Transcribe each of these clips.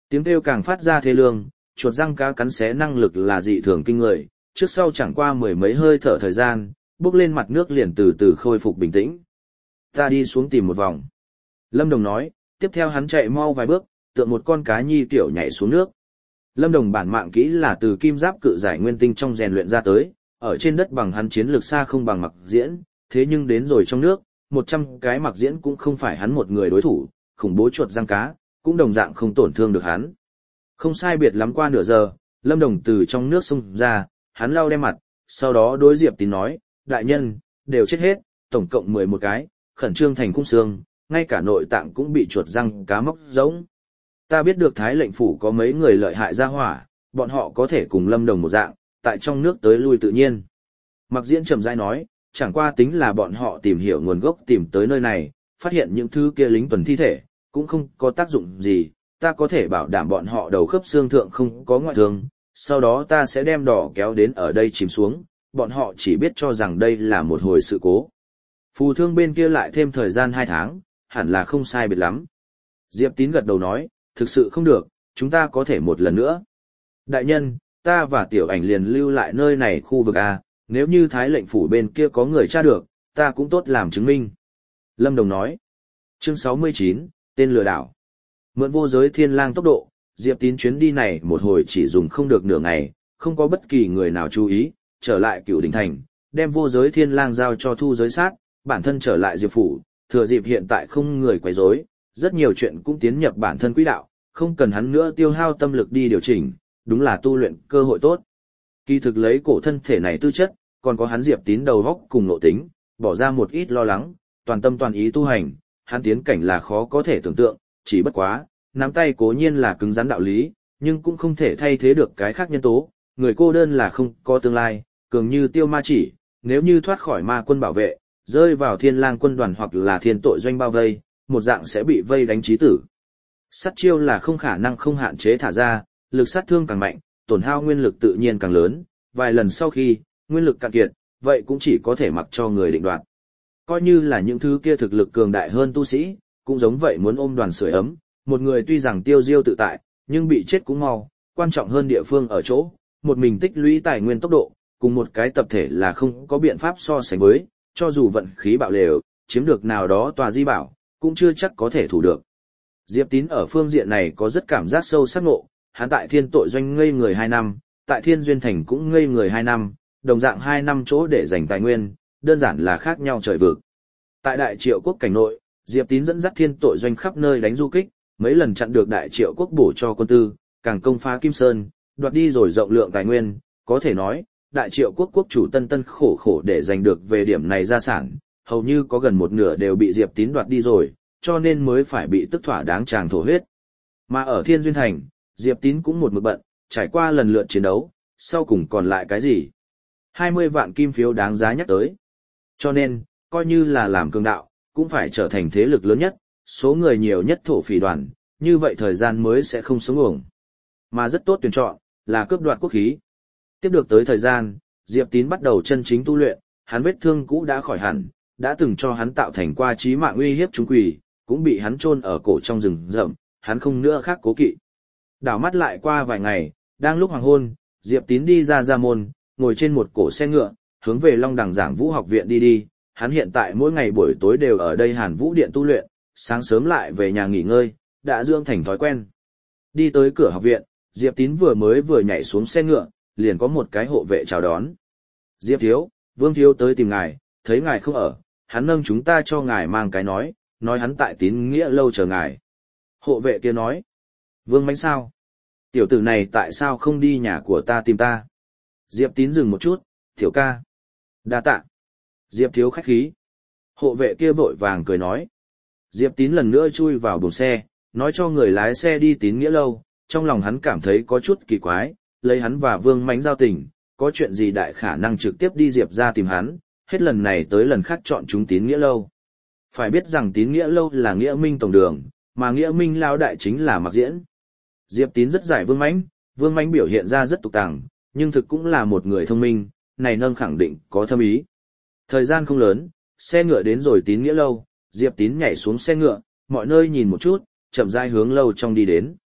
Tiếng kêu càng phát ra thê lương, chuột răng cá cắn xé năng lực là dị thường kinh người, trước sau chẳng qua mười mấy hơi thở thời gian, bước lên mặt nước liền từ từ khôi phục bình tĩnh. Ta đi xuống tìm một vòng. Lâm Đồng nói, tiếp theo hắn chạy mau vài bước, tượng một con cá nhi tiểu nhảy xuống nước. Lâm Đồng bản mạng kỹ là từ kim giáp cự giải nguyên tinh trong rèn luyện ra tới, ở trên đất bằng hắn chiến lược xa không bằng Mặc Diễn, thế nhưng đến rồi trong nước, 100 cái Mặc Diễn cũng không phải hắn một người đối thủ, khủng bố chuột răng cá, cũng đồng dạng không tổn thương được hắn. Không sai biệt lắm qua nửa giờ, Lâm Đồng từ trong nước xông ra, hắn lau đem mặt, sau đó đối Diệp Tín nói, đại nhân, đều chết hết, tổng cộng 11 cái, khẩn trương thành khung xương, ngay cả nội tạng cũng bị chuột răng cá móc rỗng. Ta biết được Thái lệnh phủ có mấy người lợi hại ra hỏa, bọn họ có thể cùng Lâm Đồng một dạng, tại trong nước tới lui tự nhiên. Mặc Diễn trầm rãi nói, chẳng qua tính là bọn họ tìm hiểu nguồn gốc tìm tới nơi này, phát hiện những thứ kia lính tuần thi thể, cũng không có tác dụng gì, ta có thể bảo đảm bọn họ đầu khớp xương thượng không có ngoại thương, sau đó ta sẽ đem đỏ kéo đến ở đây chìm xuống, bọn họ chỉ biết cho rằng đây là một hồi sự cố. Phù thương bên kia lại thêm thời gian 2 tháng, hẳn là không sai biệt lắm. Diệp Tín gật đầu nói, thực sự không được, chúng ta có thể một lần nữa. Đại nhân, ta và tiểu ảnh liền lưu lại nơi này khu vực A, nếu như Thái lệnh phủ bên kia có người tra được, ta cũng tốt làm chứng minh. Lâm Đồng nói. Chương 69, tên lừa đảo. Mượn vô giới thiên lang tốc độ, Diệp Tín chuyến đi này một hồi chỉ dùng không được nửa ngày, không có bất kỳ người nào chú ý, trở lại Cửu Đỉnh Thành, đem vô giới thiên lang giao cho Thu Giới Sát, bản thân trở lại Diệp phủ, thừa dịp hiện tại không người quấy rối, rất nhiều chuyện cũng tiến nhập bản thân quỹ đạo, không cần hắn nữa tiêu hao tâm lực đi điều chỉnh, đúng là tu luyện cơ hội tốt. Kỳ thực lấy cổ thân thể này tư chất, còn có hắn Diệp Tín đầu óc cùng nội tính, bỏ ra một ít lo lắng, toàn tâm toàn ý tu hành, hắn tiến cảnh là khó có thể tưởng tượng, chỉ bất quá, nắm tay cố nhiên là cứng rắn đạo lý, nhưng cũng không thể thay thế được cái khác nhân tố, người cô đơn là không có tương lai, cường như tiêu ma chỉ, nếu như thoát khỏi ma quân bảo vệ, rơi vào thiên lang quân đoàn hoặc là thiên tội doanh bao vây, một dạng sẽ bị vây đánh chí tử. Sát chiêu là không khả năng không hạn chế thả ra, lực sát thương càng mạnh, tổn hao nguyên lực tự nhiên càng lớn, vài lần sau khi, nguyên lực cạn kiệt, vậy cũng chỉ có thể mặc cho người định đoạt. Coi như là những thứ kia thực lực cường đại hơn tu sĩ, cũng giống vậy muốn ôm đoàn sưởi ấm, một người tuy rằng tiêu diêu tự tại, nhưng bị chết cũng mau, quan trọng hơn địa phương ở chỗ, một mình tích lũy tài nguyên tốc độ, cùng một cái tập thể là không có biện pháp so sánh với, cho dù vận khí bạo lều, chiếm được nào đó tòa di bảo, cũng chưa chắc có thể thủ được. Diệp Tín ở phương diện này có rất cảm giác sâu sắc ngộ, hắn tại thiên tội doanh ngây người 2 năm, tại thiên duyên thành cũng ngây người 2 năm, đồng dạng 2 năm chỗ để dành tài nguyên, đơn giản là khác nhau trời vực. Tại Đại Triệu quốc cảnh nội, Diệp Tín dẫn dắt thiên tội doanh khắp nơi đánh du kích, mấy lần chặn được Đại Triệu quốc bổ cho quân tư, càng công phá Kim Sơn, đoạt đi rồi rộng lượng tài nguyên, có thể nói, Đại Triệu quốc quốc chủ tân tân khổ khổ để giành được về điểm này gia sản, hầu như có gần một nửa đều bị Diệp Tín đoạt đi rồi, cho nên mới phải bị tức thỏa đáng tràng thổ huyết. Mà ở Thiên Duyên Thành, Diệp Tín cũng một mực bận, trải qua lần lượt chiến đấu, sau cùng còn lại cái gì? 20 vạn kim phiếu đáng giá nhắc tới. Cho nên, coi như là làm cường đạo, cũng phải trở thành thế lực lớn nhất, số người nhiều nhất thổ phỉ đoàn, như vậy thời gian mới sẽ không sống uổng. Mà rất tốt tuyển chọn, là cướp đoạt quốc khí. Tiếp được tới thời gian, Diệp Tín bắt đầu chân chính tu luyện, hắn vết thương cũ đã khỏi hẳn, đã từng cho hắn tạo thành qua chí mạng uy hiếp chúng quỷ, cũng bị hắn chôn ở cổ trong rừng rậm, hắn không nữa khác cố kỵ. Đảo mắt lại qua vài ngày, đang lúc hoàng hôn, Diệp Tín đi ra gia môn, ngồi trên một cổ xe ngựa, hướng về Long Đằng Giảng Vũ học viện đi, hắn hiện tại mỗi ngày buổi tối đều ở đây Hàn Vũ điện tu luyện, sáng sớm lại về nhà nghỉ ngơi, đã dưỡng thành thói quen. Đi tới cửa học viện, Diệp Tín vừa nhảy xuống xe ngựa, liền có một cái hộ vệ chào đón. Diệp thiếu, Vương thiếu tới tìm ngài, thấy ngài không ở, hắn nâng chúng ta cho ngài mang cái nói hắn tại Tín Nghĩa lâu chờ ngài. Hộ vệ kia nói, Vương Mánh sao? Tiểu tử này tại sao không đi nhà của ta tìm ta? Diệp Tín dừng một chút, tiểu ca. Đa tạ. Diệp thiếu khách khí. Hộ vệ kia vội vàng cười nói. Diệp Tín lần nữa chui vào buồng xe, nói cho người lái xe đi Tín Nghĩa lâu, trong lòng hắn cảm thấy có chút kỳ quái, lấy hắn và Vương Mánh giao tình, có chuyện gì đại khả năng trực tiếp đi Diệp ra tìm hắn, hết lần này tới lần khác chọn chúng Tín Nghĩa lâu. Phải biết rằng Tín Nghĩa lâu là Nghĩa Minh tổng đường, mà Nghĩa Minh lao đại chính là Mặc Diễn. Diệp Tín rất giải Vương Mánh biểu hiện ra rất tục tằng, nhưng thực cũng là một người thông minh, này nâng khẳng định có thâm ý. Thời gian không lớn, xe ngựa đến rồi Tín Nghĩa lâu, Diệp Tín nhảy xuống xe ngựa, mọi nơi nhìn một chút, chậm rãi hướng lâu trong đi đến.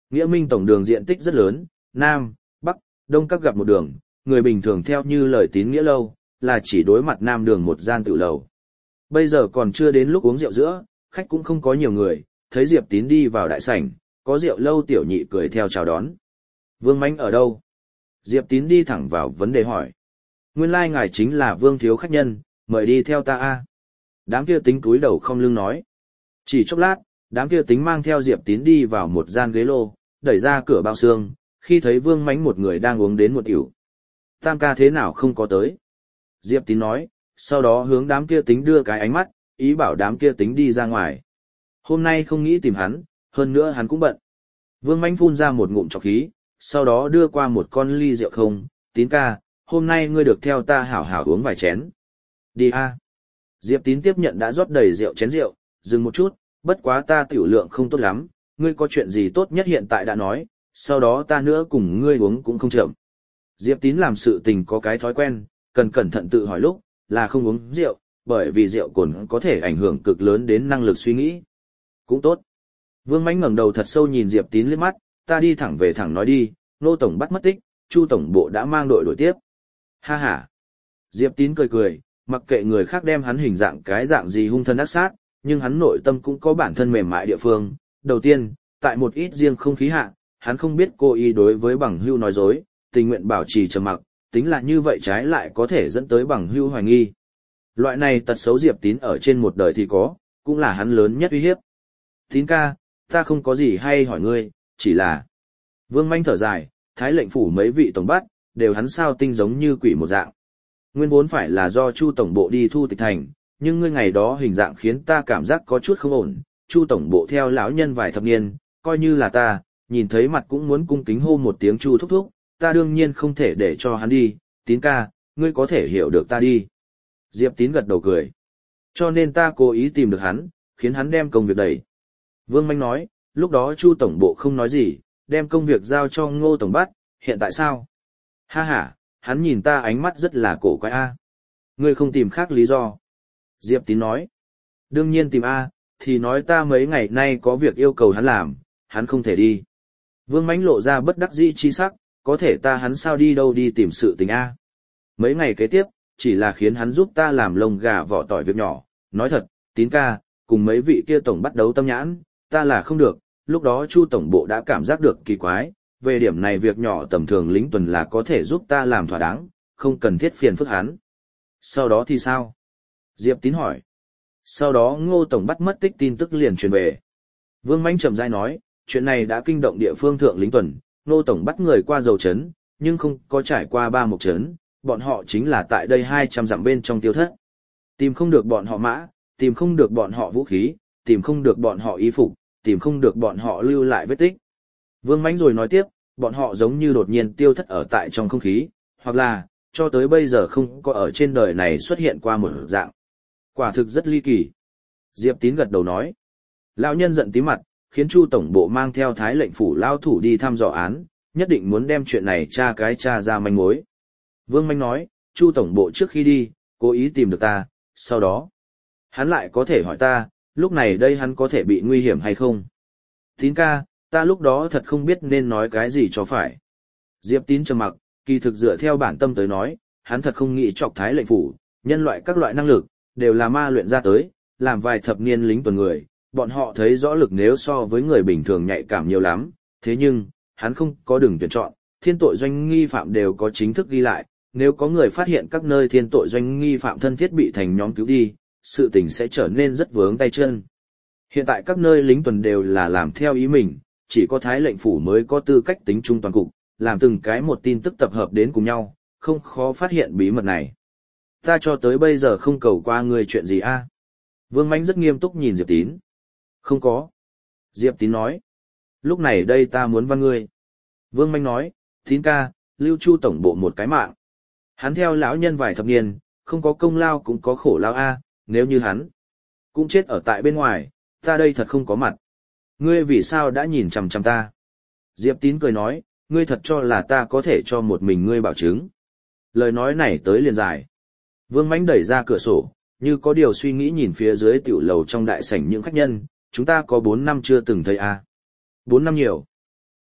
Nghĩa Minh tổng đường diện tích rất lớn, Nam, Bắc, Đông các gặp một đường, người bình thường theo như lời tín nghĩa lâu, là chỉ đối mặt Nam đường một gian tự lầu. Bây giờ còn chưa đến lúc uống rượu giữa, khách cũng không có nhiều người, thấy Diệp Tín đi vào đại sảnh, có rượu lâu tiểu nhị cười theo chào đón. Vương Mánh ở đâu? Diệp Tín đi thẳng vào vấn đề hỏi. Nguyên lai ngài chính là Vương thiếu khách nhân, mời đi theo ta a. Đám kia tính cúi đầu không lưng nói. Chỉ chốc lát, đám kia tính mang theo Diệp Tín đi vào một gian ghế lô, đẩy ra cửa bao xương, khi thấy Vương Mánh một người đang uống đến một ỉu. Tam ca thế nào không có tới? Diệp Tín nói, sau đó hướng đám kia tính đưa cái ánh mắt, ý bảo đám kia tính đi ra ngoài. Hôm nay không nghĩ tìm hắn, hơn nữa hắn cũng bận. Vương Mánh phun ra một ngụm trọc khí, sau đó đưa qua một con ly rượu không, Tín ca, hôm nay ngươi được theo ta hảo hảo uống vài chén. Đi a. Diệp Tín tiếp nhận đã rót đầy rượu chén rượu, dừng một chút, bất quá ta tiểu lượng không tốt lắm, ngươi có chuyện gì tốt nhất hiện tại đã nói, sau đó ta nữa cùng ngươi uống cũng không chậm. Diệp Tín làm sự tình có cái thói quen, cần cẩn thận tự hỏi lúc, là không uống rượu, bởi vì rượu cồn có thể ảnh hưởng cực lớn đến năng lực suy nghĩ. Cũng tốt. Vương Mánh ngẩng đầu thật sâu nhìn Diệp Tín liếc mắt, ta đi thẳng về thẳng nói đi, Nô tổng bắt mất tích, Chu tổng bộ đã mang đội đuổi tiếp. Ha ha. Diệp Tín cười cười, mặc kệ người khác đem hắn hình dạng cái dạng gì hung thân ác sát, nhưng hắn nội tâm cũng có bản thân mềm mại địa phương. Đầu tiên, tại một ít riêng không khí hạ, hắn không biết cô ý đối với bằng hưu nói dối, tình nguyện bảo trì trầm mặc, tính là như vậy trái lại có thể dẫn tới bằng hưu hoài nghi. Loại này tật xấu Diệp Tín ở trên một đời thì có, cũng là hắn lớn nhất uy hiếp. Tín ca, ta không có gì hay hỏi ngươi, chỉ là... Vương Manh thở dài, Thái lệnh phủ mấy vị tổng bắt, đều hắn sao tinh giống như quỷ một dạng. Nguyên vốn phải là do Chu tổng bộ đi thu tịch thành, nhưng ngươi ngày đó hình dạng khiến ta cảm giác có chút không ổn. Chu tổng bộ theo lão nhân vài thập niên, coi như là ta, nhìn thấy mặt cũng muốn cung kính hô một tiếng Chu thúc thúc, ta đương nhiên không thể để cho hắn đi. Tín ca, ngươi có thể hiểu được ta đi. Diệp Tín gật đầu cười. Cho nên ta cố ý tìm được hắn, khiến hắn đem công việc đẩy. Vương Manh nói, lúc đó Chu tổng bộ không nói gì, đem công việc giao cho Ngô tổng bắt, hiện tại sao? Ha ha, hắn nhìn ta ánh mắt rất là cổ quái a. Ngươi không tìm khác lý do. Diệp Tín nói. Đương nhiên tìm a, thì nói ta mấy ngày nay có việc yêu cầu hắn làm, hắn không thể đi. Vương Mánh lộ ra bất đắc dĩ chi sắc, có thể ta hắn sao đi đâu đi tìm sự tình a. Mấy ngày kế tiếp, chỉ là khiến hắn giúp ta làm lông gà vỏ tỏi việc nhỏ, nói thật, Tín ca, cùng mấy vị kia tổng bắt đấu tâm nhãn, ta là không được, lúc đó Chu tổng bộ đã cảm giác được kỳ quái, về điểm này việc nhỏ tầm thường lính tuần là có thể giúp ta làm thỏa đáng, không cần thiết phiền phức hắn. Sau đó thì sao? Diệp Tín hỏi. Sau đó Ngô tổng bắt mất tích tin tức liền truyền về. Vương Mánh chậm rãi nói, chuyện này đã kinh động địa phương thượng lính tuần, Ngô tổng bắt người qua dầu trấn, nhưng không có trải qua ba mục trấn, bọn họ chính là tại đây 200 dặm bên trong tiêu thất. Tìm không được bọn họ mã, tìm không được bọn họ vũ khí, tìm không được bọn họ y phục, tìm không được bọn họ lưu lại vết tích. Vương Mánh rồi nói tiếp, bọn họ giống như đột nhiên tiêu thất ở tại trong không khí, hoặc là, cho tới bây giờ không có ở trên đời này xuất hiện qua một dạng. Quả thực rất ly kỳ. Diệp Tín gật đầu nói. Lão nhân giận tí mặt, khiến Chu tổng bộ mang theo Thái lệnh phủ lao thủ đi thăm dò án, nhất định muốn đem chuyện này tra ra manh mối. Vương Mánh nói, Chu tổng bộ trước khi đi, cố ý tìm được ta, sau đó, hắn lại có thể hỏi ta, lúc này đây hắn có thể bị nguy hiểm hay không? Tín ca, ta lúc đó thật không biết nên nói cái gì cho phải. Diệp Tín trầm mặc, kỳ thực dựa theo bản tâm tới nói, hắn thật không nghĩ chọc Thái lệnh phủ, nhân loại các loại năng lực, đều là ma luyện ra tới, làm vài thập niên lính tuần người, bọn họ thấy rõ lực nếu so với người bình thường nhạy cảm nhiều lắm, thế nhưng, hắn không có đường tuyển chọn, thiên tội doanh nghi phạm đều có chính thức ghi lại, nếu có người phát hiện các nơi thiên tội doanh nghi phạm thân thiết bị thành nhóm cứu đi, sự tình sẽ trở nên rất vướng tay chân. Hiện tại các nơi lính tuần đều là làm theo ý mình, chỉ có Thái lệnh phủ mới có tư cách tính trung toàn cục, làm từng cái một tin tức tập hợp đến cùng nhau, không khó phát hiện bí mật này. Ta cho tới bây giờ không cầu qua ngươi chuyện gì a? Vương Mánh rất nghiêm túc nhìn Diệp Tín. Không có. Diệp Tín nói. Lúc này đây ta muốn văn ngươi. Vương Mánh nói, Tín ca, lưu Chu tổng bộ một cái mạng. Hắn theo lão nhân vài thập niên, không có công lao cũng có khổ lao a, nếu như hắn cũng chết ở tại bên ngoài, ta đây thật không có mặt. Ngươi vì sao đã nhìn chằm chằm ta? Diệp Tín cười nói, ngươi thật cho là ta có thể cho một mình ngươi bảo chứng. Lời nói này tới liền dài. Vương Mánh đẩy ra cửa sổ, như có điều suy nghĩ nhìn phía dưới tiểu lầu trong đại sảnh những khách nhân, chúng ta có 4 năm chưa từng thấy a. 4 năm nhiều.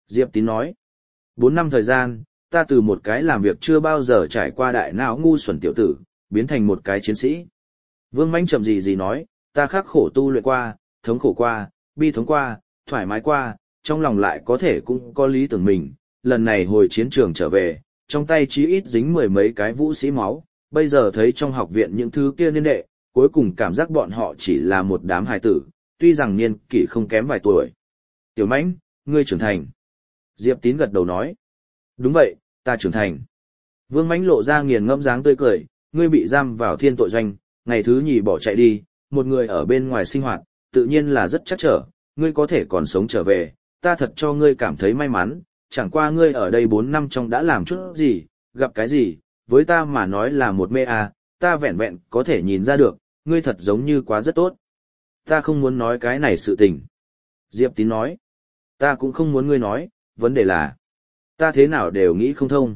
Diệp Tín nói, 4 năm thời gian, ta từ một cái làm việc chưa bao giờ trải qua đại não ngu xuẩn tiểu tử, biến thành một cái chiến sĩ. Vương Mãnh chậm gì nói, ta khắc khổ tu luyện qua, thống khổ qua, bi thống qua, thoải mái qua, trong lòng lại có thể cũng có lý tưởng mình, lần này hồi chiến trường trở về, trong tay chí ít dính 10 mấy cái vũ sĩ máu, bây giờ thấy trong học viện những thứ kia niên đệ, cuối cùng cảm giác bọn họ chỉ là một đám hài tử, tuy rằng niên kỷ không kém vài tuổi. Tiểu Mãnh, ngươi trưởng thành. Diệp Tín gật đầu nói. Đúng vậy, ta trưởng thành. Vương Mãnh lộ ra nghiền ngẫm dáng tươi cười, ngươi bị giam vào thiên tội doanh, ngày thứ nhì bỏ chạy đi, một người ở bên ngoài sinh hoạt, tự nhiên là rất chắc trở, ngươi có thể còn sống trở về, ta thật cho ngươi cảm thấy may mắn, chẳng qua ngươi ở đây 4 năm trong đã làm chút gì, gặp cái gì, với ta mà nói là một mê à, ta vẹn vẹn có thể nhìn ra được, ngươi thật giống như quá rất tốt. Ta không muốn nói cái này sự tình. Diệp Tín nói, ta cũng không muốn ngươi nói, vấn đề là, ta thế nào đều nghĩ không thông.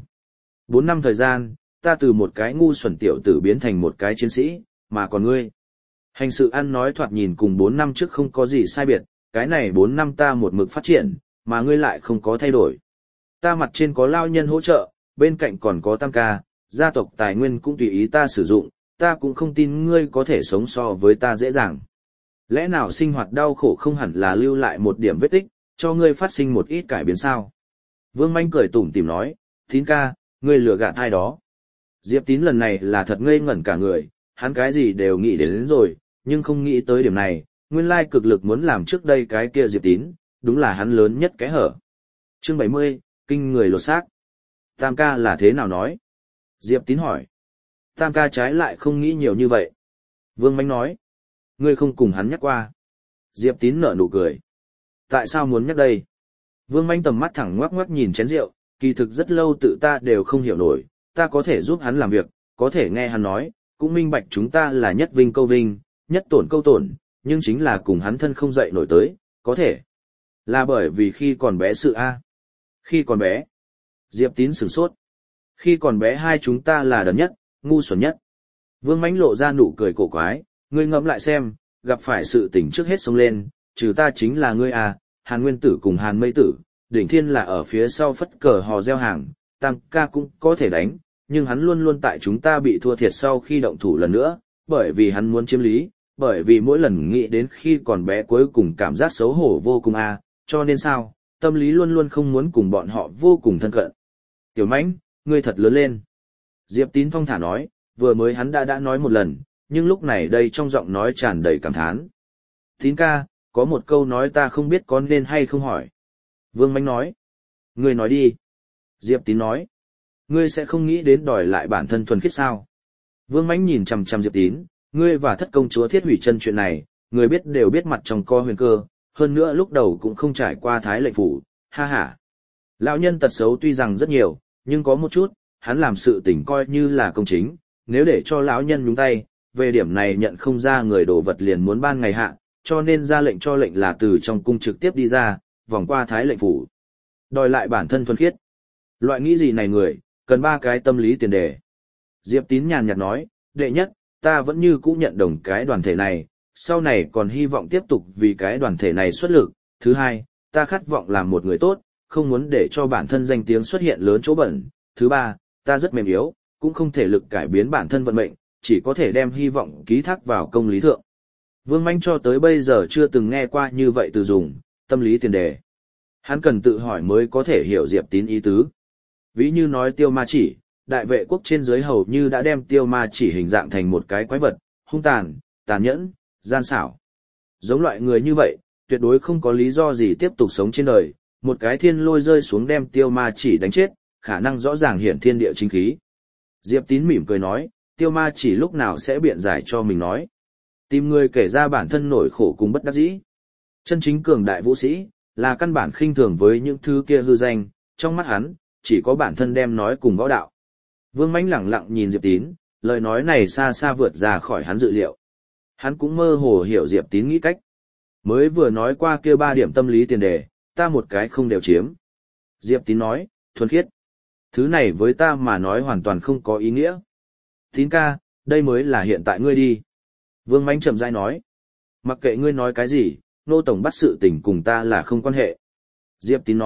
4 năm thời gian, ta từ một cái ngu xuẩn tiểu tử biến thành một cái chiến sĩ, mà còn ngươi. Hành sự ăn nói thoạt nhìn cùng 4 năm trước không có gì sai biệt, cái này 4 năm ta một mực phát triển, mà ngươi lại không có thay đổi. Ta mặt trên có lao nhân hỗ trợ, bên cạnh còn có tam ca, gia tộc tài nguyên cũng tùy ý ta sử dụng, ta cũng không tin ngươi có thể sống so với ta dễ dàng. Lẽ nào sinh hoạt đau khổ không hẳn là lưu lại một điểm vết tích, cho ngươi phát sinh một ít cải biến sao? Vương Manh cười tủm tỉm nói, Tín ca, ngươi lừa gạt ai đó. Diệp Tín lần này là thật ngây ngẩn cả người, hắn cái gì đều nghĩ đến rồi, nhưng không nghĩ tới điểm này, nguyên lai cực lực muốn làm trước đây cái kia Diệp Tín, đúng là hắn lớn nhất cái hở. Chương 70, kinh người lột xác. Tam ca là thế nào nói? Diệp Tín hỏi. Tam ca trái lại không nghĩ nhiều như vậy. Vương Manh nói. Ngươi không cùng hắn nhắc qua. Diệp Tín nở nụ cười. Tại sao muốn nhắc đây? Vương Manh tầm mắt thẳng ngoắc ngoắc nhìn chén rượu, kỳ thực rất lâu tự ta đều không hiểu nổi, ta có thể giúp hắn làm việc, có thể nghe hắn nói, cũng minh bạch chúng ta là nhất vinh câu vinh, nhất tổn câu tổn, nhưng chính là cùng hắn thân không dậy nổi tới, có thể. Là bởi vì khi còn bé sự A. Khi còn bé. Diệp Tín sửng sốt. Khi còn bé hai chúng ta là đần nhất, ngu xuẩn nhất. Vương Mãnh lộ ra nụ cười cổ quái, ngươi ngẫm lại xem, gặp phải sự tình trước hết xông lên, trừ ta chính là ngươi à, Hàn Nguyên Tử cùng Hàn Mây Tử, Đỉnh Thiên là ở phía sau phất cờ hò reo hàng, Tam ca cũng có thể đánh, nhưng hắn luôn luôn tại chúng ta bị thua thiệt sau khi động thủ lần nữa, bởi vì hắn muốn chiếm lý, bởi vì mỗi lần nghĩ đến khi còn bé cuối cùng cảm giác xấu hổ vô cùng à, cho nên sao, tâm lý luôn luôn không muốn cùng bọn họ vô cùng thân cận. Tiểu Mãnh, ngươi thật lớn lên. Diệp Tín thong thả nói, vừa mới hắn đã nói một lần, nhưng lúc này đây trong giọng nói tràn đầy cảm thán. Tín ca, có một câu nói ta không biết có nên hay không hỏi. Vương Mãnh nói. Ngươi nói đi. Diệp Tín nói. Ngươi sẽ không nghĩ đến đòi lại bản thân thuần khiết sao. Vương Mãnh nhìn chằm chằm Diệp Tín, ngươi và thất công chúa Thiết Hủy Chân chuyện này, người biết đều biết mặt trong co huyền cơ, hơn nữa lúc đầu cũng không trải qua Thái lệnh phủ, ha ha. Lão nhân tật xấu tuy rằng rất nhiều, nhưng có một chút, hắn làm sự tình coi như là công chính, nếu để cho lão nhân nhúng tay, về điểm này nhận không ra người đồ vật liền muốn ban ngày hạ, cho nên ra lệnh cho lệnh là từ trong cung trực tiếp đi ra, vòng qua Thái lệnh phủ. Đòi lại bản thân thuần khiết. Loại nghĩ gì này người, cần 3 cái tâm lý tiền đề. Diệp Tín nhàn nhạt nói, đệ nhất, ta vẫn như cũ nhận đồng cái đoàn thể này, sau này còn hy vọng tiếp tục vì cái đoàn thể này xuất lực. Thứ hai, ta khát vọng làm một người tốt, không muốn để cho bản thân danh tiếng xuất hiện lớn chỗ bẩn. Thứ ba, ta rất mềm yếu, cũng không thể lực cải biến bản thân vận mệnh, chỉ có thể đem hy vọng ký thác vào công lý thượng. Vương Manh cho tới bây giờ chưa từng nghe qua như vậy từ dùng, tâm lý tiền đề. Hắn cần tự hỏi mới có thể hiểu Diệp Tín ý tứ. Ví như nói Tiêu Ma Chỉ, đại vệ quốc trên dưới hầu như đã đem Tiêu Ma Chỉ hình dạng thành một cái quái vật, hung tàn, tàn nhẫn, gian xảo. Giống loại người như vậy, tuyệt đối không có lý do gì tiếp tục sống trên đời, một cái thiên lôi rơi xuống đem Tiêu Ma Chỉ đánh chết, khả năng rõ ràng hiển thiên địa chính khí. Diệp Tín mỉm cười nói, Tiêu Ma Chỉ lúc nào sẽ biện giải cho mình nói. Tìm người kể ra bản thân nổi khổ cùng bất đắc dĩ. Chân chính cường đại vũ sĩ, là căn bản khinh thường với những thứ kia hư danh, trong mắt hắn, chỉ có bản thân đem nói cùng võ đạo. Vương Mãnh lẳng lặng nhìn Diệp Tín, lời nói này xa xa vượt ra khỏi hắn dự liệu. Hắn cũng mơ hồ hiểu Diệp Tín nghĩ cách. Mới vừa nói qua kia 3 điểm tâm lý tiền đề, ta một cái không đều chiếm. Diệp Tín nói, thuần khiết. Thứ này với ta mà nói hoàn toàn không có ý nghĩa. Tín ca, đây mới là hiện tại ngươi đi. Vương Mãnh chậm rãi nói. Mặc kệ ngươi nói cái gì, nô tổng bắt sự tình cùng ta là không quan hệ. Diệp Tín nói,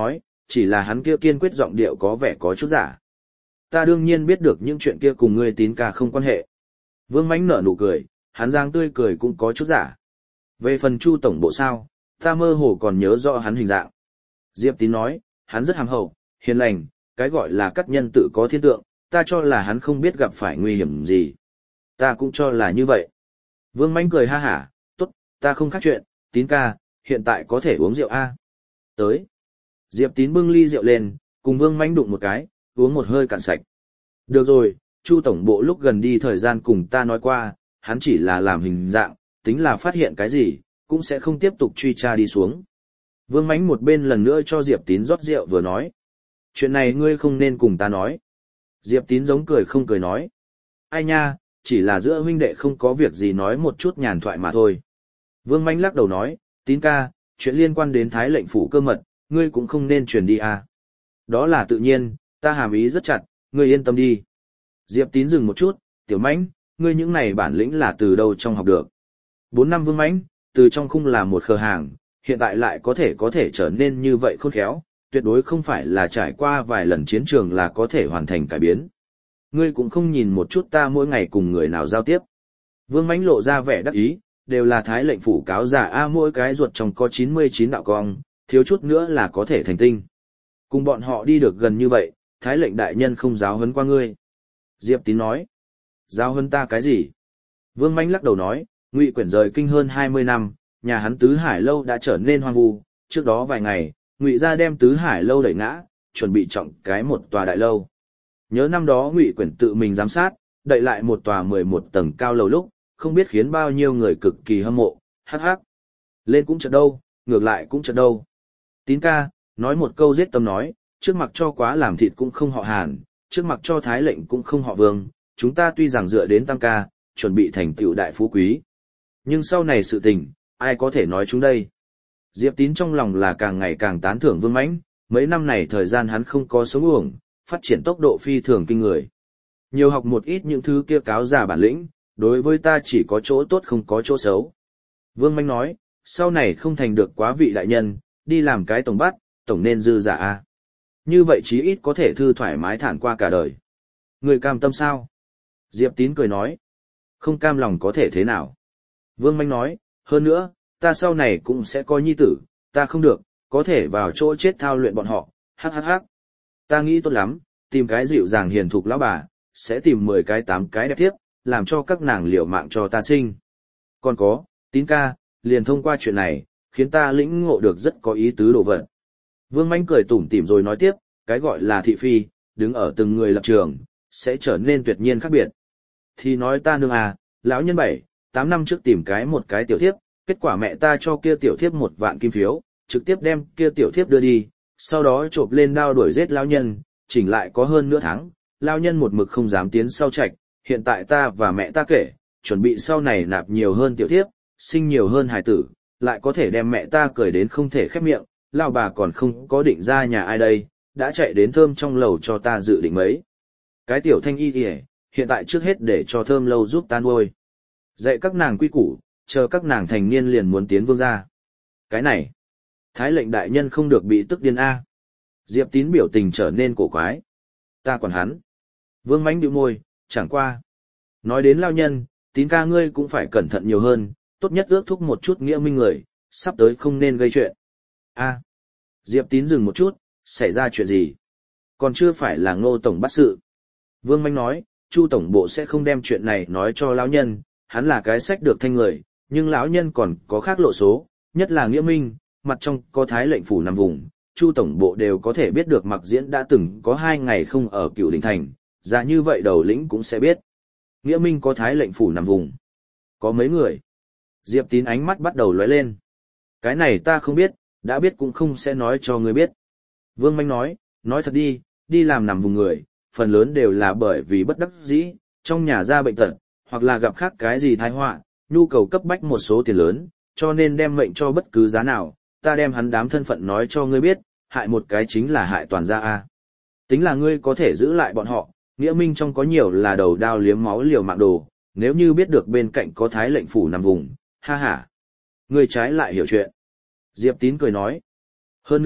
chỉ là hắn kia kiên quyết giọng điệu có vẻ có chút giả. Ta đương nhiên biết được những chuyện kia cùng ngươi Tín ca không quan hệ. Vương Mánh nở nụ cười, hắn dáng tươi cười cũng có chút giả. Về phần Chu tổng bộ sao, ta mơ hồ còn nhớ rõ hắn hình dạng. Diệp Tín nói, hắn rất hàm hậu, hiền lành, cái gọi là cắt nhân tự có thiên tượng, ta cho là hắn không biết gặp phải nguy hiểm gì. Ta cũng cho là như vậy. Vương Mánh cười ha hả, tốt, ta không khác chuyện, Tín ca, hiện tại có thể uống rượu a. Tới. Diệp Tín bưng ly rượu lên, cùng Vương Mánh đụng một cái, uống một hơi cạn sạch. Được rồi, Chu tổng bộ lúc gần đi thời gian cùng ta nói qua, hắn chỉ là làm hình dạng, tính là phát hiện cái gì, cũng sẽ không tiếp tục truy tra đi xuống. Vương Mánh một bên lần nữa cho Diệp Tín rót rượu vừa nói. Chuyện này ngươi không nên cùng ta nói. Diệp Tín giống cười không cười nói. Ai nha, chỉ là giữa huynh đệ không có việc gì nói một chút nhàn thoại mà thôi. Vương Mánh lắc đầu nói, Tín ca, chuyện liên quan đến Thái lệnh phủ cơ mật, ngươi cũng không nên truyền đi à. Đó là tự nhiên, ta hàm ý rất chặt, ngươi yên tâm đi. Diệp Tín dừng một chút, Tiểu Mánh, ngươi những này bản lĩnh là từ đâu trong học được. 4 năm Vương Mánh, từ trong khung là một khờ hàng, hiện tại lại có thể trở nên như vậy khôn khéo, tuyệt đối không phải là trải qua vài lần chiến trường là có thể hoàn thành cải biến. Ngươi cũng không nhìn một chút ta mỗi ngày cùng người nào giao tiếp. Vương Mánh lộ ra vẻ đắc ý, đều là Thái lệnh phủ cáo giả a, mỗi cái ruột trong có 99 đạo cong, thiếu chút nữa là có thể thành tinh. Cùng bọn họ đi được gần như vậy, Thái lệnh đại nhân không giáo huấn qua ngươi. Diệp Tín nói, giáo huấn ta cái gì? Vương Mánh lắc đầu nói, Ngụy Quyển rời kinh hơn 20 năm, nhà hắn Tứ Hải lâu đã trở nên hoang vu, trước đó vài ngày, Ngụy gia đem Tứ Hải lâu đẩy ngã, chuẩn bị trọng cái một tòa đại lâu. Nhớ năm đó Ngụy Quyển tự mình giám sát, đậy lại một tòa 11 tầng cao lầu lúc, không biết khiến bao nhiêu người cực kỳ hâm mộ, hắc hắc. Lên cũng chợt đâu, ngược lại cũng chợt đâu. Tín ca, nói một câu giết tâm nói, trước mặt cho quá làm thịt cũng không họ Hàn, trước mặt cho Thái lệnh cũng không họ Vương, chúng ta tuy rằng dựa đến Tam ca, chuẩn bị thành tựu đại phú quý. Nhưng sau này sự tình, ai có thể nói chúng đây? Diệp Tín trong lòng là càng ngày càng tán thưởng Vương Mãnh, mấy năm này thời gian hắn không có sống uổng, phát triển tốc độ phi thường kinh người. Nhiều học một ít những thứ kia cáo giả bản lĩnh, đối với ta chỉ có chỗ tốt không có chỗ xấu. Vương Mãnh nói, sau này không thành được quá vị đại nhân, đi làm cái tổng bắt, tổng nên dư giả a. Như vậy chí ít có thể thư thoải mái thản qua cả đời. Người cam tâm sao? Diệp Tín cười nói, không cam lòng có thể thế nào? Vương Mãnh nói, hơn nữa, ta sau này cũng sẽ có nhi tử, ta không được, có thể vào chỗ chết thao luyện bọn họ, hắc hắc hắc. Ta nghĩ tốt lắm, tìm cái dịu dàng hiền thục lão bà, sẽ tìm 10 cái 8 cái đẹp tiếp, làm cho các nàng liều mạng cho ta sinh. Còn có, Tín ca, liền thông qua chuyện này, khiến ta lĩnh ngộ được rất có ý tứ đồ vật. Vương Mãnh cười tủm tỉm rồi nói tiếp, cái gọi là thị phi, đứng ở từng người lập trường, sẽ trở nên tuyệt nhiên khác biệt. Thì nói ta nương à, lão nhân 7-8 năm trước tìm một cái tiểu thiếp, kết quả mẹ ta cho kia tiểu thiếp 1 vạn kim phiếu, trực tiếp đem kia tiểu thiếp đưa đi, sau đó chộp lên đao đuổi giết lão nhân, chỉnh lại có hơn nửa tháng, lão nhân một mực không dám tiến sau trạch, hiện tại ta và mẹ ta kể, chuẩn bị sau này nạp nhiều hơn tiểu thiếp, sinh nhiều hơn hài tử, lại có thể đem mẹ ta cười đến không thể khép miệng, lão bà còn không có định ra nhà ai đây, đã chạy đến Thơm trong lầu cho ta dự định mấy. Cái tiểu thanh y kìa, hiện tại trước hết để cho Thơm lâu giúp ta nuôi. Dạy các nàng quy củ, chờ các nàng thành niên liền muốn tiến vương gia. Cái này, Thái lệnh đại nhân không được bị tức điên a. Diệp Tín biểu tình trở nên cổ quái. Ta còn hắn. Vương Mãnh bĩu môi, chẳng qua. Nói đến lao nhân, Tín ca ngươi cũng phải cẩn thận nhiều hơn, tốt nhất ước thúc một chút nghĩa minh người, sắp tới không nên gây chuyện. A. Diệp Tín dừng một chút, xảy ra chuyện gì? Còn chưa phải là Ngô tổng bắt sự. Vương Mãnh nói, Chu tổng bộ sẽ không đem chuyện này nói cho lão nhân, hắn là cái sách được thanh người, nhưng lão nhân còn có khác lộ số, nhất là nghĩa minh, mặt trong có Thái lệnh phủ nằm vùng, Chu tổng bộ đều có thể biết được Mặc Diễn đã từng có 2 ngày không ở Cửu Đình thành, ra như vậy đầu lĩnh cũng sẽ biết. Nghĩa minh có Thái lệnh phủ nằm vùng. Có mấy người? Diệp Tín ánh mắt bắt đầu lóe lên. Cái này ta không biết, đã biết cũng không sẽ nói cho ngươi biết. Vương Mãnh nói thật đi làm nằm vùng người, phần lớn đều là bởi vì bất đắc dĩ, trong nhà ra bệnh tật, hoặc là gặp khác cái gì tai họa, nhu cầu cấp bách một số tiền lớn, cho nên đem mệnh cho bất cứ giá nào, ta đem hắn đám thân phận nói cho ngươi biết, hại một cái chính là hại toàn gia a. Tính là ngươi có thể giữ lại bọn họ, nghĩa minh trong có nhiều là đầu đao liếm máu liều mạng đồ, nếu như biết được bên cạnh có Thái lệnh phủ nằm vùng, ha ha. Ngươi trái lại hiểu chuyện. Diệp Tín cười nói. Hơn nữa,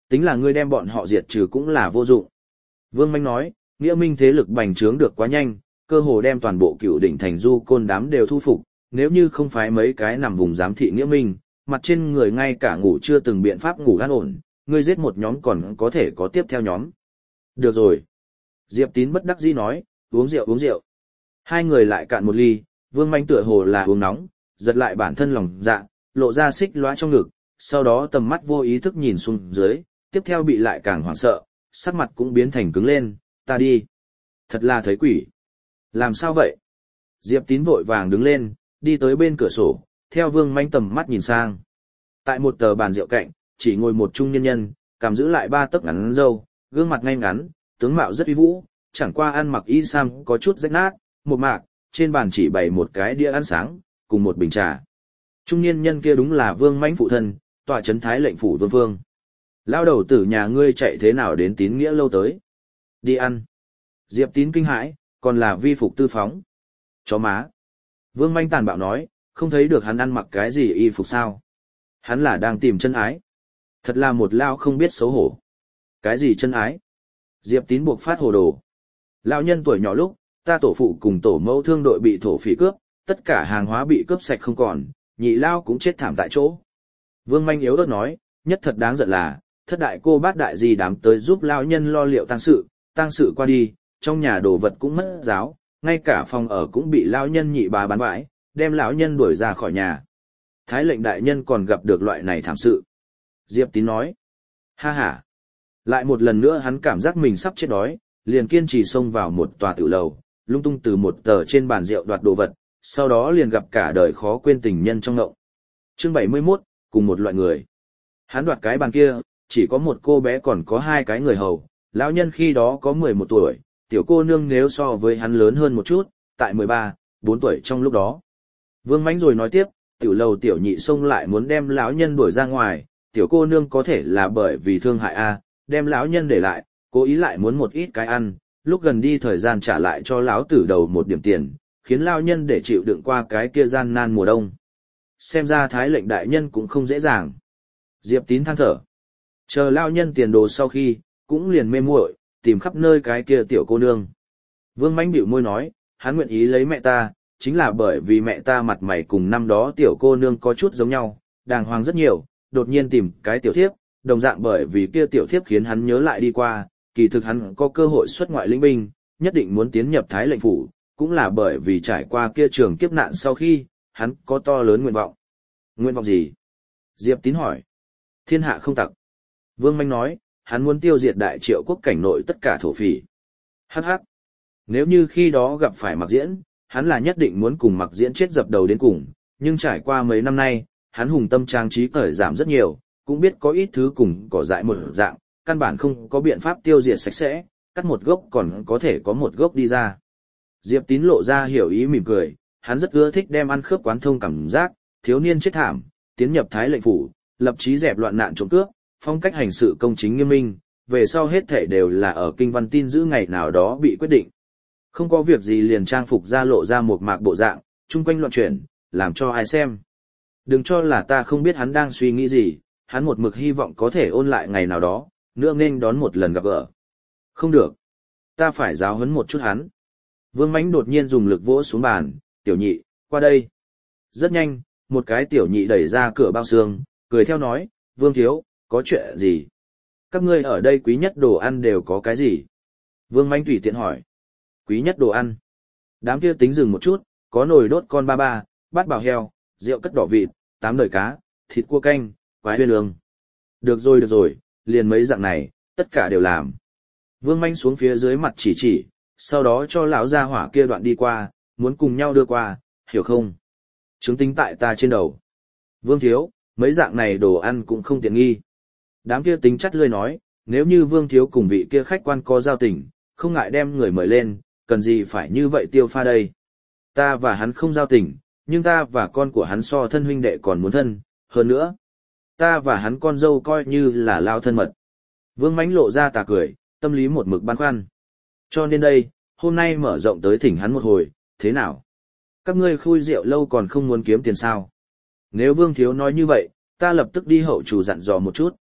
Tính là ngươi đem bọn họ diệt trừ cũng là vô dụng. Vương Manh nói, nghĩa minh thế lực bành trướng được quá nhanh, cơ hồ đem toàn bộ cựu đỉnh thành du côn đám đều thu phục, nếu như không phải mấy cái nằm vùng giám thị nghĩa minh, mặt trên người ngay cả ngủ chưa từng biện pháp ngủ an ổn, ngươi giết một nhóm còn có thể có tiếp theo nhóm. Được rồi. Diệp Tín bất đắc dĩ nói, uống rượu uống rượu. Hai người lại cạn một ly, Vương Manh tựa hồ là uống nóng, giật lại bản thân lòng dạ, lộ ra xích lóa trong ngực, sau đó tầm mắt vô ý thức nhìn xuống dưới, tiếp theo bị lại càng hoảng sợ, sắc mặt cũng biến thành cứng lên, ta đi. Thật là thấy quỷ. Làm sao vậy? Diệp Tín vội vàng đứng lên, đi tới bên cửa sổ, theo Vương Manh tầm mắt nhìn sang. Tại một tờ bàn rượu cạnh, chỉ ngồi một trung niên nhân, cầm giữ lại 3 tấc ngắn râu, gương mặt ngay ngắn, tướng mạo rất uy vũ, chẳng qua ăn mặc y sam có chút rách nát, một mạc, trên bàn chỉ bày một cái đĩa ăn sáng, cùng một bình trà. Trung niên nhân kia đúng là Vương Mãnh phụ thân, tọa trấn Thái lệnh phủ Vương Phương. Lao đầu tử nhà ngươi chạy thế nào đến Tín Nghĩa lâu tới? Đi ăn. Diệp Tín kinh hãi, còn là vi phục tư phóng. Chó má. Vương Mãnh tàn bạo nói, không thấy được hắn ăn mặc cái gì y phục sao? Hắn là đang tìm chân ái. Thật là một lao không biết xấu hổ. Cái gì chân ái? Diệp Tín buộc phát hồ đồ. Lão nhân tuổi nhỏ lúc, ta tổ phụ cùng tổ mẫu thương đội bị thổ phỉ cướp, tất cả hàng hóa bị cướp sạch không còn, nhị lao cũng chết thảm tại chỗ. Vương Manh yếu ớt nói, nhất thật đáng giận là, thất đại cô bát đại gì đám tới giúp lão nhân lo liệu tang sự qua đi, trong nhà đồ vật cũng mất giáo, ngay cả phòng ở cũng bị lão nhân nhị bà bán bãi, đem lão nhân đuổi ra khỏi nhà. Thái lệnh đại nhân còn gặp được loại này thảm sự. Diệp Tín nói, ha ha. Lại một lần nữa hắn cảm giác mình sắp chết đói, liền kiên trì xông vào một tòa tiểu lầu, lung tung từ một tờ trên bàn rượu đoạt đồ vật, sau đó liền gặp cả đời khó quên tình nhân trong ngộng. Chương 71, cùng một loại người. Hắn đoạt cái bàn kia, chỉ có một cô bé còn có 2 cái người hầu, lão nhân khi đó có 11 tuổi, tiểu cô nương nếu so với hắn lớn hơn một chút, tại 13, 4 tuổi trong lúc đó. Vương Mãnh rồi nói tiếp, tiểu lầu tiểu nhị xông lại muốn đem lão nhân đuổi ra ngoài, tiểu cô nương có thể là bởi vì thương hại a, đem lão nhân để lại, cố ý lại muốn một ít cái ăn, lúc gần đi thời gian trả lại cho lão tử đầu một điểm tiền, khiến lão nhân để chịu đựng qua cái kia gian nan mùa đông. Xem ra Thái lệnh đại nhân cũng không dễ dàng. Diệp Tín than thở. Chờ lão nhân tiền đồ sau khi, cũng liền mê muội, tìm khắp nơi cái kia tiểu cô nương. Vương Mãnh bĩu môi nói, hắn nguyện ý lấy mẹ ta, chính là bởi vì mẹ ta mặt mày cùng năm đó tiểu cô nương có chút giống nhau, đàng hoàng rất nhiều, đột nhiên tìm cái tiểu thiếp, đồng dạng bởi vì kia tiểu thiếp khiến hắn nhớ lại đi qua, kỳ thực hắn có cơ hội xuất ngoại lĩnh binh, nhất định muốn tiến nhập Thái lệnh phủ, cũng là bởi vì trải qua kia trường kiếp nạn sau khi, hắn có to lớn nguyện vọng. Nguyện vọng gì? Diệp Tín hỏi. Thiên hạ không tặc. Vương Manh nói, hắn muốn tiêu diệt Đại Triệu quốc cảnh nội tất cả thổ phỉ. Hắc hắc. Nếu như khi đó gặp phải Mặc Diễn, hắn là nhất định muốn cùng Mặc Diễn chết dập đầu đến cùng, nhưng trải qua mấy năm nay, hắn hùng tâm trang trí cởi giảm rất nhiều, cũng biết có ít thứ cùng cỏ dại một dạng, căn bản không có biện pháp tiêu diệt sạch sẽ, cắt một gốc còn có thể có một gốc đi ra. Diệp Tín lộ ra hiểu ý mỉm cười, hắn rất ưa thích đem ăn khớp quán thông cảm giác, thiếu niên chết thảm, tiến nhập Thái lệnh phủ, lập chí dẹp loạn nạn trộm cướp, phong cách hành sự công chính nghiêm minh, về sau hết thảy đều là ở kinh văn tin giữ ngày nào đó bị quyết định. Không có việc gì liền trang phục ra lộ ra một mạc bộ dạng, chung quanh loạn chuyển, làm cho ai xem. Đừng cho là ta không biết hắn đang suy nghĩ gì, hắn một mực hy vọng có thể ôn lại ngày nào đó, nữa nên đón một lần gặp gỡ. Không được. Ta phải giáo huấn một chút hắn. Vương Mãnh đột nhiên dùng lực vỗ xuống bàn, tiểu nhị, qua đây. Rất nhanh, một cái tiểu nhị đẩy ra cửa bao xương, cười theo nói, Vương thiếu, có chuyện gì? Các ngươi ở đây quý nhất đồ ăn đều có cái gì? Vương Mãnh tùy tiện hỏi. Quý nhất đồ ăn. Đám kia tính dừng một chút, có nồi đốt con ba ba, bát bào heo, rượu cất đỏ vịt, 8 đời cá, thịt cua canh, quái huyên ương. Được rồi, liền mấy dạng này, tất cả đều làm. Vương Manh xuống phía dưới mặt chỉ, sau đó cho lão gia hỏa kia đoạn đi qua, muốn cùng nhau đưa qua, hiểu không? Chứng tính tại ta trên đầu. Vương thiếu, mấy dạng này đồ ăn cũng không tiện nghi. Đám kia tính chắt lươi nói, nếu như Vương thiếu cùng vị kia khách quan có giao tình, không ngại đem người mời lên, cần gì phải như vậy tiêu pha đây. Ta và hắn không giao tình, nhưng ta và con của hắn so thân huynh đệ còn muốn thân, hơn nữa. Ta và hắn con dâu coi như là lao thân mật. Vương Mãnh lộ ra tà cười, tâm lý một mực băn khoăn. Cho nên đây, hôm nay mở rộng tới thỉnh hắn một hồi, thế nào? Các ngươi khui rượu lâu còn không muốn kiếm tiền sao? Nếu Vương thiếu nói như vậy, ta lập tức đi hậu chủ dặn dò một chút.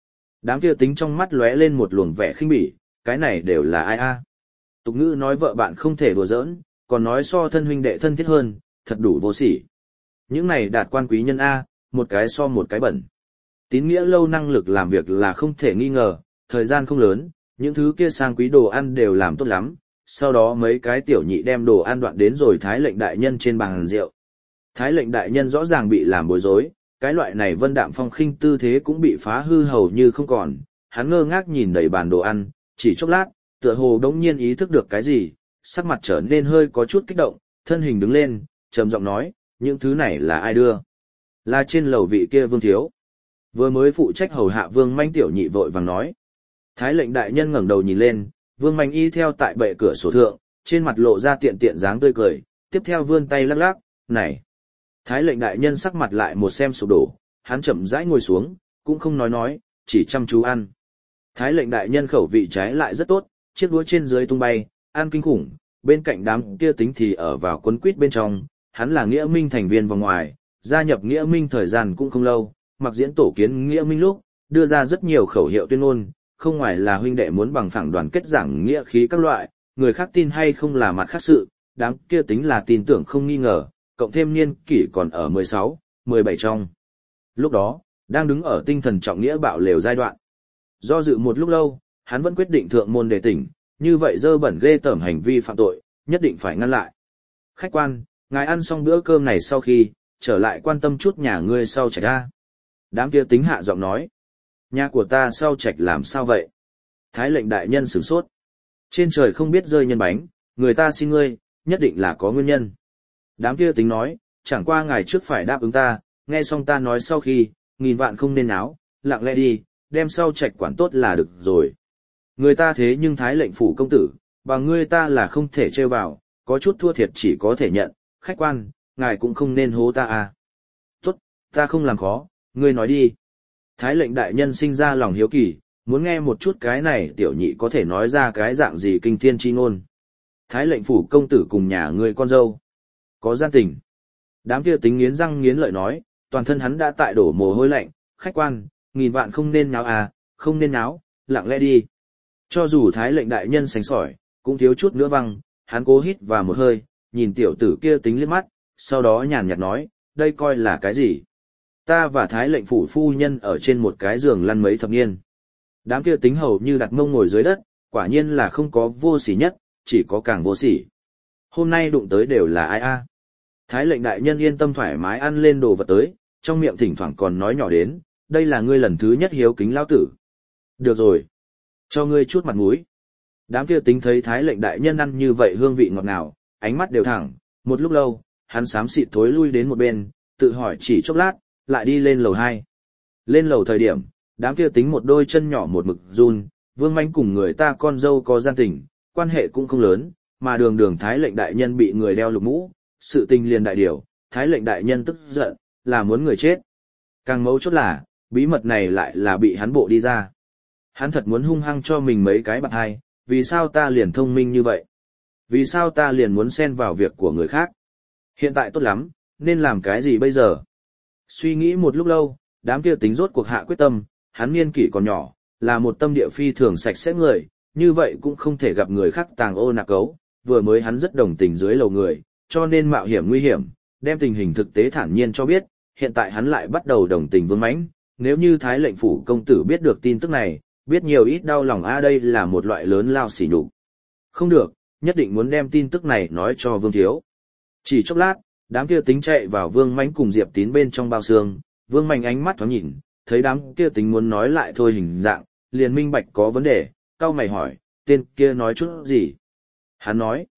Đám kia tính trong mắt lóe lên một luồng vẻ khinh bỉ, cái này đều là ai a? Tục ngữ nói vợ bạn không thể đùa giỡn, còn nói so thân huynh đệ thân thiết hơn, thật đủ vô sỉ. Những này đạt quan quý nhân a, một cái so một cái bẩn. Tín nghĩa lâu năng lực làm việc là không thể nghi ngờ, thời gian không lớn, những thứ kia sang quý đồ ăn đều làm tốt lắm, sau đó mấy cái tiểu nhị đem đồ ăn đoạn đến rồi thái lệnh đại nhân trên bàn rượu. Thái lệnh đại nhân rõ ràng bị làm bối rối, cái loại này vân đạm phong khinh tư thế cũng bị phá hư hầu như không còn, hắn ngơ ngác nhìn đầy bàn đồ ăn, chỉ chốc lát, tựa hồ đống nhiên ý thức được cái gì, sắc mặt trở nên hơi có chút kích động, thân hình đứng lên, trầm giọng nói, những thứ này là ai đưa? Là trên lầu vị kia Vương thiếu. Vừa mới phụ trách hầu hạ Vương Manh tiểu nhị vội vàng nói. Thái lệnh đại nhân ngẩng đầu nhìn lên, Vương Manh y theo tại bệ cửa sổ thượng, trên mặt lộ ra tiện tiện dáng tươi cười, tiếp theo vươn tay lắc lắc, này. Thái lệnh đại nhân sắc mặt lại một xem sụp đổ, hắn chậm rãi ngồi xuống, cũng không nói, chỉ chăm chú ăn. Thái lệnh đại nhân khẩu vị trái lại rất tốt, chiếc đũa trên dưới tung bay, ăn kinh khủng, bên cạnh đám kia tính thì ở vào quấn quýt bên trong, hắn là nghĩa minh thành viên vòng ngoài, gia nhập nghĩa minh thời gian cũng không lâu, mặc diễn tổ kiến nghĩa minh lúc, đưa ra rất nhiều khẩu hiệu tuyên ngôn, không ngoài là huynh đệ muốn bằng phẳng đoàn kết giảng nghĩa khí các loại, người khác tin hay không là mặt khác sự, đám kia tính là tin tưởng không nghi ngờ, cộng thêm niên kỷ còn ở 16, 17 trong. Lúc đó, đang đứng ở tinh thần trọng nghĩa bạo lều giai đoạn. Do dự một lúc lâu, hắn vẫn quyết định thượng môn đề tỉnh, như vậy dơ bẩn ghê tởm hành vi phạm tội, nhất định phải ngăn lại. Khách quan, ngài ăn xong bữa cơm này sau khi, trở lại quan tâm chút nhà ngươi sau trạch ra. Đám kia tính hạ giọng nói. Nhà của ta sau trạch làm sao vậy? Thái lệnh đại nhân sửng sốt. Trên trời không biết rơi nhân bánh, người ta xin ngươi, nhất định là có nguyên nhân. Đám kia tính nói, chẳng qua ngài trước phải đáp ứng ta, nghe xong ta nói sau khi, nghìn vạn không nên náo, lặng lẽ đi, đem sau trạch quản tốt là được rồi. Người ta thế nhưng thái lệnh phủ công tử, bằng ngươi ta là không thể trêu vào, có chút thua thiệt chỉ có thể nhận, khách quan, ngài cũng không nên hố ta à. Tốt, ta không làm khó, ngươi nói đi. Thái lệnh đại nhân sinh ra lòng hiếu kỳ, muốn nghe một chút cái này tiểu nhị có thể nói ra cái dạng gì kinh thiên chi ngôn. Thái lệnh phủ công tử cùng nhà ngươi con dâu. Có gian tình. Đám kia tính nghiến răng nghiến lợi nói, toàn thân hắn đã tại đổ mồ hôi lạnh, khách quan, nghìn vạn không nên náo à, không nên náo, lặng lẽ đi. Cho dù thái lệnh đại nhân sánh sỏi, cũng thiếu chút nữa văng, hắn cố hít vào một hơi, nhìn tiểu tử kia tính liếc mắt, sau đó nhàn nhạt nói, đây coi là cái gì? Ta và thái lệnh phủ phu nhân ở trên một cái giường lăn mấy thập niên. Đám kia tính hầu như đặt mông ngồi dưới đất, quả nhiên là không có vô sỉ nhất, chỉ có càng vô sỉ. Hôm nay đụng tới đều là ai a? Thái lệnh đại nhân yên tâm thoải mái ăn lên đồ vật tới, trong miệng thỉnh thoảng còn nói nhỏ đến, đây là ngươi lần thứ nhất hiếu kính lão tử. Được rồi, cho ngươi chút mặt mũi. Đám kia tính thấy thái lệnh đại nhân ăn như vậy hương vị ngọt ngào, ánh mắt đều thẳng, một lúc lâu, hắn xám xịt thối lui đến một bên, tự hỏi chỉ chốc lát, lại đi lên lầu 2. Lên lầu thời điểm, đám kia tính một đôi chân nhỏ một mực run, Vương Manh cùng người ta con dâu có gian tình, quan hệ cũng không lớn, mà đường đường thái lệnh đại nhân bị người đeo lục mũ, sự tình liền đại điều, thái lệnh đại nhân tức giận, là muốn người chết. Càng mấu chốt là, bí mật này lại là bị hắn bộ đi ra. Hắn thật muốn hung hăng cho mình mấy cái bạn hai, vì sao ta liền thông minh như vậy? Vì sao ta liền muốn xen vào việc của người khác? Hiện tại tốt lắm, nên làm cái gì bây giờ? Suy nghĩ một lúc lâu, đám kia tính rốt cuộc hạ quyết tâm, hắn niên kỷ còn nhỏ, là một tâm địa phi thường sạch sẽ người, như vậy cũng không thể gặp người khác tàng ô nạc cấu, vừa mới hắn rất đồng tình dưới lầu người, cho nên mạo hiểm nguy hiểm, đem tình hình thực tế thản nhiên cho biết, hiện tại hắn lại bắt đầu đồng tình Vương Mãnh, nếu như thái lệnh phủ công tử biết được tin tức này, biết nhiều ít đau lòng đây là một loại lớn lao sỉ nhục. Không được, nhất định muốn đem tin tức này nói cho Vương thiếu. Chỉ chốc lát, đám kia tính chạy vào Vương Mãnh cùng Diệp Tín bên trong bao xương, Vương Mãnh ánh mắt thoáng nhìn, thấy đám kia tính muốn nói lại thôi hình dạng, liền minh bạch có vấn đề, cau mày hỏi, tên kia nói chút gì? Hắn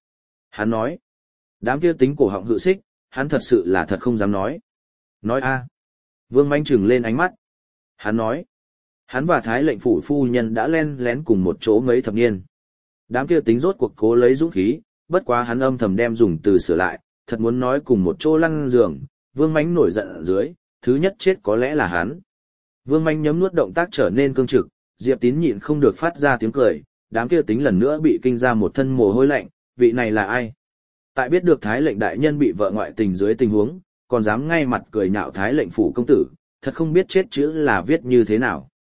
nói, đám kia tính cổ họng hự xích, hắn thật sự là thật không dám nói. Nói a? Vương Mãnh trừng lên ánh mắt. Hắn nói, hắn và thái lệnh phủ phu nhân đã len lén cùng một chỗ mấy thập niên. Đám kia tính rốt cuộc cố lấy dũng khí, bất quá hắn âm thầm đem dùng từ sửa lại, thật muốn nói cùng một chỗ lăn giường, Vương Mãnh nổi giận ở dưới, thứ nhất chết có lẽ là hắn. Vương Mãnh nhấm nuốt động tác trở nên cương trực, Diệp Tín nhịn không được phát ra tiếng cười, đám kia tính lần nữa bị kinh ra một thân mồ hôi lạnh, vị này là ai? Tại biết được thái lệnh đại nhân bị vợ ngoại tình dưới tình huống, còn dám ngay mặt cười nhạo thái lệnh phủ công tử, thật không biết chết chữ là viết như thế nào.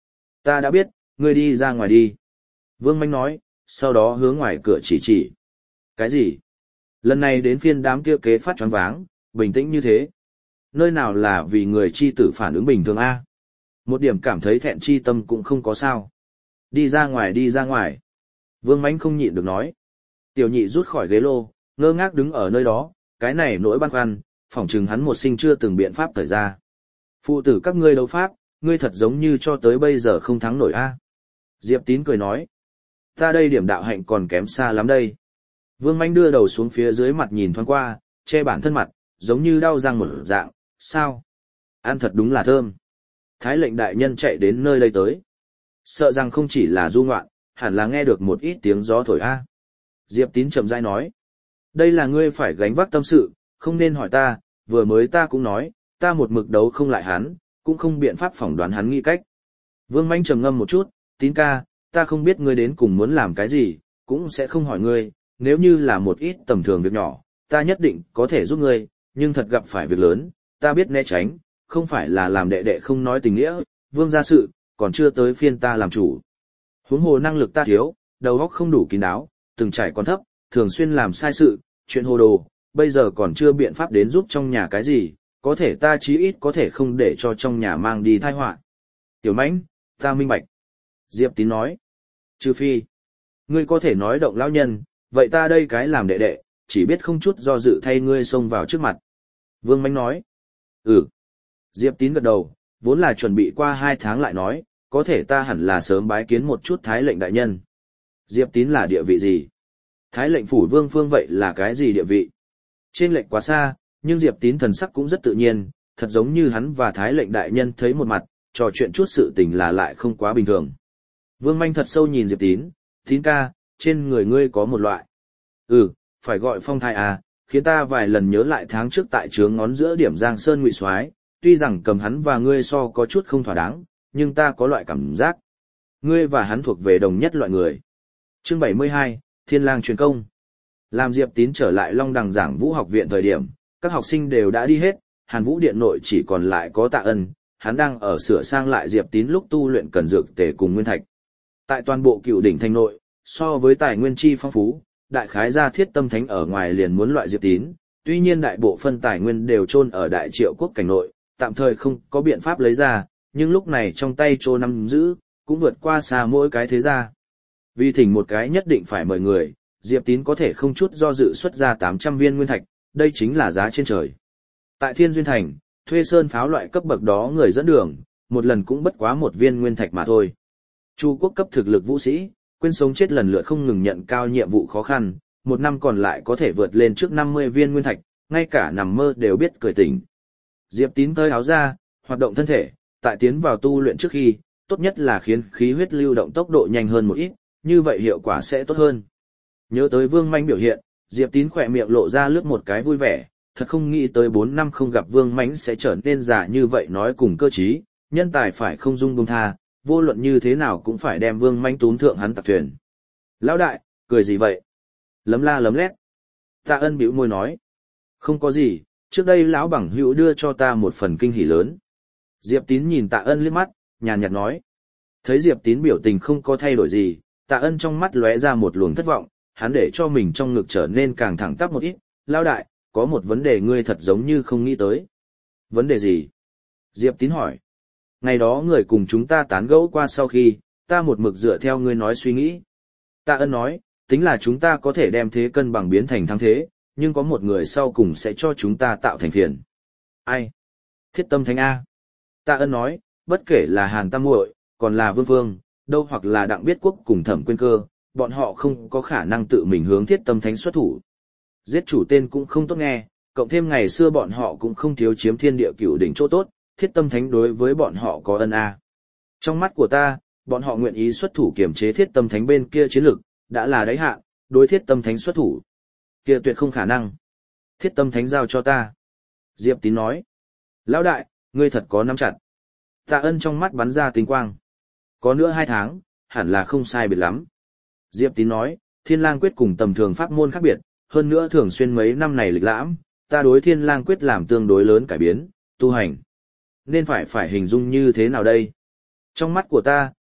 Ta đã biết, ngươi đi ra ngoài đi. Vương Manh nói, sau đó hướng ngoài cửa chỉ chỉ. Cái gì? Lần này đến phiên đám kia kế phát choáng váng, bình tĩnh như thế. Nơi nào là vì người chi tử phản ứng bình thường a? Một điểm cảm thấy thẹn chi tâm cũng không có sao. Đi ra ngoài đi ra ngoài. Vương Mánh không nhịn được nói. Tiểu nhị rút khỏi ghế lô, ngơ ngác đứng ở nơi đó, cái này nỗi băn khoăn, phỏng chừng hắn một sinh chưa từng biện pháp thời ra. Phụ tử các ngươi đấu pháp, ngươi thật giống như cho tới bây giờ không thắng nổi a. Diệp Tín cười nói. Ta đây điểm đạo hạnh còn kém xa lắm đây. Vương Mánh đưa đầu xuống phía dưới mặt nhìn thoáng qua, che bản thân mặt, giống như đau răng một dạng, sao? Ăn thật đúng là thơm. Thái lệnh đại nhân chạy đến nơi đây tới. Sợ rằng không chỉ là du ngoạn, hẳn là nghe được một ít tiếng gió thổi a. Diệp Tín chậm rãi nói. Đây là ngươi phải gánh vác tâm sự, không nên hỏi ta, vừa mới ta cũng nói, ta một mực đấu không lại hắn, cũng không biện pháp phỏng đoán hắn nghĩ cách. Vương Manh trầm ngâm một chút, Tín ca, ta không biết ngươi đến cùng muốn làm cái gì, cũng sẽ không hỏi ngươi, nếu như là một ít tầm thường việc nhỏ, ta nhất định có thể giúp ngươi, nhưng thật gặp phải việc lớn, ta biết né tránh, không phải là làm đệ đệ không nói tình nghĩa, vương gia sự, còn chưa tới phiên ta làm chủ. Huống hồ năng lực ta thiếu, đầu óc không đủ kín đáo, từng trải còn thấp, thường xuyên làm sai sự, chuyện hồ đồ, bây giờ còn chưa biện pháp đến giúp trong nhà cái gì, có thể ta chí ít có thể không để cho trong nhà mang đi tai họa. Tiểu Mãnh, ta minh bạch. Diệp Tín nói. Trừ phi, ngươi có thể nói động lão nhân, vậy ta đây cái làm đệ đệ, chỉ biết không chút do dự thay ngươi xông vào trước mặt. Vương Mãnh nói. Ừ. Diệp Tín gật đầu, vốn là chuẩn bị qua 2 tháng lại nói, có thể ta hẳn là sớm bái kiến một chút Thái lệnh đại nhân. Diệp Tín là địa vị gì? Thái lệnh phủ vương phương vậy là cái gì địa vị? Trên lệnh quá xa, nhưng Diệp Tín thần sắc cũng rất tự nhiên, thật giống như hắn và Thái lệnh đại nhân thấy một mặt, trò chuyện chút sự tình là lại không quá bình thường. Vương Manh thật sâu nhìn Diệp Tín, Tín ca, trên người ngươi có một loại. Ừ, phải gọi phong thai à, khiến ta vài lần nhớ lại tháng trước tại trướng ngón giữa điểm Giang Sơn Ngụy Soái, tuy rằng cầm hắn và ngươi so có chút không thỏa đáng, nhưng ta có loại cảm giác. Ngươi và hắn thuộc về đồng nhất loại người. Chương 72, Thiên Lang truyền công. Làm Diệp Tín trở lại Long Đằng giảng vũ học viện thời điểm, các học sinh đều đã đi hết, Hàn Vũ điện nội chỉ còn lại có Tạ Ân, hắn đang ở sửa sang lại Diệp Tín lúc tu luyện cần dược tề cùng nguyên thạch. Tại toàn bộ Cựu đỉnh thành nội, so với tài nguyên chi phong phú, đại khái gia Thiết Tâm Thánh ở ngoài liền muốn loại Diệp Tín, tuy nhiên đại bộ phân tài nguyên đều chôn ở Đại Triệu quốc cảnh nội, tạm thời không có biện pháp lấy ra, nhưng lúc này trong tay trô nắm giữ, cũng vượt qua xa mỗi cái thế gia. Vì thỉnh một cái nhất định phải mời người, Diệp Tín có thể không chút do dự xuất ra 800 viên nguyên thạch, đây chính là giá trên trời. Tại Thiên Duyên Thành, thuê sơn pháo loại cấp bậc đó người dẫn đường, một lần cũng bất quá 1 viên nguyên thạch mà thôi. Chu quốc cấp thực lực vũ sĩ, quên sống chết lần lượt không ngừng nhận cao nhiệm vụ khó khăn, 1 năm còn lại có thể vượt lên trước 50 viên nguyên thạch, ngay cả nằm mơ đều biết cười tỉnh. Diệp Tín tơi áo ra, hoạt động thân thể, tại tiến vào tu luyện trước khi, tốt nhất là khiến khí huyết lưu động tốc độ nhanh hơn một ít, như vậy hiệu quả sẽ tốt hơn. Nhớ tới Vương Mãnh biểu hiện, Diệp Tín khỏe miệng lộ ra lướt một cái vui vẻ, thật không nghĩ tới 4 năm không gặp Vương Mãnh sẽ trở nên già như vậy nói cùng cơ trí, nhân tài phải không dung buông tha, vô luận như thế nào cũng phải đem Vương Mãnh túm thượng hắn tặc thuyền. Lão đại, cười gì vậy? Lấm la lấm lét. Tạ Ân bĩu môi nói. Không có gì, trước đây lão bằng hữu đưa cho ta một phần kinh hỉ lớn. Diệp Tín nhìn Tạ Ân liếc mắt, nhàn nhạt nói. Thấy Diệp Tín biểu tình không có thay đổi gì, Tạ Ân trong mắt lóe ra một luồng thất vọng, hắn để cho mình trong ngực trở nên càng thẳng tắp một ít. Lão đại, có một vấn đề ngươi thật giống như không nghĩ tới. Vấn đề gì? Diệp Tín hỏi. Ngày đó người cùng chúng ta tán gẫu qua sau khi, ta một mực dựa theo ngươi nói suy nghĩ. Tạ Ân nói, tính là chúng ta có thể đem thế cân bằng biến thành thắng thế, nhưng có một người sau cùng sẽ cho chúng ta tạo thành phiền. Ai? Thiết Tâm Thánh A. Tạ Ân nói, bất kể là Hàn Tam Muội, còn là Vương Phương, đâu hoặc là Đặng Biết Quốc cùng Thẩm Quyên Cơ, bọn họ không có khả năng tự mình hướng Thiết Tâm Thánh xuất thủ. Giết chủ tên cũng không tốt nghe, cộng thêm ngày xưa bọn họ cũng không thiếu chiếm thiên địa cửu đỉnh chỗ tốt, Thiết Tâm Thánh đối với bọn họ có ân A. Trong mắt của ta, bọn họ nguyện ý xuất thủ kiềm chế Thiết Tâm Thánh bên kia chiến lực, đã là đáy hạn, đối Thiết Tâm Thánh xuất thủ. Kia tuyệt không khả năng. Thiết Tâm Thánh giao cho ta. Diệp Tín nói. Lão đại, ngươi thật có nắm chặt. Tạ Ân trong mắt bắn ra tinh quang. Có nữa 2 tháng, hẳn là không sai biệt lắm. Diệp Tín nói, Thiên Lang Quyết cùng tầm thường pháp môn khác biệt, hơn nữa thường xuyên mấy năm này lịch lãm, ta đối Thiên Lang Quyết làm tương đối lớn cải biến, tu hành. Nên phải hình dung như thế nào đây? Trong mắt của ta,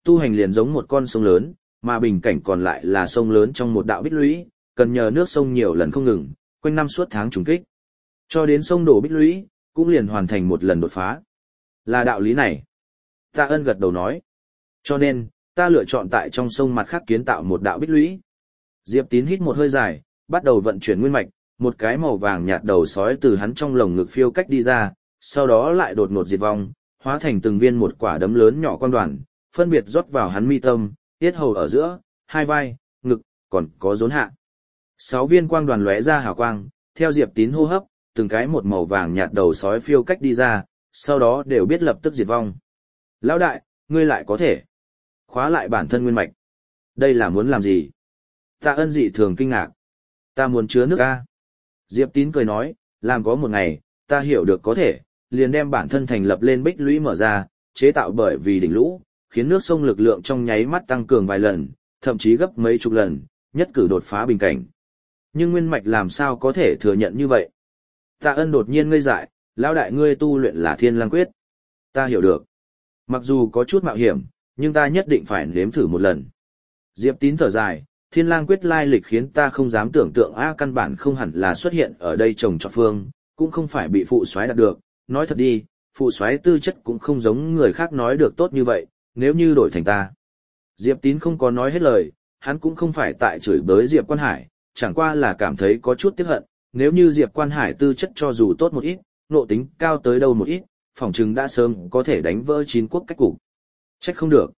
tu hành liền giống một con sông lớn, mà bình cảnh còn lại là sông lớn trong một đạo bích lũy, cần nhờ nước sông nhiều lần không ngừng, quanh năm suốt tháng trùng kích. Cho đến sông đổ bích lũy, cũng liền hoàn thành một lần đột phá. Là đạo lý này. Tạ Ân gật đầu nói. Cho nên, ta lựa chọn tại trong sông mặt khác kiến tạo một đạo bích lũy. Diệp Tín hít một hơi dài, bắt đầu vận chuyển nguyên mạch, một cái màu vàng nhạt đầu sói từ hắn trong lồng ngực phiêu cách đi ra, sau đó lại đột ngột diệt vong, hóa thành từng viên một quả đấm lớn nhỏ quang đoàn, phân biệt rót vào hắn mi tâm, yết hầu ở giữa, hai vai, ngực, còn có rốn hạ. 6 viên quang đoàn lóe ra hào quang, theo Diệp Tín hô hấp, từng cái một màu vàng nhạt đầu sói phiêu cách đi ra, sau đó đều biết lập tức diệt vong. Lão đại, ngươi lại có thể khóa lại bản thân nguyên mạch. Đây là muốn làm gì? Tạ Ân dị thường kinh ngạc. Ta muốn chứa nước a. Diệp Tín cười nói, làm có một ngày, ta hiểu được có thể, liền đem bản thân thành lập lên bích lũy mở ra, chế tạo bởi vì đỉnh lũ, khiến nước sông lực lượng trong nháy mắt tăng cường vài lần, thậm chí gấp mấy chục lần, nhất cử đột phá bình cảnh. Nhưng nguyên mạch làm sao có thể thừa nhận như vậy? Tạ Ân đột nhiên ngây dại, lão đại ngươi tu luyện là Thiên Lang Quyết. Ta hiểu được. Mặc dù có chút mạo hiểm, nhưng ta nhất định phải nếm thử một lần. Diệp Tín thở dài, Thiên Lang Quyết lai lịch khiến ta không dám tưởng tượng căn bản không hẳn là xuất hiện ở đây trồng trọt phương, cũng không phải bị phụ soái đạt được, nói thật đi, phụ soái tư chất cũng không giống người khác nói được tốt như vậy, nếu như đổi thành ta. Diệp Tín không có nói hết lời, hắn cũng không phải tại chửi bới Diệp Quan Hải, chẳng qua là cảm thấy có chút tiếc hận, nếu như Diệp Quan Hải tư chất cho dù tốt một ít, nộ tính cao tới đâu một ít, phỏng chừng đã sớm có thể đánh vỡ 9 quốc cách cục. Trách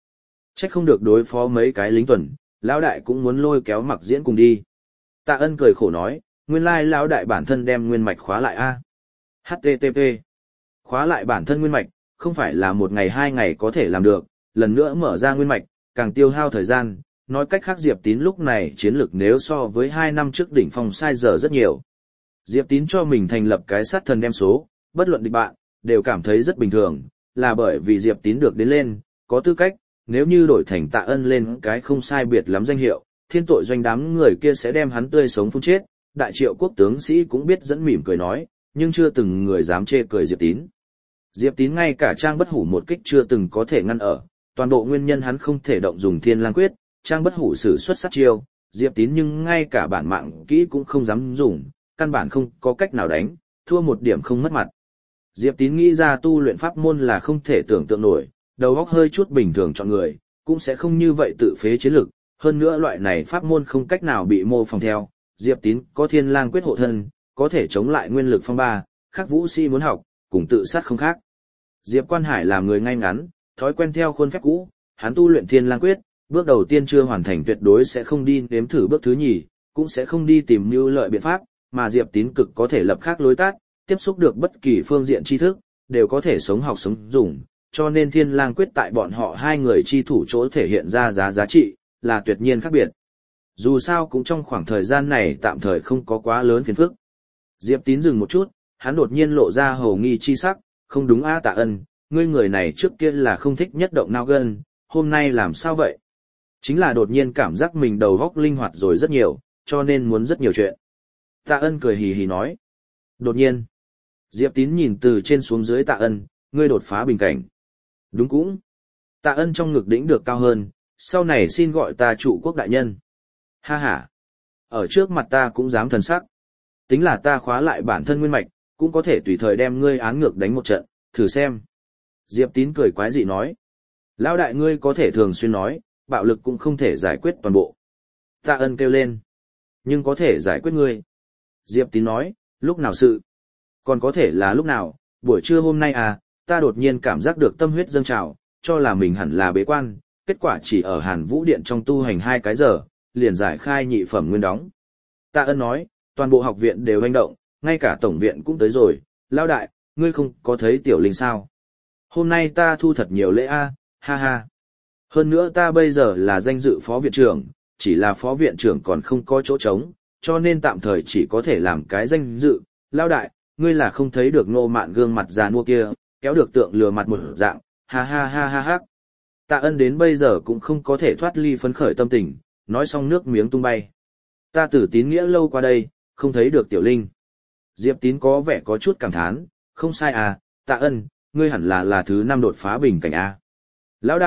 không được đối phó mấy cái lính tuần, lão đại cũng muốn lôi kéo Mặc Diễn cùng đi. Tạ Ân cười khổ nói, nguyên lai lão đại bản thân đem nguyên mạch khóa lại a. HTTP. Khóa lại bản thân nguyên mạch, không phải là một ngày 2 ngày có thể làm được, lần nữa mở ra nguyên mạch, càng tiêu hao thời gian, nói cách khác Diệp Tín lúc này chiến lược nếu so với 2 năm trước đỉnh phong sai giờ rất nhiều. Diệp Tín cho mình thành lập cái sát thần đem số, bất luận địch bạn, đều cảm thấy rất bình thường, là bởi vì Diệp Tín được đến lên, có tư cách, nếu như đổi thành Tạ Ân lên cái không sai biệt lắm danh hiệu, thiên tội doanh đám người kia sẽ đem hắn tươi sống phun chết, đại triệu quốc tướng sĩ cũng biết dẫn mỉm cười nói, nhưng chưa từng người dám chê cười Diệp Tín. Diệp Tín ngay cả Trang Bất Hủ một kích chưa từng có thể ngăn ở, toàn bộ nguyên nhân hắn không thể động dùng Thiên Lang Quyết, Trang Bất Hủ sử xuất sát chiêu, Diệp Tín nhưng ngay cả bản mạng kỹ cũng không dám dùng, căn bản không có cách nào đánh, thua một điểm không mất mặt. Diệp Tín nghĩ ra tu luyện pháp môn là không thể tưởng tượng nổi, đầu óc hơi chút bình thường chọn người, cũng sẽ không như vậy tự phế chiến lực, hơn nữa loại này pháp môn không cách nào bị mô phỏng theo, Diệp Tín có Thiên Lang Quyết hộ thân, có thể chống lại nguyên lực phong ba, khác vũ sĩ muốn học, cùng tự sát không khác. Diệp Quan Hải là người ngay ngắn, thói quen theo khuôn phép cũ, hắn tu luyện Thiên Lang Quyết, bước đầu tiên chưa hoàn thành tuyệt đối sẽ không đi nếm thử bước thứ nhì, cũng sẽ không đi tìm mưu lợi biện pháp, mà Diệp Tín cực có thể lập khác lối tát, tiếp xúc được bất kỳ phương diện tri thức, đều có thể sống học sống dùng, cho nên Thiên Lang Quyết tại bọn họ hai người chi thủ chỗ thể hiện ra giá trị, là tuyệt nhiên khác biệt. Dù sao cũng trong khoảng thời gian này tạm thời không có quá lớn phiền phức. Diệp Tín dừng một chút, hắn đột nhiên lộ ra hồ nghi chi sắc, không đúng Tạ Ân, ngươi người này trước kia là không thích nhất động não gân, hôm nay làm sao vậy? Chính là đột nhiên cảm giác mình đầu óc linh hoạt rồi rất nhiều, cho nên muốn rất nhiều chuyện. Tạ Ân cười hì hì nói. Đột nhiên, Diệp Tín nhìn từ trên xuống dưới Tạ Ân, ngươi đột phá bình cảnh. Đúng cũng. Tạ Ân trong ngực đĩnh được cao hơn, sau này xin gọi ta trụ quốc đại nhân. Ha ha. Ở trước mặt ta cũng dám thần sắc. Tính là ta khóa lại bản thân nguyên mạch, cũng có thể tùy thời đem ngươi án ngược đánh một trận, thử xem. Diệp Tín cười quái dị nói. Lão đại ngươi có thể thường xuyên nói, bạo lực cũng không thể giải quyết toàn bộ. Tạ Ân kêu lên. Nhưng có thể giải quyết ngươi. Diệp Tín nói, lúc nào sự? Còn có thể là lúc nào, buổi trưa hôm nay ta đột nhiên cảm giác được tâm huyết dâng trào, cho là mình hẳn là bế quan, kết quả chỉ ở Hàn Vũ Điện trong tu hành 2 cái giờ, liền giải khai nhị phẩm nguyên đóng. Tạ Ân nói, toàn bộ học viện đều hành động, ngay cả tổng viện cũng tới rồi, lão đại, ngươi không có thấy Tiểu Linh sao? Hôm nay ta thu thật nhiều lễ ha ha. Hơn nữa ta bây giờ là danh dự phó viện trưởng, chỉ là phó viện trưởng còn không có chỗ trống, cho nên tạm thời chỉ có thể làm cái danh dự. Lão đại, ngươi là không thấy được Ngô Mạn gương mặt già nua kia, kéo được tượng lừa mặt một dạng, ha ha ha ha ha. Tạ Ân đến bây giờ cũng không có thể thoát ly phấn khởi tâm tình, nói xong nước miếng tung bay. Ta Tử Tín nghĩa lâu qua đây, không thấy được Tiểu Linh. Diệp Tín có vẻ có chút cảm thán, không sai Tạ Ân, ngươi hẳn là thứ 5 đột phá bình cảnh Lão đại,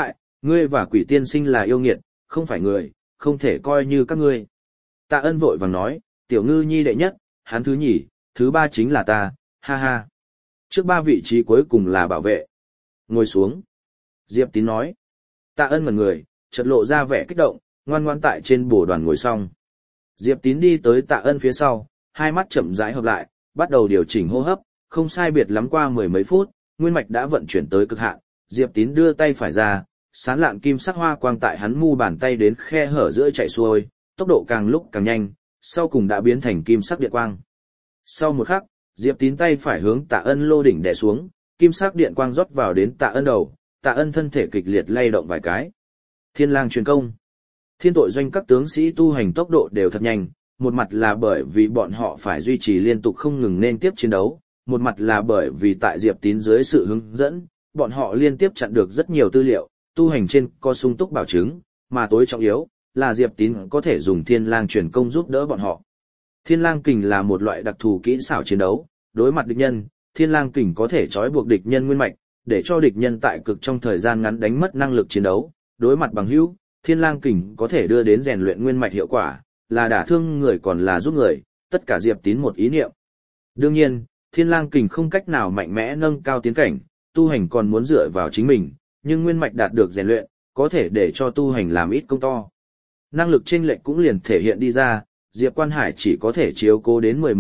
Ngươi và Quỷ tiên sinh là yêu nghiệt, không phải người, không thể coi như các ngươi. Tạ Ân vội vàng nói, Tiểu Ngư Nhi đệ nhất, hắn thứ nhì, thứ ba chính là ta, ha ha. Trước ba vị trí cuối cùng là bảo vệ. Ngồi xuống. Diệp Tín nói. Tạ Ân ngẩn người, chợt lộ ra vẻ kích động, ngoan ngoan tại trên bồ đoàn ngồi xong. Diệp Tín đi tới Tạ Ân phía sau, hai mắt chậm rãi hợp lại, bắt đầu điều chỉnh hô hấp, không sai biệt lắm qua mười mấy phút, nguyên mạch đã vận chuyển tới cực hạn. Diệp Tín đưa tay phải ra, sán lạn kim sắc hoa quang tại hắn mu bàn tay đến khe hở giữa chạy xuôi, tốc độ càng lúc càng nhanh, sau cùng đã biến thành kim sắc điện quang. Sau một khắc, Diệp Tín tay phải hướng Tạ Ân lô đỉnh đè xuống, kim sắc điện quang rót vào đến Tạ Ân đầu, Tạ Ân thân thể kịch liệt lay động vài cái. Thiên Lang truyền công. Thiên tội doanh các tướng sĩ tu hành tốc độ đều thật nhanh, một mặt là bởi vì bọn họ phải duy trì liên tục không ngừng nên tiếp chiến đấu, một mặt là bởi vì tại Diệp Tín dưới sự hướng dẫn, bọn họ liên tiếp chặn được rất nhiều tư liệu, tu hành trên có sung túc bảo chứng, mà tối trọng yếu là Diệp Tín có thể dùng Thiên Lang truyền công giúp đỡ bọn họ. Thiên Lang kình là một loại đặc thù kỹ xảo chiến đấu, đối mặt địch nhân, Thiên Lang kình có thể trói buộc địch nhân nguyên mạch, để cho địch nhân tại cực trong thời gian ngắn đánh mất năng lực chiến đấu. Đối mặt bằng hữu, Thiên Lang kình có thể đưa đến rèn luyện nguyên mạch hiệu quả, là đả thương người còn là giúp người, tất cả Diệp Tín một ý niệm. Đương nhiên, Thiên Lang kình không cách nào mạnh mẽ nâng cao tiến cảnh, tu hành còn muốn dựa vào chính mình, nhưng nguyên mạch đạt được rèn luyện, có thể để cho tu hành làm ít công to. Năng lực chênh lệch cũng liền thể hiện đi ra, Diệp Quan Hải chỉ có thể chiếu cố đến mười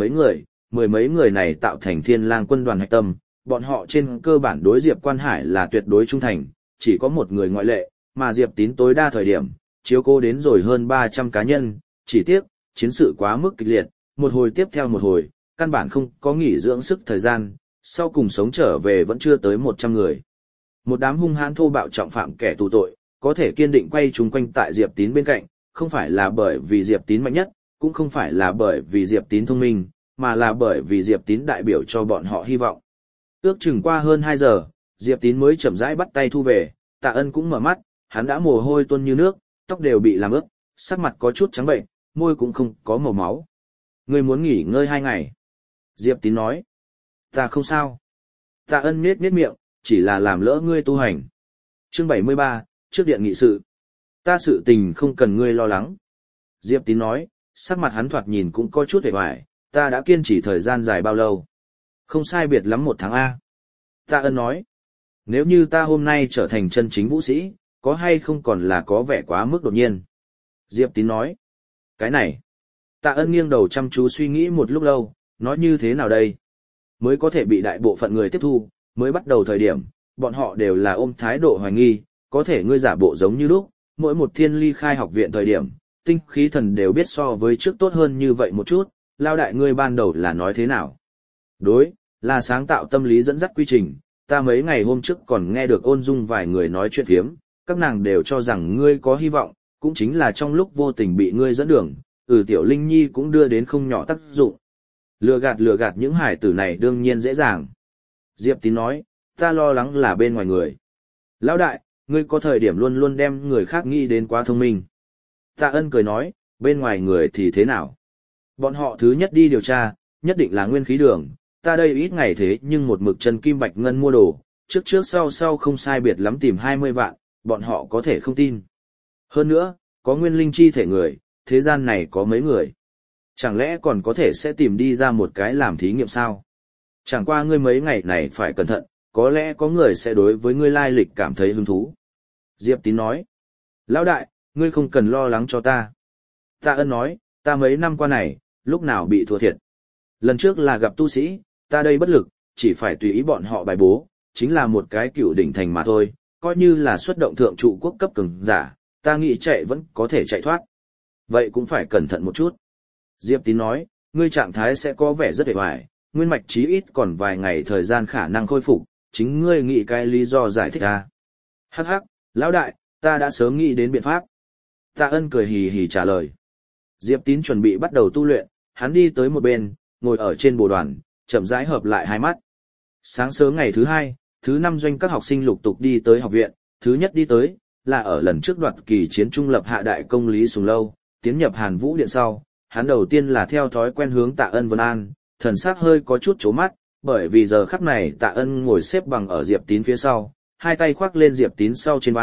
mấy người này tạo thành Thiên Lang quân đoàn hạch tâm, bọn họ trên cơ bản đối Diệp Quan Hải là tuyệt đối trung thành, chỉ có một người ngoại lệ, mà Diệp Tín tối đa thời điểm, chiếu cố đến rồi hơn 300 cá nhân, chỉ tiếc, chiến sự quá mức kịch liệt, một hồi tiếp theo một hồi, căn bản không có nghỉ dưỡng sức thời gian, sau cùng sống trở về vẫn chưa tới 100 người. Một đám hung hãn thô bạo trọng phạm kẻ tù tội, có thể kiên định quay chung quanh tại Diệp Tín bên cạnh, không phải là bởi vì Diệp Tín mạnh nhất, cũng không phải là bởi vì Diệp Tín thông minh, mà là bởi vì Diệp Tín đại biểu cho bọn họ hy vọng. Ước chừng qua hơn 2 giờ, Diệp Tín mới chậm rãi bắt tay thu về, Tạ Ân cũng mở mắt, hắn đã mồ hôi tuôn như nước, tóc đều bị làm ướt, sắc mặt có chút trắng bệnh, môi cũng không có màu máu. Ngươi muốn nghỉ ngơi 2 ngày. Diệp Tín nói. Ta không sao. Tạ Ân nhếch miệng, chỉ là làm lỡ ngươi tu hành. Chương 73, trước điện nghị sự. Ta sự tình không cần ngươi lo lắng. Diệp Tín nói, sắc mặt hắn thoạt nhìn cũng có chút hề hoài, ta đã kiên trì thời gian dài bao lâu. Không sai biệt lắm 1 tháng A. Tạ Ân nói, nếu như ta hôm nay trở thành chân chính vũ sĩ, có hay không còn là có vẻ quá mức đột nhiên. Diệp Tín nói, cái này. Tạ Ân nghiêng đầu chăm chú suy nghĩ một lúc lâu, nói như thế nào đây? Mới có thể bị đại bộ phận người tiếp thu, mới bắt đầu thời điểm, bọn họ đều là ôm thái độ hoài nghi, có thể ngươi giả bộ giống như lúc, mỗi một thiên ly khai học viện thời điểm, tinh khí thần đều biết so với trước tốt hơn như vậy một chút, lao đại ngươi ban đầu là nói thế nào? Đối, là sáng tạo tâm lý dẫn dắt quy trình, ta mấy ngày hôm trước còn nghe được Ôn Dung vài người nói chuyện phiếm, các nàng đều cho rằng ngươi có hy vọng, cũng chính là trong lúc vô tình bị ngươi dẫn đường, Tiểu Linh Nhi cũng đưa đến không nhỏ tác dụng. Lừa gạt những hải tử này đương nhiên dễ dàng. Diệp Tín nói, ta lo lắng là bên ngoài người. Lão đại, ngươi có thời điểm luôn luôn đem người khác nghĩ đến quá thông minh. Tạ Ân cười nói, bên ngoài người thì thế nào? Bọn họ thứ nhất đi điều tra, nhất định là nguyên khí đường, ta đây ít ngày thế nhưng một mực chân kim bạch ngân mua đồ, trước sau không sai biệt lắm tìm 20 vạn, bọn họ có thể không tin. Hơn nữa, có nguyên linh chi thể người, thế gian này có mấy người. Chẳng lẽ còn có thể sẽ tìm đi ra một cái làm thí nghiệm sao? Chẳng qua ngươi mấy ngày này phải cẩn thận, có lẽ có người sẽ đối với ngươi lai lịch cảm thấy hứng thú. Diệp Tín nói, lão đại, ngươi không cần lo lắng cho ta. Tạ Ân nói, ta mấy năm qua này, lúc nào bị thua thiệt. Lần trước là gặp tu sĩ, ta đây bất lực, chỉ phải tùy ý bọn họ bài bố, chính là một cái cựu đỉnh thành mà thôi, coi như là xuất động thượng trụ quốc cấp cường giả, ta nghĩ chạy vẫn có thể chạy thoát. Vậy cũng phải cẩn thận một chút. Diệp Tín nói, ngươi trạng thái sẽ có vẻ rất hề hoài, nguyên mạch chí ít còn vài ngày thời gian khả năng khôi phục, chính ngươi nghĩ cái lý do giải thích ra. Hắc hắc, lão đại, ta đã sớm nghĩ đến biện pháp. Tạ Ân cười hì hì trả lời. Diệp Tín chuẩn bị bắt đầu tu luyện, hắn đi tới một bên, ngồi ở trên bồ đoàn, chậm rãi hợp lại hai mắt. Sáng sớm ngày thứ 2, thứ 5 doanh các học sinh lục tục đi tới học viện, thứ nhất đi tới, là ở lần trước đoạt kỳ chiến trung lập hạ đại công Lý Sùng Lâu, tiến nhập Hàn Vũ Điện sau, hắn đầu tiên là theo thói quen hướng Tạ Ân vân an, thần sắc hơi có chút chố mắt, bởi vì giờ khắc này Tạ Ân ngồi xếp bằng ở Diệp Tín phía sau, hai tay khoác lên Diệp Tín sau trên vai,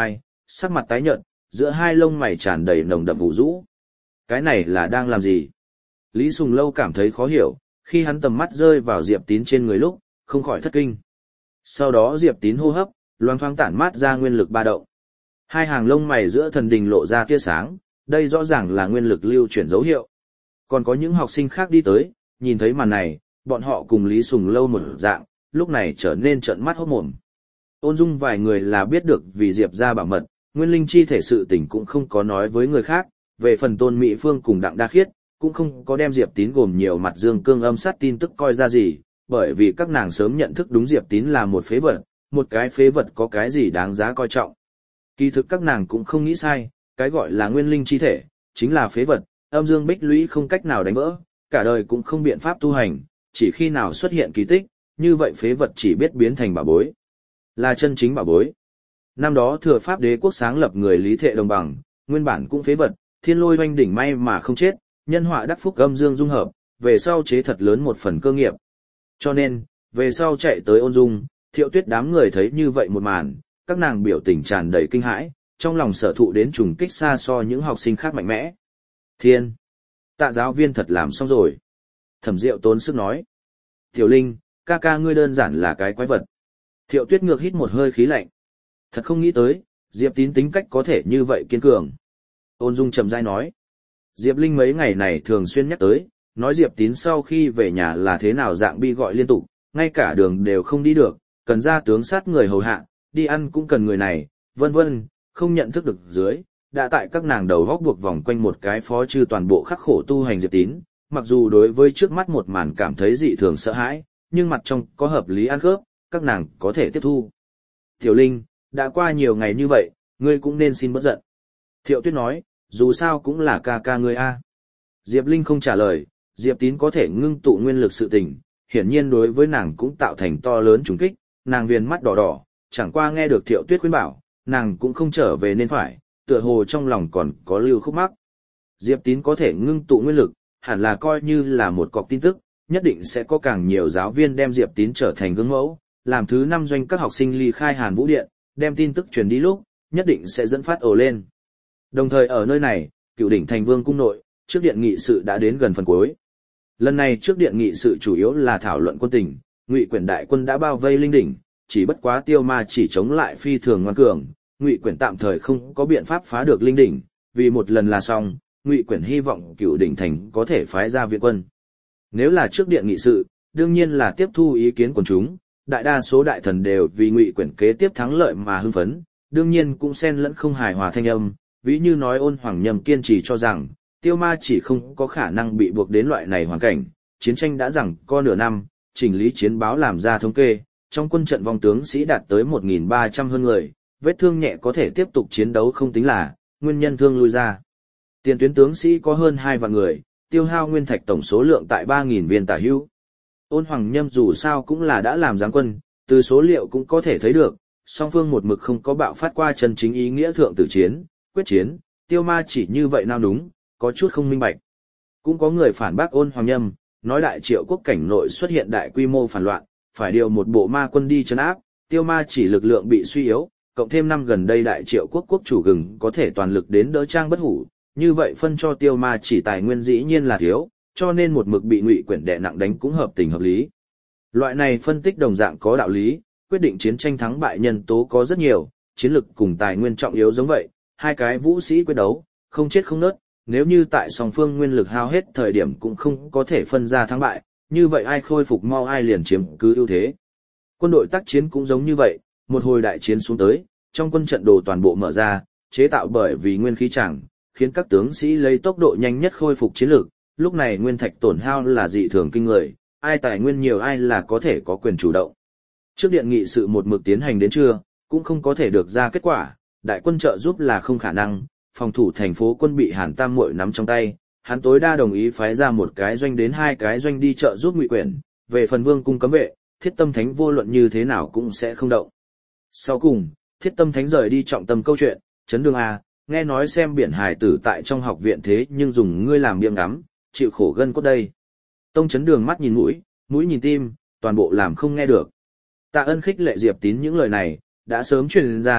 sắc mặt tái nhợt, giữa hai lông mày tràn đầy nồng đậm u rũ. Cái này là đang làm gì? Lý Sùng Lâu cảm thấy khó hiểu, khi hắn tầm mắt rơi vào Diệp Tín trên người lúc, không khỏi thất kinh. Sau đó Diệp Tín hô hấp, loang thoáng tản mát ra nguyên lực ba động. Hai hàng lông mày giữa thần đình lộ ra tia sáng, đây rõ ràng là nguyên lực lưu chuyển dấu hiệu. Còn có những học sinh khác đi tới, nhìn thấy màn này, bọn họ cùng Lý Sùng Lâu một dạng, lúc này trở nên trợn mắt hốt mồm. Ôn Dung vài người là biết được vì Diệp ra bảo mật, nguyên linh chi thể sự tình cũng không có nói với người khác, về phần Tôn Mỹ Phương cùng Đặng Đa Khiết, cũng không có đem Diệp Tín gồm nhiều mặt dương cương âm sát tin tức coi ra gì, bởi vì các nàng sớm nhận thức đúng Diệp Tín là một phế vật, một cái phế vật có cái gì đáng giá coi trọng. Kỳ thực các nàng cũng không nghĩ sai, cái gọi là nguyên linh chi thể, chính là phế vật, âm dương bích lũy không cách nào đánh vỡ, cả đời cũng không biện pháp tu hành, chỉ khi nào xuất hiện kỳ tích, như vậy phế vật chỉ biết biến thành bảo bối. Là chân chính bảo bối. Năm đó Thừa Pháp Đế quốc sáng lập người Lý Thệ Đồng Bằng, nguyên bản cũng phế vật, thiên lôi oanh đỉnh may mà không chết, nhân họa đắc phúc âm dương dung hợp, về sau chế thật lớn một phần cơ nghiệp. Cho nên, về sau chạy tới Ôn Dung, Thiệu Tuyết đám người thấy như vậy một màn, các nàng biểu tình tràn đầy kinh hãi, trong lòng sở thụ đến trùng kích xa so những học sinh khác mạnh mẽ. Thiên! Tạ giáo viên thật làm xong rồi. Thẩm Diệu tốn sức nói. Tiểu Linh, ca ca ngươi đơn giản là cái quái vật. Thiệu Tuyết ngược hít một hơi khí lạnh. Thật không nghĩ tới, Diệp Tín tính cách có thể như vậy kiên cường. Ôn Dung trầm rãi nói. Diệp Linh mấy ngày này thường xuyên nhắc tới, nói Diệp Tín sau khi về nhà là thế nào dạng bi gọi liên tục, ngay cả đường đều không đi được, cần ra tướng sát người hầu hạ, đi ăn cũng cần người này, vân vân, không nhận thức được dưới, đã tại các nàng đầu góc buộc vòng quanh một cái phó chư toàn bộ khắc khổ tu hành Diệp Tín, mặc dù đối với trước mắt một màn cảm thấy dị thường sợ hãi, nhưng mặt trong có hợp lý ăn khớp, các nàng có thể tiếp thu. Tiểu Linh, đã qua nhiều ngày như vậy, ngươi cũng nên xin bớt giận. Thiệu Tuyết nói, dù sao cũng là ca ca ngươi a. Diệp Linh không trả lời, Diệp Tín có thể ngưng tụ nguyên lực sự tình, hiển nhiên đối với nàng cũng tạo thành to lớn trùng kích, nàng viền mắt đỏ đỏ, chẳng qua nghe được Thiệu Tuyết khuyên bảo, nàng cũng không trở về nên phải, tựa hồ trong lòng còn có lưu khúc mắc. Diệp Tín có thể ngưng tụ nguyên lực, hẳn là coi như là một cọc tin tức, nhất định sẽ có càng nhiều giáo viên đem Diệp Tín trở thành gương mẫu, làm thứ 5 doanh các học sinh ly khai Hàn Vũ Điện, đem tin tức truyền đi lúc, nhất định sẽ dẫn phát ồ lên. Đồng thời ở nơi này, Cửu Đỉnh Thành Vương cung nội, trước điện nghị sự đã đến gần phần cuối. Lần này trước điện nghị sự chủ yếu là thảo luận quân tình, Ngụy Quyển đại quân đã bao vây Linh đỉnh, chỉ bất quá Tiêu Ma chỉ chống lại phi thường ngoan cường, Ngụy Quyển tạm thời không có biện pháp phá được Linh đỉnh, vì một lần là xong, Ngụy Quyển hy vọng Cửu Đỉnh Thành có thể phái ra viện quân. Nếu là trước điện nghị sự, đương nhiên là tiếp thu ý kiến của chúng, đại đa số đại thần đều vì Ngụy Quyển kế tiếp thắng lợi mà hưng phấn, đương nhiên cũng xen lẫn không hài hòa thanh âm, ví như nói Ôn Hoàng Nhâm kiên trì cho rằng, Tiêu Ma chỉ không có khả năng bị buộc đến loại này hoàn cảnh, chiến tranh đã rằng có nửa năm, chỉnh lý chiến báo làm ra thống kê, trong quân trận vong tướng sĩ đạt tới 1.300 hơn người, vết thương nhẹ có thể tiếp tục chiến đấu không tính là, nguyên nhân thương lui ra. Tiền tuyến tướng sĩ có hơn 2 vạn người, tiêu hao nguyên thạch tổng số lượng tại 3.000 viên tả hữu. Ôn Hoàng Nhâm dù sao cũng là đã làm giáng quân, từ số liệu cũng có thể thấy được, song phương một mực không có bạo phát qua chân chính ý nghĩa thượng tử chiến, quyết chiến, Tiêu Ma chỉ như vậy nào đúng, có chút không minh bạch. Cũng có người phản bác Ôn Hoàng Nhâm, nói Đại Triệu quốc cảnh nội xuất hiện đại quy mô phản loạn, phải điều một bộ ma quân đi trấn áp, Tiêu Ma chỉ lực lượng bị suy yếu, cộng thêm năm gần đây Đại Triệu quốc quốc chủ gừng có thể toàn lực đến đỡ trang bất hủ, như vậy phân cho Tiêu Ma chỉ tài nguyên dĩ nhiên là thiếu, cho nên một mực bị Ngụy Quyển đè nặng đánh cũng hợp tình hợp lý. Loại này phân tích đồng dạng có đạo lý, quyết định chiến tranh thắng bại nhân tố có rất nhiều, chiến lực cùng tài nguyên trọng yếu giống vậy, hai cái vũ sĩ quyết đấu, không chết không nớt, nếu như tại song phương nguyên lực hao hết thời điểm cũng không có thể phân ra thắng bại, như vậy ai khôi phục mau ai liền chiếm cứ ưu thế. Quân đội tác chiến cũng giống như vậy, một hồi đại chiến xuống tới, trong quân trận đồ toàn bộ mở ra, chế tạo bởi vì nguyên khí chẳng, khiến các tướng sĩ lấy tốc độ nhanh nhất khôi phục chiến lược, lúc này nguyên thạch tổn hao là dị thường kinh người, ai tài nguyên nhiều ai là có thể có quyền chủ động. Trước điện nghị sự một mực tiến hành đến trưa, cũng không có thể được ra kết quả, đại quân trợ giúp là không khả năng, phòng thủ thành phố quân bị Hàn Tam Muội nắm trong tay, hắn tối đa đồng ý phái ra một cái doanh đến 2 cái doanh đi trợ giúp Ngụy Quyển, về phần Vương cung cấm vệ, Thiết Tâm Thánh vô luận như thế nào cũng sẽ không động. Sau cùng, Thiết Tâm Thánh rời đi trọng tâm câu chuyện, chấn đường A, nghe nói xem biển hải tử tại trong học viện thế nhưng dùng ngươi làm miệng ngắm, chịu khổ gân cốt đây. Tông chấn đường mắt nhìn mũi, mũi nhìn tim, toàn bộ làm không nghe được. Tạ Ân khích lệ Diệp Tín những lời này, đã sớm truyền ra,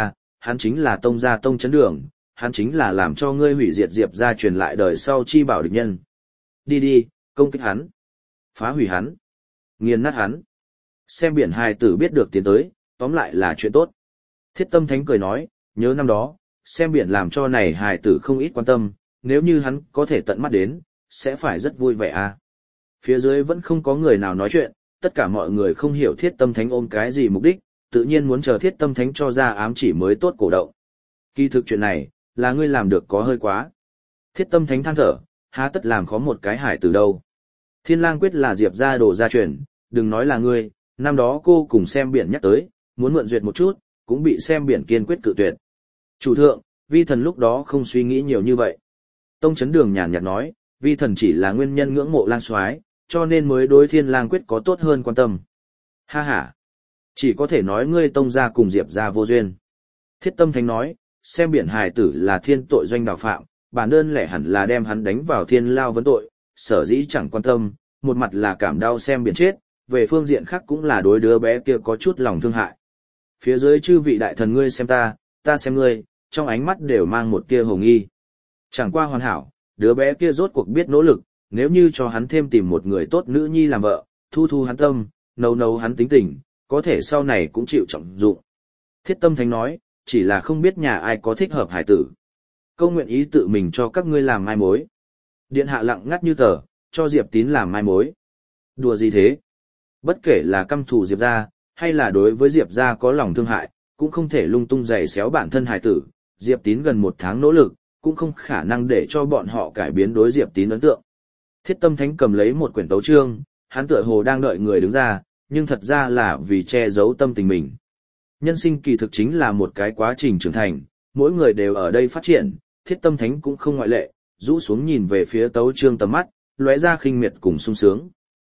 hắn chính là tông gia Tông Chấn Đường, hắn chính là làm cho ngươi hủy diệt Diệp gia truyền lại đời sau chi bảo địch nhân. Đi đi, công kích hắn, phá hủy hắn, nghiền nát hắn. Xem biển hài tử biết được tiến tới, tóm lại là chuyện tốt. Thiết Tâm Thánh cười nói, nhớ năm đó, xem biển làm cho này hài tử không ít quan tâm, nếu như hắn có thể tận mắt đến, sẽ phải rất vui vẻ à. Phía dưới vẫn không có người nào nói chuyện, tất cả mọi người không hiểu Thiết Tâm Thánh ôm cái gì mục đích, tự nhiên muốn chờ Thiết Tâm Thánh cho ra ám chỉ mới tốt cổ động. Kỳ thực chuyện này, là ngươi làm được có hơi quá. Thiết Tâm Thánh than thở, há tất làm khó một cái hải tử đâu. Thiên Lang quyết là Diệp gia đồ gia truyền, đừng nói là ngươi, năm đó cô cùng xem biển nhắc tới, muốn mượn duyệt một chút, cũng bị xem biển kiên quyết cự tuyệt. Chủ thượng, vi thần lúc đó không suy nghĩ nhiều như vậy. Tông Chấn Đường nhàn nhạt nói, vi thần chỉ là nguyên nhân ngưỡng mộ Lang soái, cho nên mới đối Thiên Lang quyết có tốt hơn quan tâm. Ha ha, chỉ có thể nói ngươi tông gia cùng Diệp gia vô duyên. Thiết Tâm Thánh nói, xem biển hài tử là thiên tội doanh đào phạm, bản đơn lẻ hẳn là đem hắn đánh vào thiên lao vấn tội, sở dĩ chẳng quan tâm, một mặt là cảm đau xem biển chết, về phương diện khác cũng là đối đứa bé kia có chút lòng thương hại. Phía dưới chư vị đại thần ngươi xem ta xem ngươi, trong ánh mắt đều mang một tia hồ nghi. Chẳng qua hoàn hảo, đứa bé kia rốt cuộc biết nỗ lực, nếu như cho hắn thêm tìm một người tốt nữ nhi làm vợ, thu hắn tâm, nấu hắn tính tình, có thể sau này cũng chịu trọng dụng. Thiết Tâm Thánh nói, chỉ là không biết nhà ai có thích hợp hải tử. Câu nguyện ý tự mình cho các ngươi làm mai mối. Điện hạ lặng ngắt như tờ, cho Diệp Tín làm mai mối. Đùa gì thế? Bất kể là căm thù Diệp gia, hay là đối với Diệp gia có lòng thương hại, cũng không thể lung tung giày xéo bản thân hải tử. Diệp Tín gần 1 tháng nỗ lực, cũng không khả năng để cho bọn họ cải biến đối Diệp Tín ấn tượng. Thiết Tâm Thánh cầm lấy một quyển tấu chương, hắn tựa hồ đang đợi người đứng ra, nhưng thật ra là vì che giấu tâm tình mình. Nhân sinh kỳ thực chính là một cái quá trình trưởng thành, mỗi người đều ở đây phát triển, Thiết Tâm Thánh cũng không ngoại lệ, rũ xuống nhìn về phía tấu chương tầm mắt, lóe ra khinh miệt cùng sung sướng.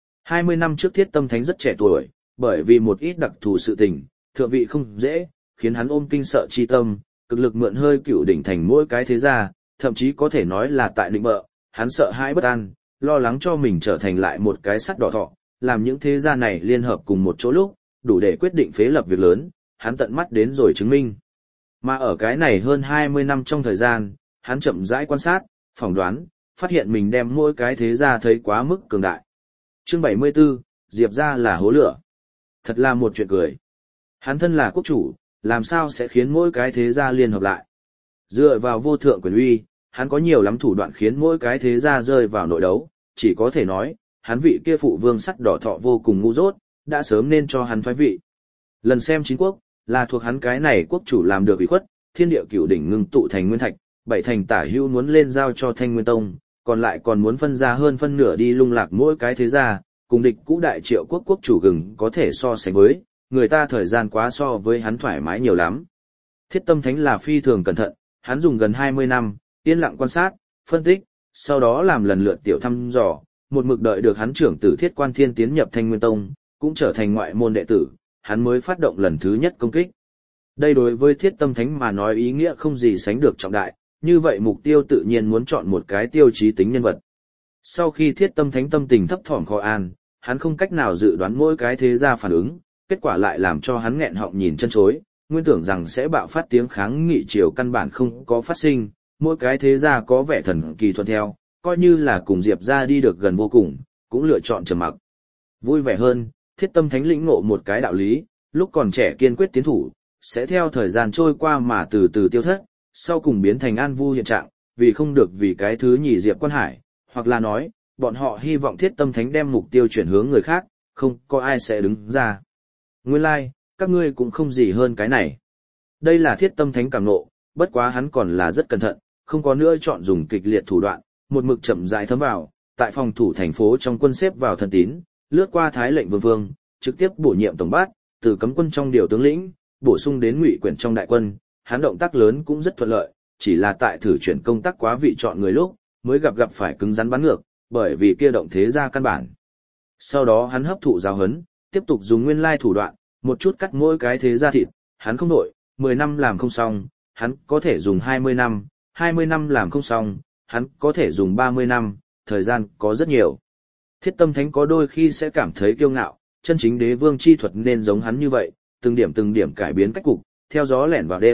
20 năm trước Thiết Tâm Thánh rất trẻ tuổi, bởi vì một ít đặc thù sự tình, thượng vị không dễ, khiến hắn ôm kinh sợ chi tâm, cực lực mượn hơi cựu đỉnh thành mỗi cái thế gia, thậm chí có thể nói là tại định bợ, hắn sợ hãi bất an, lo lắng cho mình trở thành lại một cái sắt đỏ thọ, làm những thế gia này liên hợp cùng một chỗ lúc, đủ để quyết định phế lập việc lớn, hắn tận mắt đến rồi chứng minh. Mà ở cái này hơn 20 năm trong thời gian, hắn chậm rãi quan sát, phỏng đoán, phát hiện mình đem mỗi cái thế gia thấy quá mức cường đại. Chương 74, Diệp gia là hố lửa. Thật là một chuyện cười. Hắn thân là quốc chủ, làm sao sẽ khiến mỗi cái thế gia liên hợp lại? Dựa vào vô thượng quyền uy, hắn có nhiều lắm thủ đoạn khiến mỗi cái thế gia rơi vào nội đấu, chỉ có thể nói, hắn vị kia phụ vương sắt đỏ thọ vô cùng ngu dốt, đã sớm nên cho hắn thoái vị. Lần xem chính quốc, là thuộc hắn cái này quốc chủ làm được ủy khuất, thiên địa cửu đỉnh ngưng tụ thành nguyên thạch, 7 thành tả hữu muốn lên giao cho Thanh Nguyên Tông, còn lại còn muốn phân ra hơn phân nửa đi lung lạc mỗi cái thế gia, cùng địch cũ đại Triệu quốc quốc chủ gừng có thể so sánh với, người ta thời gian quá so với hắn thoải mái nhiều lắm. Thiết Tâm Thánh là phi thường cẩn thận, hắn dùng gần 20 năm, yên lặng quan sát, phân tích, sau đó làm lần lượt tiểu thăm dò, một mực đợi được hắn trưởng tử Thiết Quan Thiên tiến nhập Thanh Nguyên Tông, cũng trở thành ngoại môn đệ tử, hắn mới phát động lần thứ nhất công kích. Đây đối với Thiết Tâm Thánh mà nói ý nghĩa không gì sánh được trọng đại, như vậy mục tiêu tự nhiên muốn chọn một cái tiêu chí tính nhân vật. Sau khi Thiết Tâm Thánh tâm tình thấp thỏm khó an, hắn không cách nào dự đoán mỗi cái thế gia phản ứng, kết quả lại làm cho hắn nghẹn họng nhìn chân chối, nguyên tưởng rằng sẽ bạo phát tiếng kháng nghị triều căn bản không có phát sinh, mỗi cái thế gia có vẻ thần kỳ thuận theo, coi như là cùng Diệp gia đi được gần vô cùng, cũng lựa chọn trầm mặc. Vui vẻ hơn, Thiết Tâm Thánh lĩnh ngộ một cái đạo lý, lúc còn trẻ kiên quyết tiến thủ, sẽ theo thời gian trôi qua mà từ từ tiêu thất, sau cùng biến thành an vu hiện trạng, vì không được vì cái thứ nhì Diệp Quan Hải, hoặc là nói, bọn họ hy vọng Thiết Tâm Thánh đem mục tiêu chuyển hướng người khác, không có ai sẽ đứng ra. Nguyên lai, các ngươi cũng không gì hơn cái này. Đây là Thiết Tâm Thánh cảm ngộ, bất quá hắn còn là rất cẩn thận, không có nữa chọn dùng kịch liệt thủ đoạn, một mực chậm rãi thấm vào, tại phòng thủ thành phố trong quân xếp vào thần tín, lướt qua Thái lệnh vương vương, trực tiếp bổ nhiệm tổng bát, từ cấm quân trong điều tướng lĩnh, bổ sung đến Ngụy Quyển trong đại quân, hắn động tác lớn cũng rất thuận lợi, chỉ là tại thử chuyển công tác quá vị chọn người lúc, mới gặp phải cứng rắn bắn ngược, bởi vì kia động thế ra căn bản. Sau đó hắn hấp thụ giáo huấn, tiếp tục dùng nguyên lai thủ đoạn, một chút cắt mỗi cái thế ra thịt, hắn không đổi, 10 năm làm không xong, hắn có thể dùng 20 năm, 20 năm làm không xong, hắn có thể dùng 30 năm, thời gian có rất nhiều. Thiết Tâm Thánh có đôi khi sẽ cảm thấy kiêu ngạo, chân chính đế vương chi thuật nên giống hắn như vậy, từng điểm cải biến cách cục, theo gió lẻn vào đêm,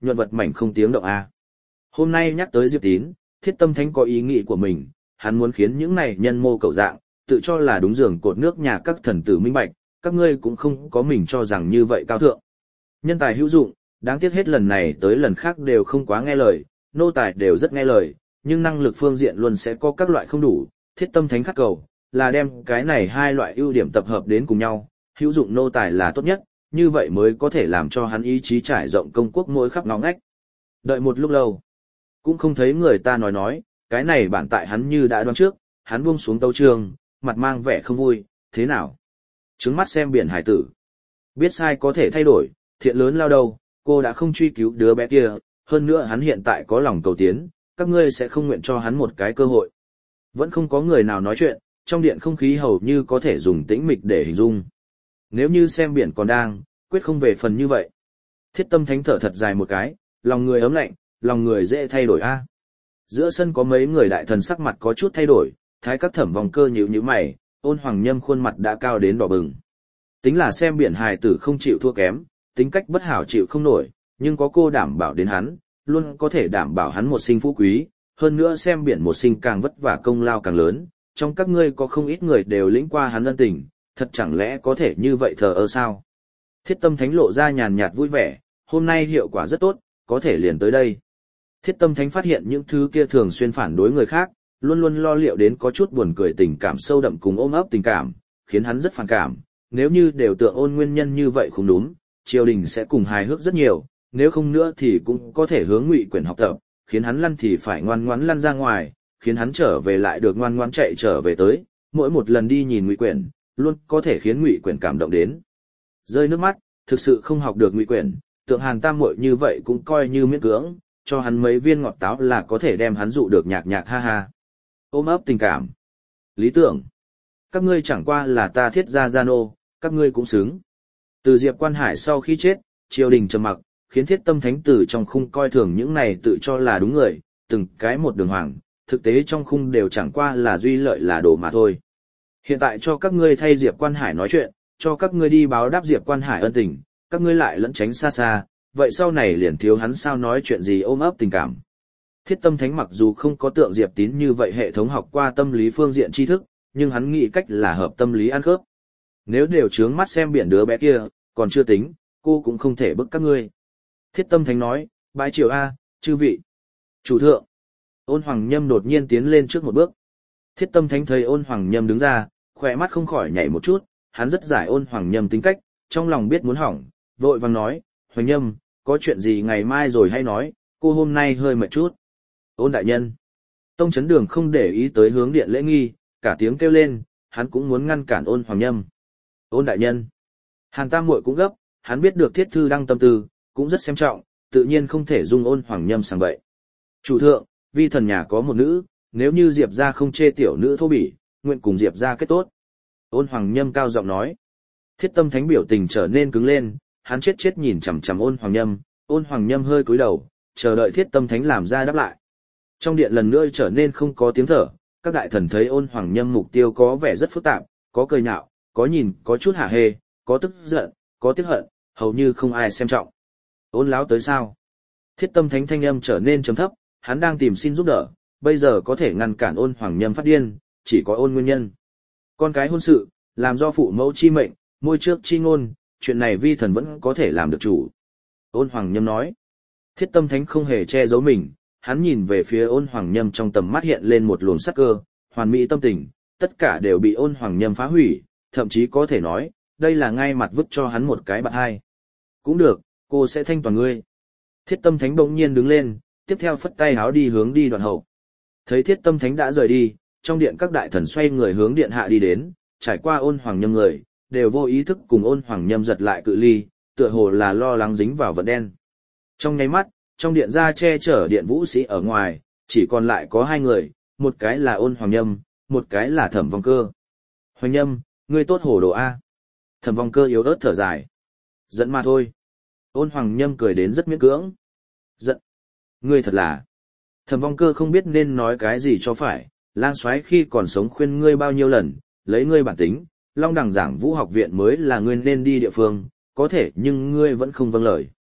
nhuận vật mảnh không tiếng động a. Hôm nay nhắc tới Diệp Tín, Thiết Tâm Thánh có ý nghĩ của mình, hắn muốn khiến những này nhân mô cầu dạng, tự cho là đúng giường cột nước nhà các thần tử minh bạch, các ngươi cũng không có mình cho rằng như vậy cao thượng. Nhân tài hữu dụng, đáng tiếc hết lần này tới lần khác đều không quá nghe lời, nô tài đều rất nghe lời, nhưng năng lực phương diện luôn sẽ có các loại không đủ, Thiết Tâm Thánh khát cầu, là đem cái này hai loại ưu điểm tập hợp đến cùng nhau, hữu dụng nô tài là tốt nhất, như vậy mới có thể làm cho hắn ý chí trải rộng công quốc mỗi khắp ngõ ngách. Đợi một lúc lâu, cũng không thấy người ta nói, cái này bản tại hắn như đã đoán trước, hắn buông xuống tấu trường, mặt mang vẻ không vui, thế nào? Trứng mắt xem biển hải tử. Biết sai có thể thay đổi, thiện lớn lao đâu, cô đã không truy cứu đứa bé kia, hơn nữa hắn hiện tại có lòng cầu tiến, các ngươi sẽ không nguyện cho hắn một cái cơ hội. Vẫn không có người nào nói chuyện, trong điện không khí hầu như có thể dùng tĩnh mịch để hình dung. Nếu như xem biển còn đang, quyết không về phần như vậy. Thiết Tâm Thánh thở thật dài một cái, lòng người ấm lạnh, lòng người dễ thay đổi a. Giữa sân có mấy người đại thần sắc mặt có chút thay đổi, thái các Thẩm Vòng Cơ nhíu nhíu mày, Ôn Hoàng Nhâm khuôn mặt đã cao đến đỏ bừng. Tính là xem biển hài tử không chịu thua kém, tính cách bất hảo chịu không nổi, nhưng có cô đảm bảo đến hắn, luôn có thể đảm bảo hắn một sinh phú quý, hơn nữa xem biển một sinh càng vất vả công lao càng lớn, trong các ngươi có không ít người đều lĩnh qua hắn ân tình, thật chẳng lẽ có thể như vậy thờ ơ sao? Thiết Tâm Thánh lộ ra nhàn nhạt vui vẻ, hôm nay hiệu quả rất tốt, có thể liền tới đây. Thiết Tâm Thánh phát hiện những thứ kia thường xuyên phản đối người khác, luôn luôn lo liệu đến có chút buồn cười tình cảm sâu đậm cùng ôm ấp tình cảm, khiến hắn rất phản cảm, nếu như đều tượng Ôn nguyên nhân như vậy không đúng, triều đình sẽ cùng hài hước rất nhiều, nếu không nữa thì cũng có thể hướng Ngụy Quyển học tập, khiến hắn lăn thì phải ngoan ngoãn lăn ra ngoài, khiến hắn trở về lại được ngoan ngoãn chạy trở về tới, mỗi một lần đi nhìn Ngụy Quyển, luôn có thể khiến Ngụy Quyển cảm động đến rơi nước mắt, thực sự không học được Ngụy Quyển, tượng Hàn Tam muội như vậy cũng coi như miễn cưỡng, cho hắn mấy viên ngọt táo là có thể đem hắn dụ được nhạc nhạc ha ha. Ôm ấp tình cảm. Lý tưởng. Các ngươi chẳng qua là ta Thiết gia gia nô, các ngươi cũng xứng. Từ Diệp Quan Hải sau khi chết, triều đình trầm mặc, khiến Thiết Tâm Thánh tử trong khung coi thường những này tự cho là đúng người, từng cái một đường hoàng, thực tế trong khung đều chẳng qua là duy lợi là đồ mà thôi. Hiện tại cho các ngươi thay Diệp Quan Hải nói chuyện, cho các ngươi đi báo đáp Diệp Quan Hải ân tình, các ngươi lại lẫn tránh xa xa, vậy sau này liền thiếu hắn sao nói chuyện gì ôm ấp tình cảm. Thiết Tâm Thánh mặc dù không có tượng Diệp Tín như vậy hệ thống học qua tâm lý phương diện tri thức, nhưng hắn nghĩ cách là hợp tâm lý ăn khớp. Nếu đều trướng mắt xem biển đứa bé kia, còn chưa tính, cô cũng không thể bức các ngươi. Thiết Tâm Thánh nói, bái triều A, chư vị. Chủ thượng. Ôn Hoàng Nhâm đột nhiên tiến lên trước một bước. Thiết Tâm Thánh thấy Ôn Hoàng Nhâm đứng ra, khỏe mắt không khỏi nhảy một chút, hắn rất giải Ôn Hoàng Nhâm tính cách, trong lòng biết muốn hỏng, vội vàng nói, Hoàng Nhâm, có chuyện gì ngày mai rồi hay nói, cô hôm nay hơi mệt chút. Ôn đại nhân. Tông Chấn Đường không để ý tới hướng điện lễ nghi, cả tiếng kêu lên, hắn cũng muốn ngăn cản Ôn Hoàng Nhâm. Ôn đại nhân. Hàn Tam muội cũng gấp, hắn biết được Thiết Thư đang tâm tư, cũng rất xem trọng, tự nhiên không thể dung Ôn Hoàng Nhâm sang bậy. Chủ thượng, vi thần nhà có một nữ, nếu như Diệp gia không chê tiểu nữ thô bỉ, nguyện cùng Diệp gia kết tốt. Ôn Hoàng Nhâm cao giọng nói. Thiết Tâm Thánh biểu tình trở nên cứng lên, hắn chết nhìn chằm chằm Ôn Hoàng Nhâm hơi cúi đầu, chờ đợi Thiết Tâm Thánh làm ra đáp lại. Trong điện lần nữa trở nên không có tiếng thở, các đại thần thấy Ôn Hoàng Nhâm mục tiêu có vẻ rất phức tạp, có cười nhạo, có nhìn, có chút hả hê, có tức giận, có tiếc hận, hầu như không ai xem trọng. Ôn láo tới sao? Thiết Tâm Thánh thanh âm trở nên trầm thấp, hắn đang tìm xin giúp đỡ, bây giờ có thể ngăn cản Ôn Hoàng Nhâm phát điên, chỉ có Ôn nguyên nhân. Con cái hôn sự, làm do phụ mẫu chi mệnh, môi trước chi ngôn, chuyện này vi thần vẫn có thể làm được chủ. Ôn Hoàng Nhâm nói. Thiết Tâm Thánh không hề che giấu mình, hắn nhìn về phía Ôn Hoàng Nhâm trong tầm mắt hiện lên một luồng sắc cơ, hoàn mỹ tâm tình, tất cả đều bị Ôn Hoàng Nhâm phá hủy, thậm chí có thể nói, đây là ngay mặt vứt cho hắn một cái bạt hai. Cũng được, cô sẽ thanh toàn ngươi. Thiết Tâm Thánh bỗng nhiên đứng lên, tiếp theo phất tay háo đi hướng đi Đoạn Hậu. Thấy Thiết Tâm Thánh đã rời đi, trong điện các đại thần xoay người hướng điện hạ đi đến, trải qua Ôn Hoàng Nhâm người, đều vô ý thức cùng Ôn Hoàng Nhâm giật lại cự ly, tựa hồ là lo lắng dính vào vận đen. Trong nháy mắt, trong điện ra che chở điện vũ sĩ ở ngoài, chỉ còn lại có hai người, một cái là Ôn Hoàng Nhâm, một cái là Thẩm Vong Cơ. Hoàng Nhâm, ngươi tốt hồ đồ A. Thẩm Vong Cơ yếu ớt thở dài. Giận mà thôi. Ôn Hoàng Nhâm cười đến rất miễn cưỡng. Giận. Ngươi thật là. Thẩm Vong Cơ không biết nên nói cái gì cho phải, Lang Soái khi còn sống khuyên ngươi bao nhiêu lần, lấy ngươi bản tính, Long Đằng Giảng Vũ học viện mới là ngươi nên đi địa phương, có thể nhưng ngươi vẫn không vâng lời.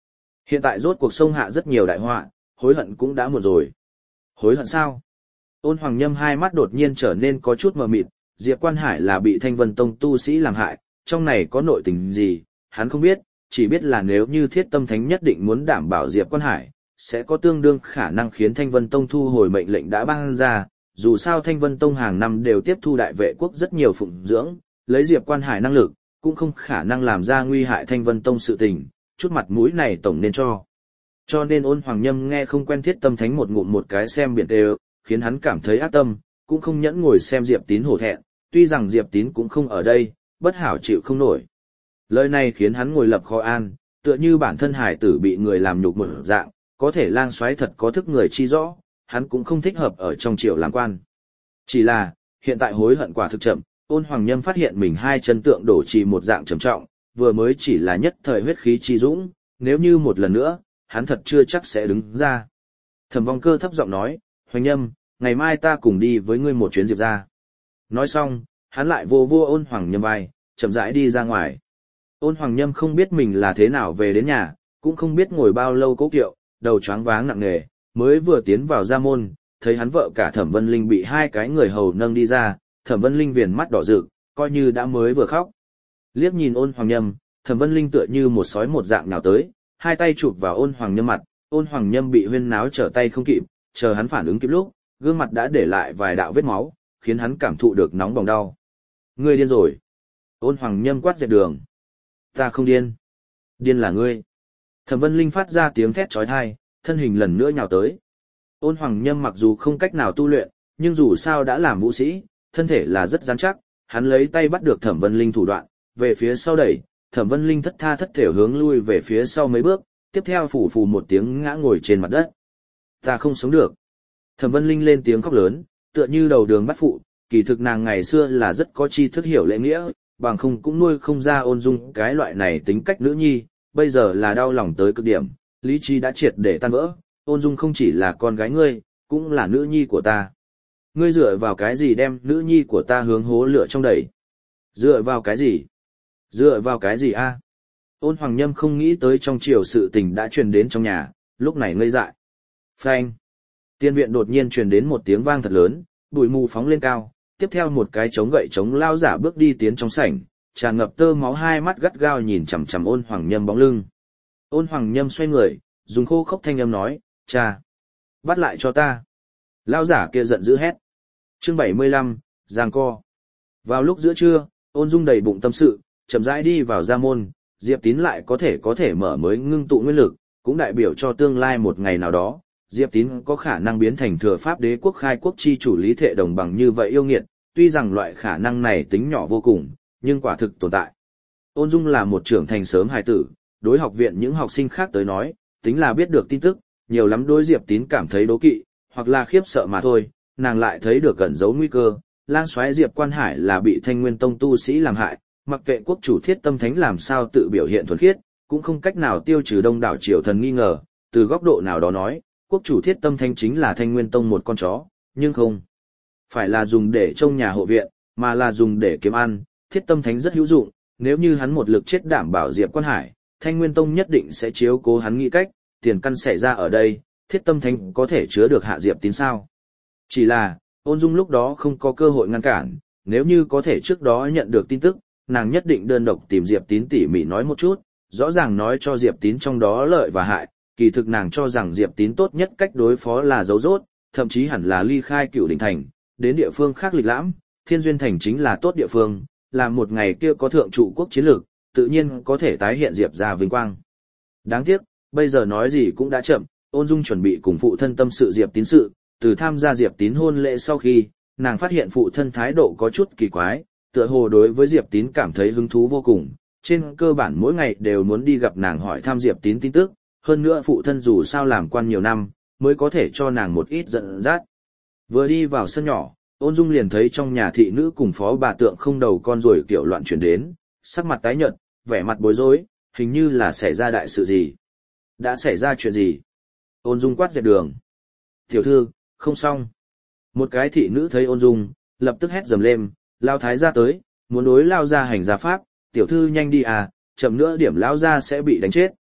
Hiện tại rốt cuộc sông hạ rất nhiều đại họa, hối hận cũng đã muộn rồi. Hối hận sao? Ôn Hoàng Nhâm hai mắt đột nhiên trở nên có chút mờ mịt, Diệp Quan Hải là bị Thanh Vân Tông tu sĩ làm hại, trong này có nội tình gì, hắn không biết, chỉ biết là nếu như Thiết Tâm Thánh nhất định muốn đảm bảo Diệp Quan Hải, sẽ có tương đương khả năng khiến Thanh Vân Tông thu hồi mệnh lệnh đã ban ra, dù sao Thanh Vân Tông hàng năm đều tiếp thu đại vệ quốc rất nhiều phụng dưỡng, lấy Diệp Quan Hải năng lực, cũng không khả năng làm ra nguy hại Thanh Vân Tông sự tình, chút mặt mũi này tổng nên cho. Cho nên Ôn Hoàng Nhâm nghe không quen Thiết Tâm Thánh một ngụm một cái xem biển đều, khiến hắn cảm thấy ác tâm, cũng không nhẫn ngồi xem Diệp Tín hổ thẹn, tuy rằng Diệp Tín cũng không ở đây, bất hảo chịu không nổi. Lời này khiến hắn ngồi lập khó an, tựa như bản thân hải tử bị người làm nhục một dạng, có thể lang xoáy thật có thức người chi rõ, hắn cũng không thích hợp ở trong triều làm quan. Chỉ là, hiện tại hối hận quả thực chậm, Ôn Hoàng Nhâm phát hiện mình hai chân tượng đổ trì một dạng trầm trọng, vừa mới chỉ là nhất thời huyết khí chi dũng, nếu như một lần nữa, hắn thật chưa chắc sẽ đứng ra. Thẩm Vong Cơ thấp giọng nói, Hoàng Nhâm, ngày mai ta cùng đi với ngươi một chuyến Diệp ra. Nói xong, hắn lại vô vô Ôn Hoàng Nhâm vai, chậm rãi đi ra ngoài. Ôn Hoàng Nhâm không biết mình là thế nào về đến nhà, cũng không biết ngồi bao lâu cố kiệu, đầu choáng váng nặng nề, mới vừa tiến vào gia môn, thấy hắn vợ cả Thẩm Vân Linh bị hai cái người hầu nâng đi ra, Thẩm Vân Linh viền mắt đỏ rực, coi như đã mới vừa khóc. Liếc nhìn Ôn Hoàng Nhâm, Thẩm Vân Linh tựa như một sói một dạng nào tới, hai tay chụp vào Ôn Hoàng Nhâm mặt, Ôn Hoàng Nhâm bị huyên náo trở tay không kịp, chờ hắn phản ứng kịp lúc, gương mặt đã để lại vài đạo vết máu, khiến hắn cảm thụ được nóng bỏng đau. Ngươi điên rồi. Ôn Hoàng Nhâm quát dẹp đường. Ta không điên. Điên là ngươi. Thẩm Vân Linh phát ra tiếng thét chói tai, thân hình lần nữa nhào tới. Ôn Hoàng Nhâm mặc dù không cách nào tu luyện, nhưng dù sao đã làm vũ sĩ, thân thể là rất rắn chắc, hắn lấy tay bắt được Thẩm Vân Linh thủ đoạn, về phía sau đẩy, Thẩm Vân Linh thất tha thất thểu hướng lui về phía sau mấy bước, tiếp theo phù phù một tiếng ngã ngồi trên mặt đất. Ta không sống được. Thẩm Vân Linh lên tiếng khóc lớn, tựa như đầu đường bắt phụ, kỳ thực nàng ngày xưa là rất có tri thức hiểu lễ nghĩa, bằng không cũng nuôi không ra Ôn Dung cái loại này tính cách nữ nhi, bây giờ là đau lòng tới cực điểm, lý trí đã triệt để tan vỡ, Ôn Dung không chỉ là con gái ngươi, cũng là nữ nhi của ta. Ngươi dựa vào cái gì đem nữ nhi của ta hướng hố lửa trong đẩy? Dựa vào cái gì? Dựa vào cái gì a? Ôn Hoàng Nhâm không nghĩ tới trong triều sự tình đã truyền đến trong nhà, lúc này ngây dại. Phanh! Tiên viện đột nhiên truyền đến một tiếng vang thật lớn, bụi mù phóng lên cao, tiếp theo một cái chống gậy chống lao giả bước đi tiến trong sảnh, tràn ngập tơ máu hai mắt gắt gao nhìn chằm chằm Ôn Hoàng Nhâm bóng lưng. Ôn Hoàng Nhâm xoay người, dùng khô khốc thanh âm nói, cha, bắt lại cho ta. Lao giả kia giận dữ hét. Chương 75, giằng co. Vào lúc giữa trưa, Ôn Dung đầy bụng tâm sự, chậm rãi đi vào gia môn, Diệp Tín lại có thể mở mới ngưng tụ nguyên lực, cũng đại biểu cho tương lai một ngày nào đó, Diệp Tín có khả năng biến thành thừa pháp đế quốc khai quốc chi chủ lý thệ đồng bằng như vậy yêu nghiệt, tuy rằng loại khả năng này tính nhỏ vô cùng, nhưng quả thực tồn tại. Ôn Dung là một trưởng thành sớm hài tử, đối học viện những học sinh khác tới nói, tính là biết được tin tức, nhiều lắm đối Diệp Tín cảm thấy đố kỵ, hoặc là khiếp sợ mà thôi, nàng lại thấy được cẩn giấu nguy cơ, lang soái Diệp Quan Hải là bị Thanh Nguyên Tông tu sĩ làm hại, mặc kệ quốc chủ Thiết Tâm Thánh làm sao tự biểu hiện thuần khiết, cũng không cách nào tiêu trừ đông đảo triều thần nghi ngờ, từ góc độ nào đó nói, quốc chủ Thiết Tâm Thánh chính là Thanh Nguyên Tông một con chó, nhưng không phải là dùng để trông nhà hộ viện, mà là dùng để kiếm ăn, Thiết Tâm Thánh rất hữu dụng, nếu như hắn một lực chết đảm bảo Diệp Quan Hải, Thanh Nguyên Tông nhất định sẽ chiếu cố hắn nghĩ cách, tiền căn xảy ra ở đây, Thiết Tâm Thánh có thể chứa được hạ Diệp Tín sao? Chỉ là, Ôn Dung lúc đó không có cơ hội ngăn cản, nếu như có thể trước đó nhận được tin tức, nàng nhất định đơn độc tìm Diệp Tín tỉ mỉ nói một chút, rõ ràng nói cho Diệp Tín trong đó lợi và hại, kỳ thực nàng cho rằng Diệp Tín tốt nhất cách đối phó là giấu rốt, thậm chí hẳn là ly khai Cửu Đỉnh Thành, đến địa phương khác lịch lãm, Thiên Duyên Thành chính là tốt địa phương, làm một ngày kia có thượng trụ quốc chiến lược, tự nhiên có thể tái hiện Diệp ra vinh quang. Đáng tiếc, bây giờ nói gì cũng đã chậm, Ôn Dung chuẩn bị cùng phụ thân tâm sự Diệp Tín sự, từ tham gia Diệp Tín hôn lễ sau khi, nàng phát hiện phụ thân thái độ có chút kỳ quái, tựa hồ đối với Diệp Tín cảm thấy hứng thú vô cùng, trên cơ bản mỗi ngày đều muốn đi gặp nàng hỏi thăm Diệp Tín tin tức, hơn nữa phụ thân dù sao làm quan nhiều năm, mới có thể cho nàng một ít dẫn dắt. Vừa đi vào sân nhỏ, Ôn Dung liền thấy trong nhà thị nữ cùng phó bà tượng không đầu con rồi kiểu loạn chuyển đến, sắc mặt tái nhợt, vẻ mặt bối rối, hình như là xảy ra đại sự gì. Đã xảy ra chuyện gì? Ôn Dung quát dẹp đường. Tiểu thư, không xong. Một cái thị nữ thấy Ôn Dung, lập tức hét dầm lên, lao thái gia tới, muốn đối lao ra hành gia pháp, tiểu thư nhanh đi à, chậm nữa điểm lao ra sẽ bị đánh chết.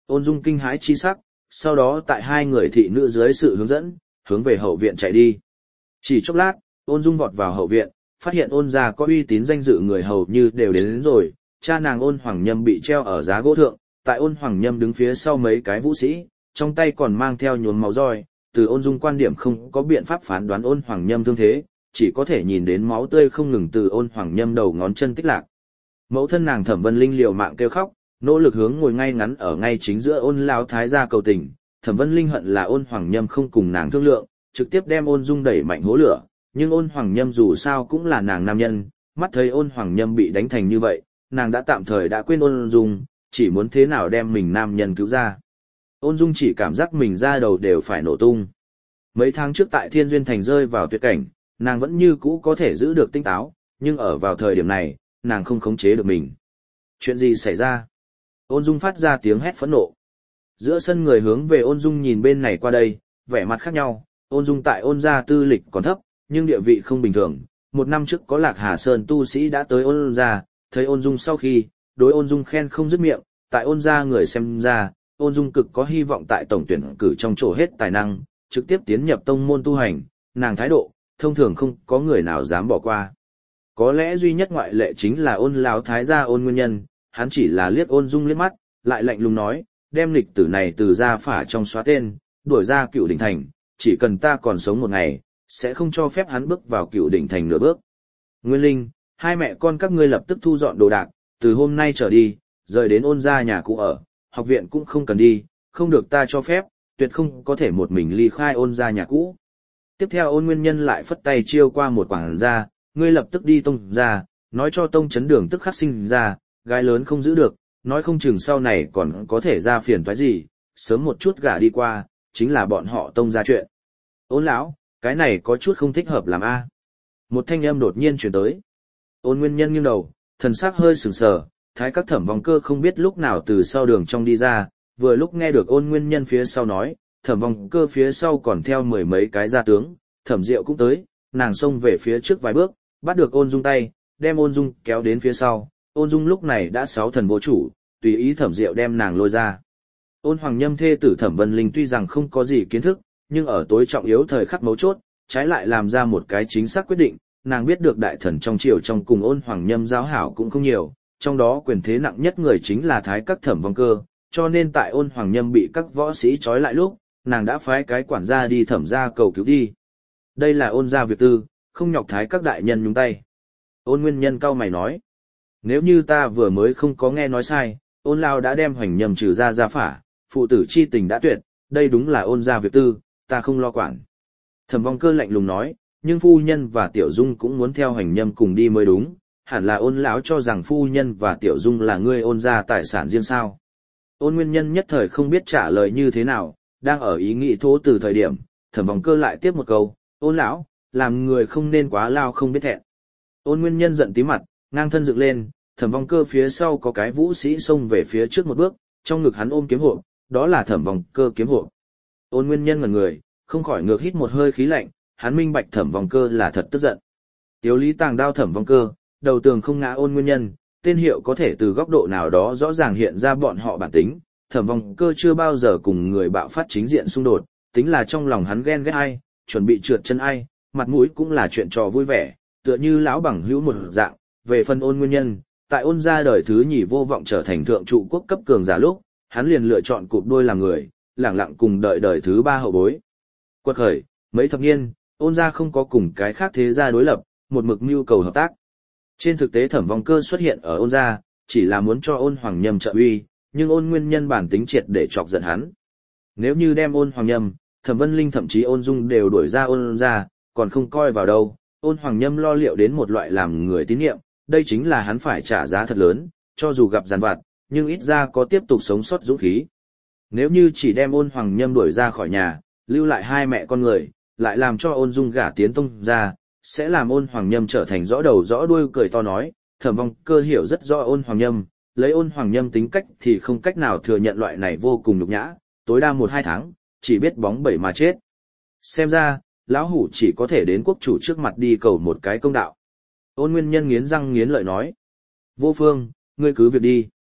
Ôn Dung kinh hãi chi sắc, sau đó tại hai người thị nữ dưới sự hướng dẫn, hướng về hậu viện chạy đi. Chỉ chốc lát, Ôn Dung vọt vào hậu viện, phát hiện Ôn gia có uy tín danh dự người hầu như đều đến rồi, cha nàng Ôn Hoàng Nhâm bị treo ở giá gỗ thượng, tại Ôn Hoàng Nhâm đứng phía sau mấy cái vũ sĩ, trong tay còn mang theo nhuốm máu roi, từ Ôn Dung quan điểm không có biện pháp phán đoán Ôn Hoàng Nhâm thương thế, chỉ có thể nhìn đến máu tươi không ngừng từ Ôn Hoàng Nhâm đầu ngón chân tích lạc. Mẫu thân nàng Thẩm Vân Linh liều mạng kêu khóc, nỗ lực hướng ngồi ngay ngắn ở ngay chính giữa Ôn lão thái gia cầu tình. Thẩm Vân Linh hận là Ôn Hoàng Nhâm không cùng nàng thương lượng, trực tiếp đem Ôn Dung đẩy mạnh hố lửa, nhưng Ôn Hoàng Nhâm dù sao cũng là nàng nam nhân, mắt thấy Ôn Hoàng Nhâm bị đánh thành như vậy, nàng đã tạm thời đã quên Ôn Dung, chỉ muốn thế nào đem mình nam nhân cứu ra. Ôn Dung chỉ cảm giác mình da đầu đều phải nổ tung. Mấy tháng trước tại Thiên Duyên Thành rơi vào tuyệt cảnh, nàng vẫn như cũ có thể giữ được tinh táo, nhưng ở vào thời điểm này, nàng không khống chế được mình. Chuyện gì xảy ra? Ôn Dung phát ra tiếng hét phẫn nộ. Giữa sân người hướng về Ôn Dung nhìn bên này qua đây, vẻ mặt khác nhau. Ôn Dung tại Ôn gia tư lịch còn thấp, nhưng địa vị không bình thường. Một năm trước có Lạc Hà Sơn tu sĩ đã tới Ôn gia, thấy Ôn Dung sau khi, đối Ôn Dung khen không dứt miệng. Tại Ôn gia người xem ra, Ôn Dung cực có hy vọng tại tổng tuyển cử trong chỗ hết tài năng, trực tiếp tiến nhập tông môn tu hành. Nàng thái độ, thông thường không có người nào dám bỏ qua. Có lẽ duy nhất ngoại lệ chính là Ôn lão thái gia Ôn Nguyên Nhân, hắn chỉ là liếc Ôn Dung liếc mắt, lại lạnh lùng nói, đem lịch tử này từ gia phả trong xóa tên, đuổi ra Cựu Đỉnh Thành, chỉ cần ta còn sống một ngày, sẽ không cho phép hắn bước vào Cựu Đỉnh Thành nửa bước. Nguyên Linh, hai mẹ con các ngươi lập tức thu dọn đồ đạc, từ hôm nay trở đi, rời đến Ôn gia nhà cũ ở, học viện cũng không cần đi, không được ta cho phép, tuyệt không có thể một mình ly khai Ôn gia nhà cũ. Tiếp theo Ôn Nguyên Nhân lại phất tay chiêu qua một quảng gia, ngươi lập tức đi tông gia, nói cho tông chấn đường tức khắc sinh ra, gái lớn không giữ được, nói không chừng sau này còn có thể ra phiền toái gì, sớm một chút gả đi qua, chính là bọn họ tông ra chuyện. Ôn lão, cái này có chút không thích hợp làm a. Một thanh âm đột nhiên truyền tới. Ôn Nguyên Nhân nghiêng đầu, thần sắc hơi sừng sờ, thái các Thẩm Vong Cơ không biết lúc nào từ sau đường trong đi ra, vừa lúc nghe được Ôn Nguyên Nhân phía sau nói, Thẩm Vong Cơ phía sau còn theo mười mấy cái gia tướng, Thẩm Diệu cũng tới, nàng xông về phía trước vài bước, bắt được Ôn Dung tay, đem Ôn Dung kéo đến phía sau. Ôn Dung lúc này đã sáu thần vô chủ, tùy ý Thẩm Diệu đem nàng lôi ra. Ôn Hoàng Nhâm thê tử Thẩm Vân Linh tuy rằng không có gì kiến thức, nhưng ở tối trọng yếu thời khắc mấu chốt, trái lại làm ra một cái chính xác quyết định, nàng biết được đại thần trong triều trong cùng Ôn Hoàng Nhâm giao hảo cũng không nhiều, trong đó quyền thế nặng nhất người chính là thái các Thẩm Vong Cơ, cho nên tại Ôn Hoàng Nhâm bị các võ sĩ trói lại lúc, nàng đã phái cái quản gia đi Thẩm gia cầu cứu đi. Đây là Ôn gia việc tư, không nhọc thái các đại nhân nhúng tay. Ôn Nguyên Nhân cau mày nói. Nếu như ta vừa mới không có nghe nói sai, Ôn lão đã đem Hoành Nhâm trừ ra gia phả, phụ tử chi tình đã tuyệt, đây đúng là Ôn gia việc tư, ta không lo quản. Thẩm Vong Cơ lạnh lùng nói, nhưng phu nhân và Tiểu Dung cũng muốn theo Hoành Nhâm cùng đi mới đúng, hẳn là Ôn lão cho rằng phu nhân và Tiểu Dung là ngươi Ôn gia tài sản riêng sao. Ôn Nguyên Nhân nhất thời không biết trả lời như thế nào, đang ở ý nghĩ thố từ thời điểm, Thẩm Vong Cơ lại tiếp một câu, Ôn lão, làm người không nên quá lao không biết thẹn. Ôn Nguyên Nhân giận tí mặt, ngang thân dựng lên, Thẩm Vong Cơ phía sau có cái vũ sĩ xông về phía trước một bước, trong ngực hắn ôm kiếm hộp, đó là Thẩm Vong Cơ kiếm hộp. Ôn Nguyên Nhân ngẩn người, không khỏi ngược hít một hơi khí lạnh, hắn minh bạch Thẩm Vong Cơ là thật tức giận. Tiếu lý tàng đao Thẩm Vong Cơ, đầu tường không ngã Ôn Nguyên Nhân, tên hiệu có thể từ góc độ nào đó rõ ràng hiện ra bọn họ bản tính. Thẩm Vong Cơ chưa bao giờ cùng người bạo phát chính diện xung đột, tính là trong lòng hắn ghen ghét ai, chuẩn bị trượt chân ai, mặt mũi cũng là chuyện trò vui vẻ, tựa như lão bằng hữu một dạng. Về phần Ôn Nguyên Nhân, tại Ôn gia đời thứ nhì vô vọng trở thành thượng trụ quốc cấp cường giả lúc, hắn liền lựa chọn cụp đôi làm người, lẳng lặng cùng đợi đời thứ ba hậu bối. Quật khởi, mấy thập niên, Ôn gia không có cùng cái khác thế gia đối lập, một mực mưu cầu hợp tác. Trên thực tế Thẩm Vong Cơ xuất hiện ở Ôn gia, chỉ là muốn cho Ôn Hoàng Nhâm trợ uy, nhưng Ôn Nguyên Nhân bản tính triệt để chọc giận hắn. Nếu như đem Ôn Hoàng Nhâm, Thẩm Vân Linh thậm chí Ôn Dung đều đuổi ra Ôn gia, còn không coi vào đâu, Ôn Hoàng Nhâm lo liệu đến một loại làm người tín nhiệm, đây chính là hắn phải trả giá thật lớn, cho dù gặp giàn vặt, nhưng ít ra có tiếp tục sống sót dũng khí. Nếu như chỉ đem Ôn Hoàng Nhâm đuổi ra khỏi nhà, lưu lại hai mẹ con người, lại làm cho Ôn Dung gả tiến tông ra, sẽ làm Ôn Hoàng Nhâm trở thành rõ đầu rõ đuôi cười to nói, Thẩm Vong Cơ hiểu rất rõ Ôn Hoàng Nhâm, lấy Ôn Hoàng Nhâm tính cách thì không cách nào thừa nhận loại này vô cùng nhục nhã, tối đa 1-2 tháng, chỉ biết bóng bẩy mà chết. Xem ra, lão hủ chỉ có thể đến quốc chủ trước mặt đi cầu một cái công đạo. Ôn Nguyên Nhân nghiến răng nghiến lợi nói. Vô Phương, ngươi cứ việc đi.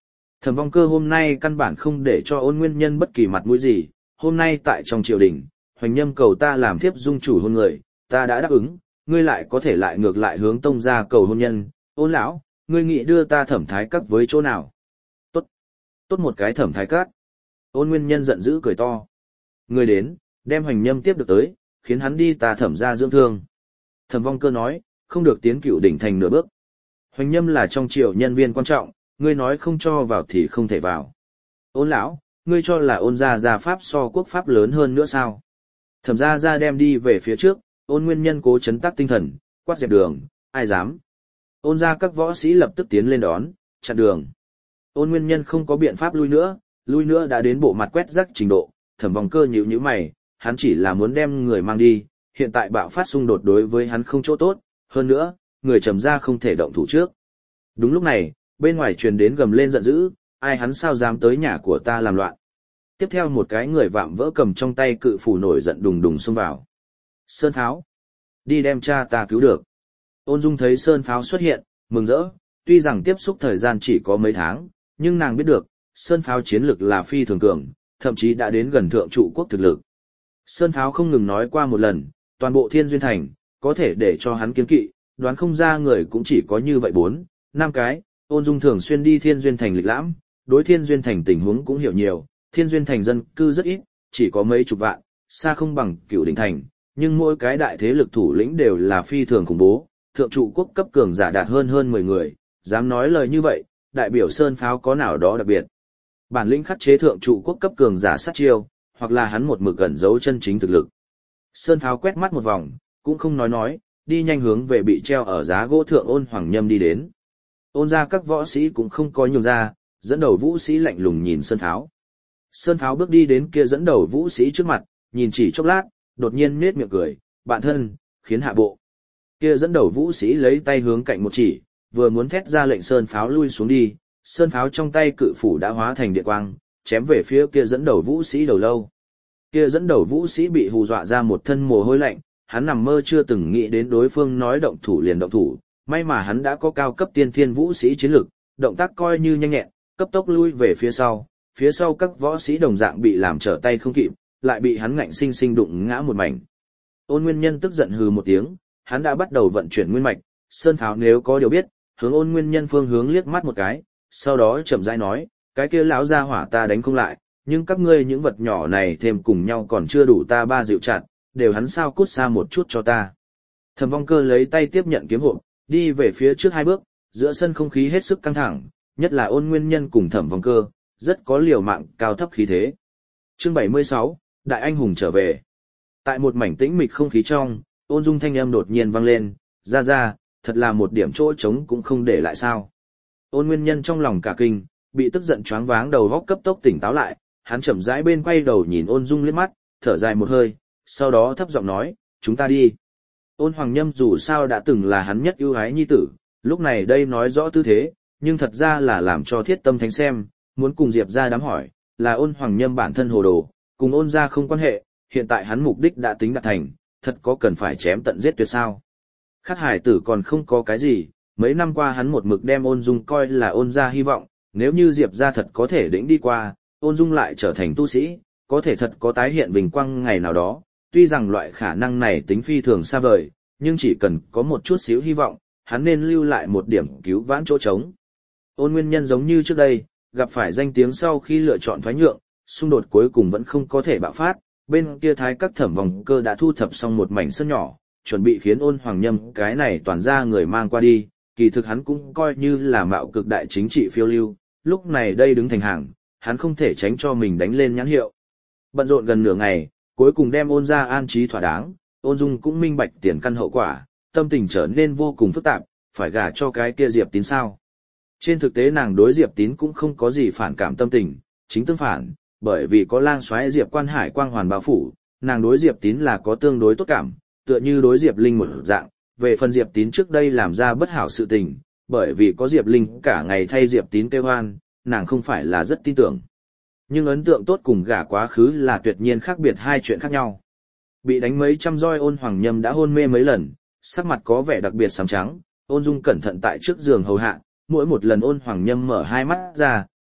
Thẩm Vong Cơ hôm nay căn bản không để cho Ôn Nguyên Nhân bất kỳ mặt mũi gì, hôm nay tại trong triều đình, Hoành Nhâm cầu ta làm thiếp dung chủ hôn người, ta đã đáp ứng, ngươi lại có thể lại ngược lại hướng tông gia cầu hôn nhân, Ôn lão, ngươi nghĩ đưa ta Thẩm Thái Các với chỗ nào? Tốt, tốt một cái Thẩm Thái Các. Ôn Nguyên Nhân giận dữ cười to. Ngươi đến, đem Hoành Nhâm tiếp được tới, khiến hắn đi ta Thẩm gia dưỡng thương. Thẩm Vong Cơ nói, không được tiến Cửu đỉnh thành nửa bước. Hoành Nhâm là trong triều nhân viên quan trọng, ngươi nói không cho vào thì không thể vào. Ôn lão, ngươi cho là Ôn gia pháp so quốc pháp lớn hơn nữa sao? Thẩm gia đem đi về phía trước, Ôn Nguyên Nhân cố chấn tác tinh thần, quát dẹp đường, ai dám? Ôn gia các võ sĩ lập tức tiến lên đón, chặn đường. Ôn Nguyên Nhân không có biện pháp lui nữa đã đến bộ mặt quét rác trình độ, Thẩm Vong Cơ nhíu mày, hắn chỉ là muốn đem người mang đi, hiện tại bạo phát xung đột đối với hắn không chỗ tốt, hơn nữa, người Trầm gia không thể động thủ trước. Đúng lúc này, bên ngoài truyền đến gầm lên giận dữ, ai hắn sao dám tới nhà của ta làm loạn. Tiếp theo một cái người vạm vỡ cầm trong tay cự phủ nổi giận đùng đùng xông vào. Sơn Pháo, đi đem cha ta cứu được. Ôn Dung thấy Sơn Pháo xuất hiện, mừng rỡ, tuy rằng tiếp xúc thời gian chỉ có mấy tháng, nhưng nàng biết được, Sơn Pháo chiến lực là phi thường cường, thậm chí đã đến gần thượng trụ quốc thực lực. Sơn Pháo không ngừng nói qua một lần, toàn bộ Thiên Duyên Thành, có thể để cho hắn kiến kỵ, đoán không ra người cũng chỉ có như vậy 4-5 cái. Ôn Dung thường xuyên đi Thiên Duyên Thành lịch lãm, đối Thiên Duyên Thành tình huống cũng hiểu nhiều, Thiên Duyên Thành dân cư rất ít, chỉ có mấy chục vạn, xa không bằng Cửu đỉnh thành, nhưng mỗi cái đại thế lực thủ lĩnh đều là phi thường khủng bố, thượng trụ quốc cấp cường giả đạt hơn 10 người, dám nói lời như vậy, đại biểu Sơn Pháo có nào đó đặc biệt. Bản lĩnh khắc chế thượng trụ quốc cấp cường giả sát chiêu, hoặc là hắn một mực ẩn giấu chân chính thực lực. Sơn Pháo quét mắt một vòng, cũng không nói, đi nhanh hướng về bị treo ở giá gỗ thượng Ôn Hoàng Nhâm đi đến. Ôn gia các võ sĩ cũng không có nhiều ra, dẫn đầu vũ sĩ lạnh lùng nhìn Sơn Pháo. Sơn Pháo bước đi đến kia dẫn đầu vũ sĩ trước mặt, nhìn chỉ chốc lát, đột nhiên nhếch miệng cười, bạn thân, khiến hạ bộ. Kia dẫn đầu vũ sĩ lấy tay hướng cạnh một chỉ, vừa muốn thét ra lệnh Sơn Pháo lui xuống đi, Sơn Pháo trong tay cự phủ đã hóa thành điện quang, chém về phía kia dẫn đầu vũ sĩ đầu lâu. Kia dẫn đầu vũ sĩ bị hù dọa ra một thân mồ hôi lạnh, hắn nằm mơ chưa từng nghĩ đến đối phương nói động thủ liền động thủ, may mà hắn đã có cao cấp tiên thiên vũ sĩ chiến lực, động tác coi như nhanh nhẹn, cấp tốc lui về phía sau các võ sĩ đồng dạng bị làm trở tay không kịp, lại bị hắn ngạnh sinh sinh đụng ngã một mảnh. Ôn Nguyên Nhân tức giận hừ một tiếng, hắn đã bắt đầu vận chuyển nguyên mạch, Sơn Pháo nếu có điều biết, hướng Ôn Nguyên Nhân phương hướng liếc mắt một cái, sau đó chậm rãi nói, cái kia lão gia hỏa ta đánh không lại, nhưng các ngươi những vật nhỏ này thêm cùng nhau còn chưa đủ ta ba dịu chặt, đều hắn sao cút xa một chút cho ta. Thẩm Vong Cơ lấy tay tiếp nhận kiếm hộp, đi về phía trước 2 bước, giữa sân không khí hết sức căng thẳng, nhất là Ôn Nguyên Nhân cùng Thẩm Vong Cơ, rất có liều mạng cao thấp khí thế. Chương 76, Đại Anh Hùng trở về. Tại một mảnh tĩnh mịch không khí trong, Ôn Dung thanh âm đột nhiên vang lên, ra, thật là một điểm chỗ trống cũng không để lại sao. Ôn Nguyên Nhân trong lòng cả kinh, bị tức giận choáng váng đầu óc cấp tốc tỉnh táo lại, hắn chậm rãi bên quay đầu nhìn Ôn Dung liếc mắt, thở dài một hơi, sau đó thấp giọng nói, chúng ta đi. Ôn Hoàng Nhâm dù sao đã từng là hắn nhất ưu ái nhi tử, lúc này đây nói rõ tư thế, nhưng thật ra là làm cho Thiết Tâm Thánh xem, muốn cùng Diệp ra đám hỏi, là Ôn Hoàng Nhâm bản thân hồ đồ, cùng Ôn gia không quan hệ, hiện tại hắn mục đích đã tính đạt thành, thật có cần phải chém tận giết tuyệt sao. Khác hải tử còn không có cái gì, mấy năm qua hắn một mực đem Ôn Dung coi là Ôn gia hy vọng, nếu như Diệp ra thật có thể đỉnh đi qua, Ôn Dung lại trở thành tu sĩ, có thể thật có tái hiện vinh quang ngày nào đó, tuy rằng loại khả năng này tính phi thường xa vời, nhưng chỉ cần có một chút xíu hy vọng, hắn nên lưu lại một điểm cứu vãn chỗ trống. Ôn Nguyên Nhân giống như trước đây, gặp phải danh tiếng sau khi lựa chọn thoái nhượng, xung đột cuối cùng vẫn không có thể bạo phát, bên kia Thái Các Thẩm Vong Cơ đã thu thập xong một mảnh sân nhỏ, chuẩn bị khiến Ôn Hoàng Nhâm cái này toàn ra người mang qua đi, kỳ thực hắn cũng coi như là mạo cực đại chính trị phiêu lưu, lúc này đây đứng thành hàng, hắn không thể tránh cho mình đánh lên nhãn hiệu. Bận rộn gần nửa ngày, cuối cùng đem Ôn ra an trí thỏa đáng, Ôn Dung cũng minh bạch tiền căn hậu quả, tâm tình trở nên vô cùng phức tạp, phải gả cho cái kia Diệp Tín sao. Trên thực tế nàng đối Diệp Tín cũng không có gì phản cảm tâm tình, chính tương phản, bởi vì có lang soái Diệp Quan Hải quang hoàn bao phủ, nàng đối Diệp Tín là có tương đối tốt cảm, tựa như đối Diệp Linh một dạng. Về phần Diệp Tín trước đây làm ra bất hảo sự tình, bởi vì có Diệp Linh cả ngày thay Diệp Tín kêu oan, nàng không phải là rất tin tưởng. Nhưng ấn tượng tốt cùng gả quá khứ là tuyệt nhiên khác biệt hai chuyện khác nhau. Bị đánh mấy trăm roi Ôn Hoàng Nhâm đã hôn mê mấy lần, sắc mặt có vẻ đặc biệt xám trắng, Ôn Dung cẩn thận tại trước giường hầu hạ, mỗi một lần Ôn Hoàng Nhâm mở hai mắt ra,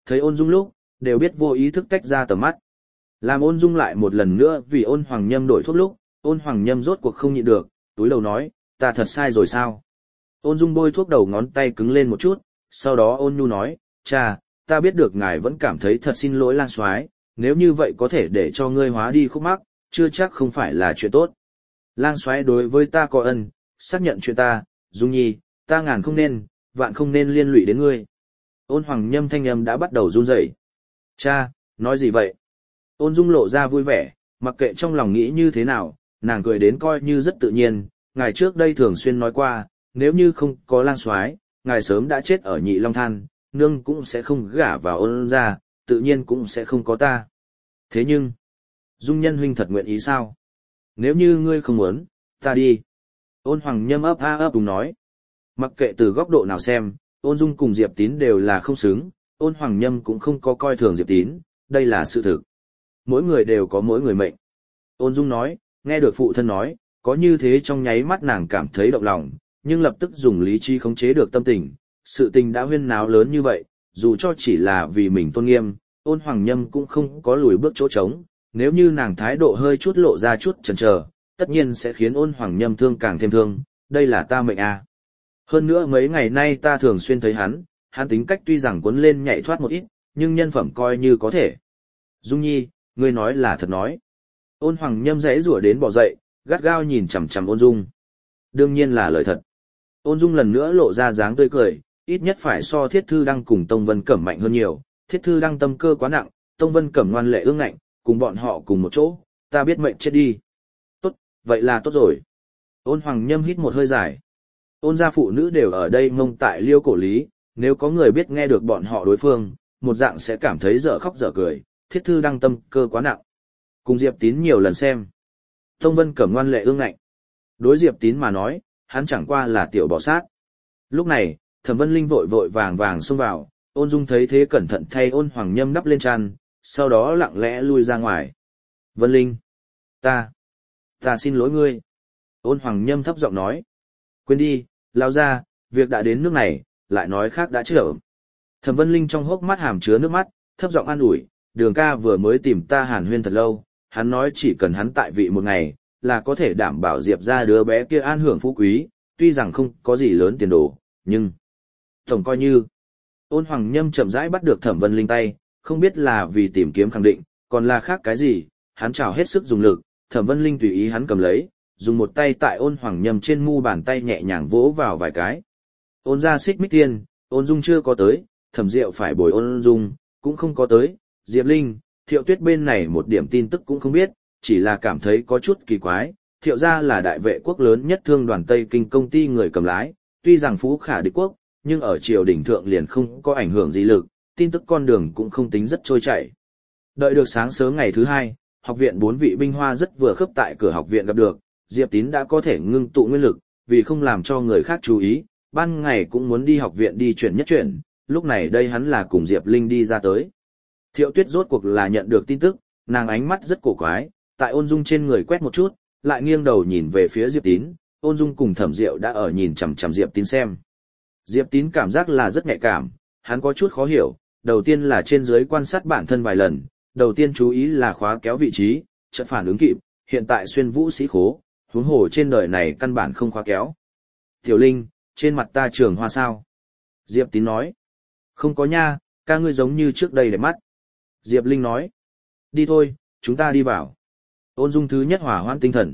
thấy ôn dung lúc, đều biết vô ý thức tách ra tầm mắt. Làm ôn dung lại một lần nữa vì ôn hoàng nhâm đổi thuốc lúc, ôn hoàng nhâm rốt cuộc không nhịn được, túi đầu nói, ta thật sai rồi sao? Ôn dung bôi thuốc đầu ngón tay cứng lên một chút, sau đó ôn nhu nói, cha, ta biết được ngài vẫn cảm thấy thật xin lỗi Lang Soái, nếu như vậy có thể để cho ngươi hóa đi khúc mắc, chưa chắc không phải là chuyện tốt. Lang Soái đối với ta có ân, xác nhận chuyện ta, Dung Nhi, ta ngàn không nên, vạn không nên liên lụy đến ngươi. Ôn hoàng nhâm thanh âm đã bắt đầu run rẩy. Cha, nói gì vậy? Ôn Dung lộ ra vui vẻ, mặc kệ trong lòng nghĩ như thế nào, nàng cười đến coi như rất tự nhiên, ngài trước đây thường xuyên nói qua, nếu như không có Lang Soái, ngài sớm đã chết ở Nhị Long Than, nương cũng sẽ không gả vào ôn gia, tự nhiên cũng sẽ không có ta. Thế nhưng, Dung nhân huynh thật nguyện ý sao? Nếu như ngươi không muốn, ta đi. Ôn hoàng nhâm ấp a ấp đúng nói. Mặc kệ từ góc độ nào xem, ôn Dung cùng Diệp Tín đều là không xứng, ôn hoàng nhâm cũng không có coi thường Diệp Tín, đây là sự thực. Mỗi người đều có mỗi người mệnh. Ôn Dung nói, nghe được phụ thân nói, có như thế trong nháy mắt nàng cảm thấy động lòng, nhưng lập tức dùng lý trí khống chế được tâm tình. Sự tình đã huyên náo lớn như vậy, dù cho chỉ là vì mình tôn nghiêm, ôn hoàng nhâm cũng không có lùi bước chỗ trống. Nếu như nàng thái độ hơi chút lộ ra chút chần chờ, tất nhiên sẽ khiến ôn hoàng nhâm thương càng thêm thương, đây là ta mệnh à. Hơn nữa mấy ngày nay ta thường xuyên thấy hắn tính cách tuy rằng cuốn lên nhảy thoát một ít, nhưng nhân phẩm coi như có thể. Dung Nhi, ngươi nói là thật nói. Ôn hoàng nhâm rẽ rủa đến bỏ dậy, gắt gao nhìn chằm chằm ôn Dung. Đương nhiên là lời thật. Ôn Dung lần nữa lộ ra dáng tươi cười, ít nhất phải so Thiết Thư Đăng cùng Tông Vân Cẩm mạnh hơn nhiều. Thiết Thư Đăng tâm cơ quá nặng, Tông Vân Cẩm ngoan lệ ương ngạnh, cùng bọn họ cùng một chỗ, ta biết mệnh chết đi. Tốt, vậy là tốt rồi. Ôn hoàng nhâm hít một hơi dài. Ôn gia phụ nữ đều ở đây mông tại Liêu Cổ Lý, nếu có người biết nghe được bọn họ đối phương, một dạng sẽ cảm thấy dở khóc dở cười, Thiết Thư Đăng tâm cơ quá nặng. Cùng Diệp Tín nhiều lần xem. Tông Vân Cẩm ngoan lệ ương ngạnh. Đối Diệp Tín mà nói, hắn chẳng qua là tiểu bò sát. Lúc này, Thẩm Vân Linh vội vội vàng vàng xông vào, ôn Dung thấy thế cẩn thận thay ôn hoàng nhâm đắp lên chăn, sau đó lặng lẽ lui ra ngoài. Vân Linh, ta xin lỗi ngươi. Ôn hoàng nhâm thấp giọng nói. Quên đi, lao ra, việc đã đến nước này, lại nói khác đã chữa. Thẩm Vân Linh trong hốc mắt hàm chứa nước mắt, thấp giọng an ủi, Đường ca vừa mới tìm ta hàn huyên thật lâu, hắn nói chỉ cần hắn tại vị một ngày, là có thể đảm bảo Diệp ra đứa bé kia an hưởng phú quý, tuy rằng không có gì lớn tiền đồ, nhưng tổng coi như. Ôn hoàng nhâm chậm rãi bắt được Thẩm Vân Linh tay, không biết là vì tìm kiếm khẳng định, còn là khác cái gì, hắn trào hết sức dùng lực, Thẩm Vân Linh tùy ý hắn cầm lấy, dùng một tay tại ôn hoàng nhâm trên mu bàn tay nhẹ nhàng vỗ vào vài cái. Ôn ra xích mích tiên, ôn Dung chưa có tới, Thẩm Diệu phải bồi ôn Dung, cũng không có tới, Diệp Linh, Thiệu Tuyết bên này một điểm tin tức cũng không biết, chỉ là cảm thấy có chút kỳ quái, Thiệu gia là đại vệ quốc lớn nhất thương đoàn Tây Kinh công ty người cầm lái, tuy rằng phú khả địch quốc, nhưng ở triều đình thượng liền không có ảnh hưởng gì lực, tin tức con đường cũng không tính rất trôi chảy. Đợi được sáng sớm ngày thứ hai, học viện 4 vị binh hoa rất vừa khớp tại cửa học viện gặp được, Diệp Tín đã có thể ngưng tụ nguyên lực, vì không làm cho người khác chú ý, ban ngày cũng muốn đi học viện đi chuyển nhất chuyển, lúc này đây hắn là cùng Diệp Linh đi ra tới. Thiệu Tuyết rốt cuộc là nhận được tin tức, nàng ánh mắt rất cổ quái, tại ôn Dung trên người quét một chút, lại nghiêng đầu nhìn về phía Diệp Tín, ôn Dung cùng Thẩm Diệu đã ở nhìn chằm chằm Diệp Tín xem. Diệp Tín cảm giác là rất nhạy cảm, hắn có chút khó hiểu, đầu tiên là trên dưới quan sát bản thân vài lần, đầu tiên chú ý là khóa kéo vị trí, chợt phản ứng kịp, hiện tại xuyên vũ sĩ khố, huống hồ trên đời này căn bản không khóa kéo. Tiểu Linh, trên mặt ta trường hoa sao? Diệp Tín nói. Không có nha, ca ngươi giống như trước đây đẹp mắt. Diệp Linh nói. Đi thôi, chúng ta đi vào. Ôn Dung thứ nhất hỏa hoãn tinh thần.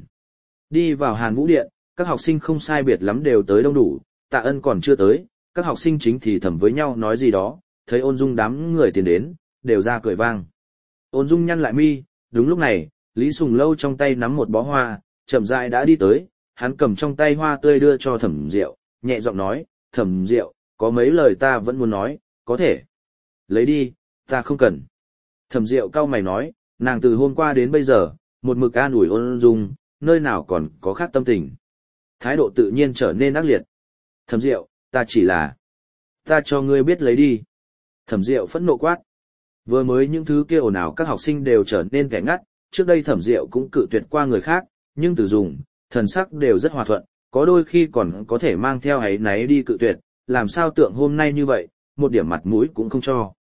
Đi vào Hàn Vũ Điện, các học sinh không sai biệt lắm đều tới đông đủ, Tạ Ân còn chưa tới, các học sinh chính thì thầm với nhau nói gì đó, thấy Ôn Dung đám người tiến đến, đều ra cười vang. Ôn Dung nhăn lại mi, đúng lúc này, Lý Sùng Lâu trong tay nắm một bó hoa, chậm rãi đã đi tới, hắn cầm trong tay hoa tươi đưa cho Thẩm Diệu, nhẹ giọng nói, Thẩm Diệu, có mấy lời ta vẫn muốn nói, có thể. Lấy đi, ta không cần. Thẩm Diệu cau mày nói, nàng từ hôm qua đến bây giờ, một mực an ủi Ôn Dung, nơi nào còn có khác tâm tình. Thái độ tự nhiên trở nên ác liệt. Thẩm Diệu, ta chỉ là, ta cho ngươi biết lấy đi. Thẩm Diệu phẫn nộ quát. Vừa mới những thứ kia ồn ào các học sinh đều trở nên kẻ ngắt, trước đây Thẩm Diệu cũng cự tuyệt qua người khác, nhưng từ dùng, thần sắc đều rất hòa thuận, có đôi khi còn có thể mang theo áy náy đi cự tuyệt, làm sao tượng hôm nay như vậy, một điểm mặt mũi cũng không cho.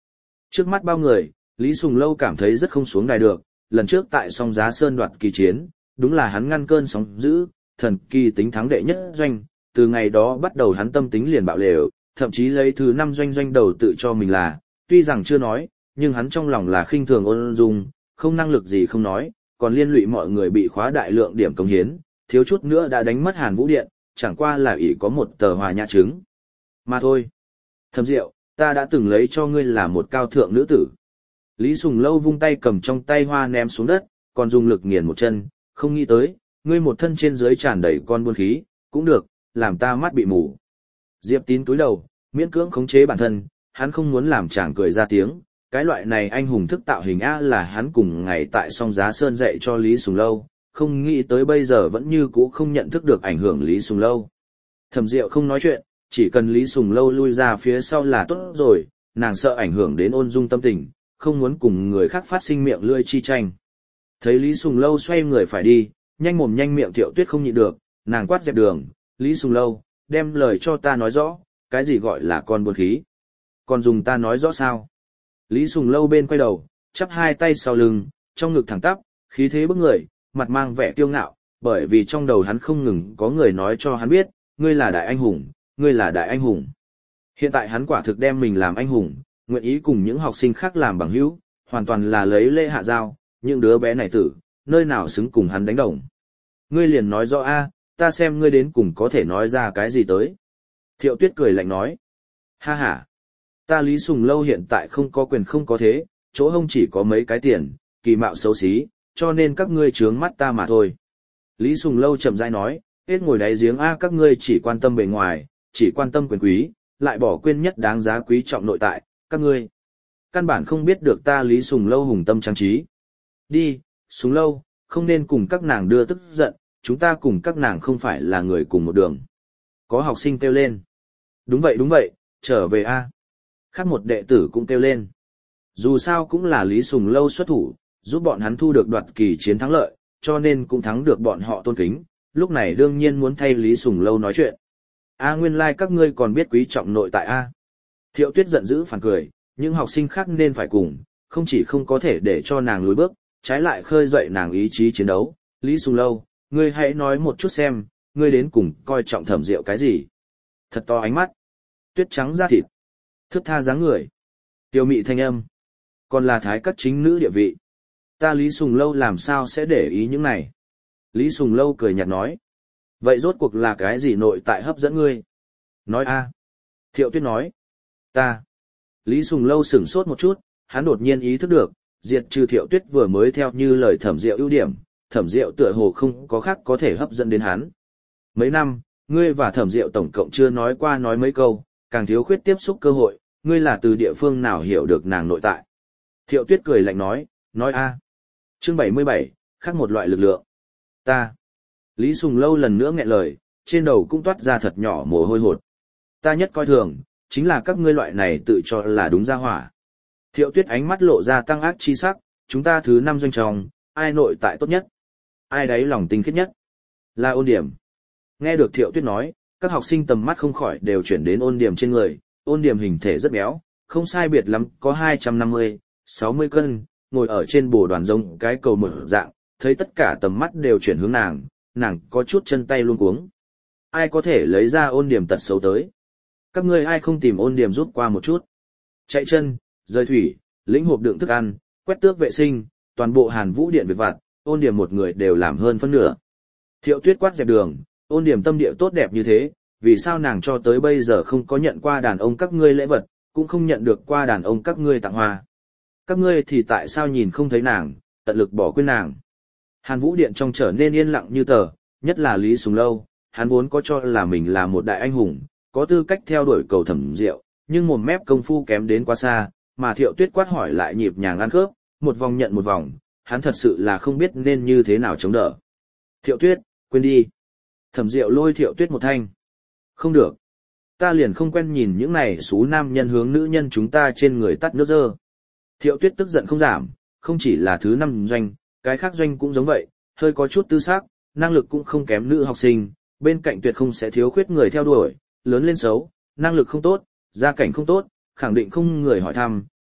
Trước mắt bao người, Lý Sùng Lâu cảm thấy rất không xuống đài được, lần trước tại song giá sơn đoạt kỳ chiến, đúng là hắn ngăn cơn sóng dữ, thần kỳ tính thắng đệ nhất doanh, từ ngày đó bắt đầu hắn tâm tính liền bạo lều, thậm chí lấy thứ 5 doanh đầu tự cho mình là, tuy rằng chưa nói, nhưng hắn trong lòng là khinh thường ôn dung, không năng lực gì không nói, còn liên lụy mọi người bị khóa đại lượng điểm công hiến, thiếu chút nữa đã đánh mất Hàn Vũ Điện, chẳng qua là ỷ có một tờ hòa nhã chứng. Mà thôi. Thẩm Diệu, ta đã từng lấy cho ngươi là một cao thượng nữ tử. Lý Sùng Lâu vung tay cầm trong tay hoa ném xuống đất, còn dùng lực nghiền một chân, không nghĩ tới, ngươi một thân trên dưới tràn đầy con buôn khí, cũng được, làm ta mắt bị mù. Diệp Tín túi đầu, miễn cưỡng khống chế bản thân, hắn không muốn làm chàng cười ra tiếng, cái loại này anh hùng thức tạo hình A là hắn cùng ngày tại song giá sơn dạy cho Lý Sùng Lâu, không nghĩ tới bây giờ vẫn như cũ không nhận thức được ảnh hưởng Lý Sùng Lâu. Thẩm Diệu không nói chuyện, chỉ cần Lý Sùng Lâu lui ra phía sau là tốt rồi, nàng sợ ảnh hưởng đến ôn dung tâm tình, không muốn cùng người khác phát sinh miệng lưỡi chi tranh. Thấy Lý Sùng Lâu xoay người phải đi, nhanh mồm nhanh miệng Thiệu Tuyết không nhịn được, nàng quát dẹp đường, Lý Sùng Lâu, đem lời cho ta nói rõ, cái gì gọi là con buôn khí. Còn dùng ta nói rõ sao? Lý Sùng Lâu bên quay đầu, chắp hai tay sau lưng, trong ngực thẳng tắp, khí thế bức người, mặt mang vẻ kiêu ngạo, bởi vì trong đầu hắn không ngừng có người nói cho hắn biết, ngươi là đại anh hùng, ngươi là đại anh hùng. Hiện tại hắn quả thực đem mình làm anh hùng, nguyện ý cùng những học sinh khác làm bằng hữu, hoàn toàn là lấy lễ hạ giao, những đứa bé này tử, nơi nào xứng cùng hắn đánh đồng. Ngươi liền nói rõ a, ta xem ngươi đến cùng có thể nói ra cái gì tới. Thiệu Tuyết cười lạnh nói. Ha ha, ta Lý Sùng Lâu hiện tại không có quyền không có thế, chỗ hông chỉ có mấy cái tiền, kỳ mạo xấu xí, cho nên các ngươi trướng mắt ta mà thôi. Lý Sùng Lâu chậm rãi nói, hết ngồi đáy giếng a, các ngươi chỉ quan tâm bề ngoài, chỉ quan tâm quyền quý, lại bỏ quên nhất đáng giá quý trọng nội tại, các ngươi căn bản không biết được ta Lý Sùng Lâu hùng tâm trang trí. Đi, Sùng Lâu, không nên cùng các nàng đưa tức giận, chúng ta cùng các nàng không phải là người cùng một đường. Có học sinh kêu lên. Đúng vậy, trở về a. Khác một đệ tử cũng kêu lên. Dù sao cũng là Lý Sùng Lâu xuất thủ, giúp bọn hắn thu được đoạt kỳ chiến thắng lợi, cho nên cũng thắng được bọn họ tôn kính, lúc này đương nhiên muốn thay Lý Sùng Lâu nói chuyện. A nguyên lai các ngươi còn biết quý trọng nội tại a. Thiệu Tuyết giận dữ phản cười, những học sinh khác nên phải cùng, không chỉ không có thể để cho nàng lùi bước, trái lại khơi dậy nàng ý chí chiến đấu. Lý Sùng Lâu, ngươi hãy nói một chút xem, ngươi đến cùng coi trọng Thẩm Diệu cái gì? Thật to ánh mắt, tuyết trắng da thịt, thướt tha dáng người, tiêu mị thanh âm, còn là thái các chính nữ địa vị. Ta Lý Sùng Lâu làm sao sẽ để ý những này? Lý Sùng Lâu cười nhạt nói. Vậy rốt cuộc là cái gì nội tại hấp dẫn ngươi? Nói a. Thiệu Tuyết nói. Ta. Lý Sùng Lâu sửng sốt một chút, hắn đột nhiên ý thức được, diệt trừ Thiệu Tuyết vừa mới theo như lời Thẩm Diệu ưu điểm, Thẩm Diệu tựa hồ không có khác có thể hấp dẫn đến hắn. Mấy năm, ngươi và Thẩm Diệu tổng cộng chưa nói qua nói mấy câu, càng thiếu khuyết tiếp xúc cơ hội, ngươi là từ địa phương nào hiểu được nàng nội tại? Thiệu Tuyết cười lạnh nói a. Chương 77, khác một loại lực lượng. Ta. Lý Sùng Lâu lần nữa nghẹn lời, trên đầu cũng toát ra thật nhỏ mồ hôi hột. Ta nhất coi thường, chính là các ngươi loại này tự cho là đúng ra hỏa. Thiệu Tuyết ánh mắt lộ ra tăng ác chi sắc, chúng ta thứ 5 doanh tròng, ai nội tại tốt nhất? Ai đáy lòng tinh khiết nhất? Là Ôn Điểm. Nghe được Thiệu Tuyết nói, các học sinh tầm mắt không khỏi đều chuyển đến Ôn Điểm trên người. Ôn Điểm hình thể rất béo, không sai biệt lắm, có 250, 60 cân, ngồi ở trên bồ đoàn giống cái cầu mở dạng, thấy tất cả tầm mắt đều chuyển hướng nàng có chút chân tay luống cuống. Ai có thể lấy ra Ôn Điểm tật xấu tới? Các ngươi ai không tìm Ôn Điểm giúp qua một chút? Chạy chân, rời thủy, lĩnh hộp đựng thức ăn, quét tước vệ sinh, toàn bộ Hàn Vũ Điện việc vặt, Ôn Điểm một người đều làm hơn phân nửa. Thiệu Tuyết quát dẹp đường, Ôn Điểm tâm địa tốt đẹp như thế, vì sao nàng cho tới bây giờ không có nhận qua đàn ông các ngươi lễ vật, cũng không nhận được qua đàn ông các ngươi tặng hoa? Các ngươi thì tại sao nhìn không thấy nàng, tận lực bỏ quên nàng? Hàn Vũ Điện trong trở nên yên lặng như tờ, nhất là Lý Sùng Lâu, hắn vốn có cho là mình là một đại anh hùng, có tư cách theo đuổi cầu Thẩm Diệu, nhưng mồm mép công phu kém đến quá xa, mà Thiệu Tuyết quát hỏi lại nhịp nhàng ăn khớp, một vòng nhận một vòng, hắn thật sự là không biết nên như thế nào chống đỡ. Thiệu Tuyết, quên đi. Thẩm Diệu lôi Thiệu Tuyết một thanh. Không được. Ta liền không quen nhìn những này xú nam nhân hướng nữ nhân chúng ta trên người tắt nước dơ. Thiệu Tuyết tức giận không giảm, không chỉ là thứ 5 doanh, cái khác doanh cũng giống vậy, hơi có chút tư sắc, năng lực cũng không kém nữ học sinh, bên cạnh tuyệt không sẽ thiếu khuyết người theo đuổi, lớn lên xấu, năng lực không tốt, gia cảnh không tốt, khẳng định không người hỏi thăm,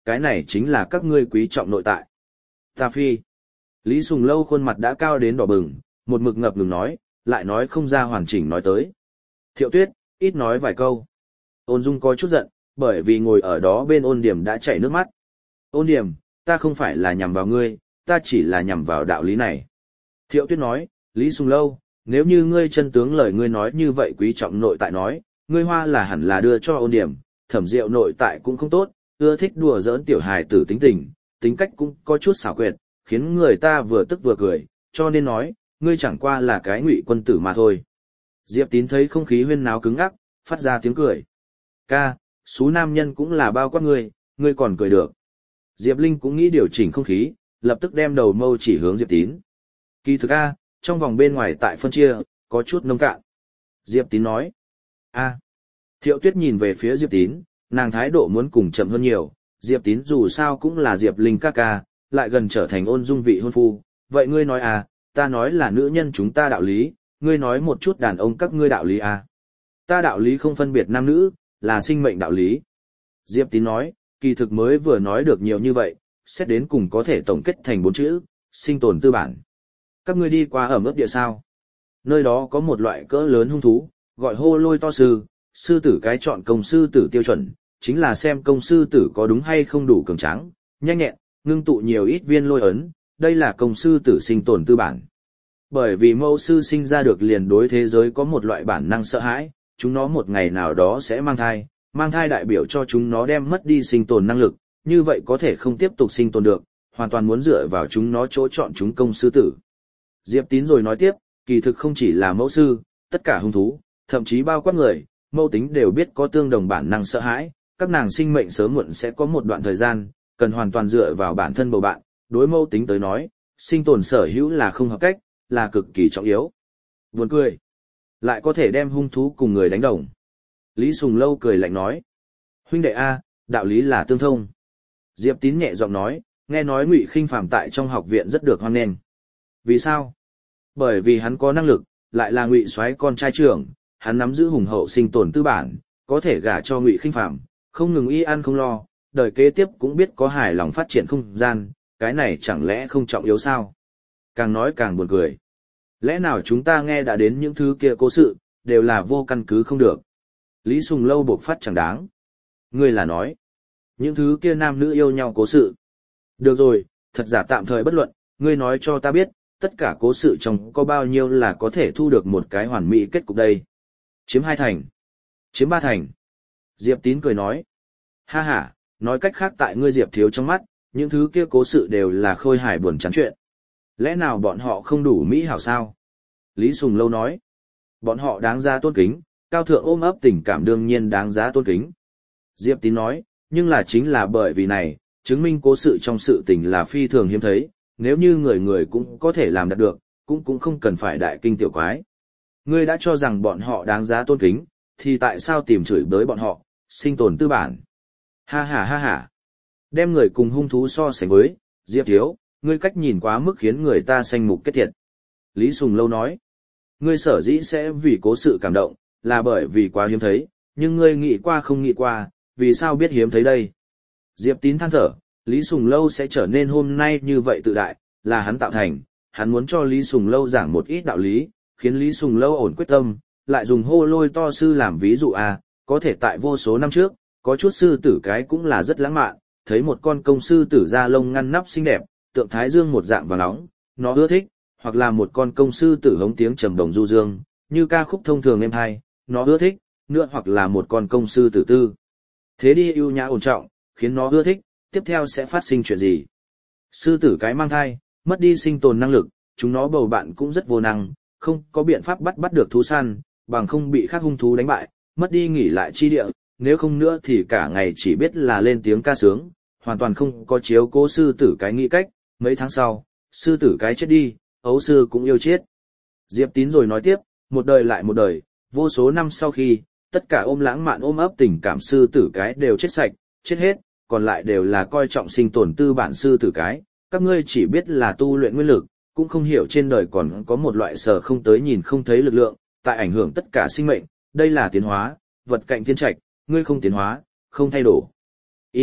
cái này chính là các ngươi quý trọng nội tại. Ta phi. Lý Sùng Lâu khuôn mặt đã cao đến đỏ bừng, một mực ngập ngừng nói, lại nói không ra hoàn chỉnh nói tới. Thiệu Tuyết, ít nói vài câu. Ôn Dung có chút giận, bởi vì ngồi ở đó bên Ôn Điểm đã chảy nước mắt. Ôn Điểm, ta không phải là nhằm vào ngươi, ta chỉ là nhằm vào đạo lý này. Thiệu Tuyết nói, Lý Sùng Lâu, nếu như ngươi chân tướng lời ngươi nói như vậy quý trọng nội tại nói, ngươi hoa là hẳn là đưa cho Ôn Điểm, Thẩm Diệu nội tại cũng không tốt, ưa thích đùa giỡn tiểu hài tử tính tình, tính cách cũng có chút xảo quyệt, khiến người ta vừa tức vừa cười, cho nên nói, ngươi chẳng qua là cái ngụy quân tử mà thôi. Diệp Tín thấy không khí huyên náo cứng ngắc, phát ra tiếng cười. Ca, số nam nhân cũng là bao quát ngươi còn cười được. Diệp Linh cũng nghĩ điều chỉnh không khí, lập tức đem đầu mâu chỉ hướng Diệp Tín. Kỳ thực A, trong vòng bên ngoài tại phân chia, có chút nông cạn. Diệp Tín nói. A. Thiệu Tuyết nhìn về phía Diệp Tín, nàng thái độ muốn cùng chậm hơn nhiều. Diệp Tín dù sao cũng là Diệp Linh ca ca, lại gần trở thành Ôn Dung vị hôn phu. Vậy ngươi nói à, ta nói là nữ nhân chúng ta đạo lý, ngươi nói một chút đàn ông các ngươi đạo lý à. Ta đạo lý không phân biệt nam nữ, là sinh mệnh đạo lý. Diệp Tín nói, kỳ thực mới vừa nói được nhiều như vậy, xét đến cùng có thể tổng kết thành 4 chữ, sinh tồn tư bản. Các ngươi đi qua ẩm ướt địa sao? Nơi đó có một loại cỡ lớn hung thú, gọi hô lôi to sư, sư tử cái chọn công sư tử tiêu chuẩn, chính là xem công sư tử có đúng hay không đủ cường tráng, nhanh nhẹn, ngưng tụ nhiều ít viên lôi ấn, đây là công sư tử sinh tồn tư bản. Bởi vì mẫu sư sinh ra được liền đối thế giới có một loại bản năng sợ hãi, chúng nó một ngày nào đó sẽ mang thai đại biểu cho chúng nó đem mất đi sinh tồn năng lực, như vậy có thể không tiếp tục sinh tồn được, hoàn toàn muốn dựa vào chúng nó chỗ chọn chúng công sư tử. Diệp Tín rồi nói tiếp, kỳ thực không chỉ là mẫu sư, tất cả hung thú, thậm chí bao quát người, mẫu tính đều biết có tương đồng bản năng sợ hãi, các nàng sinh mệnh sớm muộn sẽ có một đoạn thời gian, cần hoàn toàn dựa vào bản thân bầu bạn, đối mẫu tính tới nói, sinh tồn sở hữu là không hợp cách, là cực kỳ trọng yếu. Buồn cười. Lại có thể đem hung thú cùng người đánh đồng. Lý Sùng Lâu cười lạnh nói. Huynh đệ A, đạo lý là tương thông. Diệp Tín nhẹ giọng nói, nghe nói Ngụy Khinh Phàm tại trong học viện rất được hoan nghênh. Vì sao? Bởi vì hắn có năng lực, lại là Ngụy soái con trai trưởng, hắn nắm giữ hùng hậu sinh tồn tư bản, có thể gả cho Ngụy Khinh Phàm, không ngừng y ăn không lo, đời kế tiếp cũng biết có hài lòng phát triển không gian, cái này chẳng lẽ không trọng yếu sao? Càng nói càng buồn cười. Lẽ nào chúng ta nghe đã đến những thứ kia cố sự, đều là vô căn cứ không được. Lý Sùng Lâu bộc phát chẳng đáng. Ngươi là nói, những thứ kia nam nữ yêu nhau cố sự. Được rồi, thật giả tạm thời bất luận, ngươi nói cho ta biết, tất cả cố sự trong có bao nhiêu là có thể thu được một cái hoàn mỹ kết cục đây. Chiếm 2 thành. Chiếm 3 thành. Diệp Tín cười nói. Ha ha, nói cách khác tại ngươi Diệp thiếu trong mắt, những thứ kia cố sự đều là khôi hài buồn chán chuyện. Lẽ nào bọn họ không đủ mỹ hảo sao? Lý Sùng Lâu nói. Bọn họ đáng giá tôn kính, cao thượng ôm ấp tình cảm đương nhiên đáng giá tôn kính. Diệp Tín nói, nhưng là chính là bởi vì này, chứng minh cố sự trong sự tình là phi thường hiếm thấy, nếu như người người cũng có thể làm đạt được, cũng không cần phải đại kinh tiểu quái. Ngươi đã cho rằng bọn họ đáng giá tôn kính, thì tại sao tìm chửi bới bọn họ, sinh tồn tư bản. Ha ha ha ha. Đem người cùng hung thú so sánh với, Diệp thiếu, ngươi cách nhìn quá mức khiến người ta sanh mục kết thiệt. Lý Sùng Lâu nói, ngươi sở dĩ sẽ vì cố sự cảm động, là bởi vì quá hiếm thấy, nhưng ngươi nghĩ qua không nghĩ qua, vì sao biết hiếm thấy đây? Diệp Tín than thở, Lý Sùng Lâu sẽ trở nên hôm nay như vậy tự đại, là hắn tạo thành, hắn muốn cho Lý Sùng Lâu giảng một ít đạo lý, khiến Lý Sùng Lâu ổn quyết tâm, lại dùng hô lôi to sư làm ví dụ có thể tại vô số năm trước, có chút sư tử cái cũng là rất lãng mạn, thấy một con công sư tử da lông ngăn nắp xinh đẹp, tượng thái dương một dạng vàng nóng, nó ưa thích, hoặc là một con công sư tử hống tiếng trầm đồng du dương, như ca khúc thông thường êm hay, nó ưa thích, nữa hoặc là một con công sư tử tư. Thế đi ưu nhã ổn trọng, khiến nó ưa thích, tiếp theo sẽ phát sinh chuyện gì? Sư tử cái mang thai, mất đi sinh tồn năng lực, chúng nó bầu bạn cũng rất vô năng, không có biện pháp bắt được thú săn, bằng không bị khác hung thú đánh bại, mất đi nghỉ lại chi địa, nếu không nữa thì cả ngày chỉ biết là lên tiếng ca sướng, hoàn toàn không có chiếu cố sư tử cái nghĩ cách. Mấy tháng sau, sư tử cái chết đi, ấu sư cũng yêu chết. Diệp Tín rồi nói tiếp, một đời lại một đời, vô số năm sau khi, tất cả ôm lãng mạn ôm ấp tình cảm sư tử cái đều chết sạch, chết hết, còn lại đều là coi trọng sinh tồn tư bản sư tử cái. Các ngươi chỉ biết là tu luyện nguyên lực, cũng không hiểu trên đời còn có một loại sở không tới nhìn không thấy lực lượng, tại ảnh hưởng tất cả sinh mệnh, đây là tiến hóa, vật cạnh thiên trạch, ngươi không tiến hóa, không thay đổi.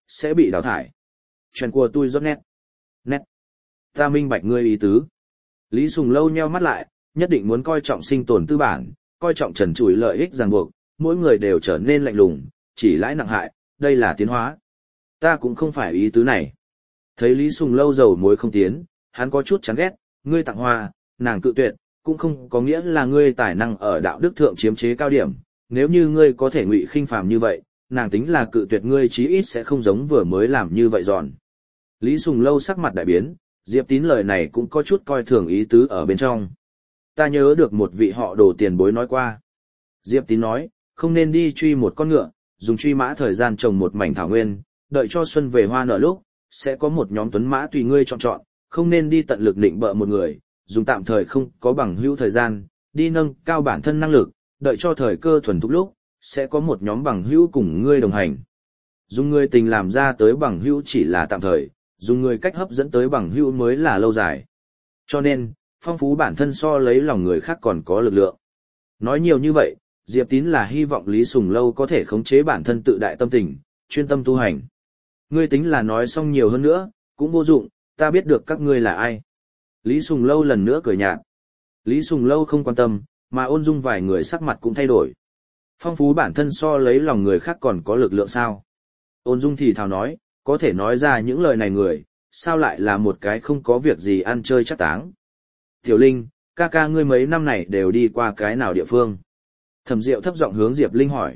sẽ bị đào thải. Chuyện của tôi rất nét. Nét. Ta minh bạch ngươi ý tứ. Lý Sùng Lâu nheo mắt lại, nhất định muốn coi trọng sinh tồn tư bản, coi trọng trần trụi lợi ích ràng buộc, mỗi người đều trở nên lạnh lùng, chỉ lãi nặng hại, đây là tiến hóa. Ta cũng không phải ý tứ này. Thấy Lý Sùng Lâu dầu muối không tiến, hắn có chút chán ghét, ngươi tặng hoa, nàng cự tuyệt, cũng không có nghĩa là ngươi tài năng ở đạo đức thượng chiếm chế cao điểm, nếu như ngươi có thể ngụy khinh phàm như vậy, nàng tính là cự tuyệt ngươi chí ít sẽ không giống vừa mới làm như vậy giòn. Lý Sùng Lâu sắc mặt đại biến, Diệp Tín lời này cũng có chút coi thường ý tứ ở bên trong. Ta nhớ được một vị họ Đồ tiền bối nói qua. Diệp Tín nói, không nên đi truy một con ngựa, dùng truy mã thời gian trồng một mảnh thảo nguyên, đợi cho xuân về hoa nở lúc, sẽ có một nhóm tuấn mã tùy ngươi chọn, không nên đi tận lực định bợ một người, dùng tạm thời không có bằng hữu thời gian, đi nâng cao bản thân năng lực, đợi cho thời cơ thuần thục lúc, sẽ có một nhóm bằng hữu cùng ngươi đồng hành. Dùng người tình làm ra tới bằng hữu chỉ là tạm thời, dùng người cách hấp dẫn tới bằng hữu mới là lâu dài. Cho nên, phong phú bản thân so lấy lòng người khác còn có lực lượng. Nói nhiều như vậy, Diệp Tín là hy vọng Lý Sùng Lâu có thể khống chế bản thân tự đại tâm tình, chuyên tâm tu hành. Ngươi tính là nói xong nhiều hơn nữa, cũng vô dụng, ta biết được các ngươi là ai. Lý Sùng Lâu lần nữa cười nhạt. Lý Sùng Lâu không quan tâm, mà ôn dung vài người sắc mặt cũng thay đổi. Phong phú bản thân so lấy lòng người khác còn có lực lượng sao? Ôn dung thì thào nói, có thể nói ra những lời này người, sao lại là một cái không có việc gì ăn chơi chắc táng. Tiểu Linh, ca ca ngươi mấy năm này đều đi qua cái nào địa phương? Thẩm Diệu thấp giọng hướng Diệp Linh hỏi.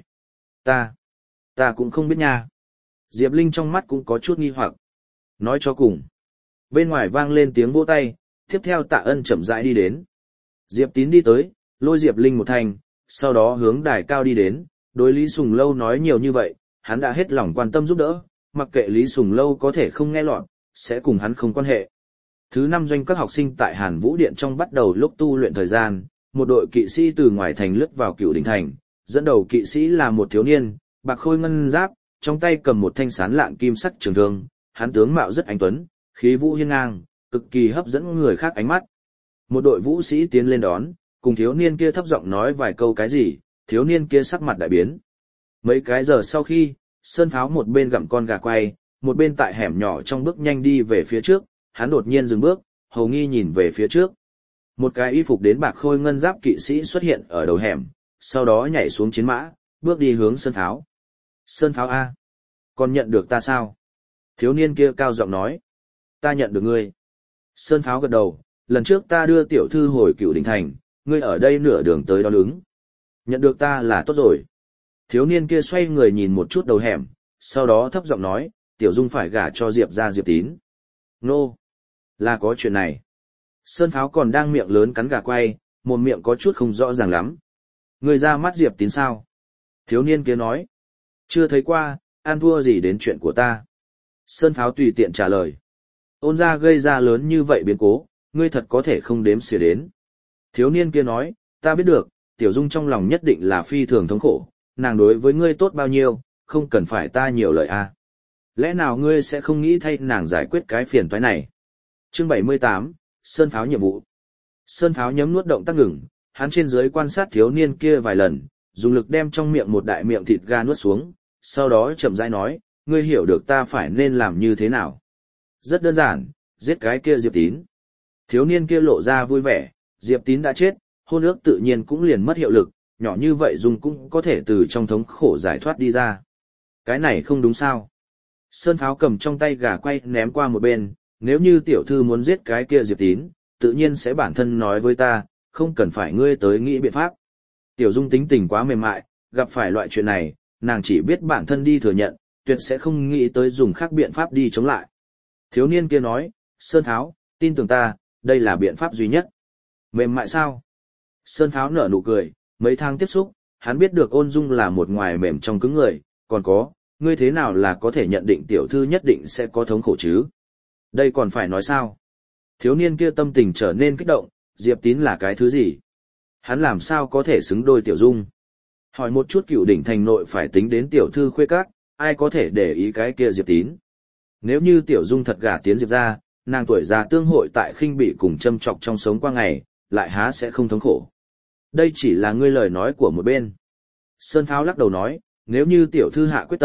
Ta cũng không biết nha. Diệp Linh trong mắt cũng có chút nghi hoặc. Nói cho cùng. Bên ngoài vang lên tiếng vỗ tay, tiếp theo Tạ Ân chậm rãi đi đến. Diệp Tín đi tới, lôi Diệp Linh một thành, sau đó hướng đài cao đi đến, đối Lý Sùng Lâu nói nhiều như vậy, hắn đã hết lòng quan tâm giúp đỡ, mặc kệ Lý Sùng Lâu có thể không nghe lọt, sẽ cùng hắn không quan hệ. Thứ 5 doanh các học sinh tại Hàn Vũ Điện trong bắt đầu lúc tu luyện thời gian, một đội kỵ sĩ từ ngoài thành lướt vào Cửu Đỉnh thành, dẫn đầu kỵ sĩ là một thiếu niên, bạc khôi ngân giáp, trong tay cầm một thanh sán lạng kim sắc trường thương, hắn tướng mạo rất anh tuấn, khí vũ hiên ngang, cực kỳ hấp dẫn người khác ánh mắt. Một đội vũ sĩ tiến lên đón, cùng thiếu niên kia thấp giọng nói vài câu cái gì, thiếu niên kia sắc mặt đại biến. Mấy cái giờ sau khi, Sơn Pháo một bên gặm con gà quay, một bên tại hẻm nhỏ trong bước nhanh đi về phía trước, hắn đột nhiên dừng bước, hầu nghi nhìn về phía trước. Một cái y phục đến bạc khôi ngân giáp kỵ sĩ xuất hiện ở đầu hẻm, sau đó nhảy xuống chiến mã, bước đi hướng Sơn Pháo. Sơn Pháo A, còn nhận được ta sao? Thiếu niên kia cao giọng nói. Ta nhận được ngươi. Sơn Pháo gật đầu, lần trước ta đưa tiểu thư hồi Cửu Đỉnh thành, ngươi ở đây nửa đường tới đón ứng. Nhận được ta là tốt rồi. Thiếu niên kia xoay người nhìn một chút đầu hẻm, sau đó thấp giọng nói, tiểu dung phải gả cho Diệp ra Diệp Tín. Nô, là có chuyện này. Sơn Pháo còn đang miệng lớn cắn gà quay, một miệng có chút không rõ ràng lắm. Ngươi ra mắt Diệp Tín sao? Thiếu niên kia nói. Chưa thấy qua, ăn thua gì đến chuyện của ta. Sơn Pháo tùy tiện trả lời. Ôn ra gây ra lớn như vậy biến cố, ngươi thật có thể không đếm xỉa đến. Thiếu niên kia nói, ta biết được, tiểu dung trong lòng nhất định là phi thường thống khổ, nàng đối với ngươi tốt bao nhiêu, không cần phải ta nhiều lời a. Lẽ nào ngươi sẽ không nghĩ thay nàng giải quyết cái phiền toái này? Chương 78, Sơn Pháo nhiệm vụ. Sơn Pháo nhấm nuốt động tác ngừng, hắn trên dưới quan sát thiếu niên kia vài lần, dùng lực đem trong miệng một đại miệng thịt gà nuốt xuống, sau đó chậm rãi nói, ngươi hiểu được ta phải nên làm như thế nào. Rất đơn giản, giết cái kia Diệp Tín. Thiếu niên kia lộ ra vui vẻ, Diệp Tín đã chết, hôn ước tự nhiên cũng liền mất hiệu lực, nhỏ như vậy Dung cũng có thể từ trong thống khổ giải thoát đi ra. Cái này không đúng sao? Sơn Pháo cầm trong tay gà quay ném qua một bên, nếu như tiểu thư muốn giết cái kia Diệp Tín, tự nhiên sẽ bản thân nói với ta, không cần phải ngươi tới nghĩ biện pháp. Tiểu Dung tính tình quá mềm mại, gặp phải loại chuyện này, nàng chỉ biết bản thân đi thừa nhận, tuyệt sẽ không nghĩ tới dùng khác biện pháp đi chống lại. Thiếu niên kia nói, Sơn Pháo, tin tưởng ta, đây là biện pháp duy nhất. Mềm mại sao? Sơn Pháo nở nụ cười, mấy tháng tiếp xúc, hắn biết được Ôn Dung là một ngoài mềm trong cứng người, còn có, ngươi thế nào là có thể nhận định tiểu thư nhất định sẽ có thống khổ chứ? Đây còn phải nói sao? Thiếu niên kia tâm tình trở nên kích động, Diệp Tín là cái thứ gì? Hắn làm sao có thể xứng đôi tiểu Dung? Hỏi một chút Cửu Đỉnh thành nội phải tính đến tiểu thư khuê các, ai có thể để ý cái kia Diệp Tín? Nếu như tiểu Dung thật gả tiến Diệp ra, nàng tuổi già tương hội tại khinh bị cùng châm chọc trong sống qua ngày, lại há sẽ không thống khổ. Đây chỉ là ngươi lời nói của một bên. Sơn Pháo lắc đầu nói, nếu như tiểu thư hạ quyết tâm,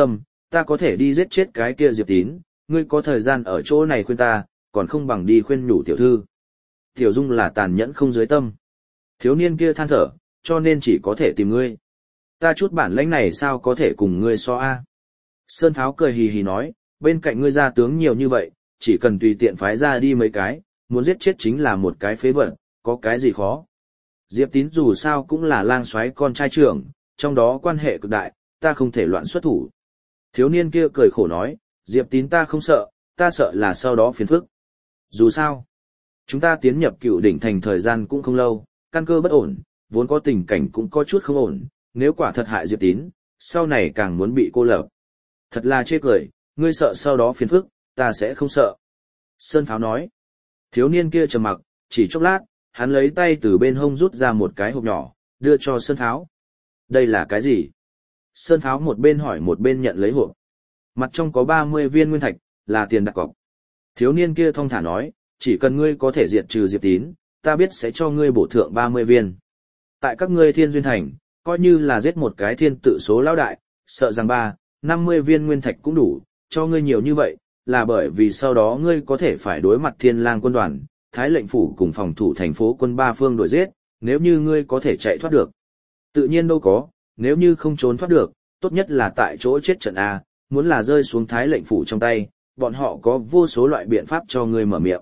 ta có thể đi giết chết cái kia Diệp Tín, ngươi có thời gian ở chỗ này khuyên ta, còn không bằng đi khuyên nhủ tiểu thư. Tiểu Dung là tàn nhẫn không dưới tâm. Thiếu niên kia than thở, cho nên chỉ có thể tìm ngươi. Ta chút bản lãnh này sao có thể cùng ngươi so a? Sơn Pháo cười hì hì nói, bên cạnh ngươi gia tướng nhiều như vậy, chỉ cần tùy tiện phái ra đi mấy cái, muốn giết chết chính là một cái phế vật, có cái gì khó. Diệp Tín dù sao cũng là lang soái con trai trưởng, trong đó quan hệ cực đại, ta không thể loạn xuất thủ. Thiếu niên kia cười khổ nói, Diệp Tín ta không sợ, ta sợ là sau đó phiền phức. Dù sao, chúng ta tiến nhập Cựu Đỉnh Thành thời gian cũng không lâu, căn cơ bất ổn, vốn có tình cảnh cũng có chút không ổn, nếu quả thật hại Diệp Tín, sau này càng muốn bị cô lập. Thật là chê cười, ngươi sợ sau đó phiền phức, ta sẽ không sợ. Sơn Pháo nói. Thiếu niên kia trầm mặc, chỉ chốc lát, hắn lấy tay từ bên hông rút ra một cái hộp nhỏ, đưa cho Sơn Pháo. Đây là cái gì? Sơn Pháo một bên hỏi một bên nhận lấy hộp. Mặt trong có 30 viên nguyên thạch, là tiền đặt cọc. Thiếu niên kia thong thả nói, chỉ cần ngươi có thể diệt trừ Diệp Tín, ta biết sẽ cho ngươi bổ thượng 30 viên. Tại các ngươi Thiên Duyên Thành, coi như là giết một cái thiên tự số lão đại, sợ rằng 50 viên nguyên thạch cũng đủ, cho ngươi nhiều như vậy, là bởi vì sau đó ngươi có thể phải đối mặt Thiên Lang quân đoàn, Thái lệnh phủ cùng phòng thủ thành phố quân ba phương đuổi giết, nếu như ngươi có thể chạy thoát được. Tự nhiên đâu có, nếu như không trốn thoát được, tốt nhất là tại chỗ chết trận A, muốn là rơi xuống Thái lệnh phủ trong tay, bọn họ có vô số loại biện pháp cho ngươi mở miệng.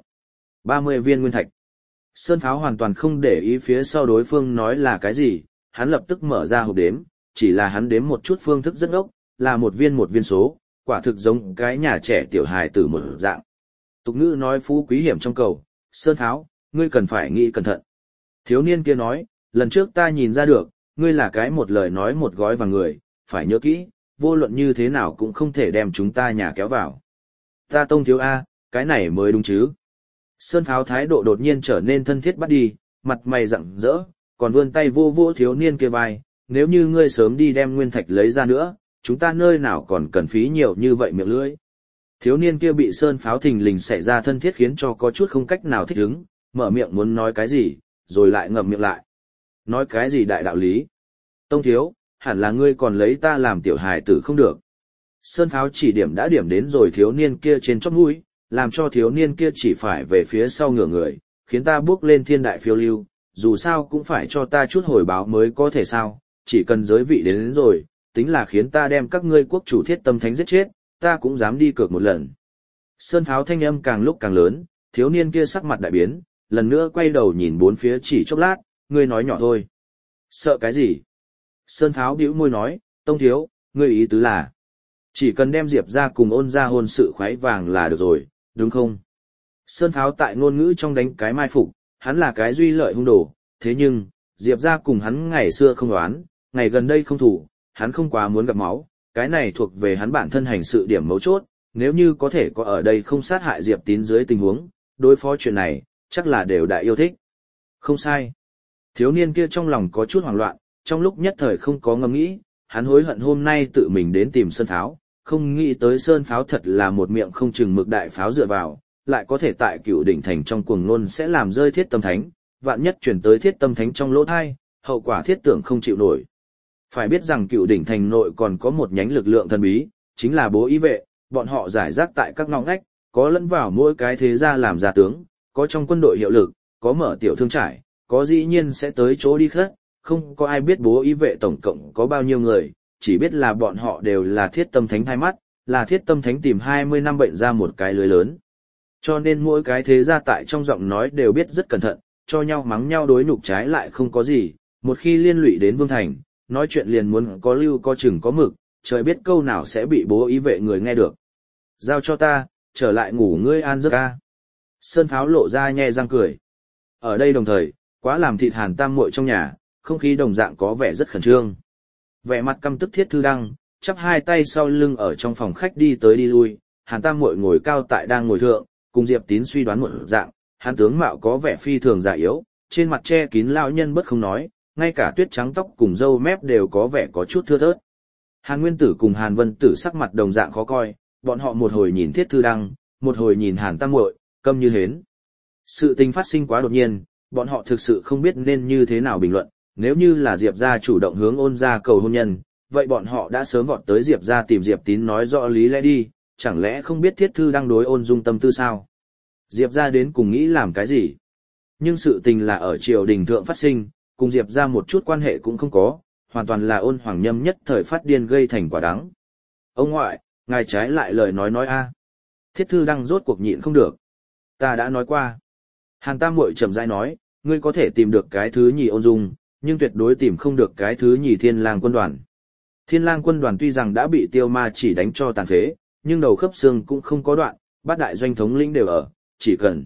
30 viên nguyên thạch. Sơn Pháo hoàn toàn không để ý phía sau đối phương nói là cái gì, hắn lập tức mở ra hộp đếm, chỉ là hắn đếm một chút phương thức rất ngốc, là một viên số, quả thực giống cái nhà trẻ tiểu hài tử một dạng. Tục ngữ nói phú quý hiểm trong cầu, Sơn Pháo, ngươi cần phải nghĩ cẩn thận. Thiếu niên kia nói, lần trước ta nhìn ra được, ngươi là cái một lời nói một gói vào người, phải nhớ kỹ, vô luận như thế nào cũng không thể đem chúng ta nhà kéo vào. Ta Tông thiếu A, cái này mới đúng chứ. Sơn Pháo thái độ đột nhiên trở nên thân thiết bắt đi, mặt mày rạng rỡ, còn vươn tay vô vô thiếu niên kia vai, nếu như ngươi sớm đi đem nguyên thạch lấy ra nữa, chúng ta nơi nào còn cần phí nhiều như vậy miệng lưỡi. Thiếu niên kia bị Sơn Pháo thình lình xảy ra thân thiết khiến cho có chút không cách nào thích ứng, mở miệng muốn nói cái gì, rồi lại ngậm miệng lại. Nói cái gì đại đạo lý? Tông thiếu, hẳn là ngươi còn lấy ta làm tiểu hài tử không được. Sơn Pháo chỉ điểm đã điểm đến rồi thiếu niên kia trên chóp mũi, làm cho thiếu niên kia chỉ phải về phía sau ngửa người, khiến ta bước lên thiên đại phiêu lưu, dù sao cũng phải cho ta chút hồi báo mới có thể sao, chỉ cần giới vị đến rồi, tính là khiến ta đem các ngươi quốc chủ Thiết Tâm Thánh giết chết, ta cũng dám đi cược một lần. Sơn Pháo thanh âm càng lúc càng lớn, thiếu niên kia sắc mặt đại biến, lần nữa quay đầu nhìn bốn phía chỉ chốc lát, ngươi nói nhỏ thôi. Sợ cái gì? Sơn Pháo bĩu môi nói, Tông thiếu, ngươi ý tứ là, chỉ cần đem Diệp ra cùng Ôn ra hôn sự khoái vàng là được rồi, đúng không? Sơn Pháo tại ngôn ngữ trong đánh cái mai phục, hắn là cái duy lợi hung đồ, thế nhưng, Diệp ra cùng hắn ngày xưa không đoán, ngày gần đây không thủ, hắn không quá muốn gặp máu, cái này thuộc về hắn bản thân hành sự điểm mấu chốt, nếu như có thể có ở đây không sát hại Diệp Tín dưới tình huống, đối phó chuyện này, chắc là đều đã yêu thích. Không sai. Thiếu niên kia trong lòng có chút hoảng loạn, trong lúc nhất thời không có ngẫm nghĩ, hắn hối hận hôm nay tự mình đến tìm Sơn Pháo, không nghĩ tới Sơn Pháo thật là một miệng không chừng mực đại pháo dựa vào, lại có thể tại Cựu Đỉnh Thành trong cuồng nôn sẽ làm rơi Thiết Tâm Thánh, vạn nhất chuyển tới Thiết Tâm Thánh trong lỗ thai, hậu quả thiết tưởng không chịu nổi. Phải biết rằng Cựu Đỉnh Thành nội còn có một nhánh lực lượng thần bí, chính là Bố Ý Vệ, bọn họ giải rác tại các ngõ ngách, có lẫn vào mỗi cái thế gia làm gia tướng, có trong quân đội hiệu lực, có mở tiểu thương trải, có dĩ nhiên sẽ tới chỗ đi khất, không có ai biết Bố Ý Vệ tổng cộng có bao nhiêu người, chỉ biết là bọn họ đều là Thiết Tâm Thánh hai mắt, là Thiết Tâm Thánh tìm 20 năm bệnh ra một cái lưới lớn. Cho nên mỗi cái thế gia tại trong giọng nói đều biết rất cẩn thận, cho nhau mắng nhau đối nhục trái lại không có gì, một khi liên lụy đến Vương Thành, nói chuyện liền muốn có lưu có chừng có mực, trời biết câu nào sẽ bị Bố Ý Vệ người nghe được. Giao cho ta, trở lại ngủ ngươi an giấc ca. Sơn Pháo lộ ra nhe răng cười. Ở đây đồng thời, quá làm thịt Hàn Tam muội trong nhà, không khí đồng dạng có vẻ rất khẩn trương. Vẻ mặt căm tức Thiết Thư Đăng, chắp hai tay sau lưng ở trong phòng khách đi tới đi lui, Hàn Tam muội ngồi cao tại đang ngồi thượng, cùng Diệp Tín suy đoán một dạng, hắn tướng mạo có vẻ phi thường già yếu, trên mặt che kín lão nhân bất không nói, ngay cả tuyết trắng tóc cùng râu mép đều có vẻ có chút thưa thớt. Hàn Nguyên Tử cùng Hàn Vân Tử sắc mặt đồng dạng khó coi, bọn họ một hồi nhìn Thiết Thư Đăng, một hồi nhìn Hàn Tam muội, câm như hến. Sự tình phát sinh quá đột nhiên, bọn họ thực sự không biết nên như thế nào bình luận, nếu như là Diệp gia chủ động hướng Ôn gia cầu hôn nhân, vậy bọn họ đã sớm vọt tới Diệp ra tìm Diệp Tín nói rõ lý lẽ đi, chẳng lẽ không biết Thiết Thư đang đối Ôn Dung tâm tư sao? Diệp ra đến cùng nghĩ làm cái gì? Nhưng sự tình là ở triều đình thượng phát sinh, cùng Diệp ra một chút quan hệ cũng không có, hoàn toàn là Ôn Hoàng Nhâm nhất thời phát điên gây thành quả đắng. Ông ngoại, ngài trái lại lời nói a. Thiết Thư đang rốt cuộc nhịn không được. Ta đã nói qua. Hàn Tam Muội chậm rãi nói, ngươi có thể tìm được cái thứ nhì Ôn Dung, nhưng tuyệt đối tìm không được cái thứ nhì Thiên Lang quân đoàn. Thiên Lang quân đoàn tuy rằng đã bị Tiêu Ma chỉ đánh cho tàn phế, nhưng đầu khớp xương cũng không có đoạn, bát đại doanh thống lĩnh đều ở, chỉ cần.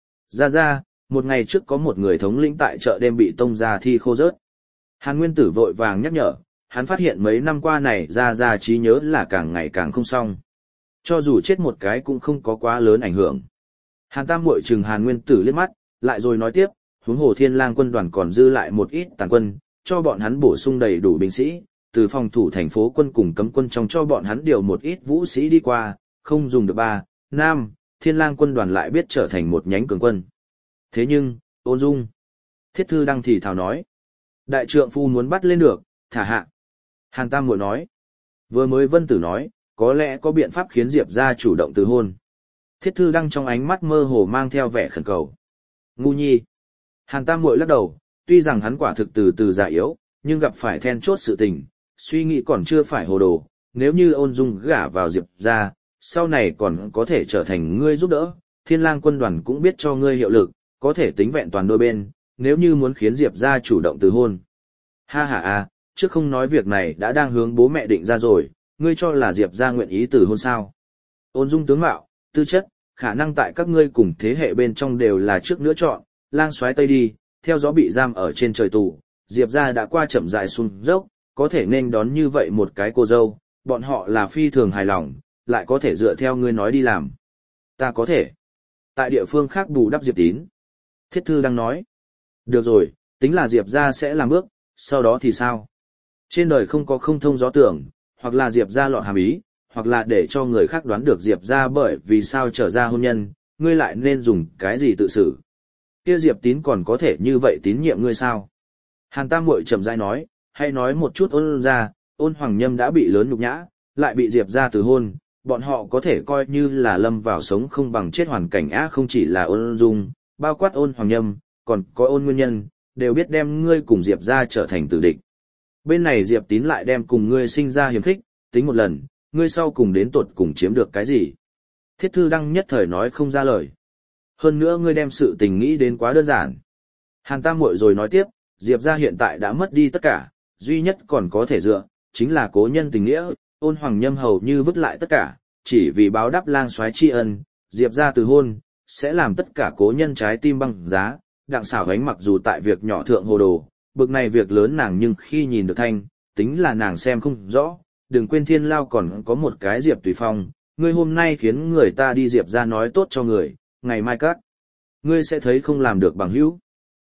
Ra, một ngày trước có một người thống lĩnh tại chợ đêm bị tông ra thi khô rớt. Hàn Nguyên Tử vội vàng nhắc nhở, hắn phát hiện mấy năm qua này ra trí nhớ là càng ngày càng không xong. Cho dù chết một cái cũng không có quá lớn ảnh hưởng. Hàn Tam Muội chừng Hàn Nguyên Tử liếc mắt, lại rồi nói tiếp, huống hồ Thiên Lang quân đoàn còn dư lại một ít tàn quân, cho bọn hắn bổ sung đầy đủ binh sĩ, từ phòng thủ thành phố quân cùng cấm quân trong cho bọn hắn điều một ít vũ sĩ đi qua, không dùng được 3, 5, Thiên Lang quân đoàn lại biết trở thành một nhánh cường quân. Thế nhưng, Ôn Dung. Thiết Thư Đăng thì thào nói. Đại trượng phu muốn bắt lên được, thả hạ. Hàn Tam Muội nói. Vừa mới Vân Tử nói, có lẽ có biện pháp khiến Diệp ra chủ động từ hôn. Thiết Thư Đăng trong ánh mắt mơ hồ mang theo vẻ khẩn cầu. Ngu nhi. Hàn Tam Muội lắc đầu, tuy rằng hắn quả thực từ từ già yếu, nhưng gặp phải then chốt sự tình, suy nghĩ còn chưa phải hồ đồ, nếu như Ôn Dung gả vào Diệp ra, sau này còn có thể trở thành ngươi giúp đỡ, Thiên Lang quân đoàn cũng biết cho ngươi hiệu lực, có thể tính vẹn toàn đôi bên, nếu như muốn khiến Diệp ra chủ động từ hôn. Ha, trước không nói việc này đã đang hướng bố mẹ định ra rồi, ngươi cho là Diệp ra nguyện ý từ hôn sao? Ôn Dung tướng mạo, tư chất, khả năng tại các ngươi cùng thế hệ bên trong đều là trước nữa chọn, lang xoáy tây đi, theo gió bị giam ở trên trời tù, Diệp ra đã qua chậm rãi xuống dốc, có thể nên đón như vậy một cái cô dâu, bọn họ là phi thường hài lòng, lại có thể dựa theo ngươi nói đi làm. Ta có thể. Tại địa phương khác bù đắp Diệp Tín. Thiết Thư đang nói. Được rồi, tính là Diệp ra sẽ làm bước, sau đó thì sao? Trên đời không có không thông gió tưởng, hoặc là Diệp ra lọt hàm ý, hoặc là để cho người khác đoán được Diệp ra bởi vì sao trở ra hôn nhân, ngươi lại nên dùng cái gì tự xử. Kia Diệp Tín còn có thể như vậy tín nhiệm ngươi sao? Hàn Tam Muội chậm rãi nói, hay nói một chút Ôn ra, Ôn Hoàng Nhâm đã bị lớn nhục nhã, lại bị Diệp ra từ hôn, bọn họ có thể coi như là lâm vào sống không bằng chết hoàn cảnh không chỉ là Ôn Dung, bao quát Ôn Hoàng Nhâm, còn có Ôn Nguyên Nhân, đều biết đem ngươi cùng Diệp ra trở thành tử địch. Bên này Diệp Tín lại đem cùng ngươi sinh ra hiềm khích, tính một lần, ngươi sau cùng đến tột cùng chiếm được cái gì? Thiết Thư Đăng nhất thời nói không ra lời. Hơn nữa ngươi đem sự tình nghĩ đến quá đơn giản. Hàn Tam Muội rồi nói tiếp, Diệp ra hiện tại đã mất đi tất cả, duy nhất còn có thể dựa, chính là cố nhân tình nghĩa, Ôn Hoàng Nhâm hầu như vứt lại tất cả, chỉ vì báo đáp lang soái tri ân, Diệp ra từ hôn, sẽ làm tất cả cố nhân trái tim băng giá, đặng xảo gánh mặc dù tại việc nhỏ thượng hồ đồ, bực này việc lớn nàng nhưng khi nhìn được thanh, tính là nàng xem không rõ, đừng quên Thiên Lao còn có một cái Diệp Tùy Phong, ngươi hôm nay khiến người ta đi Diệp ra nói tốt cho người, ngày mai các ngươi sẽ thấy không làm được bằng hữu.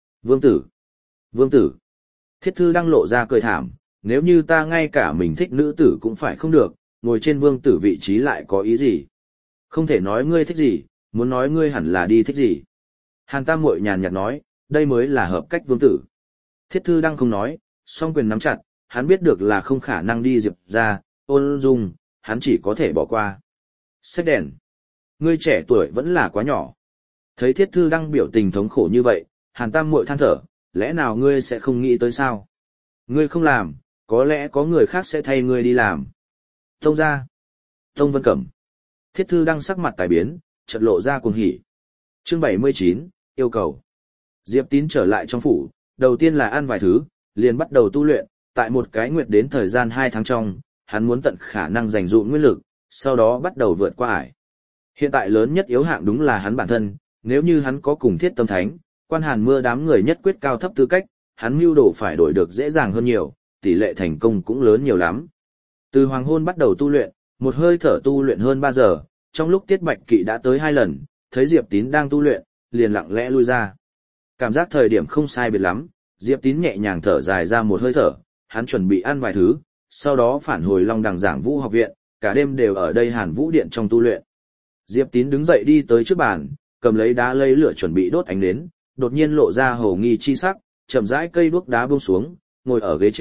Vương tử. Thiết Thư đang lộ ra cười thảm, nếu như ta ngay cả mình thích nữ tử cũng phải không được, ngồi trên vương tử vị trí lại có ý gì? Không thể nói ngươi thích gì, muốn nói ngươi hẳn là đi thích gì. Hàn Tam Muội nhàn nhạt nói, đây mới là hợp cách vương tử. Thiết Thư đang không nói, song quyền nắm chặt, hắn biết được là không khả năng đi Diệp ra, Ôn Dung, hắn chỉ có thể bỏ qua. Xách đèn. Ngươi trẻ tuổi vẫn là quá nhỏ. Thấy Thiết Thư đang biểu tình thống khổ như vậy, Hàn Tam Muội than thở, lẽ nào ngươi sẽ không nghĩ tới sao? Ngươi không làm, có lẽ có người khác sẽ thay ngươi đi làm. Tông ra. Tông Vân Cẩm. Thiết Thư đang sắc mặt tài biến, chợt lộ ra cuồng hỉ. Chương 79, yêu cầu. Diệp Tín trở lại trong phủ, đầu tiên là ăn vài thứ, liền bắt đầu tu luyện, tại một cái nguyệt đến thời gian 2 tháng trong, hắn muốn tận khả năng dành dụm nguyên lực, sau đó bắt đầu vượt qua ải. Hiện tại lớn nhất yếu hạng đúng là hắn bản thân, nếu như hắn có cùng Thiết Tâm Thánh, Quan Hàn Mưa đám người nhất quyết cao thấp tư cách, hắn mưu đồ phải đổi được dễ dàng hơn nhiều, tỷ lệ thành công cũng lớn nhiều lắm. Từ hoàng hôn bắt đầu tu luyện, một hơi thở tu luyện hơn 3 giờ, trong lúc Tiết Bạch Kỵ đã tới 2 lần, thấy Diệp Tín đang tu luyện, liền lặng lẽ lui ra. Cảm giác thời điểm không sai biệt lắm, Diệp Tín nhẹ nhàng thở dài ra một hơi thở, hắn chuẩn bị ăn vài thứ, sau đó phản hồi Long Đằng Giảng Vũ học viện, cả đêm đều ở đây Hàn Vũ điện trong tu luyện. Diệp Tín đứng dậy đi tới trước bàn, cầm lấy đá lấy lửa chuẩn bị đốt ánh nến, đột nhiên lộ ra hồ nghi chi sắc, chậm rãi cây đuốc đá buông xuống, ngồi ở ghế trên,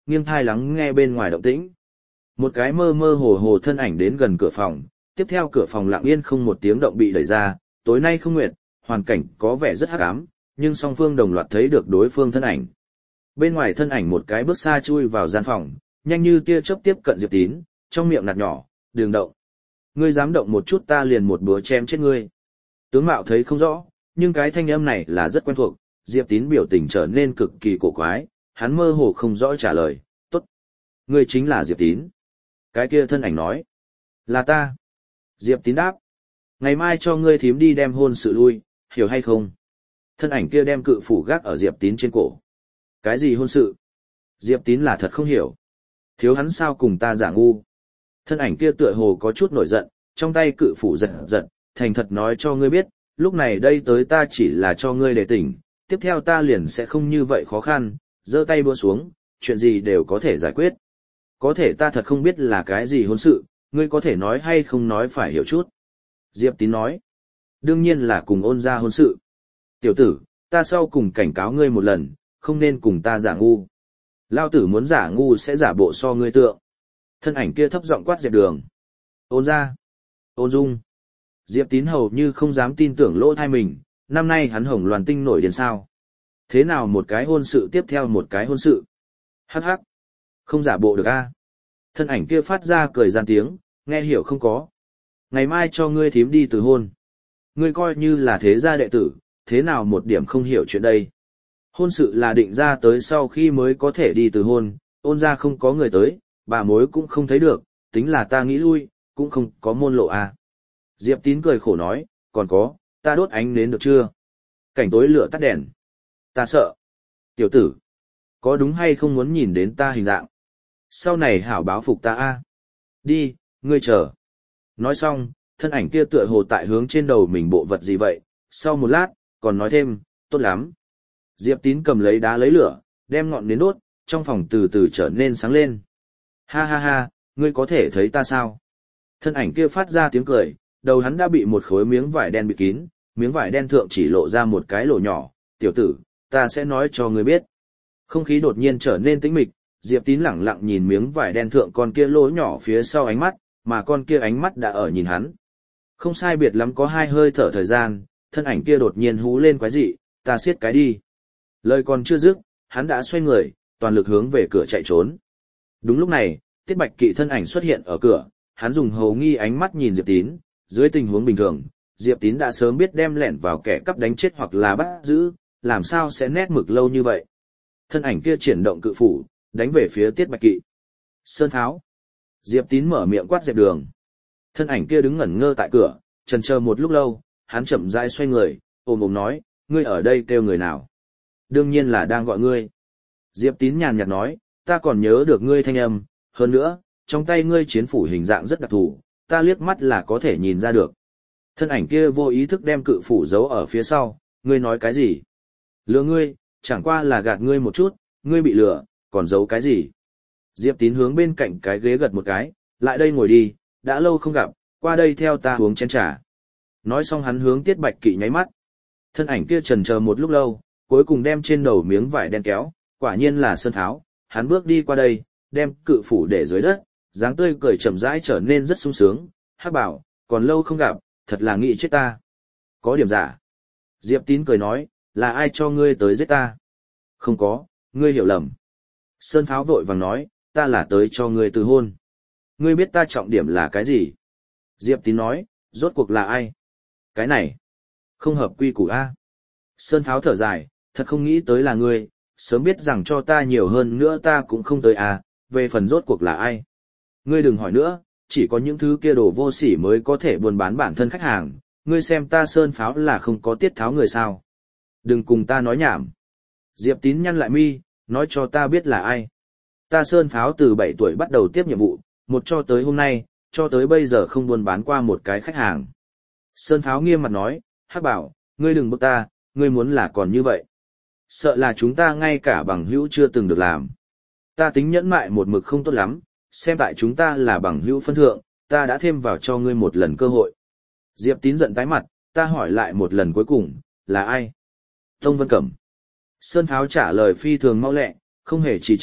nghiêng thai lắng nghe bên ngoài động tĩnh. Một cái mơ mơ hồ hồ thân ảnh đến gần cửa phòng, tiếp theo cửa phòng lặng yên không một tiếng động bị đẩy ra, tối nay không nguyệt, hoàn cảnh có vẻ rất hắc ám, nhưng song phương đồng loạt thấy được đối phương thân ảnh. Bên ngoài thân ảnh một cái bước xa chui vào gian phòng, nhanh như tia chớp tiếp cận Diệp Tín, trong miệng nạt nhỏ, "Đừng động. Ngươi dám động một chút ta liền một búa chém chết ngươi." Tướng mạo thấy không rõ, nhưng cái thanh âm này là rất quen thuộc, Diệp Tín biểu tình trở nên cực kỳ cổ quái, hắn mơ hồ không rõ trả lời, "Tốt. Ngươi chính là Diệp Tín." Cái kia thân ảnh nói, "Là ta." Diệp Tín đáp, "Ngày mai cho ngươi thím đi đem hôn sự lui, hiểu hay không?" Thân ảnh kia đem cự phủ gác ở Diệp Tín trên cổ. "Cái gì hôn sự?" Diệp Tín là thật không hiểu. "Thiếu hắn sao cùng ta giả ngu?" Thân ảnh kia tựa hồ có chút nổi giận, trong tay cự phủ giật giật, thành thật nói cho ngươi biết, lúc này đây tới ta chỉ là cho ngươi để tỉnh, tiếp theo ta liền sẽ không như vậy khó khăn, giơ tay búa xuống, chuyện gì đều có thể giải quyết. Có thể ta thật không biết là cái gì hôn sự, ngươi có thể nói hay không nói phải hiểu chút. Diệp Tín nói, đương nhiên là cùng Ôn gia hôn sự. Tiểu tử, ta sau cùng cảnh cáo ngươi một lần, không nên cùng ta giả ngu. Lao tử muốn giả ngu sẽ giả bộ so ngươi tượng. Thân ảnh kia thấp giọng quát dẹp đường. Ôn gia, Ôn Dung. Diệp Tín hầu như không dám tin tưởng lỗ thai mình, năm nay hắn Hồng Loan Tinh nổi điên sao. Thế nào một cái hôn sự tiếp theo một cái hôn sự? Hắc hắc, không giả bộ được a. Thân ảnh kia phát ra cười gian tiếng, nghe hiểu không có. Ngày mai cho ngươi thím đi từ hôn. Ngươi coi như là thế gia đệ tử, thế nào một điểm không hiểu chuyện đây. Hôn sự là định ra tới sau khi mới có thể đi từ hôn, Ôn gia không có người tới, bà mối cũng không thấy được, tính là ta nghĩ lui, cũng không có môn lộ a. Diệp Tín cười khổ nói, còn có, ta đốt ánh nến được chưa? Cảnh tối lửa tắt đèn. Ta sợ. Tiểu tử, có đúng hay không muốn nhìn đến ta hình dạng? Sau này hảo báo phục ta a. Đi, ngươi chờ. Nói xong, thân ảnh kia tựa hồ tại hướng trên đầu mình bộ vật gì vậy, sau một lát, còn nói thêm, tốt lắm. Diệp Tín cầm lấy đá lấy lửa, đem ngọn nến đốt, trong phòng từ từ trở nên sáng lên. Ha ha ha, ngươi có thể thấy ta sao? Thân ảnh kia phát ra tiếng cười, đầu hắn đã bị một khối miếng vải đen bịt kín, miếng vải đen thượng chỉ lộ ra một cái lỗ nhỏ, tiểu tử, ta sẽ nói cho ngươi biết. Không khí đột nhiên trở nên tĩnh mịch, Diệp Tín lẳng lặng nhìn miếng vải đen thượng con kia lỗ nhỏ phía sau ánh mắt, mà con kia ánh mắt đã ở nhìn hắn. Không sai biệt lắm có 2 hơi thở thời gian, thân ảnh kia đột nhiên hú lên quái dị, ta siết cái đi. Lời còn chưa dứt, hắn đã xoay người, toàn lực hướng về cửa chạy trốn. Đúng lúc này, Tiết Bạch Kỵ thân ảnh xuất hiện ở cửa, hắn dùng hầu nghi ánh mắt nhìn Diệp Tín, dưới tình huống bình thường, Diệp Tín đã sớm biết đem lẻn vào kẻ cắp đánh chết hoặc là bắt giữ, làm sao sẽ nét mực lâu như vậy. Thân ảnh kia triển động cự phủ, đánh về phía Tiết Bạch Kỵ. Sơn tháo. Diệp Tín mở miệng quát dẹp đường. Thân ảnh kia đứng ngẩn ngơ tại cửa, chần chờ một lúc lâu, hắn chậm rãi xoay người, ôm nói, ngươi ở đây kêu người nào? Đương nhiên là đang gọi ngươi. Diệp Tín nhàn nhạt nói, ta còn nhớ được ngươi thanh âm, hơn nữa, trong tay ngươi chiến phủ hình dạng rất đặc thù, ta liếc mắt là có thể nhìn ra được. Thân ảnh kia vô ý thức đem cự phủ giấu ở phía sau, ngươi nói cái gì? Lừa ngươi, chẳng qua là gạt ngươi một chút, ngươi bị lừa, còn giấu cái gì? Diệp Tín hướng bên cạnh cái ghế gật một cái, lại đây ngồi đi, đã lâu không gặp, qua đây theo ta uống chén trà. Nói xong hắn hướng Tiết Bạch Kỵ nháy mắt. Thân ảnh kia chần chờ một lúc lâu, cuối cùng đem trên đầu miếng vải đen kéo, quả nhiên là Sơn Tháo, hắn bước đi qua đây, đem cự phủ để dưới đất, dáng tươi cười chậm rãi trở nên rất sung sướng, Hắc Bảo, còn lâu không gặp, thật là nghĩ chết ta. Có điểm giả. Diệp Tín cười nói, là ai cho ngươi tới giết ta? Không có, ngươi hiểu lầm. Sơn Tháo vội vàng nói, ta là tới cho ngươi từ hôn. Ngươi biết ta trọng điểm là cái gì? Diệp Tín nói, rốt cuộc là ai? Cái này, không hợp quy củ a. Sơn Tháo thở dài, thật không nghĩ tới là ngươi, sớm biết rằng cho ta nhiều hơn nữa ta cũng không tới à, về phần rốt cuộc là ai. Ngươi đừng hỏi nữa, chỉ có những thứ kia đồ vô sỉ mới có thể buôn bán bản thân khách hàng, ngươi xem ta Sơn Pháo là không có tiết tháo người sao. Đừng cùng ta nói nhảm. Diệp Tín nhăn lại mi, nói cho ta biết là ai. Ta Sơn Pháo từ 7 tuổi bắt đầu tiếp nhiệm vụ, một cho tới hôm nay, cho tới bây giờ không buôn bán qua một cái khách hàng. Sơn Pháo nghiêm mặt nói, Hắc Bảo, ngươi đừng bức ta, ngươi muốn là còn như vậy. Sợ là chúng ta ngay cả bằng hữu chưa từng được làm. Ta tính nhẫn mại một mực không tốt lắm, xem tại chúng ta là bằng hữu phân thượng, ta đã thêm vào cho ngươi một lần cơ hội. Diệp Tín giận tái mặt, ta hỏi lại một lần cuối cùng, là ai? Tông Vân Cẩm. Sơn Pháo trả lời phi thường mau lẹ, không hề trì trệ,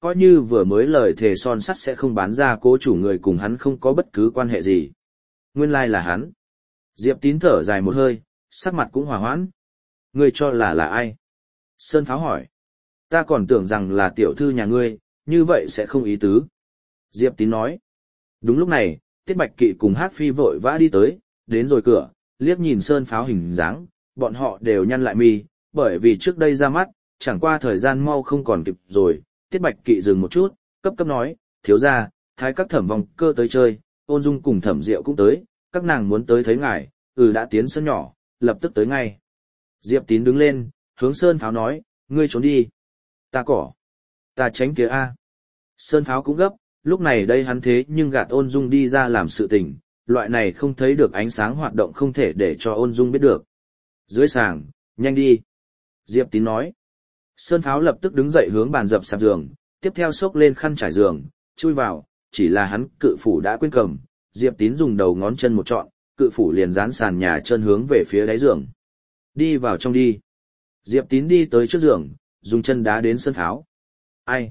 coi như vừa mới lời thề son sắt sẽ không bán ra cố chủ người cùng hắn không có bất cứ quan hệ gì. Nguyên lai là hắn. Diệp Tín thở dài một hơi, sắc mặt cũng hòa hoãn. Ngươi cho là ai? Sơn Pháo hỏi. Ta còn tưởng rằng là tiểu thư nhà ngươi, như vậy sẽ không ý tứ. Diệp Tín nói. Đúng lúc này, Tiết Bạch Kỵ cùng Hát Phi vội vã đi tới, đến rồi cửa, liếc nhìn Sơn Pháo hình dáng, bọn họ đều nhăn lại mi, bởi vì trước đây ra mắt, chẳng qua thời gian mau không còn kịp rồi. Tiết Bạch Kỵ dừng một chút, cấp nói, thiếu gia, thái các Thẩm Vong Cơ tới chơi, Ôn Dung cùng Thẩm Diệu cũng tới, các nàng muốn tới thấy ngài, đã tiến sân nhỏ, lập tức tới ngay. Diệp Tín đứng lên, hướng Sơn Pháo nói, ngươi trốn đi. Ta tránh kia a. Sơn Pháo cũng gấp, lúc này đây hắn thế nhưng gạt Ôn Dung đi ra làm sự tình, loại này không thấy được ánh sáng hoạt động không thể để cho Ôn Dung biết được. Dưới sàng, nhanh đi. Diệp Tín nói. Sơn Pháo lập tức đứng dậy hướng bàn dập sạp giường, tiếp theo xốc lên khăn trải giường, chui vào, chỉ là hắn cự phủ đã quên cầm, Diệp Tín dùng đầu ngón chân một trọn, cự phủ liền dán sàn nhà chân hướng về phía đáy giường. Đi vào trong đi. Diệp Tín đi tới trước giường, dùng chân đá đến Sơn Pháo. Ai?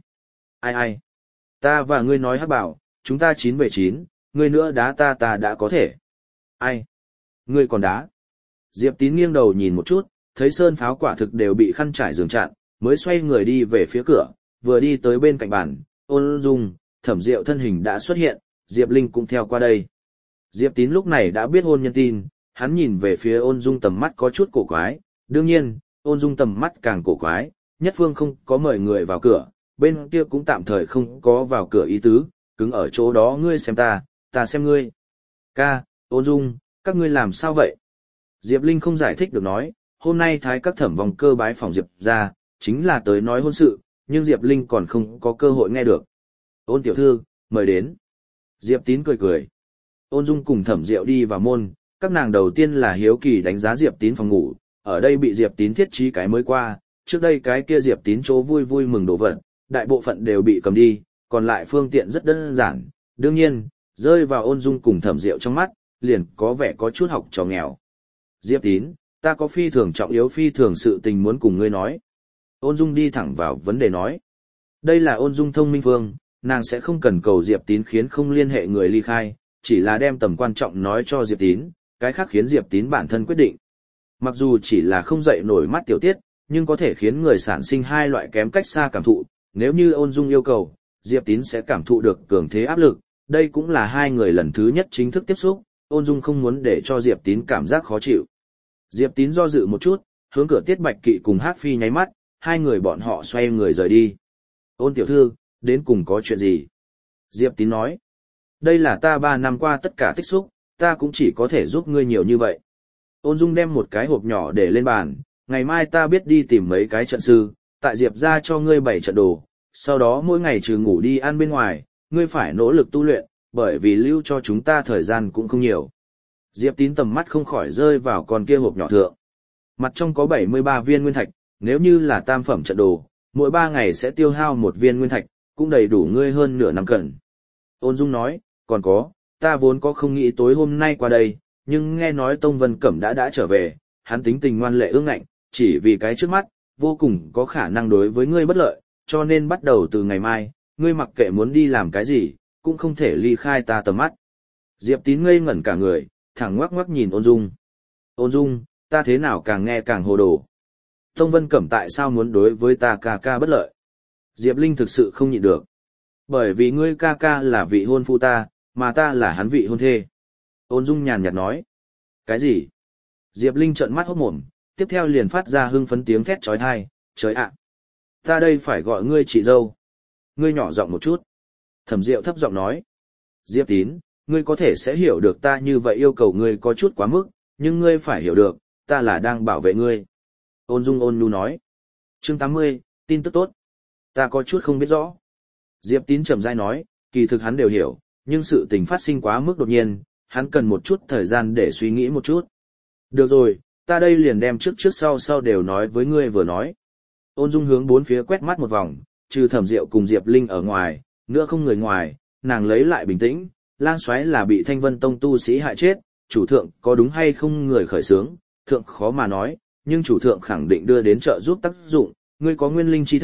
Ta và ngươi nói Hắc Bảo, chúng ta 9-9, ngươi nữa đá ta đã có thể. Ai? Ngươi còn đá? Diệp Tín nghiêng đầu nhìn một chút, thấy Sơn Pháo quả thực đều bị khăn trải giường chặn, mới xoay người đi về phía cửa, vừa đi tới bên cạnh bàn, Ôn Dung, Thẩm Diệu thân hình đã xuất hiện, Diệp Linh cũng theo qua đây. Diệp Tín lúc này đã biết hôn nhân tin, hắn nhìn về phía Ôn Dung tầm mắt có chút cổ quái, đương nhiên, Ôn Dung tầm mắt càng cổ quái, nhất phương không có mời người vào cửa, bên kia cũng tạm thời không có vào cửa ý tứ, cứng ở chỗ đó ngươi xem ta xem ngươi. Ca, Ôn Dung, các ngươi làm sao vậy? Diệp Linh không giải thích được nói, hôm nay thái các Thẩm Vong Cơ bái phòng Diệp ra, chính là tới nói hôn sự, nhưng Diệp Linh còn không có cơ hội nghe được. Ôn tiểu thư, mời đến. Diệp Tín cười. Ôn Dung cùng Thẩm Diệu đi vào môn, các nàng đầu tiên là hiếu kỳ đánh giá Diệp Tín phòng ngủ, ở đây bị Diệp Tín thiết trí cái mới qua, trước đây cái kia Diệp Tín chỗ vui mừng đồ vật, đại bộ phận đều bị cầm đi, còn lại phương tiện rất đơn giản, đương nhiên, rơi vào Ôn Dung cùng Thẩm Diệu trong mắt, liền có vẻ có chút học trò nghèo. Diệp Tín, ta có phi thường trọng yếu phi thường sự tình muốn cùng ngươi nói. Ôn Dung đi thẳng vào vấn đề nói. Đây là Ôn Dung thông minh phương, nàng sẽ không cần cầu Diệp Tín khiến không liên hệ người ly khai, chỉ là đem tầm quan trọng nói cho Diệp Tín, cái khác khiến Diệp Tín bản thân quyết định. Mặc dù chỉ là không dậy nổi mắt tiểu tiết, nhưng có thể khiến người sản sinh hai loại kém cách xa cảm thụ, nếu như Ôn Dung yêu cầu, Diệp Tín sẽ cảm thụ được cường thế áp lực, đây cũng là hai người lần thứ nhất chính thức tiếp xúc, Ôn Dung không muốn để cho Diệp Tín cảm giác khó chịu. Diệp Tín do dự một chút, hướng cửa Tiết Bạch Kỵ cùng Hát Phi nháy mắt, hai người bọn họ xoay người rời đi. Ôn tiểu thư, đến cùng có chuyện gì? Diệp Tín nói. Đây là ta 3 năm qua tất cả tích xúc, ta cũng chỉ có thể giúp ngươi nhiều như vậy. Ôn Dung đem một cái hộp nhỏ để lên bàn, ngày mai ta biết đi tìm mấy cái trận sư, tại Diệp ra cho ngươi 7 trận đồ, sau đó mỗi ngày trừ ngủ đi ăn bên ngoài, ngươi phải nỗ lực tu luyện, bởi vì lưu cho chúng ta thời gian cũng không nhiều. Diệp Tín tầm mắt không khỏi rơi vào con kia hộp nhỏ thượng. Mặt trong có 73 viên nguyên thạch, nếu như là tam phẩm trận đồ, mỗi 3 ngày sẽ tiêu hao 1 viên nguyên thạch, cũng đầy đủ ngươi hơn nửa năm cần. Ôn Dung nói, còn có, ta vốn có không nghĩ tối hôm nay qua đây, nhưng nghe nói Tông Vân Cẩm đã trở về, hắn tính tình ngoan lệ ương ngạnh, chỉ vì cái trước mắt, vô cùng có khả năng đối với ngươi bất lợi, cho nên bắt đầu từ ngày mai, ngươi mặc kệ muốn đi làm cái gì, cũng không thể ly khai ta tầm mắt. Diệp Tín ngây ngẩn cả người, thẳng ngoắc ngoắc nhìn Ôn Dung. Ôn Dung, ta thế nào càng nghe càng hồ đồ. Tông Vân Cẩm tại sao muốn đối với ta ca bất lợi? Diệp Linh thực sự không nhịn được. Bởi vì ngươi ca là vị hôn phu ta, mà ta là hắn vị hôn thê. Ôn Dung nhàn nhạt nói. Cái gì? Diệp Linh trợn mắt hốt mồm, tiếp theo liền phát ra hưng phấn tiếng thét chói tai, trời ạ! Ta đây phải gọi ngươi chị dâu. Ngươi nhỏ giọng một chút. Thẩm Diệu thấp giọng nói. Diệp Tín, ngươi có thể sẽ hiểu được ta như vậy yêu cầu ngươi có chút quá mức, nhưng ngươi phải hiểu được, ta là đang bảo vệ ngươi. Ôn Dung ôn nhu nói. Chương 80, tin tức tốt. Ta có chút không biết rõ. Diệp Tín trầm rãi nói, kỳ thực hắn đều hiểu, nhưng sự tình phát sinh quá mức đột nhiên, hắn cần một chút thời gian để suy nghĩ một chút. Được rồi, ta đây liền đem trước sau đều nói với ngươi vừa nói. Ôn Dung hướng bốn phía quét mắt một vòng, trừ Thẩm Diệu cùng Diệp Linh ở ngoài, nữa không người ngoài, nàng lấy lại bình tĩnh, Lang Soái là bị Thanh Vân Tông tu sĩ hại chết, chủ thượng có đúng hay không người khởi xướng, thượng khó mà nói, nhưng chủ thượng khẳng định đưa đến trợ giúp tác dụng, ngươi có nguyên linh chi thể,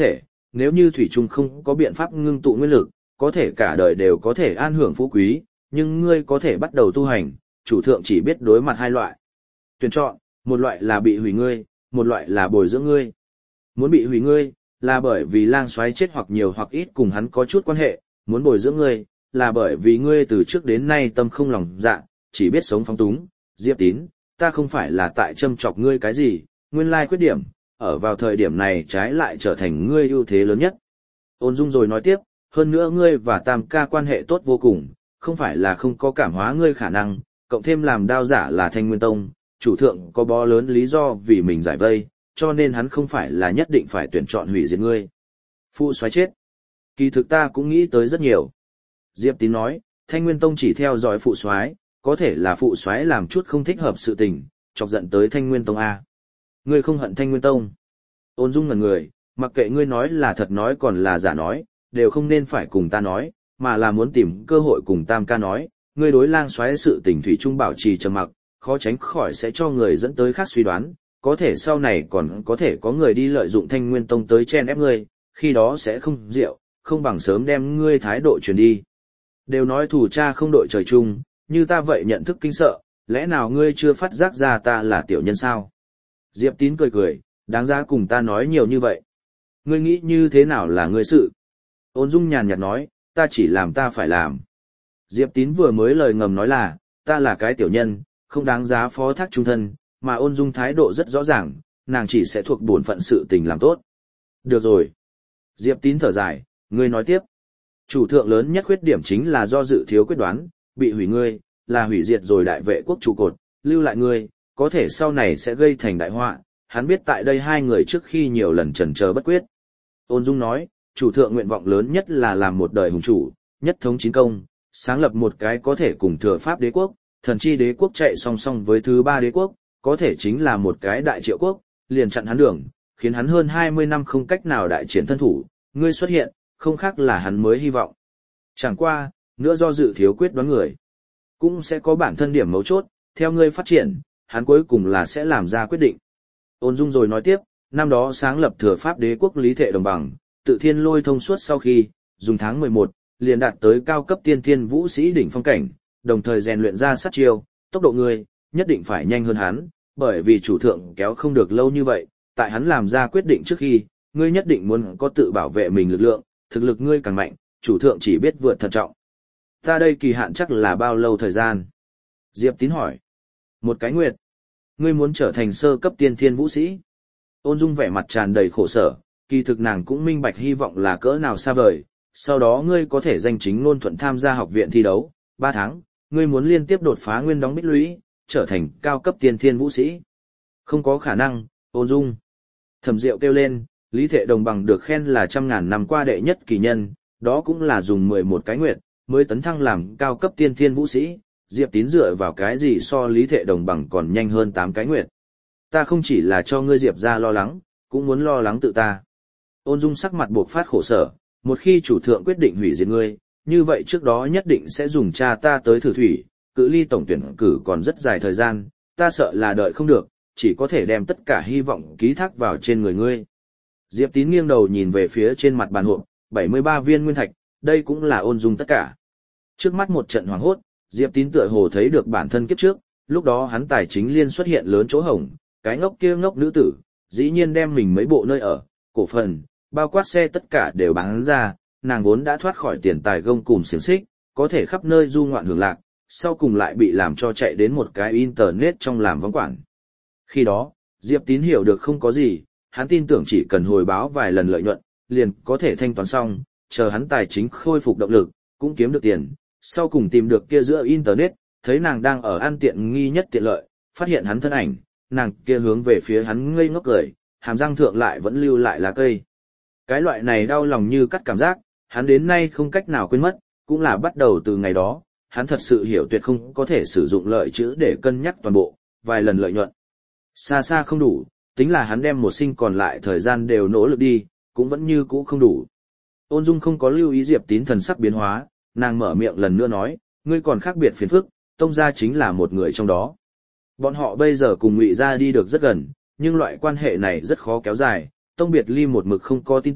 nếu như thủy chung không có biện pháp ngưng tụ nguyên lực, có thể cả đời đều có thể an hưởng phú quý, nhưng ngươi có thể bắt đầu tu hành, chủ thượng chỉ biết đối mặt hai loại. Tuyển chọn, một loại là bị hủy ngươi, một loại là bồi dưỡng ngươi. Muốn bị hủy ngươi, là bởi vì lang soái chết hoặc nhiều hoặc ít cùng hắn có chút quan hệ, muốn bồi dưỡng ngươi, là bởi vì ngươi từ trước đến nay tâm không lòng dạ, chỉ biết sống phóng túng. Diệp Tín, ta không phải là tại châm chọc ngươi cái gì, nguyên lai khuyết điểm, ở vào thời điểm này trái lại trở thành ngươi ưu thế lớn nhất. Ôn Dung rồi nói tiếp, hơn nữa ngươi và Tam ca quan hệ tốt vô cùng, không phải là không có cảm hóa ngươi khả năng, cộng thêm làm đao giả là Thanh Nguyên Tông, chủ thượng có bó lớn lý do vì mình giải vây, cho nên hắn không phải là nhất định phải tuyển chọn hủy diệt ngươi. Phụ soái chết. Kỳ thực ta cũng nghĩ tới rất nhiều. Diệp Tín nói, Thanh Nguyên Tông chỉ theo dõi phụ soái, có thể là phụ soái làm chút không thích hợp sự tình, chọc giận tới Thanh Nguyên Tông A. Ngươi không hận Thanh Nguyên Tông. Ôn Dung ngẩn người, mặc kệ ngươi nói là thật nói còn là giả nói, đều không nên phải cùng ta nói, mà là muốn tìm cơ hội cùng Tam ca nói, ngươi đối lang soái sự tình thủy chung bảo trì trầm mặc, khó tránh khỏi sẽ cho người dẫn tới khác suy đoán, có thể sau này còn có thể có người đi lợi dụng Thanh Nguyên Tông tới chen ép ngươi, khi đó sẽ không diệu, không bằng sớm đem ngươi thái độ truyền đi. Đều nói thủ cha không đội trời chung, như ta vậy nhận thức kinh sợ, lẽ nào ngươi chưa phát giác ra ta là tiểu nhân sao? Diệp Tín cười cười, đáng giá cùng ta nói nhiều như vậy. Ngươi nghĩ như thế nào là ngươi sự? Ôn Dung nhàn nhạt nói, ta chỉ làm ta phải làm. Diệp Tín vừa mới lời ngầm nói là, ta là cái tiểu nhân, không đáng giá phó thác trung thân, mà Ôn Dung thái độ rất rõ ràng, nàng chỉ sẽ thuộc bổn phận sự tình làm tốt. Được rồi. Diệp Tín thở dài, ngươi nói tiếp. Chủ thượng lớn nhất khuyết điểm chính là do dự thiếu quyết đoán, bị hủy ngươi, là hủy diệt rồi đại vệ quốc trụ cột, lưu lại ngươi, có thể sau này sẽ gây thành đại họa. Hắn biết tại đây hai người trước khi nhiều lần chần chờ bất quyết. Ôn Dung nói, chủ thượng nguyện vọng lớn nhất là làm một đời hùng chủ, nhất thống chín công, sáng lập một cái có thể cùng thừa Pháp đế quốc, thần chi đế quốc chạy song song với thứ ba đế quốc, có thể chính là một cái đại triệu quốc, liền chặn hắn đường, khiến hắn hơn 20 năm không cách nào đại triển thân thủ, ngươi xuất hiện, không khác là hắn mới hy vọng. Chẳng qua, nữa do dự thiếu quyết đoán người, cũng sẽ có bản thân điểm mấu chốt, theo ngươi phát triển, hắn cuối cùng là sẽ làm ra quyết định. Ôn Dung rồi nói tiếp, năm đó sáng lập thừa Pháp đế quốc Lý Thệ Đồng Bằng, tự thiên lôi thông suốt sau khi, dùng tháng 11, liền đạt tới cao cấp tiên thiên vũ sĩ đỉnh phong cảnh, đồng thời rèn luyện ra sát chiêu, tốc độ ngươi, nhất định phải nhanh hơn hắn, bởi vì chủ thượng kéo không được lâu như vậy, tại hắn làm ra quyết định trước khi, ngươi nhất định muốn có tự bảo vệ mình lực lượng, thực lực ngươi càng mạnh, chủ thượng chỉ biết vượt thận trọng. Ta đây kỳ hạn chắc là bao lâu thời gian? Diệp Tín hỏi. Một cái nguyệt. Ngươi muốn trở thành sơ cấp tiên thiên vũ sĩ? Ôn Dung vẻ mặt tràn đầy khổ sở, kỳ thực nàng cũng minh bạch hy vọng là cỡ nào xa vời, sau đó ngươi có thể danh chính ngôn thuận tham gia học viện thi đấu, 3 tháng, ngươi muốn liên tiếp đột phá nguyên đóng bích lũy, trở thành cao cấp tiên thiên vũ sĩ. Không có khả năng, Ôn Dung. Thẩm Diệu kêu lên, Lý Thệ Đồng Bằng được khen là 100.000 năm qua đệ nhất kỳ nhân, đó cũng là dùng 11 cái nguyệt, mới tấn thăng làm cao cấp tiên thiên vũ sĩ, Diệp Tín dựa vào cái gì so Lý Thệ Đồng Bằng còn nhanh hơn 8 cái nguyệt. Ta không chỉ là cho ngươi Diệp ra lo lắng, cũng muốn lo lắng tự ta. Ôn Dung sắc mặt buộc phát khổ sở, một khi chủ thượng quyết định hủy diệt ngươi, như vậy trước đó nhất định sẽ dùng cha ta tới thử thủy, cự ly tổng tuyển cử còn rất dài thời gian, ta sợ là đợi không được, chỉ có thể đem tất cả hy vọng ký thác vào trên người ngươi. Diệp Tín nghiêng đầu nhìn về phía trên mặt bàn hộp, 73 viên nguyên thạch, đây cũng là Ôn Dung tất cả. Trước mắt một trận hoảng hốt, Diệp Tín tựa hồ thấy được bản thân kiếp trước, lúc đó hắn tài chính liên xuất hiện lớn chỗ hổng, cái ngốc kia ngốc nữ tử, dĩ nhiên đem mình mấy bộ nơi ở, cổ phần, bao quát xe tất cả đều bán ra, nàng vốn đã thoát khỏi tiền tài gông cùm xiềng xích, có thể khắp nơi du ngoạn hưởng lạc, sau cùng lại bị làm cho chạy đến một cái internet trong làm vắng quản. Khi đó, Diệp Tín hiểu được không có gì, hắn tin tưởng chỉ cần hồi báo vài lần lợi nhuận, liền có thể thanh toán xong, chờ hắn tài chính khôi phục động lực, cũng kiếm được tiền, sau cùng tìm được kia giữa internet, thấy nàng đang ở ăn tiện nghi nhất tiện lợi, phát hiện hắn thân ảnh, nàng kia hướng về phía hắn ngây ngốc cười, hàm răng thượng lại vẫn lưu lại lá cây. Cái loại này đau lòng như cắt cảm giác, hắn đến nay không cách nào quên mất, cũng là bắt đầu từ ngày đó, hắn thật sự hiểu tuyệt không có thể sử dụng lợi chữ để cân nhắc toàn bộ, vài lần lợi nhuận. Xa xa không đủ, tính là hắn đem một sinh còn lại thời gian đều nỗ lực đi, cũng vẫn như cũ không đủ. Ôn Dung không có lưu ý Diệp Tín thần sắc biến hóa, nàng mở miệng lần nữa nói, ngươi còn khác biệt phiền phức, Tông gia chính là một người trong đó. Bọn họ bây giờ cùng Ngụy gia đi được rất gần, nhưng loại quan hệ này rất khó kéo dài, Tông biệt ly một mực không có tin tức,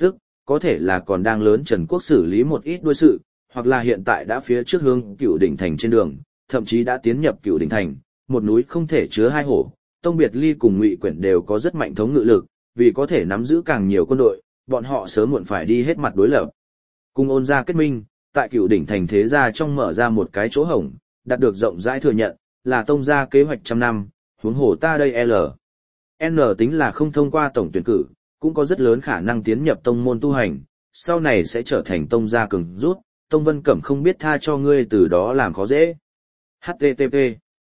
có thể là còn đang lớn Trần Quốc xử lý một ít đuôi sự, hoặc là hiện tại đã phía trước hướng Cựu Đỉnh Thành trên đường, thậm chí đã tiến nhập Cựu Đỉnh Thành, một núi không thể chứa hai hổ. Tông Biệt Ly cùng Ngụy Quyển đều có rất mạnh thống ngự lực, vì có thể nắm giữ càng nhiều quân đội, bọn họ sớm muộn phải đi hết mặt đối lập. Cùng Ôn gia kết minh, tại Cựu Đỉnh Thành thế gia trong mở ra một cái chỗ hổng, đạt được rộng rãi thừa nhận, là tông gia kế hoạch trăm năm, huống hồ ta đây N tính là không thông qua tổng tuyển cử, cũng có rất lớn khả năng tiến nhập tông môn tu hành, sau này sẽ trở thành tông gia cường rút, Tông Vân Cẩm không biết tha cho ngươi từ đó làm khó dễ. HTTP.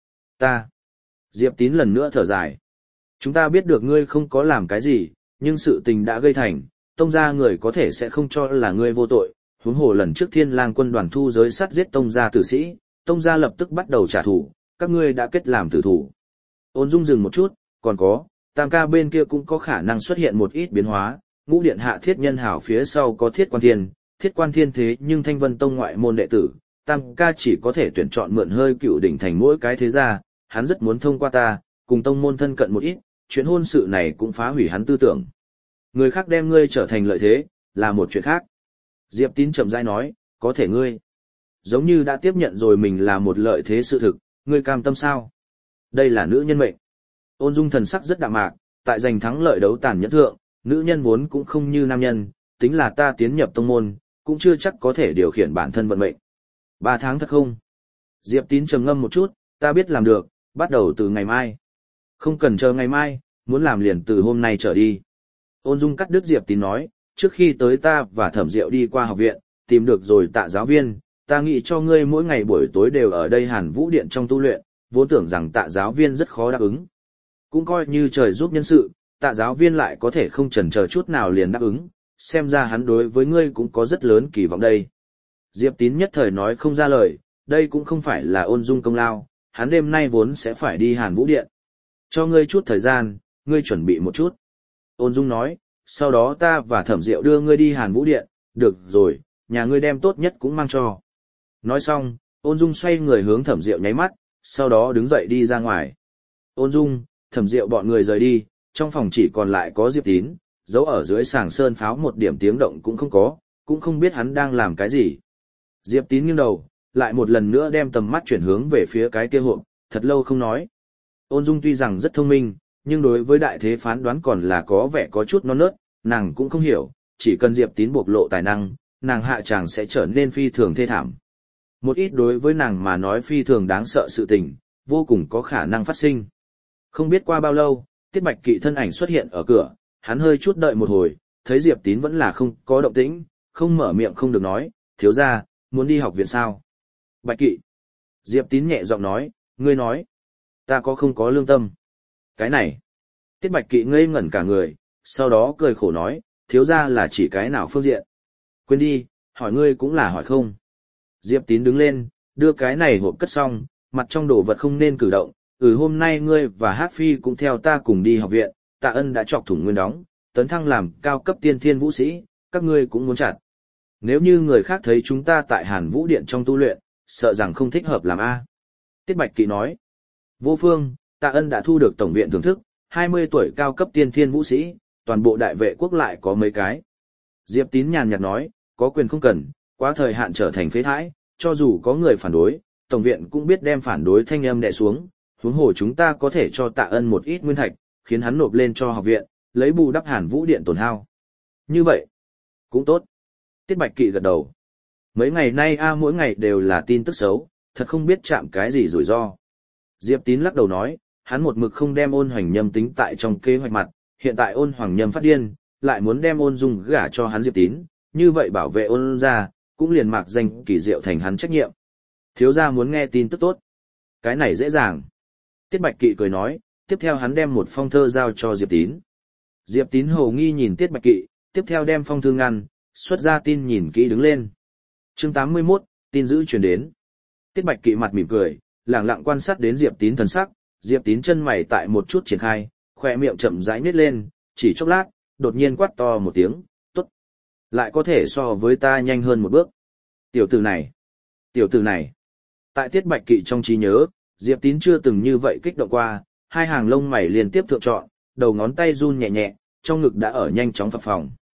Ta. Diệp Tín lần nữa thở dài. Chúng ta biết được ngươi không có làm cái gì, nhưng sự tình đã gây thành, tông gia người có thể sẽ không cho là ngươi vô tội, huống hồ lần trước Thiên Lang quân đoàn thu giới sắt giết tông gia tử sĩ, tông gia lập tức bắt đầu trả thù, các ngươi đã kết làm tử thủ. Ôn Dung dừng một chút, còn có, Tam ca bên kia cũng có khả năng xuất hiện một ít biến hóa, Ngũ điện hạ Thiết Nhân Hảo phía sau có Thiết Quan Thiên thế nhưng Thanh Vân Tông ngoại môn đệ tử, Tam ca chỉ có thể tuyển chọn mượn hơi Cựu Đỉnh Thành mỗi cái thế gia, hắn rất muốn thông qua ta, cùng tông môn thân cận một ít, chuyện hôn sự này cũng phá hủy hắn tư tưởng. Người khác đem ngươi trở thành lợi thế, là một chuyện khác. Diệp Tín chậm rãi nói, có thể ngươi giống như đã tiếp nhận rồi mình là một lợi thế sự thực, ngươi cam tâm sao? Đây là nữ nhân mệnh. Ôn Dung thần sắc rất đạm mạc, tại giành thắng lợi đấu tàn nhẫn thượng, nữ nhân vốn cũng không như nam nhân, tính là ta tiến nhập tông môn, cũng chưa chắc có thể điều khiển bản thân vận mệnh. 3 tháng thật không? Diệp Tín trầm ngâm một chút, ta biết làm được, bắt đầu từ ngày mai. Không cần chờ ngày mai, muốn làm liền từ hôm nay trở đi. Ôn Dung cắt đứt Diệp Tín nói, trước khi tới ta và Thẩm Diệu đi qua học viện, tìm được rồi Tạ giáo viên, ta nghĩ cho ngươi mỗi ngày buổi tối đều ở đây Hàn Vũ Điện trong tu luyện, vốn tưởng rằng Tạ giáo viên rất khó đáp ứng. Cũng coi như trời giúp nhân sự, Tạ giáo viên lại có thể không chần chờ chút nào liền đáp ứng, xem ra hắn đối với ngươi cũng có rất lớn kỳ vọng đây. Diệp Tín nhất thời nói không ra lời, đây cũng không phải là Ôn Dung công lao, hắn đêm nay vốn sẽ phải đi Hàn Vũ Điện. Cho ngươi chút thời gian, ngươi chuẩn bị một chút. Ôn Dung nói, sau đó ta và Thẩm Diệu đưa ngươi đi Hàn Vũ Điện, được rồi, nhà ngươi đem tốt nhất cũng mang cho. Nói xong, Ôn Dung xoay người hướng Thẩm Diệu nháy mắt, sau đó đứng dậy đi ra ngoài. Ôn Dung, Thẩm Diệu bọn người rời đi, trong phòng chỉ còn lại có Diệp Tín, giấu ở dưới sàng sơn pháo một điểm tiếng động cũng không có, cũng không biết hắn đang làm cái gì. Diệp Tín nghiêng đầu, lại một lần nữa đem tầm mắt chuyển hướng về phía cái kia hộp, thật lâu không nói. Ôn Dung tuy rằng rất thông minh, nhưng đối với đại thế phán đoán còn là có vẻ có chút non nớt, nàng cũng không hiểu, chỉ cần Diệp Tín bộc lộ tài năng, nàng hạ chàng sẽ trở nên phi thường thê thảm. Một ít đối với nàng mà nói phi thường đáng sợ sự tình, vô cùng có khả năng phát sinh. Không biết qua bao lâu, Tiết Bạch Kỵ thân ảnh xuất hiện ở cửa, hắn hơi chút đợi một hồi, thấy Diệp Tín vẫn là không có động tĩnh, không mở miệng không được nói, thiếu gia, muốn đi học viện sao? Bạch Kỵ. Diệp Tín nhẹ giọng nói, ngươi nói, ta có không có lương tâm? Cái này. Tiết Bạch Kỵ ngây ngẩn cả người, sau đó cười khổ nói, thiếu gia là chỉ cái nào phương diện? Quên đi, hỏi ngươi cũng là hỏi không. Diệp Tín đứng lên, đưa cái này hộp cất xong, mặt trong đồ vật không nên cử động, hôm nay ngươi và Hát Phi cũng theo ta cùng đi học viện, Tạ Ân đã chọc thủng nguyên đóng, tấn thăng làm cao cấp tiên thiên vũ sĩ, các ngươi cũng muốn chặt. Nếu như người khác thấy chúng ta tại Hàn Vũ Điện trong tu luyện, sợ rằng không thích hợp làm A. Tiết Bạch Kỵ nói, vô phương, Tạ Ân đã thu được tổng viện thưởng thức, 20 tuổi cao cấp tiên thiên vũ sĩ, toàn bộ đại vệ quốc lại có mấy cái. Diệp Tín nhàn nhạt nói, có quyền không cần, quá thời hạn trở thành phế thải, cho dù có người phản đối, tổng viện cũng biết đem phản đối thanh âm đè xuống, huống hồ chúng ta có thể cho Tạ Ân một ít nguyên thạch, khiến hắn nộp lên cho học viện, lấy bù đắp Hàn Vũ Điện tổn hao. Như vậy, cũng tốt. Tiết Bạch Kỵ gật đầu. Mấy ngày nay mỗi ngày đều là tin tức xấu, thật không biết chạm cái gì rủi ro. Diệp Tín lắc đầu nói, hắn một mực không đem Ôn Hoành Nhâm tính tại trong kế hoạch mặt, hiện tại Ôn Hoàng Nhâm phát điên, lại muốn đem Ôn Dung gả cho hắn Diệp Tín, như vậy bảo vệ Ôn gia, cũng liền mạc danh Kỳ Diệu thành hắn trách nhiệm. Thiếu gia muốn nghe tin tức tốt. Cái này dễ dàng. Tiết Bạch Kỵ cười nói, tiếp theo hắn đem một phong thơ giao cho Diệp Tín. Diệp Tín hồ nghi nhìn Tiết Bạch Kỵ, tiếp theo đem phong thư ngăn, xuất ra tin nhìn kỹ đứng lên. Chương 81, tin dữ truyền đến. Tiết Bạch Kỵ mặt mỉm cười, lặng lặng quan sát đến Diệp Tín thần sắc, Diệp Tín chân mày tại một chút triển khai, khóe miệng chậm rãi nhếch lên, chỉ chốc lát, đột nhiên quát to một tiếng, "Tốt! Lại có thể so với ta nhanh hơn một bước." Tiểu tử này! Tiểu tử này! Tại Tiết Bạch Kỵ trong trí nhớ, Diệp Tín chưa từng như vậy kích động qua, hai hàng lông mày liên tiếp thượng trọn, đầu ngón tay run nhẹ nhẹ, trong ngực đã ở nhanh chóng phập phồng.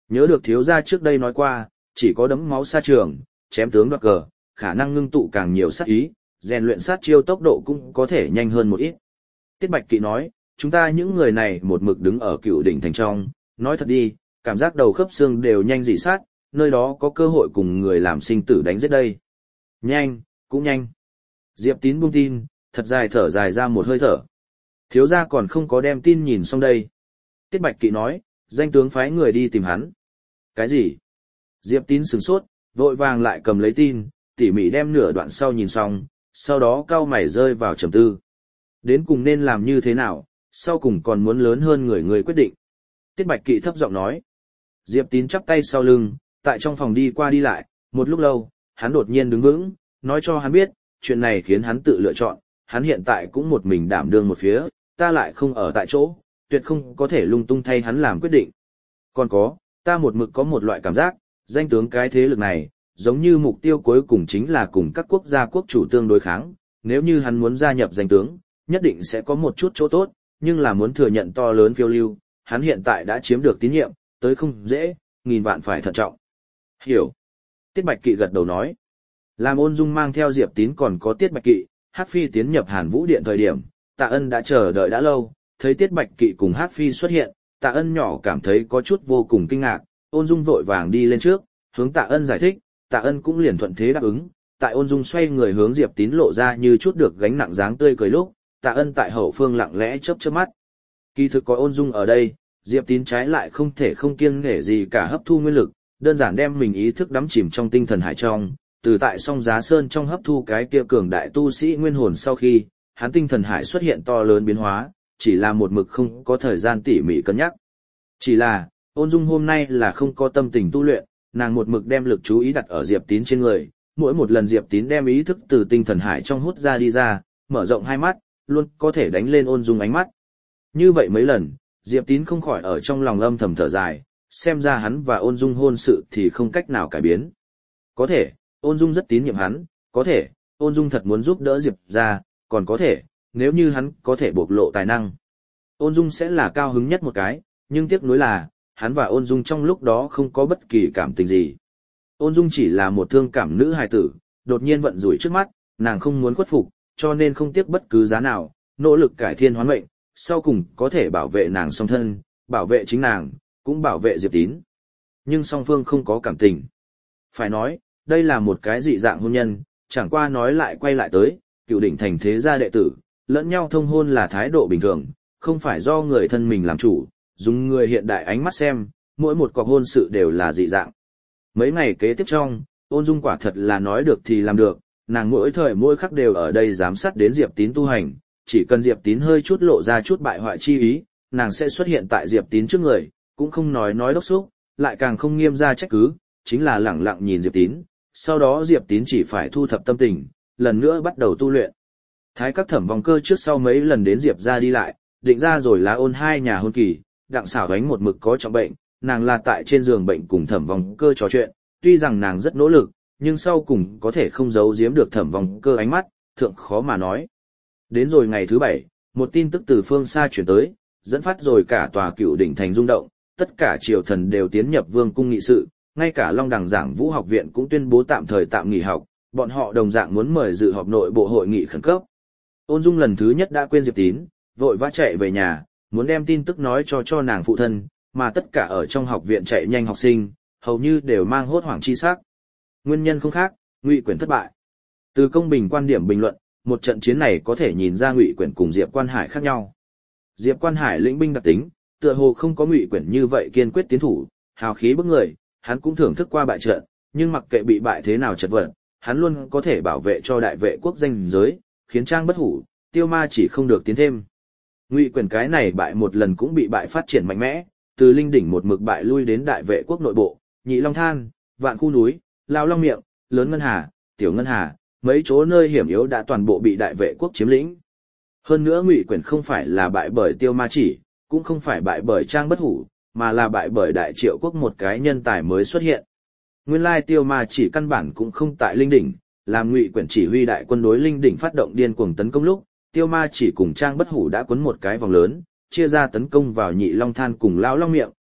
Nhớ được thiếu gia trước đây nói qua, chỉ có đấm máu xa trường, chém tướng đoạt cờ, khả năng ngưng tụ càng nhiều sát ý, rèn luyện sát chiêu tốc độ cũng có thể nhanh hơn một ít. Tiết Bạch Kỵ nói, chúng ta những người này một mực đứng ở Cựu Đỉnh thành trong, nói thật đi, cảm giác đầu khớp xương đều nhanh dị sát, nơi đó có cơ hội cùng người làm sinh tử đánh giết đây. Nhanh, cũng nhanh. Diệp Tín buông tin, thật dài thở dài ra một hơi thở. Thiếu gia còn không có đem tin nhìn xong đây. Tiết Bạch Kỵ nói, danh tướng phái người đi tìm hắn. Cái gì? Diệp Tín sửng sốt, vội vàng lại cầm lấy tin, tỉ mỉ đem nửa đoạn sau nhìn xong, sau đó cau mày rơi vào trầm tư. Đến cùng nên làm như thế nào, sau cùng còn muốn lớn hơn người quyết định. Tiết Bạch Kỵ thấp giọng nói. Diệp Tín chắp tay sau lưng, tại trong phòng đi qua đi lại, một lúc lâu, hắn đột nhiên đứng vững, nói cho hắn biết, chuyện này khiến hắn tự lựa chọn, hắn hiện tại cũng một mình đảm đương một phía, ta lại không ở tại chỗ, tuyệt không có thể lung tung thay hắn làm quyết định. Còn có, ta một mực có một loại cảm giác, danh tướng cái thế lực này, giống như mục tiêu cuối cùng chính là cùng các quốc gia quốc chủ tương đối kháng, nếu như hắn muốn gia nhập danh tướng, nhất định sẽ có một chút chỗ tốt, nhưng là muốn thừa nhận to lớn phiêu lưu, hắn hiện tại đã chiếm được tín nhiệm, tới không dễ, nghìn vạn phải thận trọng. Hiểu. Tiết Bạch Kỵ gật đầu nói. Làm Ôn Dung mang theo Diệp Tín còn có Tiết Bạch Kỵ, Hắc Phi tiến nhập Hàn Vũ Điện thời điểm, Tạ Ân đã chờ đợi đã lâu, thấy Tiết Bạch Kỵ cùng Hắc Phi xuất hiện, Tạ Ân nhỏ cảm thấy có chút vô cùng kinh ngạc, Ôn Dung vội vàng đi lên trước, hướng Tạ Ân giải thích, Tạ Ân cũng liền thuận thế đáp ứng, tại Ôn Dung xoay người hướng Diệp Tín lộ ra như chút được gánh nặng dáng tươi cười lúc, Tạ Ân tại hậu phương lặng lẽ chớp chớp mắt. Kỳ thực có Ôn Dung ở đây, Diệp Tín trái lại không thể không kiêng nể gì cả hấp thu nguyên lực, đơn giản đem mình ý thức đắm chìm trong tinh thần hải trong, từ tại song giá sơn trong hấp thu cái kia cường đại tu sĩ nguyên hồn sau khi, hắn tinh thần hải xuất hiện to lớn biến hóa, chỉ là một mực không có thời gian tỉ mỉ cân nhắc. Chỉ là, Ôn Dung hôm nay là không có tâm tình tu luyện, nàng một mực đem lực chú ý đặt ở Diệp Tín trên người, mỗi một lần Diệp Tín đem ý thức từ tinh thần hải trong hút ra đi ra, mở rộng hai mắt, luôn có thể đánh lên Ôn Dung ánh mắt. Như vậy mấy lần, Diệp Tín không khỏi ở trong lòng âm thầm thở dài, xem ra hắn và Ôn Dung hôn sự thì không cách nào cải biến. Có thể, Ôn Dung rất tín nhiệm hắn, có thể, Ôn Dung thật muốn giúp đỡ Diệp ra, còn có thể, nếu như hắn có thể bộc lộ tài năng. Ôn Dung sẽ là cao hứng nhất một cái, nhưng tiếc nuối là, hắn và Ôn Dung trong lúc đó không có bất kỳ cảm tình gì. Ôn Dung chỉ là một thương cảm nữ hài tử, đột nhiên vận rủi trước mắt, nàng không muốn khuất phục, cho nên không tiếc bất cứ giá nào, nỗ lực cải thiên hoán mệnh, sau cùng có thể bảo vệ nàng song thân, bảo vệ chính nàng, cũng bảo vệ Diệp Tín. Nhưng song phương không có cảm tình. Phải nói, đây là một cái dị dạng hôn nhân, chẳng qua nói lại quay lại tới, Cựu Đỉnh thành thế gia đệ tử, lẫn nhau thông hôn là thái độ bình thường, không phải do người thân mình làm chủ, dùng người hiện đại ánh mắt xem, mỗi một cuộc hôn sự đều là dị dạng. Mấy ngày kế tiếp trong, Ôn Dung quả thật là nói được thì làm được, nàng mỗi thời mỗi khắc đều ở đây giám sát đến Diệp Tín tu hành, chỉ cần Diệp Tín hơi chút lộ ra chút bại hoại chi ý, nàng sẽ xuất hiện tại Diệp Tín trước người, cũng không nói đốc xúc, lại càng không nghiêm ra trách cứ, chính là lẳng lặng nhìn Diệp Tín, sau đó Diệp Tín chỉ phải thu thập tâm tình, lần nữa bắt đầu tu luyện. Thái các Thẩm Vòng Cơ trước sau mấy lần đến Diệp ra đi lại, định ra rồi là ôn hai nhà hôn kỳ, Đặng Xảo Ánh một mực có trọng bệnh, nàng là tại trên giường bệnh cùng Thẩm Vòng Cơ trò chuyện, tuy rằng nàng rất nỗ lực, nhưng sau cùng có thể không giấu giếm được Thẩm Vòng Cơ ánh mắt, thượng khó mà nói. Đến rồi ngày thứ 7, một tin tức từ phương xa chuyển tới, dẫn phát rồi cả tòa Cựu Đỉnh thành rung động, tất cả triều thần đều tiến nhập vương cung nghị sự, ngay cả Long Đằng Giảng Vũ học viện cũng tuyên bố tạm thời tạm nghỉ học, bọn họ đồng dạng muốn mời dự họp nội bộ hội nghị khẩn cấp. Ôn Dung lần thứ nhất đã quên Diệp Tín, vội vã chạy về nhà, muốn đem tin tức nói cho nàng phụ thân, mà tất cả ở trong học viện chạy nhanh học sinh, hầu như đều mang hốt hoảng chi sắc. Nguyên nhân không khác, Ngụy Quyển thất bại. Từ công bình quan điểm bình luận, một trận chiến này có thể nhìn ra Ngụy Quyển cùng Diệp Quan Hải khác nhau. Diệp Quan Hải lĩnh binh đặc tính, tựa hồ không có Ngụy Quyển như vậy kiên quyết tiến thủ, hào khí bức người, hắn cũng thưởng thức qua bại trận, nhưng mặc kệ bị bại thế nào chật vật, hắn luôn có thể bảo vệ cho đại vệ quốc danh giới, khiến trang bất hủ, Tiêu Ma chỉ không được tiến thêm. Ngụy Quyển cái này bại một lần cũng bị bại phát triển mạnh mẽ, từ linh đỉnh một mực bại lui đến đại vệ quốc nội bộ, Nhị Long Than, Vạn Khu núi, Lao Long miệng, Lớn Ngân Hà, Tiểu Ngân Hà, mấy chỗ nơi hiểm yếu đã toàn bộ bị đại vệ quốc chiếm lĩnh. Hơn nữa Ngụy Quyển không phải là bại bởi Tiêu Ma chỉ, cũng không phải bại bởi trang bất hủ, mà là bại bởi đại triệu quốc một cái nhân tài mới xuất hiện. Nguyên lai Tiêu Ma chỉ căn bản cũng không tại linh đỉnh, làm Ngụy Quyển chỉ huy đại quân đối linh đỉnh phát động điên cuồng tấn công lúc, Tiêu Ma chỉ cùng trang bất hủ đã quấn một cái vòng lớn, chia ra tấn công vào Nhị Long Than cùng Lão Long miệng,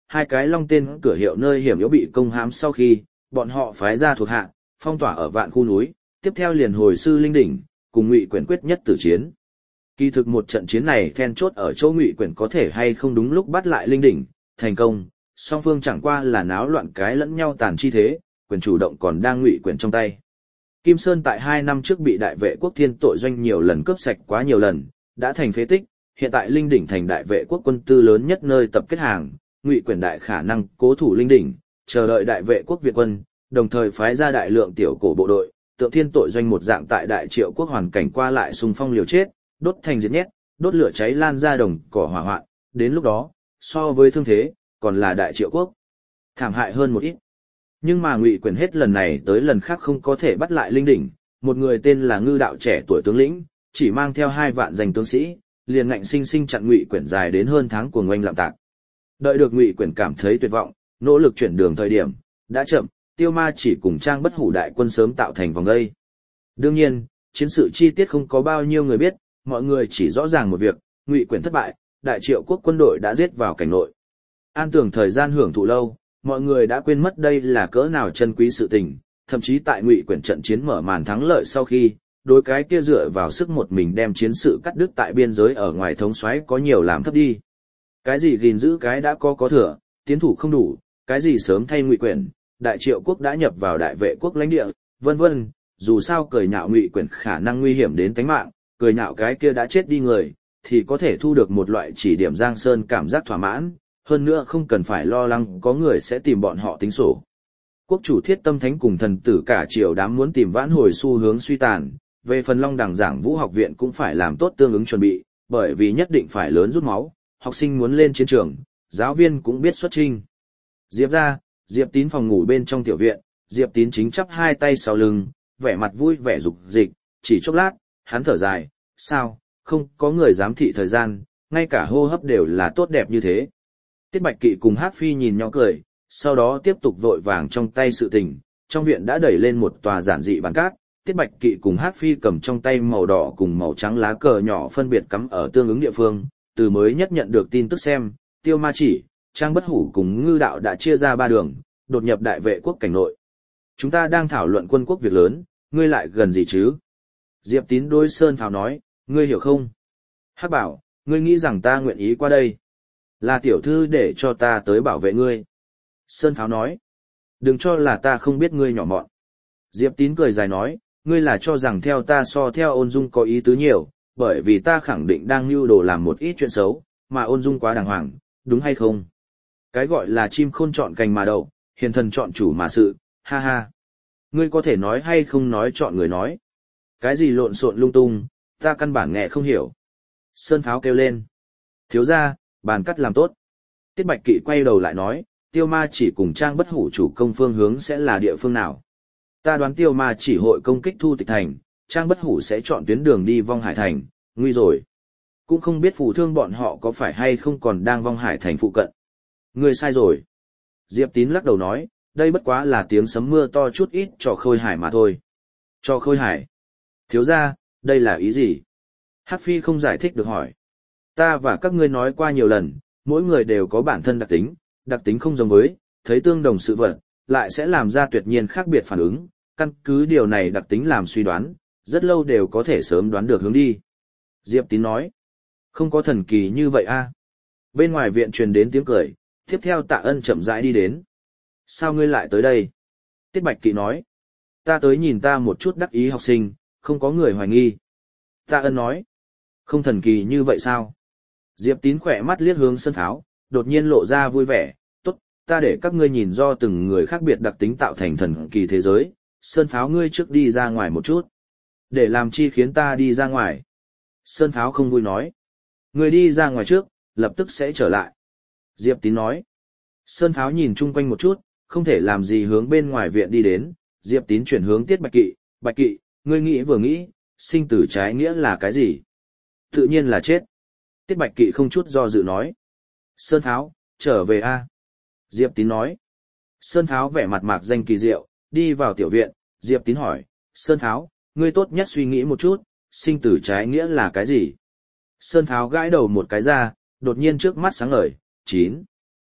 hai cái long tên cửa hiệu nơi hiểm yếu bị công hãm sau khi, bọn họ phái ra thuộc hạ, phong tỏa ở vạn khu núi, tiếp theo liền hồi sư linh đỉnh, cùng Ngụy Quyển quyết nhất tử chiến. Kỳ thực một trận chiến này then chốt ở chỗ Ngụy Quyển có thể hay không đúng lúc bắt lại linh đỉnh, thành công, song phương chẳng qua là náo loạn cái lẫn nhau tàn chi thế, quyền chủ động còn đang Ngụy Quyển trong tay. Kim Sơn tại 2 năm trước bị đại vệ quốc thiên tội doanh nhiều lần cướp sạch quá nhiều lần, đã thành phế tích, hiện tại linh đỉnh thành đại vệ quốc quân tư lớn nhất nơi tập kết hàng, Ngụy Quyển đại khả năng cố thủ linh đỉnh, chờ đợi đại vệ quốc Việt quân, đồng thời phái ra đại lượng tiểu cổ bộ đội, tượng thiên tội doanh một dạng tại đại triệu quốc hoàn cảnh qua lại xung phong liều chết, đốt thành diệt nhét, đốt lửa cháy lan ra đồng cỏ hỏa hoạn, đến lúc đó, so với thương thế, còn là đại triệu quốc. Thảm hại hơn một ít. Nhưng mà Ngụy Quyển hết lần này tới lần khác không có thể bắt lại linh đỉnh, một người tên là Ngư Đạo trẻ tuổi tướng lĩnh, chỉ mang theo 2 vạn danh tướng sĩ, liền ngạnh sinh sinh chặn Ngụy Quyển dài đến hơn tháng của ngoanh lạm tạc. Đợi được Ngụy Quyển cảm thấy tuyệt vọng, nỗ lực chuyển đường thời điểm, đã chậm, Tiêu Ma chỉ cùng Trang Bất Hủ đại quân sớm tạo thành vòng vây. Đương nhiên, chiến sự chi tiết không có bao nhiêu người biết, mọi người chỉ rõ ràng một việc, Ngụy Quyển thất bại, đại triệu quốc quân đội đã giết vào cảnh nội. An tưởng thời gian hưởng thụ lâu, mọi người đã quên mất đây là cỡ nào chân quý sự tình, thậm chí tại Ngụy Quyển trận chiến mở màn thắng lợi sau khi, đối cái kia dựa vào sức một mình đem chiến sự cắt đứt tại biên giới ở ngoài thống soái có nhiều làm thấp đi. Cái gì gìn giữ cái đã có thừa, tiến thủ không đủ, cái gì sớm thay Ngụy Quyển, đại triệu quốc đã nhập vào đại vệ quốc lãnh địa, vân vân, dù sao cười nhạo Ngụy Quyển khả năng nguy hiểm đến tính mạng, cười nhạo cái kia đã chết đi người, thì có thể thu được một loại chỉ điểm Giang Sơn cảm giác thỏa mãn, hơn nữa không cần phải lo lắng có người sẽ tìm bọn họ tính sổ. Quốc chủ Thiết Tâm Thánh cùng thần tử cả triều đám muốn tìm vãn hồi xu hướng suy tàn, về phần Long Đằng Giảng Vũ học viện cũng phải làm tốt tương ứng chuẩn bị, bởi vì nhất định phải lớn rút máu, học sinh muốn lên chiến trường, giáo viên cũng biết xuất chinh. Diệp ra, Diệp Tín phòng ngủ bên trong tiểu viện, Diệp Tín chính chắp 2 tay sau lưng, vẻ mặt vui vẻ dục dịch, chỉ chốc lát, hắn thở dài, sao, không có người giám thị thời gian, ngay cả hô hấp đều là tốt đẹp như thế. Tiết Bạch Kỵ cùng Hắc Phi nhìn nhau cười, sau đó tiếp tục vội vàng trong tay sự tình, trong viện đã đẩy lên một tòa giản dị bàn cát, Tiết Bạch Kỵ cùng Hắc Phi cầm trong tay màu đỏ cùng màu trắng lá cờ nhỏ phân biệt cắm ở tương ứng địa phương, từ mới nhất nhận được tin tức xem, Tiêu Ma Chỉ, Trang Bất Hủ cùng Ngư Đạo đã chia ra 3 đường, đột nhập đại vệ quốc cảnh nội. Chúng ta đang thảo luận quân quốc việc lớn, ngươi lại gần gì chứ? Diệp Tín đối Sơn Pháo nói, ngươi hiểu không? Hắc bảo, ngươi nghĩ rằng ta nguyện ý qua đây? Là tiểu thư để cho ta tới bảo vệ ngươi. Sơn Pháo nói, đừng cho là ta không biết ngươi nhỏ mọn. Diệp Tín cười dài nói, ngươi là cho rằng theo ta so theo Ôn Dung có ý tứ nhiều, bởi vì ta khẳng định đang mưu đồ làm một ít chuyện xấu, mà Ôn Dung quá đàng hoàng, đúng hay không? Cái gọi là chim khôn chọn cành mà đậu, hiền thần chọn chủ mà sự, ha ha. Ngươi có thể nói hay không nói chọn người nói. Cái gì lộn xộn lung tung, ta căn bản nghe không hiểu. Sơn Pháo kêu lên. Thiếu gia, bàn cắt làm tốt. Tiết Bạch Kỵ quay đầu lại nói, Tiêu Ma Chỉ cùng Trang Bất Hủ chủ công phương hướng sẽ là địa phương nào? Ta đoán Tiêu Ma Chỉ hội công kích Thu Tịch Thành, Trang Bất Hủ sẽ chọn tuyến đường đi Vong Hải Thành, nguy rồi. Cũng không biết phù thương bọn họ có phải hay không còn đang Vong Hải Thành phụ cận. Ngươi sai rồi. Diệp Tín lắc đầu nói, đây bất quá là tiếng sấm mưa to chút ít cho Khôi Hải mà thôi. Cho Khôi Hải. Thiếu gia, đây là ý gì? Hắc Phi không giải thích được hỏi. Ta và các ngươi nói qua nhiều lần, mỗi người đều có bản thân đặc tính không giống với, thấy tương đồng sự vật, lại sẽ làm ra tuyệt nhiên khác biệt phản ứng, căn cứ điều này đặc tính làm suy đoán, rất lâu đều có thể sớm đoán được hướng đi. Diệp Tín nói, không có thần kỳ như vậy a. Bên ngoài viện truyền đến tiếng cười, tiếp theo Tạ Ân chậm rãi đi đến. Sao ngươi lại tới đây? Tiết Bạch Kỵ nói, ta tới nhìn ta một chút đắc ý học sinh, không có người hoài nghi. Tạ Ân nói, không thần kỳ như vậy sao? Diệp Tín khỏe mắt liếc hướng Sơn Pháo, đột nhiên lộ ra vui vẻ, tốt, ta để các ngươi nhìn do từng người khác biệt đặc tính tạo thành thần kỳ thế giới, Sơn Pháo ngươi trước đi ra ngoài một chút. Để làm chi khiến ta đi ra ngoài? Sơn Pháo không vui nói, ngươi đi ra ngoài trước, lập tức sẽ trở lại. Diệp Tín nói, Sơn Pháo nhìn chung quanh một chút, không thể làm gì hướng bên ngoài viện đi đến, Diệp Tín chuyển hướng Tiết Bạch Kỵ, Bạch Kỵ, ngươi nghĩ vừa nghĩ, sinh tử trái nghĩa là cái gì? Tự nhiên là chết. Tiết Bạch Kỵ không chút do dự nói. Sơn Pháo, trở về a. Diệp Tín nói. Sơn Pháo vẻ mặt mạc danh kỳ diệu, đi vào tiểu viện, Diệp Tín hỏi, Sơn Pháo, ngươi tốt nhất suy nghĩ một chút, sinh tử trái nghĩa là cái gì? Sơn Pháo gãi đầu một cái ra, đột nhiên trước mắt sáng ngời, 9.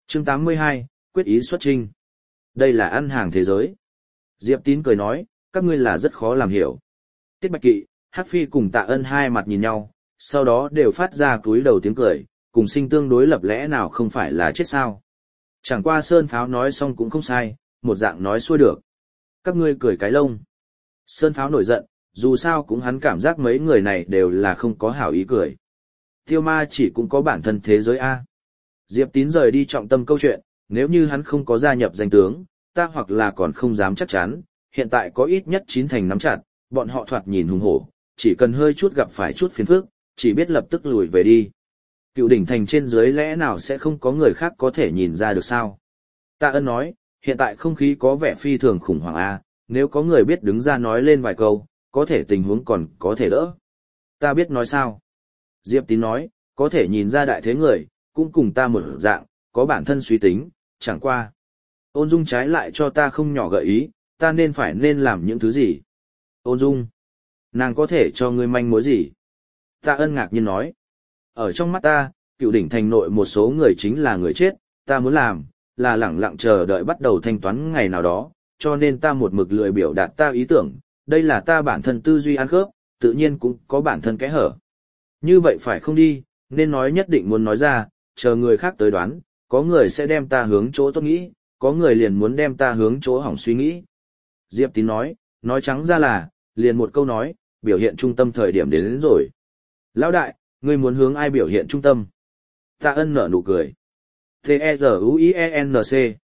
Chương 82, quyết ý xuất chinh. Đây là ăn hàng thế giới. Diệp Tín cười nói, các ngươi là rất khó làm hiểu. Tiết Bạch Kỵ, Hắc Phi cùng Tạ Ân hai mặt nhìn nhau, sau đó đều phát ra cúi đầu tiếng cười, cùng sinh tương đối lập lẽ nào không phải là chết sao. Chẳng qua Sơn Pháo nói xong cũng không sai, một dạng nói xuôi được. Các ngươi cười cái lông. Sơn Pháo nổi giận, dù sao cũng hắn cảm giác mấy người này đều là không có hảo ý cười. Tiêu Ma chỉ cũng có bản thân thế giới A. Diệp Tín rời đi trọng tâm câu chuyện, nếu như hắn không có gia nhập danh tướng, ta hoặc là còn không dám chắc chắn, hiện tại có ít nhất 9 thành nắm chặt, bọn họ thoạt nhìn hùng hổ, chỉ cần hơi chút gặp phải chút phiền phức, chỉ biết lập tức lùi về đi. Cựu đỉnh thành trên dưới lẽ nào sẽ không có người khác có thể nhìn ra được sao? Tạ Ân nói, hiện tại không khí có vẻ phi thường khủng hoảng A, nếu có người biết đứng ra nói lên vài câu, có thể tình huống còn có thể đỡ. Ta biết nói sao? Diệp Tín nói, có thể nhìn ra đại thế người, cũng cùng ta một dạng, có bản thân suy tính, chẳng qua. Ôn Dung trái lại cho ta không nhỏ gợi ý, ta nên làm những thứ gì? Ôn Dung, nàng có thể cho ngươi manh mối gì? Tạ Ân ngạc nhiên nói, ở trong mắt ta, cựu đỉnh thành nội một số người chính là người chết, ta muốn làm, là lẳng lặng chờ đợi bắt đầu thanh toán ngày nào đó, cho nên ta một mực lười biểu đạt ta ý tưởng, đây là ta bản thân tư duy ăn khớp, tự nhiên cũng có bản thân kẽ hở. Như vậy phải không đi, nên nói nhất định muốn nói ra, chờ người khác tới đoán, có người sẽ đem ta hướng chỗ tốt nghĩ, có người liền muốn đem ta hướng chỗ hỏng suy nghĩ. Diệp Tín nói trắng ra là, liền một câu nói, biểu hiện trung tâm thời điểm đến rồi. Lão đại, ngươi muốn hướng ai biểu hiện trung tâm? Tạ Ân nở nụ cười. T-E-Z-U-I-E-N-C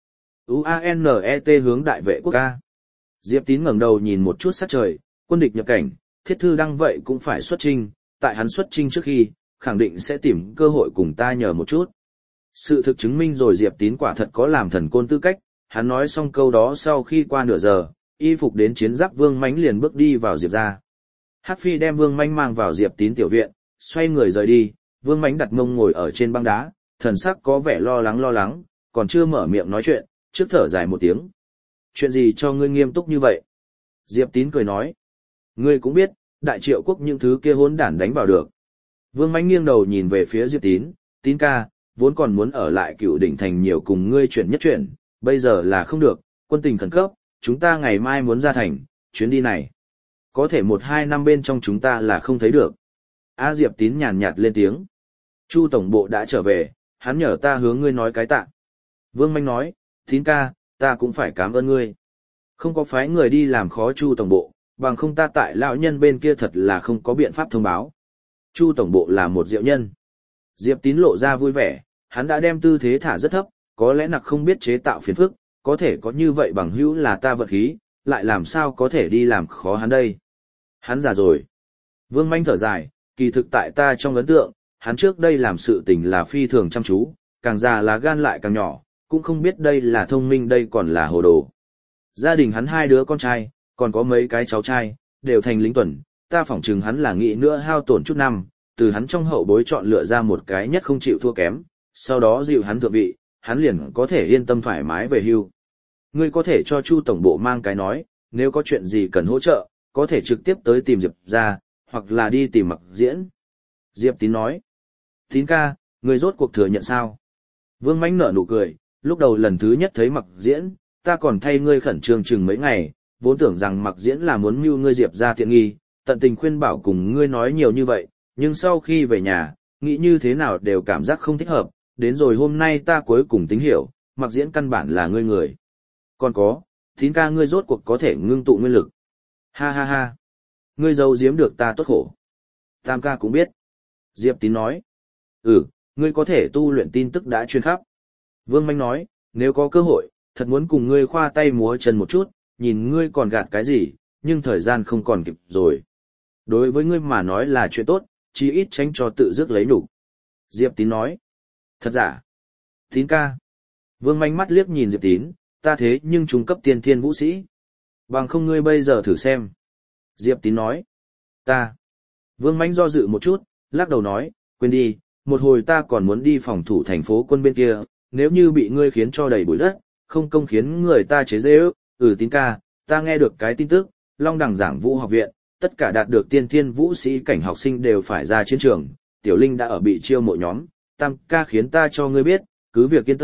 U-A-N-E-T hướng đại vệ quốc ca. Diệp Tín ngẩng đầu nhìn một chút sát trời, quân địch nhập cảnh, thiết thư đăng vậy cũng phải xuất chinh, tại hắn xuất chinh trước khi, khẳng định sẽ tìm cơ hội cùng ta nhờ một chút. Sự thực chứng minh rồi Diệp Tín quả thật có làm thần côn tư cách, hắn nói xong câu đó sau khi qua nửa giờ, y phục đến chiến giáp Vương Mánh liền bước đi vào Diệp ra. Hắc Phi đem Vương Mánh mang vào Diệp Tín tiểu viện, xoay người rời đi, Vương Mánh đặt mông ngồi ở trên băng đá, thần sắc có vẻ lo lắng, còn chưa mở miệng nói chuyện, trước thở dài một tiếng. Chuyện gì cho ngươi nghiêm túc như vậy? Diệp Tín cười nói. Ngươi cũng biết, Đại Triệu quốc những thứ kia hỗn đản đánh vào được. Vương Mánh nghiêng đầu nhìn về phía Diệp Tín, Tín ca, vốn còn muốn ở lại Cựu đỉnh thành nhiều cùng ngươi chuyển nhất chuyển, bây giờ là không được, quân tình khẩn cấp, chúng ta ngày mai muốn ra thành, chuyến đi này. Có thể 1-2 năm bên trong chúng ta là không thấy được. Diệp Tín nhàn nhạt lên tiếng. Chu tổng bộ đã trở về, hắn nhờ ta hướng ngươi nói cái tạ. Vương Mánh nói, Tín ca, ta cũng phải cảm ơn ngươi. Không có phái người đi làm khó Chu tổng bộ, bằng không ta tại lão nhân bên kia thật là không có biện pháp thông báo. Chu tổng bộ là một diệu nhân. Diệp Tín lộ ra vui vẻ, hắn đã đem tư thế thả rất thấp, có lẽ nặc không biết chế tạo phiền phức, có thể có như vậy bằng hữu là ta vận khí, lại làm sao có thể đi làm khó hắn đây. Hắn già rồi. Vương Manh thở dài, kỳ thực tại ta trong ấn tượng, hắn trước đây làm sự tình là phi thường chăm chú, càng già là gan lại càng nhỏ, cũng không biết đây là thông minh đây còn là hồ đồ. Gia đình hắn 2 đứa con trai, còn có mấy cái cháu trai, đều thành lính tuần, ta phỏng chừng hắn là nghĩ nữa hao tổn chút năm, từ hắn trong hậu bối chọn lựa ra một cái nhất không chịu thua kém, sau đó dịu hắn thượng vị, hắn liền có thể yên tâm thoải mái về hưu. Ngươi có thể cho Chu tổng bộ mang cái nói, nếu có chuyện gì cần hỗ trợ, có thể trực tiếp tới tìm Diệp ra, hoặc là đi tìm Mặc Diễn. Diệp Tín nói, Tín ca, ngươi rốt cuộc thừa nhận sao? Vương Mánh nở nụ cười, lúc đầu lần thứ nhất thấy Mặc Diễn, ta còn thay ngươi khẩn trương chừng mấy ngày, vốn tưởng rằng Mặc Diễn là muốn mưu ngươi Diệp ra tiện nghi, tận tình khuyên bảo cùng ngươi nói nhiều như vậy, nhưng sau khi về nhà, nghĩ như thế nào đều cảm giác không thích hợp, đến rồi hôm nay ta cuối cùng tính hiểu, Mặc Diễn căn bản là ngươi người. Còn có, Tín ca ngươi rốt cuộc có thể ngưng tụ nguyên lực. Ha ha ha, ngươi giấu giếm được ta tốt khổ. Tam ca cũng biết. Diệp Tín nói, ngươi có thể tu luyện tin tức đã truyền khắp. Vương Manh nói, nếu có cơ hội, thật muốn cùng ngươi khoa tay múa chân một chút, nhìn ngươi còn gạt cái gì, nhưng thời gian không còn kịp rồi. Đối với ngươi mà nói là chuyện tốt, chí ít tránh cho tự dứt lấy nhục. Diệp Tín nói, thật giả. Tín ca. Vương Manh mắt liếc nhìn Diệp Tín, ta thế nhưng trung cấp tiên thiên vũ sĩ. Bằng không ngươi bây giờ thử xem. Diệp Tín nói, ta. Vương Manh do dự một chút, lắc đầu nói, quên đi, một hồi ta còn muốn đi phòng thủ thành phố quân bên kia, nếu như bị ngươi khiến cho đầy bụi đất, không công khiến người ta chế dễ ước. Tín ca, ta nghe được cái tin tức, Long Đẳng Giảng Vũ học viện, tất cả đạt được tiên thiên vũ sĩ cảnh học sinh đều phải ra chiến trường, Tiểu Linh đã ở bị chiêu mộ nhóm, Tam ca khiến ta cho ngươi biết, cứ việc yên tâm,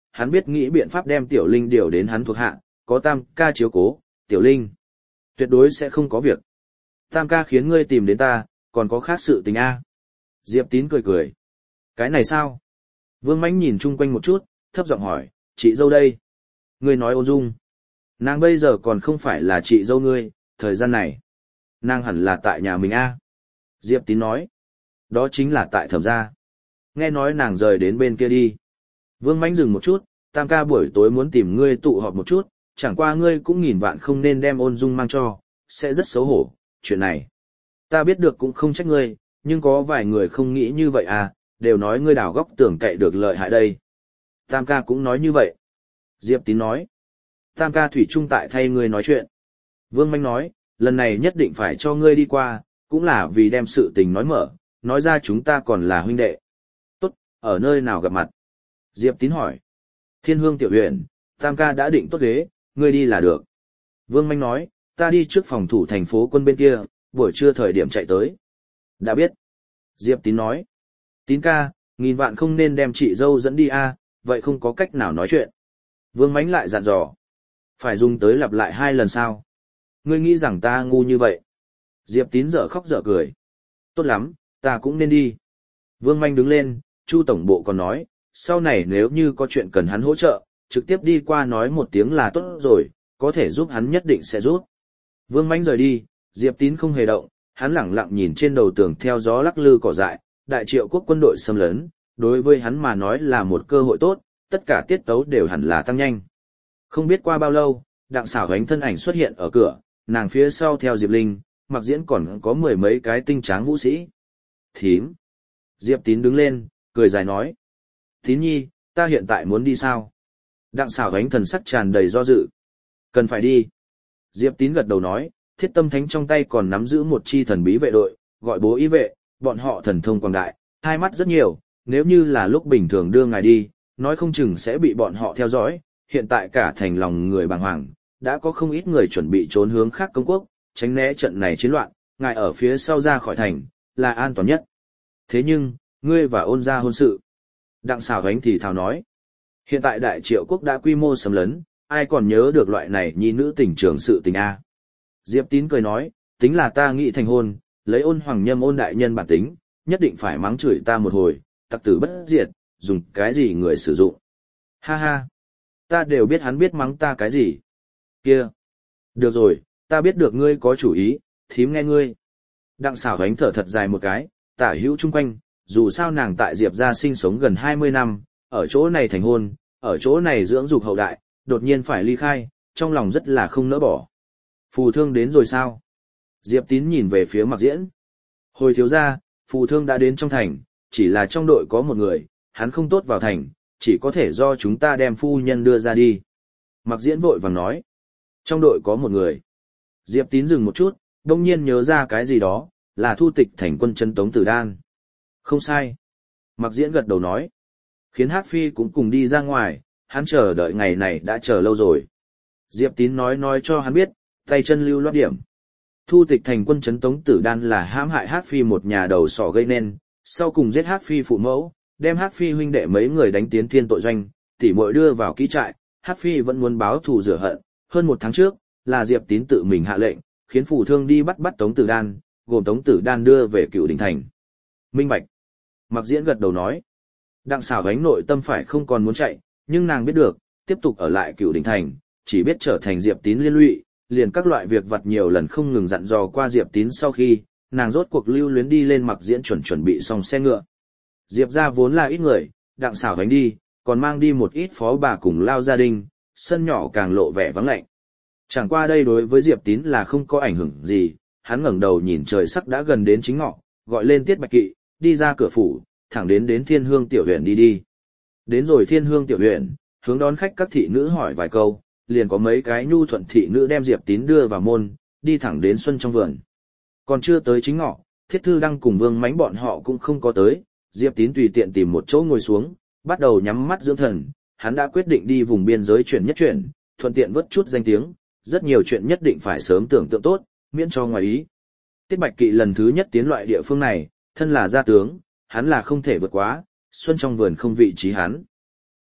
hắn biết nghĩ biện pháp đem Tiểu Linh điều đến hắn thuộc hạ, có Tam ca chiếu cố, Tiểu Linh tuyệt đối sẽ không có việc. Tam ca khiến ngươi tìm đến ta, còn có khác sự tình a? Diệp Tín cười cười. Cái này sao? Vương Mãnh nhìn chung quanh một chút, thấp giọng hỏi, chị dâu đây? Ngươi nói ôn dung. Nàng bây giờ còn không phải là chị dâu ngươi, thời gian này. Nàng hẳn là tại nhà mình a. Diệp Tín nói. Đó chính là tại Thẩm gia. Nghe nói nàng rời đến bên kia đi. Vương Mãnh dừng một chút, Tam ca buổi tối muốn tìm ngươi tụ họp một chút, chẳng qua ngươi cũng nghìn vạn không nên đem ôn dung mang cho, sẽ rất xấu hổ, chuyện này. Ta biết được cũng không trách ngươi, nhưng có vài người không nghĩ như vậy à, đều nói ngươi đào góc tưởng cậy được lợi hại đây. Tam ca cũng nói như vậy. Diệp Tín nói. Tam ca thủy chung tại thay ngươi nói chuyện. Vương Manh nói, lần này nhất định phải cho ngươi đi qua, cũng là vì đem sự tình nói mở, nói ra chúng ta còn là huynh đệ. Tốt, ở nơi nào gặp mặt? Diệp Tín hỏi. Thiên Hương tiểu huyện, Tam ca đã định tốt ghế, ngươi đi là được. Vương Manh nói, ta đi trước phòng thủ thành phố quân bên kia, buổi trưa thời điểm chạy tới. Đã biết. Diệp Tín nói. Tín ca, nghìn vạn không nên đem chị dâu dẫn đi a, vậy không có cách nào nói chuyện. Vương Mánh lại dặn dò. Phải dùng tới lặp lại 2 lần sao? Ngươi nghĩ rằng ta ngu như vậy? Diệp Tín dở khóc dở cười. Tốt lắm, ta cũng nên đi. Vương Manh đứng lên, Chu tổng bộ còn nói, sau này nếu như có chuyện cần hắn hỗ trợ, trực tiếp đi qua nói một tiếng là tốt rồi, có thể giúp hắn nhất định sẽ giúp. Vương Mánh rời đi, Diệp Tín không hề động, hắn lẳng lặng nhìn trên đầu tường theo gió lắc lư cỏ dại, đại triệu quốc quân đội xâm lấn, đối với hắn mà nói là một cơ hội tốt, tất cả tiết tấu đều hẳn là tăng nhanh. Không biết qua bao lâu, Đặng Xảo Ánh thân ảnh xuất hiện ở cửa, nàng phía sau theo Diệp Linh, Mặc Diễn còn có 10 mấy cái tinh tráng vũ sĩ. Thím. Diệp Tín đứng lên, cười dài nói. Tín nhi, ta hiện tại muốn đi sao? Đặng Xảo Ánh thần sắc tràn đầy do dự. Cần phải đi. Diệp Tín gật đầu nói, Thiết Tâm Thánh trong tay còn nắm giữ một chi thần bí vệ đội, gọi Bố Ý vệ, bọn họ thần thông quảng đại, hai mắt rất nhiều, nếu như là lúc bình thường đưa ngài đi, nói không chừng sẽ bị bọn họ theo dõi, hiện tại cả thành lòng người bàng hoàng, đã có không ít người chuẩn bị trốn hướng khác công quốc, tránh né trận này chiến loạn, ngài ở phía sau ra khỏi thành, là an toàn nhất. Thế nhưng, ngươi và ôn gia hôn sự. Đặng Xảo Ánh thì thào nói, hiện tại đại triệu quốc đã quy mô xâm lấn, ai còn nhớ được loại này nhi nữ tình trường sự tình a? Diệp Tín cười nói, tính là ta nghĩ thành hôn, lấy ôn hoàng nhâm ôn đại nhân bản tính, nhất định phải mắng chửi ta một hồi, tặc tử bất diệt, dùng cái gì người sử dụng. Ha ha, ta đều biết hắn biết mắng ta cái gì. Kia, được rồi, ta biết được ngươi có chủ ý, thím nghe ngươi. Đặng Xảo Ánh thở thật dài một cái, tả hữu chung quanh, dù sao nàng tại Diệp gia sinh sống gần 20 năm, ở chỗ này thành hôn, ở chỗ này dưỡng dục hậu đại, đột nhiên phải ly khai, trong lòng rất là không nỡ bỏ. Phù thương đến rồi sao? Diệp Tín nhìn về phía Mặc Diễn. Hồi thiếu gia, phù thương đã đến trong thành, chỉ là trong đội có một người, hắn không tốt vào thành, chỉ có thể do chúng ta đem phu nhân đưa ra đi. Mặc Diễn vội vàng nói. Trong đội có một người. Diệp Tín dừng một chút, đông nhiên nhớ ra cái gì đó, là Thu Tịch thành quân chân Tống Tử Đan. Không sai. Mặc Diễn gật đầu nói. Khiến Hắc Phi cũng cùng đi ra ngoài, hắn chờ đợi ngày này đã chờ lâu rồi. Diệp Tín nói cho hắn biết, tay chân lưu loát điểm. Thu Tịch thành quân trấn Tống Tử Đan là hãm hại Hắc Phi một nhà đầu sỏ gây nên, sau cùng giết Hắc Phi phụ mẫu, đem Hắc Phi huynh đệ mấy người đánh tiến thiên tội doanh, tỉ muội đưa vào kỹ trại, Hắc Phi vẫn muốn báo thù rửa hận. Hơn 1 tháng trước, là Diệp Tín tự mình hạ lệnh, khiến phù thương đi bắt Tống Tử Đan, gồm Tống Tử Đan đưa về Cựu Đình thành. Minh bạch. Mặc Diễn gật đầu nói. Đặng Xảo Ánh nội tâm phải không còn muốn chạy, nhưng nàng biết được, tiếp tục ở lại Cựu Đình thành, chỉ biết trở thành Diệp Tín liên lụy, liền các loại việc vặt nhiều lần không ngừng dặn dò qua Diệp Tín sau khi, nàng rốt cuộc lưu luyến đi lên Mặc Diễn chuẩn bị xong xe ngựa. Diệp gia vốn là ít người, Đặng Xảo Ánh đi, còn mang đi một ít phó bà cùng lao gia đình, sân nhỏ càng lộ vẻ vắng lạnh. Chẳng qua đây đối với Diệp Tín là không có ảnh hưởng gì, hắn ngẩng đầu nhìn trời sắc đã gần đến chính ngọ, gọi lên Tiết Bạch Kỵ, đi ra cửa phủ, thẳng đến Thiên Hương tiểu huyện đi. Đến rồi Thiên Hương tiểu huyện, hướng đón khách các thị nữ hỏi vài câu, liền có mấy cái nhu thuận thị nữ đem Diệp Tín đưa vào môn, đi thẳng đến xuân trong vườn. Còn chưa tới chính ngọ, Thiết Thư Đăng cùng Vương Mánh bọn họ cũng không có tới, Diệp Tín tùy tiện tìm một chỗ ngồi xuống, bắt đầu nhắm mắt dưỡng thần, hắn đã quyết định đi vùng biên giới chuyển nhất chuyển, thuận tiện vớt chút danh tiếng, rất nhiều chuyện nhất định phải sớm tưởng tượng tốt, miễn cho ngoài ý. Tiết Bạch Kỵ lần thứ nhất tiến loại địa phương này, thân là gia tướng, hắn là không thể vượt quá, xuân trong vườn không vị trí hắn.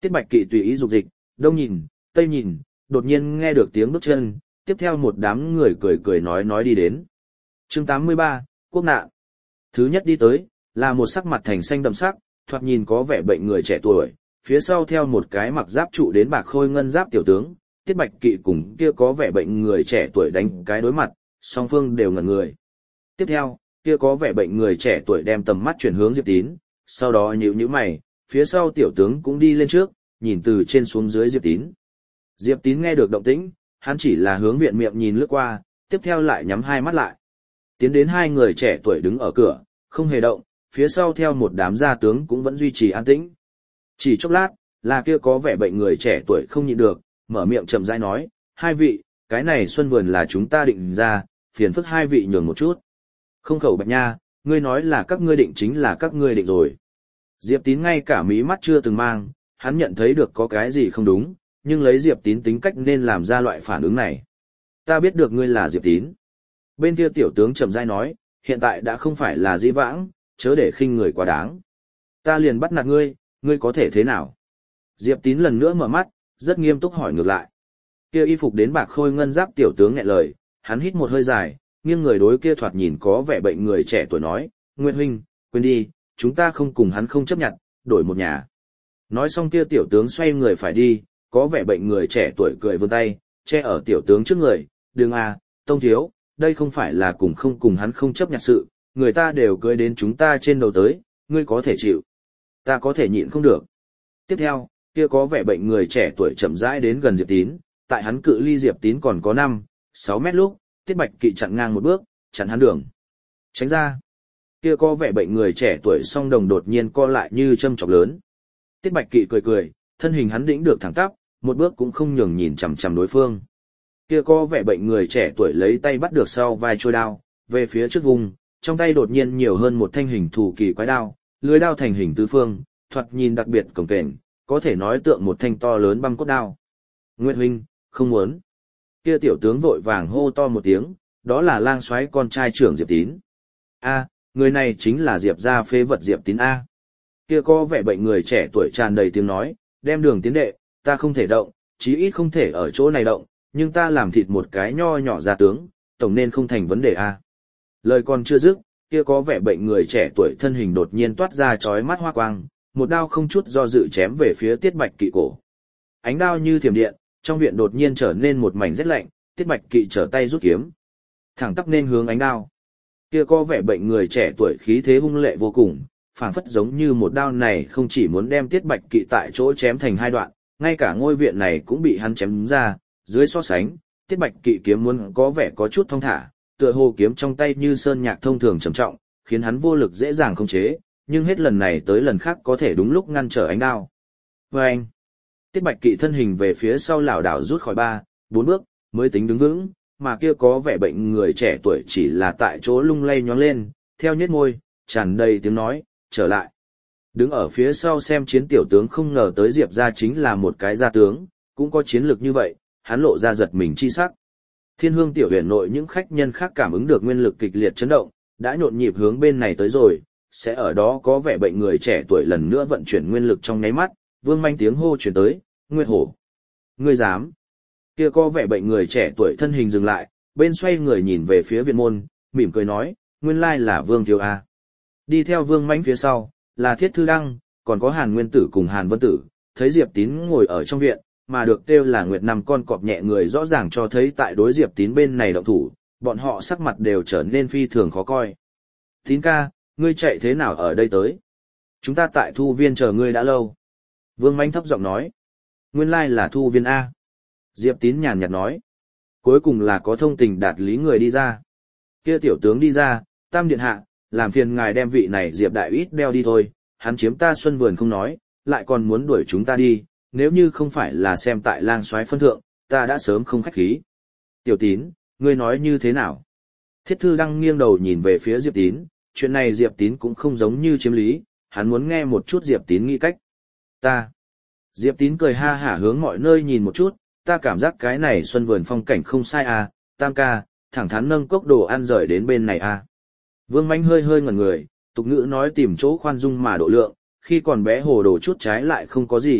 Tiết Bạch Kỵ tùy ý dục dịch, đông nhìn, tây nhìn, đột nhiên nghe được tiếng bước chân, tiếp theo một đám người cười cười nói đi đến. Chương 83, Quốc nạn. Thứ nhất đi tới, là một sắc mặt thành xanh đậm sắc, thoạt nhìn có vẻ bệnh người trẻ tuổi, phía sau theo một cái mặc giáp trụ đến bạc khôi ngân giáp tiểu tướng, Tiết Bạch Kỵ cùng kia có vẻ bệnh người trẻ tuổi đánh cái đối mặt, song phương đều ngẩn người. Tiếp theo, kia có vẻ bệnh người trẻ tuổi đem tầm mắt chuyển hướng Diệp Tín, sau đó nhíu mày, phía sau tiểu tướng cũng đi lên trước, nhìn từ trên xuống dưới Diệp Tín. Diệp Tín nghe được động tĩnh, hắn chỉ là hướng viện miệng nhìn lướt qua, tiếp theo lại nhắm hai mắt lại. Tiến đến hai người trẻ tuổi đứng ở cửa, không hề động, phía sau theo một đám gia tướng cũng vẫn duy trì an tĩnh. Chỉ chốc lát, là kia có vẻ bệnh người trẻ tuổi không nhịn được, mở miệng chậm rãi nói, hai vị, cái này xuân vườn là chúng ta định ra, phiền phức hai vị nhường một chút. Không khẩu bạch nha, ngươi nói là các ngươi định chính là các ngươi định rồi. Diệp Tín ngay cả mí mắt chưa từng mang, hắn nhận thấy được có cái gì không đúng, nhưng lấy Diệp Tín tính cách nên làm ra loại phản ứng này. Ta biết được ngươi là Diệp Tín. Bên kia tiểu tướng chậm rãi nói, hiện tại đã không phải là dĩ vãng, chớ để khinh người quá đáng. Ta liền bắt nạt ngươi, ngươi có thể thế nào? Diệp Tín lần nữa mở mắt, rất nghiêm túc hỏi ngược lại. Kia y phục đến bạc khôi ngân giáp tiểu tướng nghẹn lời, hắn hít một hơi dài, nghiêng người đối kia thoạt nhìn có vẻ bệnh người trẻ tuổi nói, Nguyệt huynh, quên đi, chúng ta không cùng hắn không chấp nhận, đổi một nhà. Nói xong kia tiểu tướng xoay người phải đi, có vẻ bệnh người trẻ tuổi cười vươn tay, che ở tiểu tướng trước người, đừng à, tông thiếu, đây không phải là không cùng hắn không chấp nhận sự, người ta đều cưới đến chúng ta trên đầu tới, ngươi có thể chịu. Ta có thể nhịn không được. Tiếp theo, kia có vẻ bệnh người trẻ tuổi chậm rãi đến gần Diệp Tín, tại hắn cự ly Diệp Tín còn có 5-6 mét lúc, Tiết Bạch Kỵ chặn ngang một bước, chặn hắn đường. Tránh ra. Kia có vẻ bệnh người trẻ tuổi song đồng đột nhiên co lại như châm chọc lớn. Tiết Bạch Kỵ cười, thân hình hắn đĩnh được thẳng tắp, một bước cũng không nhường nhìn chằm chằm đối phương. Kia có vẻ bệnh người trẻ tuổi lấy tay bắt được sau vai trôi đao, về phía trước vùng, trong tay đột nhiên nhiều hơn một thanh hình thủ kỳ quái đao, lưới đao thành hình tứ phương, thoạt nhìn đặc biệt cồng kềnh, có thể nói tượng một thanh to lớn băng cốt đao. Nguyệt huynh, không muốn. Kia tiểu tướng vội vàng hô to một tiếng, đó là lang soái con trai trưởng Diệp Tín. A, người này chính là Diệp gia phế vật Diệp Tín A. Kia có vẻ bệnh người trẻ tuổi tràn đầy tiếng nói, đem đường tiến đệ, ta không thể động, chí ít không thể ở chỗ này động, nhưng ta làm thịt một cái nho nhỏ gia tướng, tổng nên không thành vấn đề A. Lời còn chưa dứt, kia có vẻ bệnh người trẻ tuổi thân hình đột nhiên toát ra chói mắt hoa quang, một đao không chút do dự chém về phía Tiết Bạch Kỵ cổ. Ánh đao như thiểm điện, trong viện đột nhiên trở nên một mảnh rét lạnh, Tiết Bạch Kỵ trở tay rút kiếm, thẳng tắp nên hướng ánh đao. Kia có vẻ bệnh người trẻ tuổi khí thế hung lệ vô cùng, phảng phất giống như một đao này không chỉ muốn đem Tiết Bạch Kỵ tại chỗ chém thành hai đoạn, ngay cả ngôi viện này cũng bị hắn chém ra, dưới so sánh, Tiết Bạch Kỵ kiếm muốn có vẻ có chút thong thả, tựa hồ kiếm trong tay như sơn nhạc thông thường trầm trọng, khiến hắn vô lực dễ dàng khống chế, nhưng hết lần này tới lần khác có thể đúng lúc ngăn trở ánh đao. Vâng! Tiết Bạch Kỵ thân hình về phía sau lảo đảo rút khỏi 3-4 bước, mới tính đứng vững, mà kia có vẻ bệnh người trẻ tuổi chỉ là tại chỗ lung lay nhoáng lên, theo nhếch môi, tràn đầy tiếng nói, trở lại. Đứng ở phía sau xem chiến tiểu tướng không ngờ tới Diệp gia chính là một cái gia tướng, cũng có chiến lược như vậy, hắn lộ ra giật mình chi sắc. Thiên Hương tiểu huyền nội những khách nhân khác cảm ứng được nguyên lực kịch liệt chấn động, đã nhộn nhịp hướng bên này tới rồi, sẽ ở đó có vẻ bệnh người trẻ tuổi lần nữa vận chuyển nguyên lực trong nháy mắt, Vương Manh tiếng hô truyền tới, Nguyệt Hổ. Ngươi dám? Kia có vẻ bệnh người trẻ tuổi thân hình dừng lại, bên xoay người nhìn về phía viện môn, mỉm cười nói, nguyên lai là Vương Thiếu A. Đi theo Vương Manh phía sau, là Thiết Thư Đăng, còn có Hàn Nguyên Tử cùng Hàn Vân Tử, thấy Diệp Tín ngồi ở trong viện, mà được kêu là Nguyệt Năm con cọp nhẹ người rõ ràng cho thấy tại đối Diệp Tín bên này động thủ, bọn họ sắc mặt đều trở nên phi thường khó coi. Tín ca, ngươi chạy thế nào ở đây tới? Chúng ta tại Thu Viên chờ ngươi đã lâu. Vương Manh thấp giọng nói. Nguyên lai là Thu Viên A. Diệp Tín nhàn nhạt nói. Cuối cùng là có thông tình đạt lý người đi ra. Kia tiểu tướng đi ra, Tam Điện Hạ, làm phiền ngài đem vị này Diệp Đại ít đeo đi thôi, hắn chiếm ta xuân vườn không nói, lại còn muốn đuổi chúng ta đi, nếu như không phải là xem tại lang soái phân thượng, ta đã sớm không khách khí. Tiểu Tín, ngươi nói như thế nào? Thiết Thư Đăng nghiêng đầu nhìn về phía Diệp Tín, chuyện này Diệp Tín cũng không giống như chiếm lý, hắn muốn nghe một chút Diệp Tín nghĩ cách. Diệp Tín cười ha hả hướng mọi nơi nhìn một chút, ta cảm giác cái này xuân vườn phong cảnh không sai à, Tam ca, thẳng thắn nâng cốc đồ ăn rời đến bên này à. Vương Manh hơi ngẩn người, tục ngữ nói tìm chỗ khoan dung mà độ lượng, khi còn bé hồ đồ chút trái lại không có gì,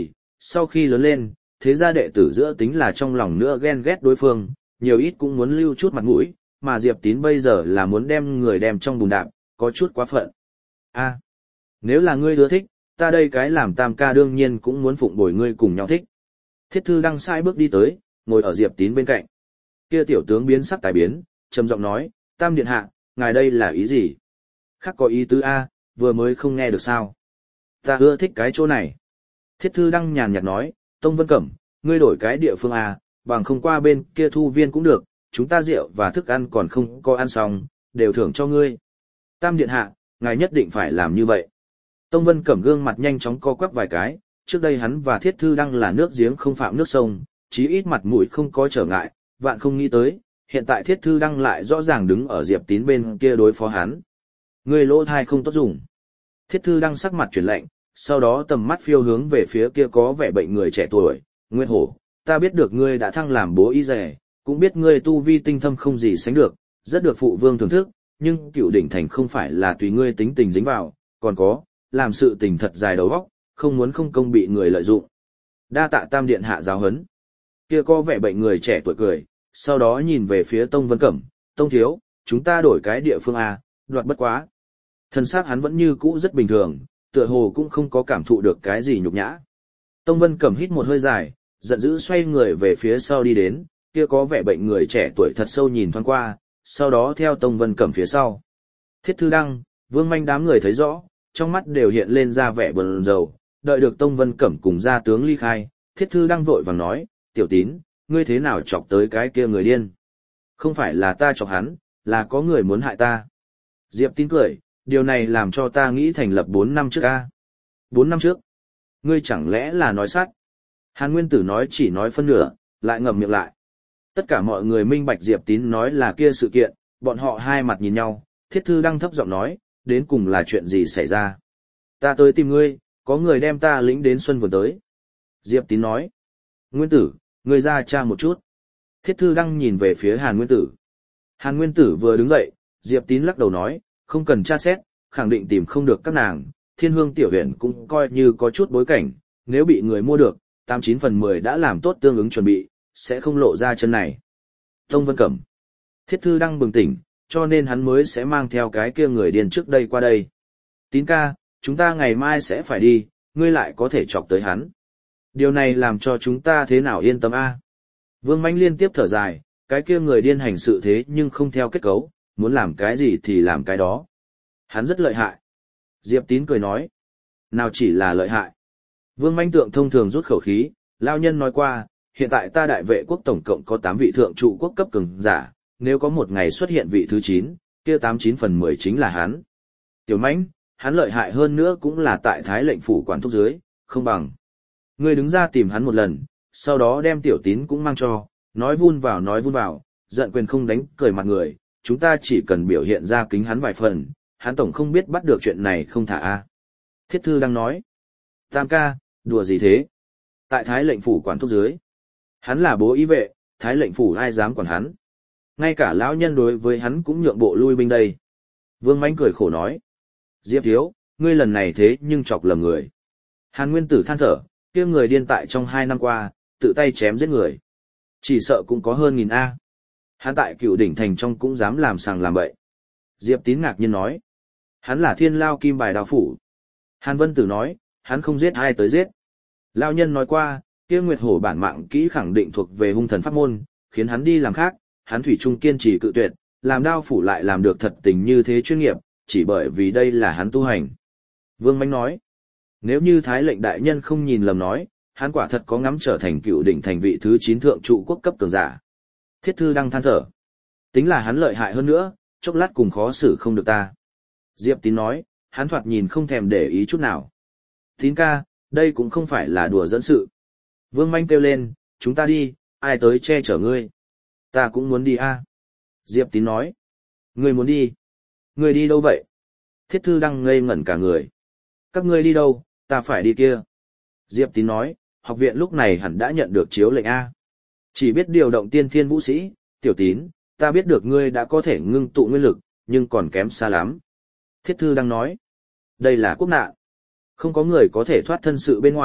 sau khi lớn lên, thế gia đệ tử giữa tính là trong lòng nữa ghen ghét đối phương, nhiều ít cũng muốn lưu chút mặt mũi, mà Diệp Tín bây giờ là muốn đem người đem trong bùn đạp, có chút quá phận. A, nếu là ngươi ưa thích, ta đây cái làm tam ca đương nhiên cũng muốn phụng bồi ngươi cùng nhau thích. Thiết Thư Đăng sai bước đi tới, ngồi ở Diệp Tín bên cạnh. Kia tiểu tướng biến sắc tài biến, trầm giọng nói, Tam điện hạ, ngài đây là ý gì? Khác có ý tứ A, vừa mới không nghe được sao? Ta ưa thích cái chỗ này. Thiết Thư Đăng nhàn nhạt nói, Tông Vân Cẩm, ngươi đổi cái địa phương A, bằng không qua bên kia thu viên cũng được, chúng ta rượu và thức ăn còn không có ăn xong, đều thưởng cho ngươi. Tam điện hạ, ngài nhất định phải làm như vậy. Tông Vân Cẩm gương mặt nhanh chóng co quắp vài cái, trước đây hắn và Thiết Thư Đăng là nước giếng không phạm nước sông, chí ít mặt mũi không có trở ngại, vạn không nghĩ tới, hiện tại Thiết Thư Đăng lại rõ ràng đứng ở Diệp Tín bên kia đối phó hắn. Người lỗ thai không tốt dùng. Thiết Thư Đăng sắc mặt chuyển lạnh, sau đó tầm mắt phiêu hướng về phía kia có vẻ bệnh người trẻ tuổi, Nguyên Hổ, ta biết được ngươi đã thăng làm bố y rẻ, cũng biết ngươi tu vi tinh thâm không gì sánh được, rất được phụ vương thưởng thức, nhưng Cựu Đỉnh Thành không phải là tùy ngươi tính tình dính vào, còn có, làm sự tình thật dài đầu óc, không muốn không công bị người lợi dụng. Đa tạ Tam điện hạ giáo huấn. Kia có vẻ bệnh người trẻ tuổi cười, sau đó nhìn về phía Tông Vân Cẩm, Tông thiếu, chúng ta đổi cái địa phương A, đoạt bất quá. Thân xác hắn vẫn như cũ rất bình thường, tựa hồ cũng không có cảm thụ được cái gì nhục nhã. Tông Vân Cẩm hít một hơi dài, giận dữ xoay người về phía sau đi đến, kia có vẻ bệnh người trẻ tuổi thật sâu nhìn thoáng qua, sau đó theo Tông Vân Cẩm phía sau. Thiết Thư Đăng, Vương Manh đám người thấy rõ, trong mắt đều hiện lên ra vẻ buồn rầu, đợi được Tông Vân Cẩm cùng gia tướng ly khai, Thiết Thư Đăng vội vàng nói, Tiểu Tín, ngươi thế nào chọc tới cái kia người điên? Không phải là ta chọc hắn, là có người muốn hại ta. Diệp Tín cười, điều này làm cho ta nghĩ thành lập 4 năm trước a. 4 năm trước? Ngươi chẳng lẽ là nói sát? Hàn Nguyên Tử nói chỉ nói phân nửa, lại ngậm miệng lại. Tất cả mọi người minh bạch Diệp Tín nói là kia sự kiện, bọn họ hai mặt nhìn nhau, Thiết Thư Đăng thấp giọng nói, đến cùng là chuyện gì xảy ra? Ta tới tìm ngươi, có người đem ta lĩnh đến Xuân Vườn tới. Diệp Tín nói, Nguyên Tử, ngươi ra tra một chút. Thiết Thư Đăng nhìn về phía Hàn Nguyên Tử. Hàn Nguyên Tử vừa đứng dậy, Diệp Tín lắc đầu nói, không cần tra xét, khẳng định tìm không được các nàng, Thiên Hương tiểu huyện cũng coi như có chút bối cảnh, nếu bị người mua được, 89 phần 10 đã làm tốt tương ứng chuẩn bị, sẽ không lộ ra chân này. Tông Vân Cẩm. Thiết Thư Đăng bừng tỉnh, cho nên hắn mới sẽ mang theo cái kia người điên trước đây qua đây. Tín ca, chúng ta ngày mai sẽ phải đi, ngươi lại có thể chọc tới hắn. Điều này làm cho chúng ta thế nào yên tâm a? Vương Manh liên tiếp thở dài, cái kia người điên hành sự thế nhưng không theo kết cấu, muốn làm cái gì thì làm cái đó. Hắn rất lợi hại. Diệp Tín cười nói. Nào chỉ là lợi hại. Vương Manh Tượng thông thường rút khẩu khí, lao nhân nói qua, hiện tại ta đại vệ quốc tổng cộng có 8 vị thượng trụ quốc cấp cường giả, nếu có một ngày xuất hiện vị thứ 9, kia 89 phần 10 chính là hắn. Tiểu Mãnh, hắn lợi hại hơn nữa cũng là tại Thái lệnh phủ quản thúc dưới, không bằng. Ngươi đứng ra tìm hắn một lần, sau đó đem Tiểu Tín cũng mang cho, nói vun vào, giận quyền không đánh cười mặt người, chúng ta chỉ cần biểu hiện ra kính hắn vài phần, hắn tổng không biết bắt được chuyện này không thả a. Thiết Thư đang nói, Tam ca, đùa gì thế? Tại Thái lệnh phủ quản thúc dưới, hắn là bố ý vệ, Thái lệnh phủ ai dám quản hắn? Ngay cả lão nhân đối với hắn cũng nhượng bộ lui binh đây. Vương Mãnh cười khổ nói, Diệp thiếu, ngươi lần này thế nhưng chọc lầm người. Hàn Nguyên Tử than thở, kia người điên tại trong 2 năm qua, tự tay chém giết người. Chỉ sợ cũng có hơn 1000 A. Hắn tại Cựu Đỉnh Thành trong cũng dám làm sàng làm bậy. Diệp Tín ngạc nhiên nói, hắn là Thiên Lao Kim Bài Đao Phủ. Hàn Vân Tử nói, hắn không giết ai tới giết. Lão nhân nói qua, kia Nguyệt Hổ bản mạng kỹ khẳng định thuộc về hung thần pháp môn, khiến hắn đi làm khác, hắn thủy chung kiên trì cự tuyệt, làm Đao Phủ lại làm được thật tình như thế chuyên nghiệp, chỉ bởi vì đây là hắn tu hành. Vương Mãnh nói, nếu như Thái lệnh đại nhân không nhìn lầm nói, hắn quả thật có ngắm trở thành Cựu Đỉnh Thành vị thứ 9 thượng trụ quốc cấp cường giả. Thiết Thư đang than thở, tính là hắn lợi hại hơn nữa, chốc lát cùng khó xử không được ta. Diệp Tín nói, hắn thoạt nhìn không thèm để ý chút nào. Tín ca, đây cũng không phải là đùa dẫn sự. Vương Manh kêu lên, chúng ta đi, ai tới che chở ngươi? Ta cũng muốn đi a. Diệp Tín nói, ngươi muốn đi? Ngươi đi đâu vậy? Thiết Thư đang ngây ngẩn cả người. Các ngươi đi đâu, ta phải đi kia. Diệp Tín nói, học viện lúc này hẳn đã nhận được chiếu lệnh A. Chỉ biết điều động tiên thiên vũ sĩ, Tiểu Tín, ta biết được ngươi đã có thể ngưng tụ nguyên lực, nhưng còn kém xa lắm. Thiết Thư đang nói, đây là quốc nạn. Không có người có thể thoát thân sự bên ngoài,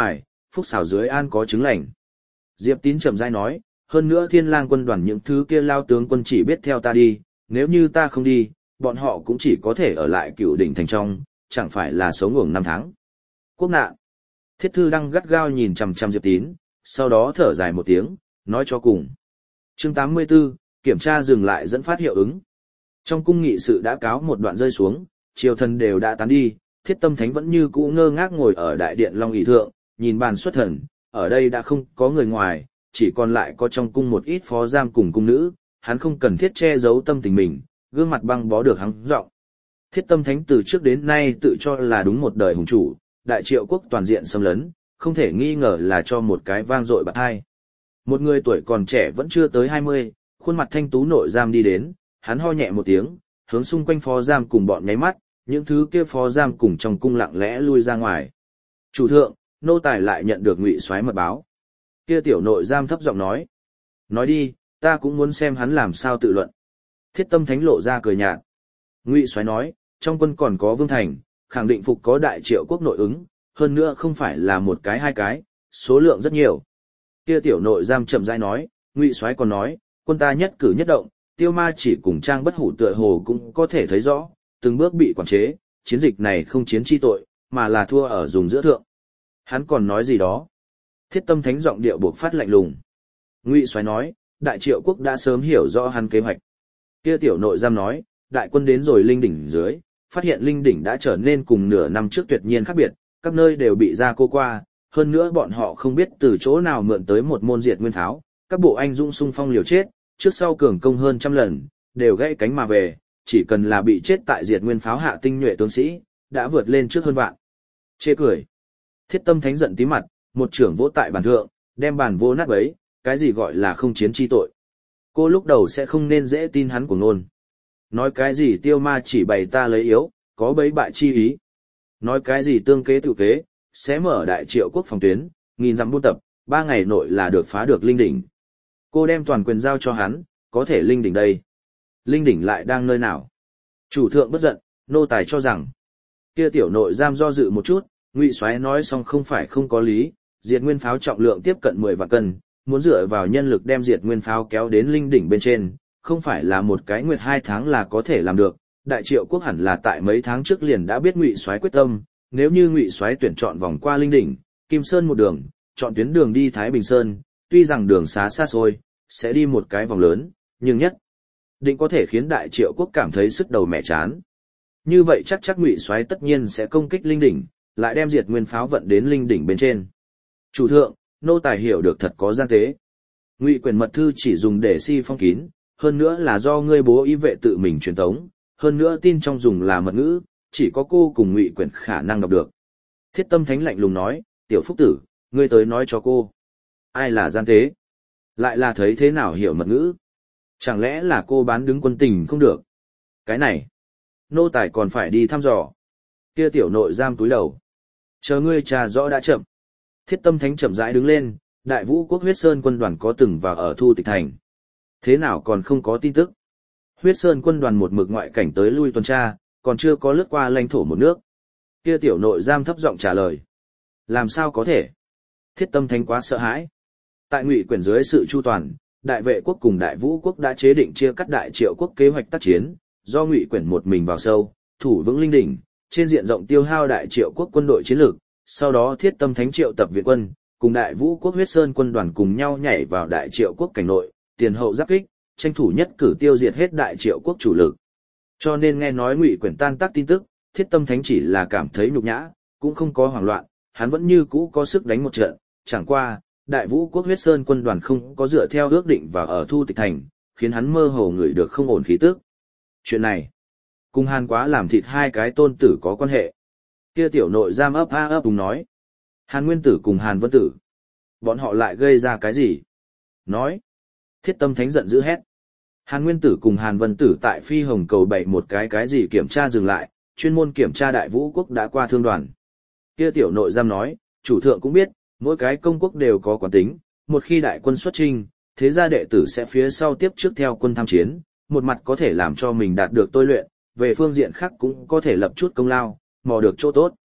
phúc xảo dưới an có chứng lành. Diệp Tín chậm rãi nói, hơn nữa Thiên Lang quân đoàn những thứ kia lao tướng quân chỉ biết theo ta đi, nếu như ta không đi, bọn họ cũng chỉ có thể ở lại Cựu Đỉnh thành trong, chẳng phải là sống ngưỡng 5 tháng. Quốc nạn. Thiết Thư Đăng gắt gao nhìn chằm chằm Diệp Tín, sau đó thở dài một tiếng, nói cho cùng. Chương 84, kiểm tra dừng lại dẫn phát hiệu ứng. Trong cung nghị sự đã cáo một đoạn rơi xuống, triều thần đều đã tán đi, Thiết Tâm Thánh vẫn như cũ ngơ ngác ngồi ở đại điện Long ỷ thượng, nhìn bàn xuất thần, ở đây đã không có người ngoài, chỉ còn lại có trong cung một ít phó giam cùng cung nữ, hắn không cần thiết che giấu tâm tình mình, gương mặt băng bó được hắn giọng. Thiết Tâm Thánh từ trước đến nay tự cho là đúng một đời hùng chủ, đại Triệu quốc toàn diện xâm lấn, không thể nghi ngờ là cho một cái vang dội bạt hai. Một người tuổi còn trẻ vẫn chưa tới 20, khuôn mặt thanh tú nội giam đi đến, hắn ho nhẹ một tiếng, hướng xung quanh phó giam cùng bọn nháy mắt, những thứ kia phó giam cùng trong cung lặng lẽ lui ra ngoài. Chủ thượng, nô tài lại nhận được Ngụy Soái mật báo. Kia tiểu nội giam thấp giọng nói. Nói đi, ta cũng muốn xem hắn làm sao tự luận. Thiết Tâm Thánh lộ ra cười nhạt. Ngụy Soái nói, trong quân còn có Vương Thành, khẳng định phục có đại Triệu quốc nội ứng, hơn nữa không phải là một cái hai cái, số lượng rất nhiều. Kia tiểu nội giam chậm rãi nói, Ngụy Soái còn nói, quân ta nhất cử nhất động, Tiêu Ma chỉ cùng Trang Bất Hủ tựa hồ cũng có thể thấy rõ, từng bước bị quản chế, chiến dịch này không chiến chi tội, mà là thua ở dùng giữa thượng. Hắn còn nói gì đó? Thiết Tâm Thánh giọng điệu buộc phát lạnh lùng. Ngụy Soái nói, đại Triệu quốc đã sớm hiểu rõ hắn kế hoạch. Kia tiểu nội giam nói, đại quân đến rồi Linh đỉnh dưới, phát hiện Linh đỉnh đã trở nên cùng nửa năm trước tuyệt nhiên khác biệt, các nơi đều bị ra cô qua, hơn nữa bọn họ không biết từ chỗ nào mượn tới một môn diệt nguyên tháo, các bộ anh dũng xung phong liều chết, trước sau cường công hơn trăm lần, đều gãy cánh mà về, chỉ cần là bị chết tại diệt nguyên pháo hạ tinh nhuệ tướng sĩ, đã vượt lên trước hơn vạn. Chê cười. Thiết Tâm Thánh giận tí mặt, một trưởng vỗ tại bàn thượng, đem bàn vô nát bấy, cái gì gọi là không chiến chi tội. Cô lúc đầu sẽ không nên dễ tin hắn của nôn. Nói cái gì Tiêu Ma chỉ bày ta lấy yếu, có bấy bại chi ý. Nói cái gì tương kế tự kế, sẽ mở đại Triệu quốc phòng tuyến, nghìn dặm buôn tập, 3 ngày nội là được phá được Linh đỉnh. Cô đem toàn quyền giao cho hắn, có thể Linh đỉnh đây. Linh đỉnh lại đang nơi nào? Chủ thượng bất giận, nô tài cho rằng. Kia tiểu nội giam do dự một chút, Ngụy Soái nói xong không phải không có lý, diệt nguyên pháo trọng lượng tiếp cận 10 vạn cân, muốn dựa vào nhân lực đem diệt nguyên pháo kéo đến Linh đỉnh bên trên, không phải là một cái nguyệt 2 tháng là có thể làm được. Đại Triệu quốc hẳn là tại mấy tháng trước liền đã biết Ngụy Soái quyết tâm, nếu như Ngụy Soái tuyển chọn vòng qua Linh đỉnh, Kim Sơn một đường, chọn tuyến đường đi Thái Bình Sơn, tuy rằng đường xá xa xôi, sẽ đi một cái vòng lớn, nhưng nhất định có thể khiến đại Triệu quốc cảm thấy sức đầu mẹ chán. Như vậy chắc Ngụy Soái tất nhiên sẽ công kích Linh đỉnh, lại đem diệt nguyên pháo vận đến Linh đỉnh bên trên. Chủ thượng, nô tài hiểu được thật có gian tế. Ngụy quyển mật thư chỉ dùng để si phong kín, hơn nữa là do ngươi bố ý vệ tự mình truyền tống, hơn nữa tin trong dùng là mật ngữ, chỉ có cô cùng Ngụy quyển khả năng đọc được. Thiết Tâm Thánh lạnh lùng nói, tiểu phúc tử, ngươi tới nói cho cô. Ai là gian tế? Lại là thấy thế nào hiểu mật ngữ? Chẳng lẽ là cô bán đứng quân tình không được? Cái này, nô tài còn phải đi thăm dò. Kia tiểu nội giam túi đầu. Chờ ngươi trà rõ đã chậm. Thiết Tâm Thánh chậm rãi đứng lên, Đại Vũ quốc Huyết Sơn quân đoàn có từng vào ở Thu Tịch thành. Thế nào còn không có tin tức? Huyết Sơn quân đoàn một mực ngoại cảnh tới lui tuần tra, còn chưa có lướt qua lãnh thổ một nước. Kia tiểu nội giam thấp giọng trả lời. Làm sao có thể? Thiết Tâm Thánh quá sợ hãi. Tại Ngụy quyển dưới sự chu toàn, Đại Vệ quốc cùng Đại Vũ quốc đã chế định chia cắt Đại Triệu quốc kế hoạch tác chiến, do Ngụy quyển một mình vào sâu, thủ vững Linh đỉnh, trên diện rộng tiêu hao Đại Triệu quốc quân đội chiến lược, sau đó Thiết Tâm Thánh triệu tập viện quân, cùng Đại Vũ quốc Huyết Sơn quân đoàn cùng nhau nhảy vào Đại Triệu quốc cảnh nội, tiền hậu giáp kích, tranh thủ nhất cử tiêu diệt hết Đại Triệu quốc chủ lực. Cho nên nghe nói Ngụy quyển tan tác tin tức, Thiết Tâm Thánh chỉ là cảm thấy nhục nhã, cũng không có hoảng loạn, hắn vẫn như cũ có sức đánh một trận, chẳng qua, Đại Vũ quốc Huyết Sơn quân đoàn không có dựa theo ước định và ở Thu Tịch thành, khiến hắn mơ hồ ngửi được không ổn khí tức. Chuyện này, cùng Hàn Quá làm thịt 2 cái tôn tử có quan hệ. Kia tiểu nội giam ấp a ấp đúng nói. Hàn Nguyên Tử cùng Hàn Vân Tử. Bọn họ lại gây ra cái gì? Nói. Thiết Tâm Thánh giận dữ hét. Hàn Nguyên Tử cùng Hàn Vân Tử tại Phi Hồng cầu bày một cái gì kiểm tra dừng lại, chuyên môn kiểm tra Đại Vũ quốc đã qua thương đoàn. Kia tiểu nội giam nói, chủ thượng cũng biết, mỗi cái công quốc đều có quán tính, một khi đại quân xuất chinh, thế gia đệ tử sẽ phía sau tiếp trước theo quân tham chiến, một mặt có thể làm cho mình đạt được tôi luyện, về phương diện khác cũng có thể lập chút công lao, mò được chỗ tốt.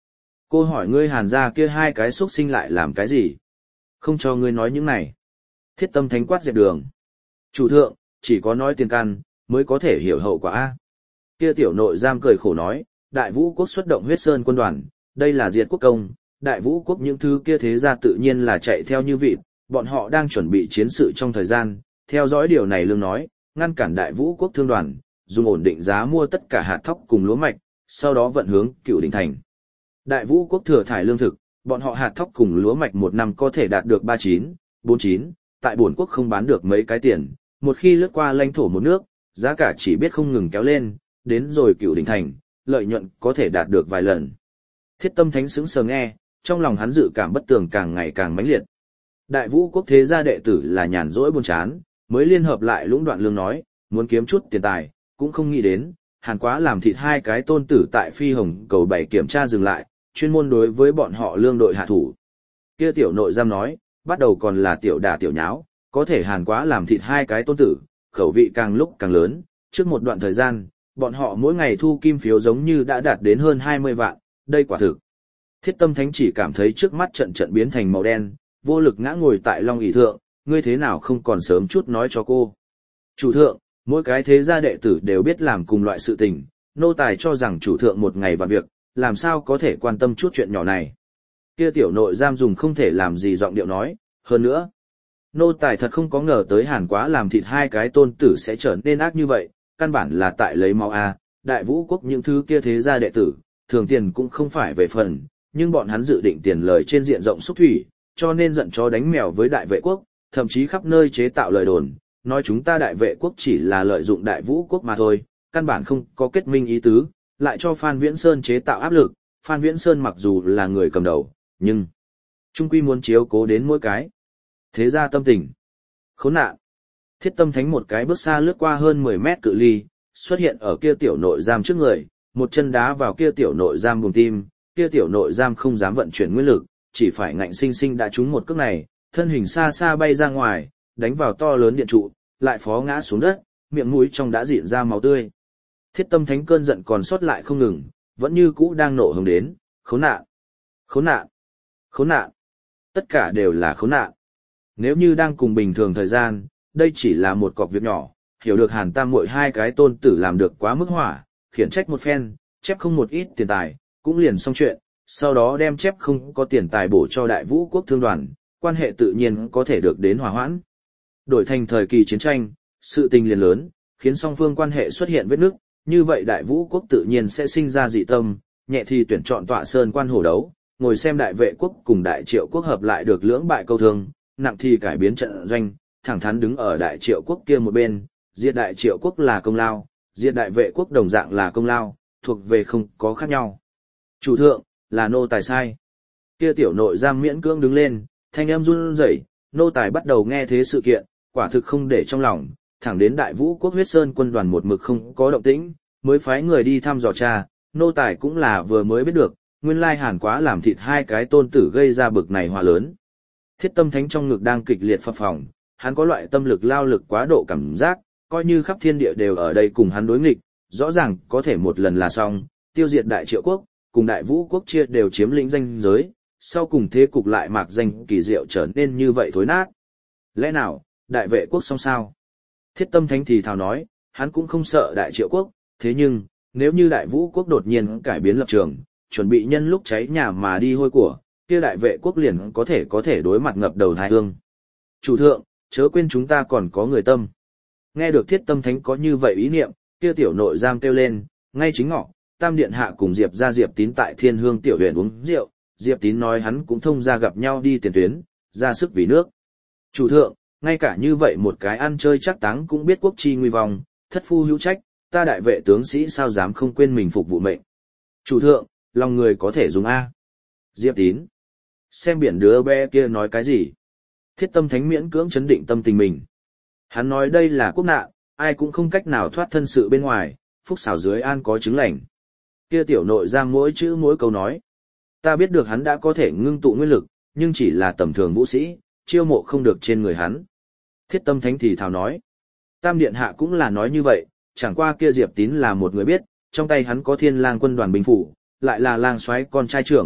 Cô hỏi ngươi Hàn gia kia hai cái xuất sinh lại làm cái gì? Không cho ngươi nói những này. Thiết Tâm Thánh quát dẹp đường. Chủ thượng, chỉ có nói tiền căn, mới có thể hiểu hậu quả a. Kia tiểu nội giam cười khổ nói, Đại Vũ quốc xuất động Huyết Sơn quân đoàn, đây là diệt quốc công, Đại Vũ quốc những thứ kia thế gia tự nhiên là chạy theo như vịt, bọn họ đang chuẩn bị chiến sự trong thời gian, theo dõi điều này lương nói, ngăn cản Đại Vũ quốc thương đoàn, dùng ổn định giá mua tất cả hạt thóc cùng lúa mạch, sau đó vận hướng Cửu Đỉnh thành. Đại Vũ quốc thừa thải lương thực, bọn họ hạt thóc cùng lúa mạch một năm có thể đạt được 39, 49, tại bổn quốc không bán được mấy cái tiền, một khi lướt qua lãnh thổ một nước, giá cả chỉ biết không ngừng kéo lên, đến rồi Cửu Đỉnh thành, lợi nhuận có thể đạt được vài lần. Thiết Tâm Thánh sững sờ nghe, trong lòng hắn dự cảm bất tường càng ngày càng mãnh liệt. Đại Vũ quốc thế gia đệ tử là nhàn rỗi buồn chán, mới liên hợp lại lũng đoạn lương nói, muốn kiếm chút tiền tài, cũng không nghĩ đến, Hàn Quá làm thịt hai cái tôn tử tại Phi Hồng cầu 7 kiểm tra dừng lại, chuyên môn đối với bọn họ lương đội hạ thủ. Kia tiểu nội giam nói, bắt đầu còn là tiểu đả tiểu nháo, có thể Hàn Quá làm thịt hai cái tôn tử, khẩu vị càng lúc càng lớn, trước một đoạn thời gian, bọn họ mỗi ngày thu kim phiếu giống như đã đạt đến hơn 20 vạn, đây quả thực. Thiết Tâm Thánh chỉ cảm thấy trước mắt trận trận biến thành màu đen, vô lực ngã ngồi tại long ỷ thượng, ngươi thế nào không còn sớm chút nói cho cô. Chủ thượng, mỗi cái thế gia đệ tử đều biết làm cùng loại sự tình, nô tài cho rằng chủ thượng một ngày vào việc, làm sao có thể quan tâm chút chuyện nhỏ này. Kia tiểu nội giam dùng không thể làm gì giọng điệu nói, hơn nữa. Nô tài thật không có ngờ tới Hàn Quá làm thịt hai cái tôn tử sẽ trở nên ác như vậy, căn bản là tại lấy máu a. Đại Vũ quốc những thứ kia thế gia đệ tử, thường tiền cũng không phải về phần, nhưng bọn hắn dự định tiền lời trên diện rộng xúc thủy, cho nên giận chó đánh mèo với Đại Vệ quốc, thậm chí khắp nơi chế tạo lời đồn, nói chúng ta Đại Vệ quốc chỉ là lợi dụng Đại Vũ quốc mà thôi, căn bản không có kết minh ý tứ, lại cho Phan Viễn Sơn chế tạo áp lực. Phan Viễn Sơn mặc dù là người cầm đầu, nhưng trung quy muốn chiếu cố đến mỗi cái thế gia tâm tình. Khốn nạn. Thiết Tâm Thánh một cái bước xa lướt qua hơn 10 mét cự ly, xuất hiện ở kia tiểu nội giam trước người, một chân đá vào kia tiểu nội giam buồng tim, kia tiểu nội giam không dám vận chuyển nguyên lực, chỉ phải ngạnh sinh sinh đã trúng một cước này, thân hình xa xa bay ra ngoài, đánh vào to lớn điện trụ, lại phó ngã xuống đất, miệng mũi trong đã rịn ra máu tươi. Thiết Tâm Thánh cơn giận còn sót lại không ngừng, vẫn như cũ đang nộ hồng đến, khốn nạn, khốn nạn, khốn nạn, tất cả đều là khốn nạn. Nếu như đang cùng bình thường thời gian, đây chỉ là một cọc việc nhỏ, hiểu được Hàn Tam muội hai cái tôn tử làm được quá mức hỏa, khiển trách một phen, chép không một ít tiền tài, cũng liền xong chuyện, sau đó đem chép không có tiền tài bổ cho Đại Vũ quốc thương đoàn, quan hệ tự nhiên có thể được đến hòa hoãn. Đổi thành thời kỳ chiến tranh, sự tình liền lớn, khiến song phương quan hệ xuất hiện vết nứt, như vậy Đại Vũ quốc tự nhiên sẽ sinh ra dị tâm, nhẹ thì tuyển chọn tọa sơn quan hổ đấu, ngồi xem Đại Vệ quốc cùng Đại Triệu quốc hợp lại được lưỡng bại câu thương, nặng thì cải biến trận doanh, thẳng thắn đứng ở Đại Triệu quốc kia một bên, diệt Đại Triệu quốc là công lao, diệt Đại Vệ quốc đồng dạng là công lao, thuộc về không có khác nhau. Chủ thượng, là nô tài sai. Kia tiểu nội giam miễn cưỡng đứng lên, thanh âm run rẩy, nô tài bắt đầu nghe thế sự kiện, quả thực không để trong lòng, thẳng đến Đại Vũ quốc Huyết Sơn quân đoàn một mực không có động tĩnh, mới phái người đi thăm dò tra, nô tài cũng là vừa mới biết được, nguyên lai Hàn Quá làm thịt hai cái tôn tử gây ra bực này họa lớn. Thiết Tâm Thánh trong ngực đang kịch liệt phập phồng, hắn có loại tâm lực lao lực quá độ cảm giác, coi như khắp thiên địa đều ở đây cùng hắn đối nghịch, rõ ràng có thể một lần là xong, tiêu diệt Đại Triệu quốc, cùng Đại Vũ quốc chia đều chiếm lĩnh danh giới, sau cùng thế cục lại mạc danh kỳ diệu trở nên như vậy thối nát. Lẽ nào, Đại Vệ quốc xong sao? Thiết Tâm Thánh thì thào nói, hắn cũng không sợ Đại Triệu quốc, thế nhưng, nếu như Đại Vũ quốc đột nhiên cải biến lập trường, chuẩn bị nhân lúc cháy nhà mà đi hôi của, kia Đại Vệ quốc liền có thể đối mặt ngập đầu tai ương. Chủ thượng, chớ quên chúng ta còn có người tâm. Nghe được Thiết Tâm Thánh có như vậy ý niệm, kia tiểu nội giam kêu lên, ngay chính ngọ, Tam điện hạ cùng Diệp ra Diệp Tín tại Thiên Hương tiểu huyện uống rượu, Diệp Tín nói hắn cũng thông ra gặp nhau đi tiền tuyến, ra sức vì nước. Chủ thượng, ngay cả như vậy một cái ăn chơi chắc táng cũng biết quốc chi nguy vong, thất phu hữu trách, ta Đại Vệ tướng sĩ sao dám không quên mình phục vụ mệnh. Chủ thượng, lòng người có thể dùng A. Diệp Tín. Xem biển đứa bé kia nói cái gì. Thiết Tâm Thánh miễn cưỡng chấn định tâm tình mình. Hắn nói đây là quốc nạn, ai cũng không cách nào thoát thân sự bên ngoài, phúc xảo dưới an có chứng lành. Kia tiểu nội giam mỗi chữ mỗi câu nói. Ta biết được hắn đã có thể ngưng tụ nguyên lực, nhưng chỉ là tầm thường vũ sĩ, chiêu mộ không được trên người hắn. Thiết Tâm Thánh thì thào nói. Tam điện hạ cũng là nói như vậy, chẳng qua kia Diệp Tín là một người biết, trong tay hắn có Thiên Lang quân đoàn binh phủ, lại là lang soái con trai trưởng,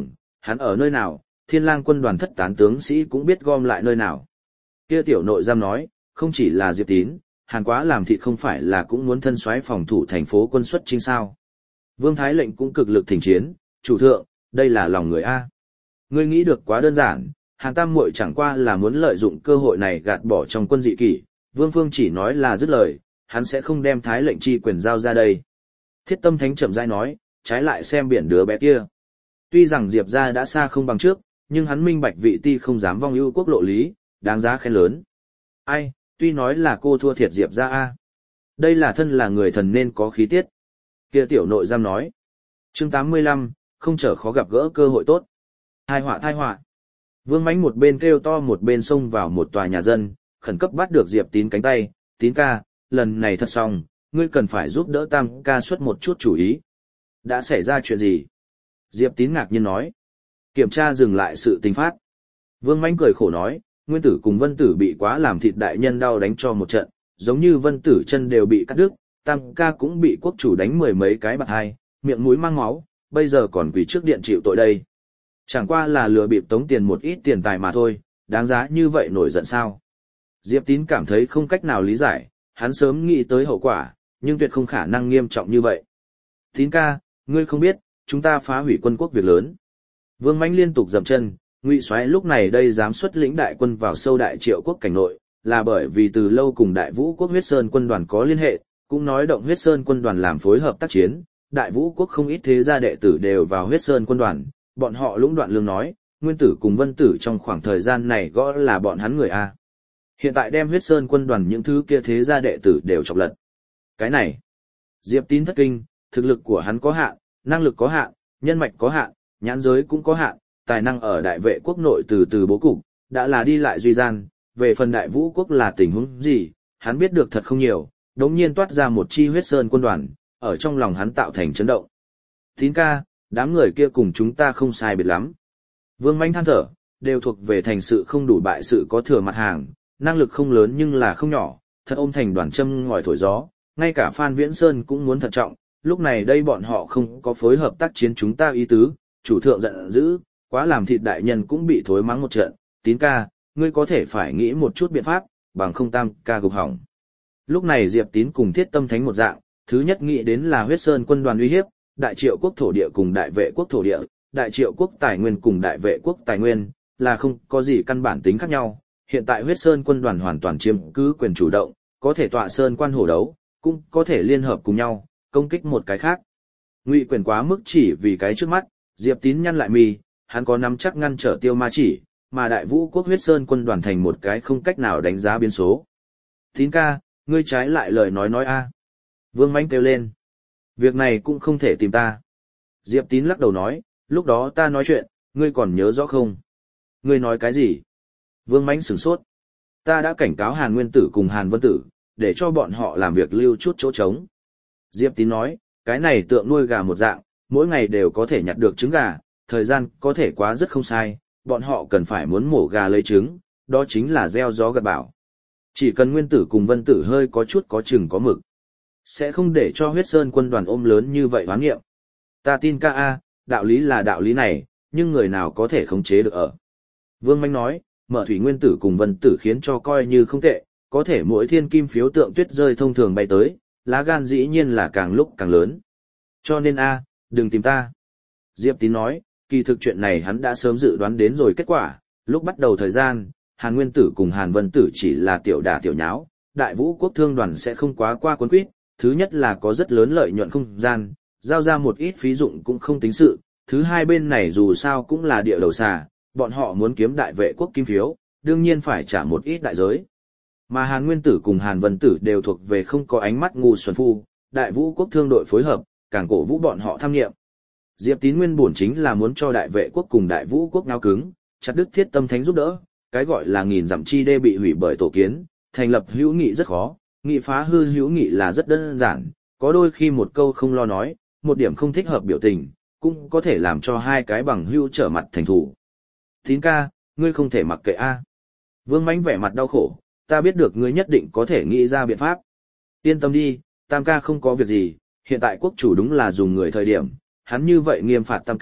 hắn ở nơi nào, Thiên Lang quân đoàn thất tán tướng sĩ cũng biết gom lại nơi nào. Kia tiểu nội giam nói, không chỉ là Diệp Tín, Hàn Quá làm thịt không phải là cũng muốn thân soái phòng thủ thành phố quân xuất chinh sao? Vương Thái lệnh cũng cực lực thỉnh chiến, chủ thượng, đây là lòng người a. Ngươi nghĩ được quá đơn giản, Hàn Tam muội chẳng qua là muốn lợi dụng cơ hội này gạt bỏ trong quân dị kỷ, Vương Phương chỉ nói là dứt lời, hắn sẽ không đem Thái lệnh chi quyền giao ra đây. Thiết Tâm Thánh chậm rãi nói, trái lại xem biển đứa bé kia. Tuy rằng Diệp gia đã xa không bằng trước, nhưng hắn minh bạch vị ti không dám vong ưu quốc lộ lý, đáng giá khen lớn. Ai, tuy nói là cô thua thiệt Diệp gia a. Đây là thân là người thần nên có khí tiết. Kia tiểu nội giam nói. Chương 85, không trở khó gặp gỡ cơ hội tốt. Thai họa. Vương Mánh một bên kêu to một bên xông vào một tòa nhà dân, khẩn cấp bắt được Diệp Tín cánh tay. Tín ca, lần này thật xong, ngươi cần phải giúp đỡ Tam ca xuất một chút chủ ý. Đã xảy ra chuyện gì? Diệp Tín ngạc nhiên nói. Kiểm tra dừng lại sự tình phát. Vương Mánh cười khổ nói, Nguyên Tử cùng Vân Tử bị quá làm thịt đại nhân đau đánh cho một trận, giống như Vân Tử chân đều bị cắt đứt, Tam ca cũng bị quốc chủ đánh mười mấy cái bạt hai, miệng mũi mang máu, bây giờ còn quỳ trước điện chịu tội đây. Chẳng qua là lừa bịp tống tiền một ít tiền tài mà thôi, đáng giá như vậy nổi giận sao? Diệp Tín cảm thấy không cách nào lý giải, hắn sớm nghĩ tới hậu quả, nhưng tuyệt không khả năng nghiêm trọng như vậy. Tín ca, ngươi không biết, chúng ta phá hủy quân quốc việc lớn. Vương Mãnh liên tục dậm chân, Ngụy Soái lúc này đây dám xuất lĩnh đại quân vào sâu Đại Triệu quốc cảnh nội, là bởi vì từ lâu cùng Đại Vũ quốc Huyết Sơn quân đoàn có liên hệ, cũng nói động Huyết Sơn quân đoàn làm phối hợp tác chiến, Đại Vũ quốc không ít thế gia đệ tử đều vào Huyết Sơn quân đoàn, bọn họ lũng đoạn lương nói, Nguyên Tử cùng Vân Tử trong khoảng thời gian này gõ là bọn hắn người a. Hiện tại đem Huyết Sơn quân đoàn những thứ kia thế gia đệ tử đều chọc lật. Cái này, Diệp Tín thất kinh, thực lực của hắn có hạn, năng lực có hạn, nhân mạch có hạn, nhãn giới cũng có hạn, tài năng ở đại vệ quốc nội từ từ bố cục, đã là đi lại duy gian, về phần Đại Vũ quốc là tình huống gì, hắn biết được thật không nhiều, đống nhiên toát ra một chi Huyết Sơn quân đoàn, ở trong lòng hắn tạo thành chấn động. Tín ca, đám người kia cùng chúng ta không sai biệt lắm. Vương Mãnh than thở, đều thuộc về thành sự không đủ bại sự có thừa mặt hàng, năng lực không lớn nhưng là không nhỏ, thật ôm thành đoàn châm ngòi thổi gió, ngay cả Phan Viễn Sơn cũng muốn thận trọng, lúc này đây bọn họ không có phối hợp tác chiến chúng ta ý tứ, chủ thượng giận dữ, quá làm thịt đại nhân cũng bị thối mắng một trận, Tín ca, ngươi có thể phải nghĩ một chút biện pháp, bằng không Tam ca gục hỏng. Lúc này Diệp Tín cùng Thiết Tâm Thánh một dạng, thứ nhất nghĩ đến là Huyết Sơn quân đoàn uy hiếp, Đại Triệu quốc thổ địa cùng Đại Vệ quốc thổ địa, Đại Triệu quốc tài nguyên cùng Đại Vệ quốc tài nguyên, là không có gì căn bản tính khác nhau. Hiện tại Huyết Sơn quân đoàn hoàn toàn chiếm cứ quyền chủ động, có thể tọa sơn quan hổ đấu, cũng có thể liên hợp cùng nhau, công kích một cái khác. Ngụy quyền quá mức chỉ vì cái trước mắt, Diệp Tín nhăn lại mi, hắn có nắm chắc ngăn trở Tiêu Ma Chỉ, mà Đại Vũ quốc Huyết Sơn quân đoàn thành một cái không cách nào đánh giá biến số. Tín ca, ngươi trái lại lời nói a. Vương Mãnh kêu lên. Việc này cũng không thể tìm ta. Diệp Tín lắc đầu nói, lúc đó ta nói chuyện, ngươi còn nhớ rõ không? Ngươi nói cái gì? Vương Mãnh sửng sốt. Ta đã cảnh cáo Hàn Nguyên Tử cùng Hàn Vân Tử, để cho bọn họ làm việc lưu chút chỗ trống. Diệp Tín nói, cái này tượng nuôi gà một dạng, mỗi ngày đều có thể nhặt được trứng gà, thời gian có thể quá rất không sai, bọn họ cần phải muốn mổ gà lấy trứng, đó chính là gieo gió gặt bão. Chỉ cần Nguyên Tử cùng Vân Tử hơi có chút có chừng có mực, sẽ không để cho Huyết Sơn quân đoàn ôm lớn như vậy hoán nghiệm. Ta tin ca a, đạo lý là đạo lý này, nhưng người nào có thể khống chế được ở. Vương Mãnh nói, Mở Thủy Nguyên Tử cùng Vân Tử khiến cho coi như không tệ, có thể mỗi thiên kim phiếu tượng tuyết rơi thông thường bay tới, lá gan dĩ nhiên là càng lúc càng lớn. Cho nên a, đừng tìm ta. Diệp Tín nói, kỳ thực chuyện này hắn đã sớm dự đoán đến rồi kết quả, lúc bắt đầu thời gian, Hàn Nguyên Tử cùng Hàn Vân Tử chỉ là tiểu đả tiểu nháo, Đại Vũ quốc thương đoàn sẽ không quá qua cuốn quýt, thứ nhất là có rất lớn lợi nhuận không gian, giao ra một ít phí dụng cũng không tính sự, thứ hai bên này dù sao cũng là địa đầu xà, bọn họ muốn kiếm Đại Vệ quốc kim phiếu, đương nhiên phải trả một ít đại giới. Mà Hàn Nguyên Tử cùng Hàn Vân Tử đều thuộc về không có ánh mắt ngu xuẩn phu, Đại Vũ quốc thương đội phối hợp, càng cổ vũ bọn họ tham nghiệm. Diệp Tín nguyên bổn chính là muốn cho Đại Vệ quốc cùng Đại Vũ quốc nhao cứng, chặt đứt Thiết Tâm Thánh giúp đỡ, cái gọi là nghìn dặm chi đê bị hủy bởi tổ kiến, thành lập hữu nghị rất khó, nghị phá hư hữu nghị là rất đơn giản, có đôi khi một câu không lo nói, một điểm không thích hợp biểu tình, cũng có thể làm cho hai cái bằng hữu trở mặt thành thù. Tín ca, ngươi không thể mặc kệ a. Vương Mãnh vẻ mặt đau khổ, ta biết được ngươi nhất định có thể nghĩ ra biện pháp. Yên tâm đi, Tam ca không có việc gì, hiện tại quốc chủ đúng là dùng người thời điểm, hắn như vậy nghiêm phạt Tam ca,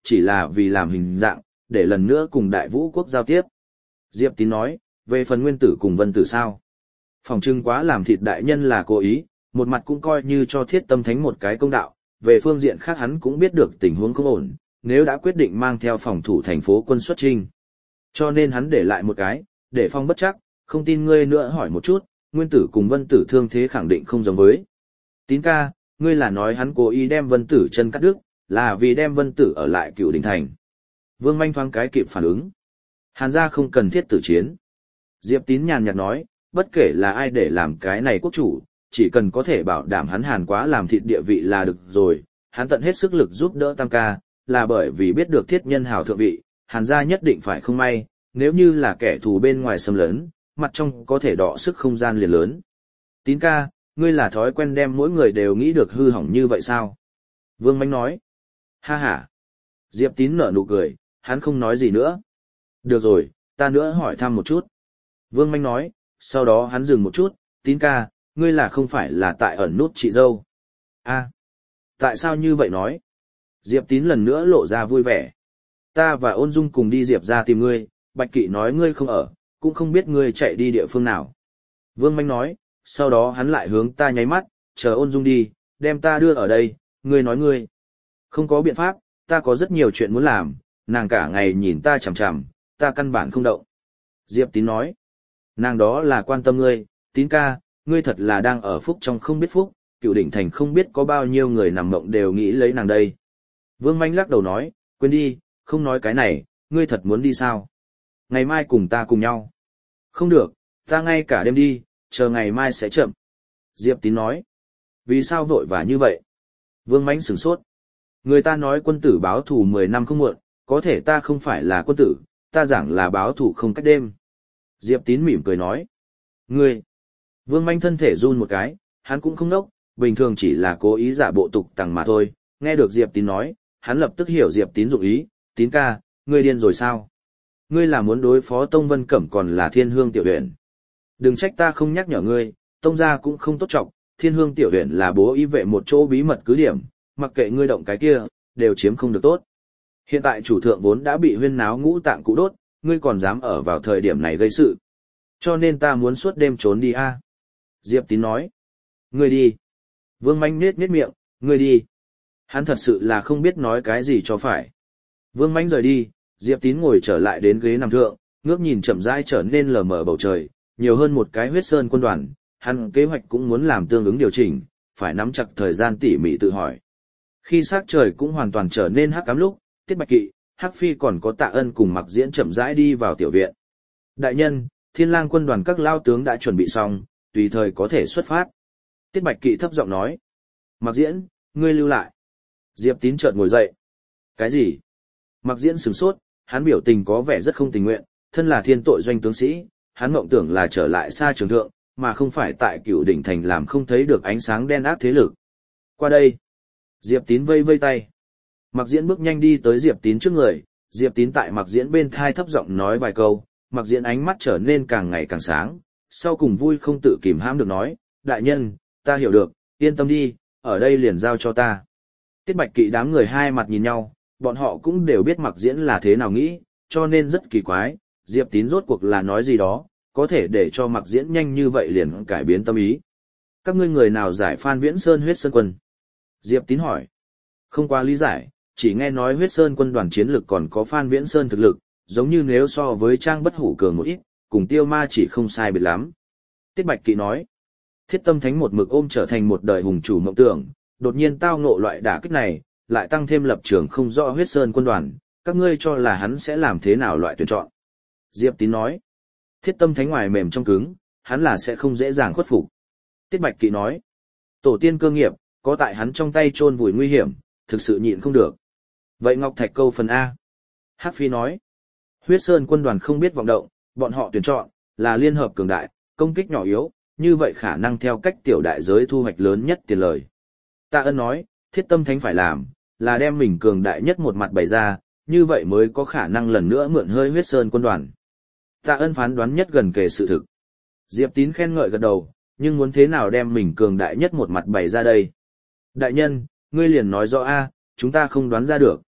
chỉ là vì làm hình dạng, để lần nữa cùng Đại Vũ quốc giao tiếp. Diệp Tín nói, về phần Nguyên Tử cùng Vân Tử sao? Phòng trưng quá làm thịt đại nhân là cố ý, một mặt cũng coi như cho Thiết Tâm Thánh một cái công đạo, về phương diện khác hắn cũng biết được tình huống không ổn, nếu đã quyết định mang theo phòng thủ thành phố quân xuất chinh. Cho nên hắn để lại một cái, để phong bất chắc, không tin ngươi nữa hỏi một chút, Nguyên Tử cùng Vân Tử thương thế khẳng định không giống với. Tín ca, ngươi là nói hắn cố ý đem Vân Tử chân cắt đứt, là vì đem Vân Tử ở lại Cửu Đình Thành. Vương Manh thoáng cái kịp phản ứng. Hàn gia không cần thiết tử chiến. Diệp Tín nhàn nhạt nói, bất kể là ai để làm cái này quốc chủ, chỉ cần có thể bảo đảm hắn Hàn quá làm thịt địa vị là được rồi, hắn tận hết sức lực giúp đỡ Tam ca, là bởi vì biết được Thiết Nhân hào thượng vị, Hàn gia nhất định phải không may, nếu như là kẻ thù bên ngoài xâm lấn, mặt trong có thể đọ sức không gian liền lớn. Tín ca, ngươi là thói quen đem mỗi người đều nghĩ được hư hỏng như vậy sao? Vương Manh nói. Ha ha. Diệp Tín nở nụ cười, hắn không nói gì nữa. Được rồi, ta nữa hỏi thăm một chút. Vương Manh nói, sau đó hắn dừng một chút, Tín ca, ngươi là không phải là tại ẩn nút chị dâu. A, tại sao như vậy nói? Diệp Tín lần nữa lộ ra vui vẻ. Ta và Ôn Dung cùng đi Diệp ra tìm ngươi, Bạch Kỵ nói ngươi không ở, cũng không biết ngươi chạy đi địa phương nào. Vương Manh nói, sau đó hắn lại hướng ta nháy mắt, chờ Ôn Dung đi, đem ta đưa ở đây, ngươi nói ngươi. Không có biện pháp, ta có rất nhiều chuyện muốn làm, nàng cả ngày nhìn ta chằm chằm, ta căn bản không động. Diệp Tín nói, nàng đó là quan tâm ngươi, Tín ca, ngươi thật là đang ở phúc trong không biết phúc, Cửu Đỉnh Thành không biết có bao nhiêu người nằm mộng đều nghĩ lấy nàng đây. Vương Manh lắc đầu nói, quên đi, không nói cái này, ngươi thật muốn đi sao? Ngày mai cùng ta cùng nhau. Không được, ta ngay cả đêm đi, chờ ngày mai sẽ chậm. Diệp Tín nói, vì sao vội vã như vậy? Vương Manh sửng sốt. Người ta nói quân tử báo thù 10 năm không muộn, có thể ta không phải là quân tử, ta giảng là báo thù không cách đêm. Diệp Tín mỉm cười nói. Ngươi! Vương Manh thân thể run một cái, hắn cũng không nốc, bình thường chỉ là cố ý giả bộ tục tằng mà thôi. Nghe được Diệp Tín nói, hắn lập tức hiểu Diệp Tín dụng ý. Tín ca, ngươi điên rồi sao? Ngươi là muốn đối phó Tông Vân Cẩm còn là Thiên Hương Tiểu Huyền? Đừng trách ta không nhắc nhở ngươi, Tông gia cũng không tốt trọng, Thiên Hương Tiểu Huyền là bố ý vệ một chỗ bí mật cứ điểm, mặc kệ ngươi động cái kia, đều chiếm không được tốt. Hiện tại chủ thượng vốn đã bị huyên náo ngũ tạng cụ đốt, ngươi còn dám ở vào thời điểm này gây sự. Cho nên ta muốn suốt đêm trốn đi a. Diệp Tín nói. Ngươi đi. Vương Manh nết miệng, ngươi đi. Hắn thật sự là không biết nói cái gì cho phải. Vương Manh rời đi, Diệp Tín ngồi trở lại đến ghế nằm thượng, ngước nhìn chậm rãi trở nên lờ mờ bầu trời, nhiều hơn một cái huyết sơn quân đoàn, hắn kế hoạch cũng muốn làm tương ứng điều chỉnh, phải nắm chặt thời gian tỉ mỉ tự hỏi. Khi sắc trời cũng hoàn toàn trở nên hắc ám lúc, Tiết Bạch Kỵ, Hắc Phi còn có Tạ Ân cùng Mặc Diễn chậm rãi đi vào tiểu viện. Đại nhân, Thiên Lang quân đoàn các lao tướng đã chuẩn bị xong, tùy thời có thể xuất phát. Tiết Bạch Kỵ thấp giọng nói. Mặc Diễn, ngươi lưu lại. Diệp Tín chợt ngồi dậy. Cái gì? Mặc Diễn sửng sốt, hắn biểu tình có vẻ rất không tình nguyện, thân là thiên tội doanh tướng sĩ, hắn mộng tưởng là trở lại xa trường thượng, mà không phải tại Cửu Đỉnh Thành làm không thấy được ánh sáng đen ác thế lực. Qua đây. Diệp Tín vây vây tay. Mặc Diễn bước nhanh đi tới Diệp Tín trước người, Diệp Tín tại Mặc Diễn bên thai thấp giọng nói vài câu, Mặc Diễn ánh mắt trở nên càng ngày càng sáng, sau cùng vui không tự kìm hãm được nói, đại nhân, ta hiểu được, yên tâm đi, ở đây liền giao cho ta. Tiết Bạch Kỵ đám người hai mặt nhìn nhau, bọn họ cũng đều biết Mặc Diễn là thế nào nghĩ, cho nên rất kỳ quái, Diệp Tín rốt cuộc là nói gì đó, có thể để cho Mặc Diễn nhanh như vậy liền cải biến tâm ý. Các ngươi người nào giải Phan Viễn Sơn huyết sơn quân? Diệp Tín hỏi. Không qua lý giải, chỉ nghe nói huyết sơn quân đoàn chiến lực còn có Phan Viễn Sơn thực lực, giống như nếu so với Trang Bất Hủ cường một ít, cùng Tiêu Ma chỉ không sai biệt lắm. Tiết Bạch Kỵ nói. Thiết Tâm Thánh một mực ôm trở thành một đời hùng chủ mộng tưởng, đột nhiên tao ngộ loại đả kích này, lại tăng thêm lập trường không rõ huyết sơn quân đoàn, các ngươi cho là hắn sẽ làm thế nào loại tuyển chọn? Diệp Tín nói. Thiết Tâm Thánh ngoài mềm trong cứng, hắn là sẽ không dễ dàng khuất phục. Tiết Bạch Kỵ nói. Tổ tiên cơ nghiệp, có tại hắn trong tay chôn vùi nguy hiểm, thực sự nhịn không được. Vậy Ngọc Thạch câu phần A. Hắc Phi nói. Huyết Sơn quân đoàn không biết vọng động, bọn họ tuyển chọn, là liên hợp cường đại, công kích nhỏ yếu, như vậy khả năng theo cách tiểu đại giới thu hoạch lớn nhất tiền lời. Tạ Ân nói, Thiết Tâm Thánh phải làm, là đem mình cường đại nhất một mặt bày ra, như vậy mới có khả năng lần nữa mượn hơi Huyết Sơn quân đoàn. Tạ Ân phán đoán nhất gần kề sự thực. Diệp Tín khen ngợi gật đầu, nhưng muốn thế nào đem mình cường đại nhất một mặt bày ra đây? Đại nhân, ngươi liền nói rõ a, chúng ta không đoán ra được.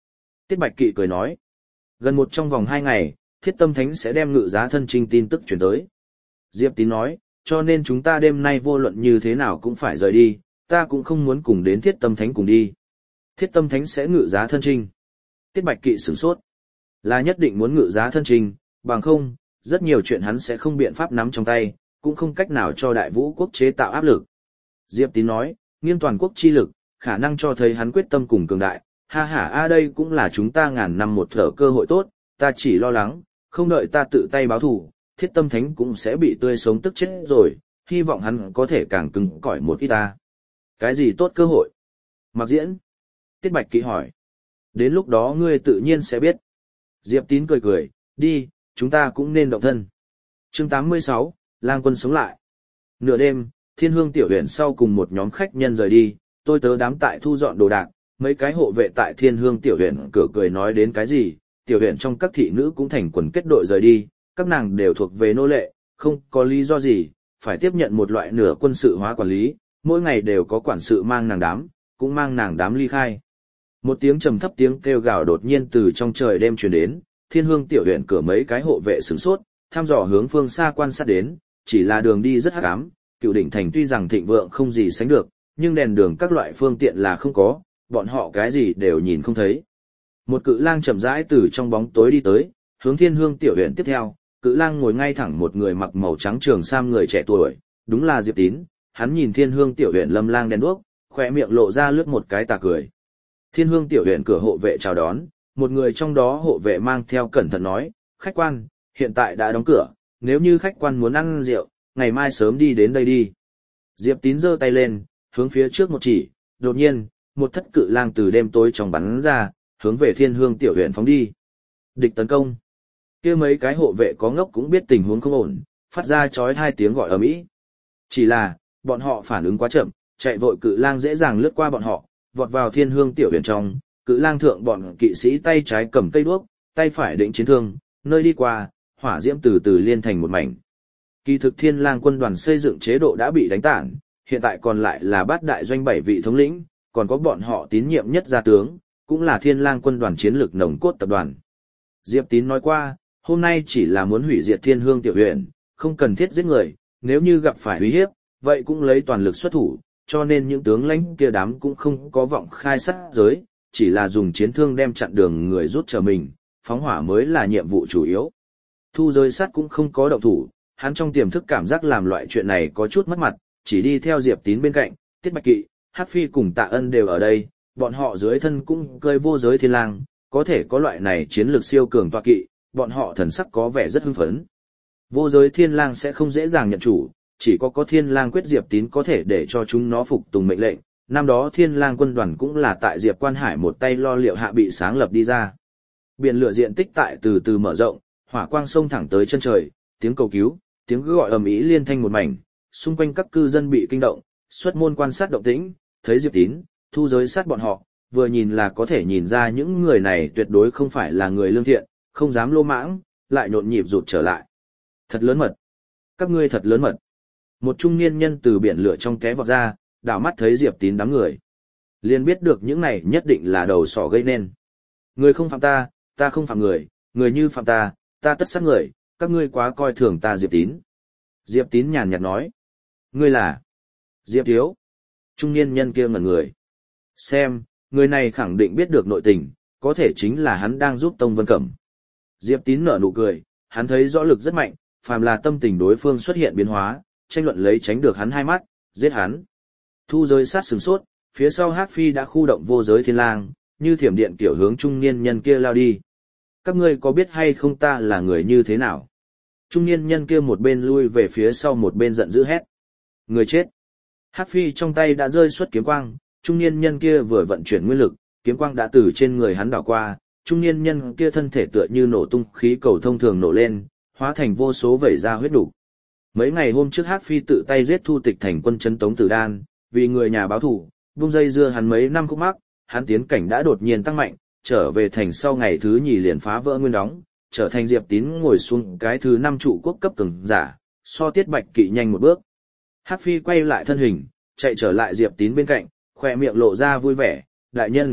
Tiết Bạch Kỵ cười nói. Gần trong vòng 2 ngày, Thiết Tâm Thánh sẽ đem Ngự Giá Thân Trinh tin tức chuyển tới. Diệp Tín nói, cho nên chúng ta đêm nay vô luận như thế nào cũng phải rời đi, ta cũng không muốn cùng đến Thiết Tâm Thánh cùng đi. Thiết Tâm Thánh sẽ Ngự Giá Thân Trinh. Tiết Bạch Kỵ sửng sốt. Là nhất định muốn Ngự Giá Thân Trinh, bằng không, rất nhiều chuyện hắn sẽ không biện pháp nắm trong tay, cũng không cách nào cho Đại Vũ quốc chế tạo áp lực. Diệp Tín nói, nghiêng toàn quốc chi lực, khả năng cho thấy hắn quyết tâm cùng cường đại, ha ha đây cũng là chúng ta ngàn năm một thở cơ hội tốt, ta chỉ lo lắng, không đợi ta tự tay báo thù, Thiết Tâm Thánh cũng sẽ bị tươi sống tức chết rồi, hy vọng hắn có thể càng cứng cỏi một ít ta. Cái gì tốt cơ hội? Mặc Diễn. Tiết Bạch Kỵ hỏi. Đến lúc đó ngươi tự nhiên sẽ biết. Diệp Tín cười cười, đi, chúng ta cũng nên động thân. Chương 86, Lang Quân sống lại. Nửa đêm, Thiên Hương tiểu huyện sau cùng một nhóm khách nhân rời đi, tôi tớ đám tại thu dọn đồ đạc, mấy cái hộ vệ tại Thiên Hương tiểu huyện cửa cười nói đến cái gì, tiểu huyện trong các thị nữ cũng thành quần kết đội rời đi, các nàng đều thuộc về nô lệ, không có lý do gì, phải tiếp nhận một loại nửa quân sự hóa quản lý, mỗi ngày đều có quản sự mang nàng đám, cũng mang nàng đám ly khai. Một tiếng trầm thấp tiếng kêu gào đột nhiên từ trong trời đêm truyền đến, Thiên Hương tiểu huyện cửa mấy cái hộ vệ sửng sốt, thăm dò hướng phương xa quan sát đến, chỉ là đường đi rất hắc ám, Cựu Đỉnh thành tuy rằng thịnh vượng không gì sánh được, nhưng đèn đường các loại phương tiện là không có, bọn họ cái gì đều nhìn không thấy. Một cự lang chậm rãi từ trong bóng tối đi tới, hướng Thiên Hương tiểu huyện tiếp theo, cự lang ngồi ngay thẳng một người mặc màu trắng trường sam người trẻ tuổi, đúng là Diệp Tín, hắn nhìn Thiên Hương tiểu huyện lâm lang đen đuốc, khỏe miệng lộ ra lướt một cái tà cười. Thiên Hương tiểu huyện cửa hộ vệ chào đón, một người trong đó hộ vệ mang theo cẩn thận nói, khách quan, hiện tại đã đóng cửa, nếu như khách quan muốn ăn rượu, ngày mai sớm đi đến đây đi. Diệp Tín giơ tay lên, hướng phía trước một chỉ, đột nhiên, một thất cự lang từ đêm tối trong bắn ra, hướng về Thiên Hương tiểu huyện phóng đi. Địch tấn công. Kia mấy cái hộ vệ có ngốc cũng biết tình huống không ổn, phát ra chói hai tiếng gọi ầm ĩ. Chỉ là, bọn họ phản ứng quá chậm, chạy vội cự lang dễ dàng lướt qua bọn họ, vọt vào Thiên Hương tiểu huyện trong, cự lang thượng bọn kỵ sĩ tay trái cầm cây đuốc, tay phải định chiến thương, nơi đi qua, hỏa diễm từ từ liên thành một mảnh. Kỳ thực Thiên Lang quân đoàn xây dựng chế độ đã bị đánh tản, hiện tại còn lại là bát đại doanh 7 vị thống lĩnh, còn có bọn họ tín nhiệm nhất gia tướng, cũng là Thiên Lang quân đoàn chiến lược nòng cốt tập đoàn. Diệp Tín nói qua, hôm nay chỉ là muốn hủy diệt Thiên Hương tiểu huyện, không cần thiết giết người, nếu như gặp phải uy hiếp, vậy cũng lấy toàn lực xuất thủ, cho nên những tướng lãnh kia đám cũng không có vọng khai sát giới, chỉ là dùng chiến thương đem chặn đường người rút trở mình, phóng hỏa mới là nhiệm vụ chủ yếu. Thu Giới Sắt cũng không có động thủ, hắn trong tiềm thức cảm giác làm loại chuyện này có chút mất mặt, chỉ đi theo Diệp Tín bên cạnh, Tiết Bạch Kỵ, Hắc Phi cùng Tạ Ân đều ở đây, bọn họ dưới thân cũng cơi vô giới thiên lang, có thể có loại này chiến lược siêu cường tọa kỵ, bọn họ thần sắc có vẻ rất hưng phấn. Vô giới thiên lang sẽ không dễ dàng nhận chủ, chỉ có thiên lang quyết Diệp Tín có thể để cho chúng nó phục tùng mệnh lệnh. Năm đó Thiên Lang quân đoàn cũng là tại Diệp Quan Hải một tay lo liệu hạ bị sáng lập đi ra. Biển lửa diện tích tại từ từ mở rộng, hỏa quang sông thẳng tới chân trời, tiếng cầu cứu, tiếng gọi ầm ĩ liên thanh một mảnh, xung quanh các cư dân bị kinh động, xuất môn quan sát động tĩnh, thấy Diệp Tín, Thu Giới Sát bọn họ, vừa nhìn là có thể nhìn ra những người này tuyệt đối không phải là người lương thiện, không dám lô mãng, lại nhộn nhịp rụt trở lại. Thật lớn mật. Các ngươi thật lớn mật. Một trung niên nhân từ biển lửa trong té vọt ra, đảo mắt thấy Diệp Tín đám người. Liền biết được những này nhất định là đầu sỏ gây nên. Người không phạm ta, ta không phạm người, người như phạm ta, ta tất sát người, các ngươi quá coi thường ta Diệp Tín. Diệp Tín nhàn nhạt nói. Ngươi là Diệp Thiếu. Trung niên nhân kia ngẩn người. Xem, người này khẳng định biết được nội tình, có thể chính là hắn đang giúp Tông Vân Cẩm. Diệp Tín nở nụ cười, hắn thấy rõ lực rất mạnh, phàm là tâm tình đối phương xuất hiện biến hóa, tranh luận lấy tránh được hắn hai mắt, giết hắn. Thu Giới Sát sửng sốt, phía sau Hắc Phi đã khu động vô giới thiên lang, như thiểm điện kiểu hướng trung niên nhân kia lao đi. Các ngươi có biết hay không ta là người như thế nào? Trung niên nhân kia một bên lui về phía sau một bên giận dữ hét. Người chết. Hắc Phi trong tay đã rơi xuất kiếm quang, trung niên nhân kia vừa vận chuyển nguyên lực, kiếm quang đã từ trên người hắn đảo qua, trung niên nhân kia thân thể tựa như nổ tung khí cầu thông thường nổ lên, hóa thành vô số vẩy ra huyết đủ. Mấy ngày hôm trước Hắc Phi tự tay giết Thu Tịch thành quân Trấn Tống Tử Đan, vì người nhà báo thù, vung dây dưa hắn mấy năm khúc mắc, hắn tiến cảnh đã đột nhiên tăng mạnh, trở về thành sau ngày thứ nhì liền phá vỡ nguyên đóng, trở thành Diệp Tín ngồi xuống cái thứ 5 trụ quốc cấp cường giả, so Tiết Bạch Kỵ nhanh một bước. Hắc Phi quay lại thân hình, chạy trở lại Diệp Tín bên cạnh, khoe miệng lộ ra vui vẻ, đại nhân,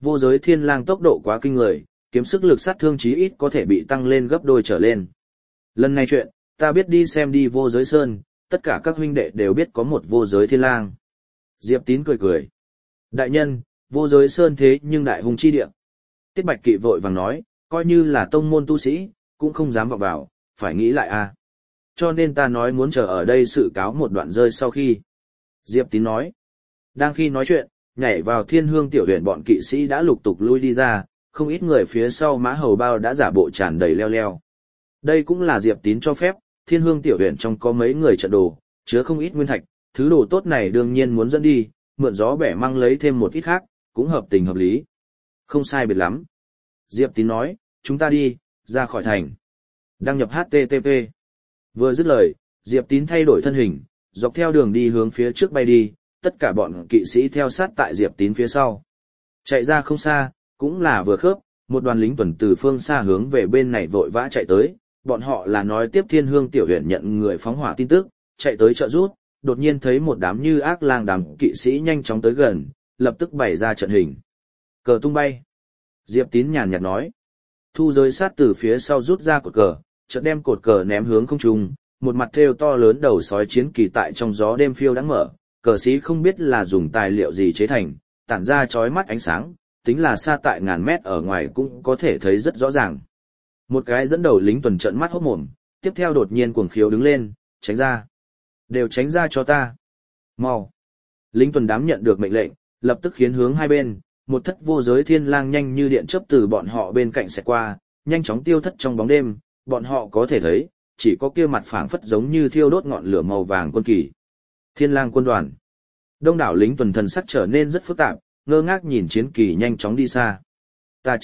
vô giới thiên lang tốc độ quá kinh người, kiếm sức lực sát thương chí ít có thể bị tăng lên gấp đôi trở lên. Lần này chuyện, ta biết đi xem đi vô giới sơn, tất cả các huynh đệ đều biết có một vô giới thiên lang. Diệp Tín cười cười. Đại nhân, vô giới sơn thế nhưng đại hùng chi địa. Tiết Bạch Kỵ vội vàng nói, coi như là tông môn tu sĩ, cũng không dám vào vào, phải nghĩ lại a. Cho nên ta nói muốn chờ ở đây sự cáo một đoạn rơi sau khi. Diệp Tín nói. Đang khi nói chuyện, nhảy vào thiên hương tiểu huyện bọn kỵ sĩ đã lục tục lui đi ra, không ít người phía sau mã hầu bao đã giả bộ tràn đầy leo leo. Đây cũng là Diệp Tín cho phép, thiên hương tiểu huyện trong có mấy người trận đồ, chứa không ít nguyên thạch, thứ đồ tốt này đương nhiên muốn dẫn đi, mượn gió bẻ măng lấy thêm một ít khác, cũng hợp tình hợp lý. Không sai biệt lắm. Diệp Tín nói, chúng ta đi, ra khỏi thành. Đăng nhập HTTP. Vừa dứt lời, Diệp Tín thay đổi thân hình, dọc theo đường đi hướng phía trước bay đi, tất cả bọn kỵ sĩ theo sát tại Diệp Tín phía sau. Chạy ra không xa, cũng là vừa khớp, một đoàn lính tuần từ phương xa hướng về bên này vội vã chạy tới, bọn họ là nói tiếp thiên hương tiểu huyện nhận người phóng hỏa tin tức, chạy tới trợ rút, đột nhiên thấy một đám như ác lang đám kỵ sĩ nhanh chóng tới gần, lập tức bày ra trận hình. Cờ tung bay. Diệp Tín nhàn nhạt nói. Thu giới sát từ phía sau rút ra cột cờ, chợt đem cột cờ ném hướng không trung, một mặt thêu to lớn đầu sói chiến kỳ tại trong gió đêm phiêu đáng mở, cờ sĩ không biết là dùng tài liệu gì chế thành, tản ra chói mắt ánh sáng, tính là xa tại ngàn mét ở ngoài cũng có thể thấy rất rõ ràng. Một cái dẫn đầu lính tuần trợn mắt hốt mồm, tiếp theo đột nhiên cuồng khiếu đứng lên, tránh ra. Đều tránh ra cho ta. Mau. Lính tuần đám nhận được mệnh lệnh, lập tức khiến hướng hai bên, một thất vô giới thiên lang nhanh như điện chớp từ bọn họ bên cạnh xẹt qua, nhanh chóng tiêu thất trong bóng đêm, bọn họ có thể thấy, chỉ có kia mặt phảng phất giống như thiêu đốt ngọn lửa màu vàng quân kỳ. Thiên lang quân đoàn. Đông đảo lính tuần thần sắc trở nên rất phức tạp, ngơ ngác nhìn chiến kỳ nhanh chóng đi xa. Ta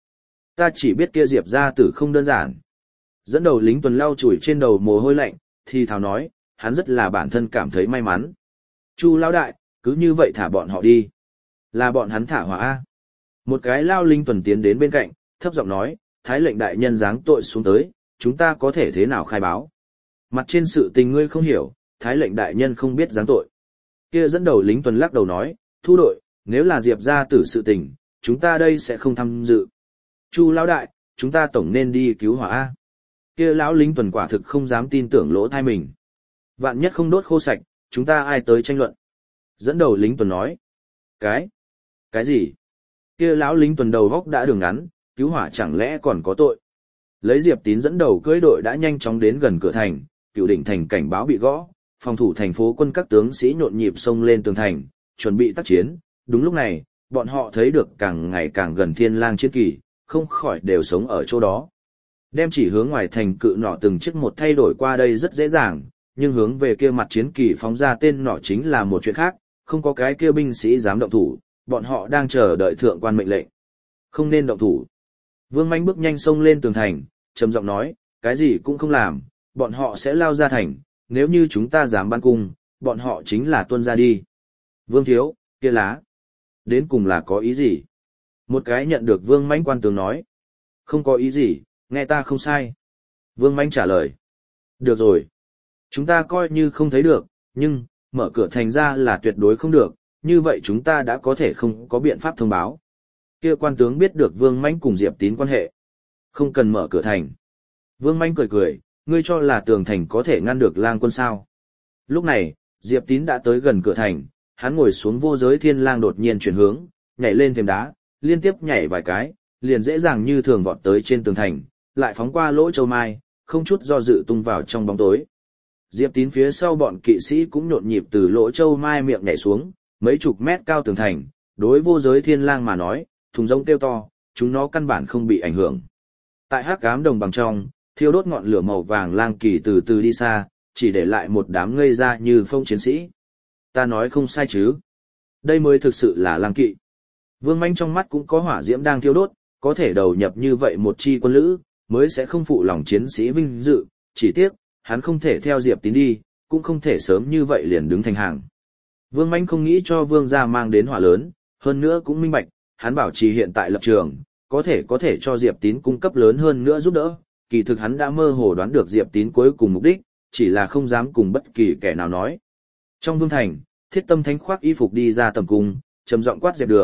chỉ biết kia Diệp gia tử không đơn giản. Dẫn đầu lính tuần lau chùi trên đầu mồ hôi lạnh, thì thào nói, hắn rất là bản thân cảm thấy may mắn. Chu lão đại, cứ như vậy thả bọn họ đi. Là bọn hắn thả hỏa A. Một cái lao lính tuần tiến đến bên cạnh, thấp giọng nói, thái lệnh đại nhân giáng tội xuống tới, chúng ta có thể thế nào khai báo. Mặt trên sự tình ngươi không hiểu, thái lệnh đại nhân không biết giáng tội. Kia dẫn đầu lính tuần lắc đầu nói, thu đội, nếu là Diệp gia tử sự tình, chúng ta đây sẽ không tham dự. Chu lão đại, chúng ta tổng nên đi cứu hỏa A. Kia lão lính tuần quả thực không dám tin tưởng lỗ thai mình. Vạn nhất không đốt khô sạch, chúng ta ai tới tranh luận. Dẫn đầu lính tuần nói. Cái gì? Kia lão lính tuần đầu góc đã đường ngắn, cứu hỏa chẳng lẽ còn có tội. Lấy Diệp Tín dẫn đầu cưỡi đội đã nhanh chóng đến gần cửa thành, Cửu Đỉnh thành cảnh báo bị gõ, phòng thủ thành phố quân các tướng sĩ nhộn nhịp xông lên tường thành, chuẩn bị tác chiến. Đúng lúc này, bọn họ thấy được càng ngày càng gần thiên lang chiến kỳ, không khỏi đều sống ở chỗ đó. Đem chỉ hướng ngoài thành cự nỏ từng chiếc một thay đổi qua đây rất dễ dàng, nhưng hướng về kia mặt chiến kỳ phóng ra tên nỏ chính là một chuyện khác, không có cái kia binh sĩ dám động thủ, bọn họ đang chờ đợi thượng quan mệnh lệnh. Không nên động thủ. Vương Manh bước nhanh xông lên tường thành, trầm giọng nói, cái gì cũng không làm, bọn họ sẽ lao ra thành, nếu như chúng ta dám bắn cung, bọn họ chính là tuân ra đi. Vương thiếu, kia lá. Đến cùng là có ý gì? Một cái nhận được Vương Manh quan tướng nói. Không có ý gì, nghe ta không sai. Vương Manh trả lời. Được rồi. Chúng ta coi như không thấy được, nhưng, mở cửa thành ra là tuyệt đối không được, như vậy chúng ta đã có thể không có biện pháp thông báo. Kia quan tướng biết được Vương Manh cùng Diệp Tín quan hệ. Không cần mở cửa thành. Vương Manh cười cười, ngươi cho là tường thành có thể ngăn được lang quân sao. Lúc này, Diệp Tín đã tới gần cửa thành, hắn ngồi xuống vô giới thiên lang đột nhiên chuyển hướng, nhảy lên thềm đá, liên tiếp nhảy vài cái, liền dễ dàng như thường vọt tới trên tường thành, lại phóng qua lỗ châu mai, không chút do dự tung vào trong bóng tối. Diệp Tín phía sau bọn kỵ sĩ cũng nhộn nhịp từ lỗ châu mai miệng nhảy xuống, mấy chục mét cao tường thành, đối vô giới thiên lang mà nói, thùng rỗng kêu to, chúng nó căn bản không bị ảnh hưởng. Tại hắc ám đồng bằng trong, thiêu đốt ngọn lửa màu vàng lang kỳ từ từ đi xa, chỉ để lại một đám ngây ra như phong chiến sĩ. Ta nói không sai chứ? Đây mới thực sự là lang kỵ. Vương Manh trong mắt cũng có hỏa diễm đang thiêu đốt, có thể đầu nhập như vậy một chi quân lữ, mới sẽ không phụ lòng chiến sĩ vinh dự, chỉ tiếc, hắn không thể theo Diệp Tín đi, cũng không thể sớm như vậy liền đứng thành hàng. Vương Manh không nghĩ cho Vương gia mang đến hỏa lớn, hơn nữa cũng minh bạch, hắn bảo trì hiện tại lập trường, có thể cho Diệp Tín cung cấp lớn hơn nữa giúp đỡ, kỳ thực hắn đã mơ hồ đoán được Diệp Tín cuối cùng mục đích, chỉ là không dám cùng bất kỳ kẻ nào nói. Trong vương thành, Thiết Tâm Thánh khoác y phục đi ra tầm cung, trầm giọng quát dẹp đường,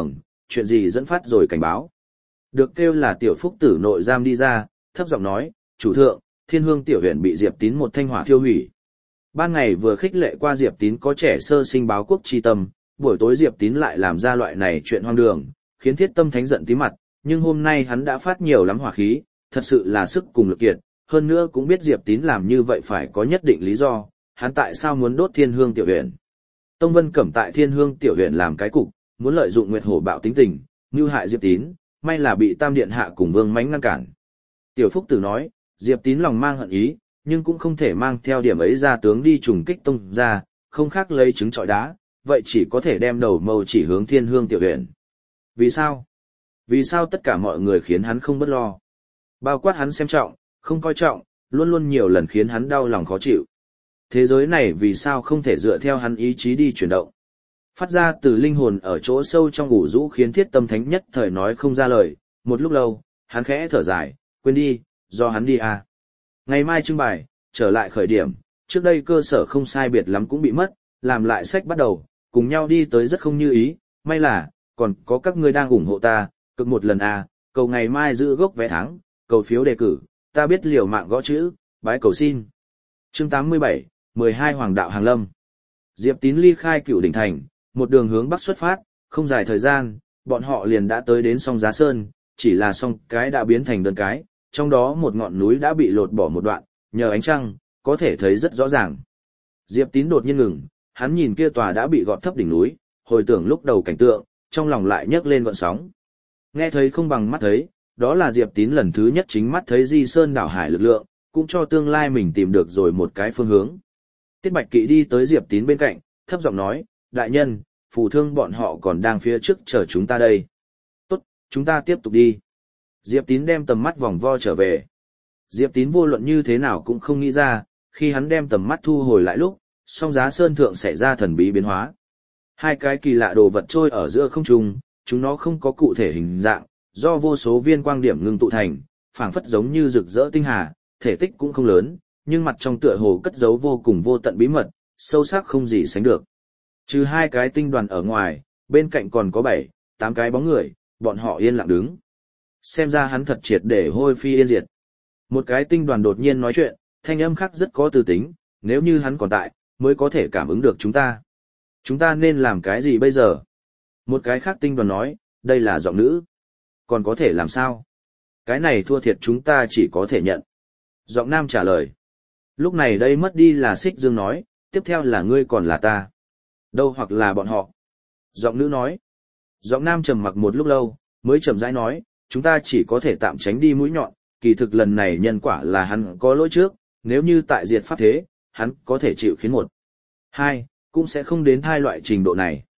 chuyện gì dẫn phát rồi cảnh báo. Được kêu là tiểu phúc tử nội giam đi ra, thấp giọng nói, chủ thượng, Thiên Hương tiểu huyện bị Diệp Tín một thanh hỏa thiêu hủy. Ban ngày vừa khích lệ qua Diệp Tín có trẻ sơ sinh báo quốc chi tâm, buổi tối Diệp Tín lại làm ra loại này chuyện hoang đường, khiến Thiết Tâm Thánh giận tím mặt, nhưng hôm nay hắn đã phát nhiều lắm hỏa khí, thật sự là sức cùng lực kiệt, hơn nữa cũng biết Diệp Tín làm như vậy phải có nhất định lý do, hắn tại sao muốn đốt Thiên Hương tiểu huyện. Tông Vân Cẩm tại Thiên Hương tiểu huyện làm cái cục, muốn lợi dụng Nguyệt Hổ bạo tính tình, mưu hại Diệp Tín, may là bị Tam Điện Hạ cùng Vương Mánh ngăn cản. Tiểu Phúc Tử nói, Diệp Tín lòng mang hận ý, nhưng cũng không thể mang theo điểm ấy ra tướng đi trùng kích Tông ra, không khác lấy trứng trọi đá, vậy chỉ có thể đem đầu mâu chỉ hướng Thiên Hương tiểu huyện. Vì sao? Vì sao tất cả mọi người khiến hắn không bất lo? Bao quát hắn xem trọng, không coi trọng, luôn luôn nhiều lần khiến hắn đau lòng khó chịu. Thế giới này vì sao không thể dựa theo hắn ý chí đi chuyển động? Phát ra từ linh hồn ở chỗ sâu trong ủ rũ khiến Thiết Tâm Thánh nhất thời nói không ra lời, một lúc lâu, hắn khẽ thở dài, quên đi, do hắn đi à. Ngày mai trưng bày, trở lại khởi điểm, trước đây cơ sở không sai biệt lắm cũng bị mất, làm lại sách bắt đầu, cùng nhau đi tới rất không như ý, may là, còn có các ngươi đang ủng hộ ta, cực một lần à, cầu ngày mai giữ gốc vé thắng, cầu phiếu đề cử, ta biết liều mạng gõ chữ, bái cầu xin. Chương 87, 12 Hoàng đạo Hàng Lâm. Diệp Tín ly khai Cửu Đỉnh Thành, một đường hướng bắc xuất phát, không dài thời gian, bọn họ liền đã tới đến Song Giá Sơn, chỉ là song cái đã biến thành đơn cái, trong đó một ngọn núi đã bị lột bỏ một đoạn, nhờ ánh trăng, có thể thấy rất rõ ràng. Diệp Tín đột nhiên ngừng, hắn nhìn kia tòa đã bị gọt thấp đỉnh núi, hồi tưởng lúc đầu cảnh tượng, trong lòng lại nhấc lên gợn sóng. Nghe thấy không bằng mắt thấy, đó là Diệp Tín lần thứ nhất chính mắt thấy Di Sơn đảo hải lực lượng, cũng cho tương lai mình tìm được rồi một cái phương hướng. Tiết Bạch Kỵ đi tới Diệp Tín bên cạnh, thấp giọng nói, đại nhân, phù thương bọn họ còn đang phía trước chờ chúng ta đây. Tốt, chúng ta tiếp tục đi. Diệp Tín đem tầm mắt vòng vo trở về. Diệp Tín vô luận như thế nào cũng không nghĩ ra, khi hắn đem tầm mắt thu hồi lại lúc, Song Giá Sơn thượng xảy ra thần bí biến hóa. Hai cái kỳ lạ đồ vật trôi ở giữa không trung, chúng nó không có cụ thể hình dạng, do vô số viên quang điểm ngưng tụ thành, phảng phất giống như rực rỡ tinh hà, thể tích cũng không lớn, nhưng mặt trong tựa hồ cất giấu vô cùng vô tận bí mật, sâu sắc không gì sánh được. Trừ hai cái tinh đoàn ở ngoài, bên cạnh còn có 7, 8 cái bóng người, bọn họ yên lặng đứng. Xem ra hắn thật triệt để hôi phi yên diệt. Một cái tinh đoàn đột nhiên nói chuyện, thanh âm khác rất có tư tính, nếu như hắn còn tại, mới có thể cảm ứng được chúng ta. Chúng ta nên làm cái gì bây giờ? Một cái khác tinh đoàn nói, đây là giọng nữ. Còn có thể làm sao? Cái này thua thiệt chúng ta chỉ có thể nhận. Giọng nam trả lời. Lúc này đây mất đi là Xích Dương nói, tiếp theo là ngươi còn là ta. Đâu hoặc là bọn họ. Giọng nữ nói. Giọng nam trầm mặc một lúc lâu, mới chậm rãi nói, chúng ta chỉ có thể tạm tránh đi mũi nhọn, kỳ thực lần này nhân quả là hắn có lỗi trước, nếu như tại diệt pháp thế, hắn có thể chịu khiến 1, 2, cũng sẽ không đến thai loại trình độ này.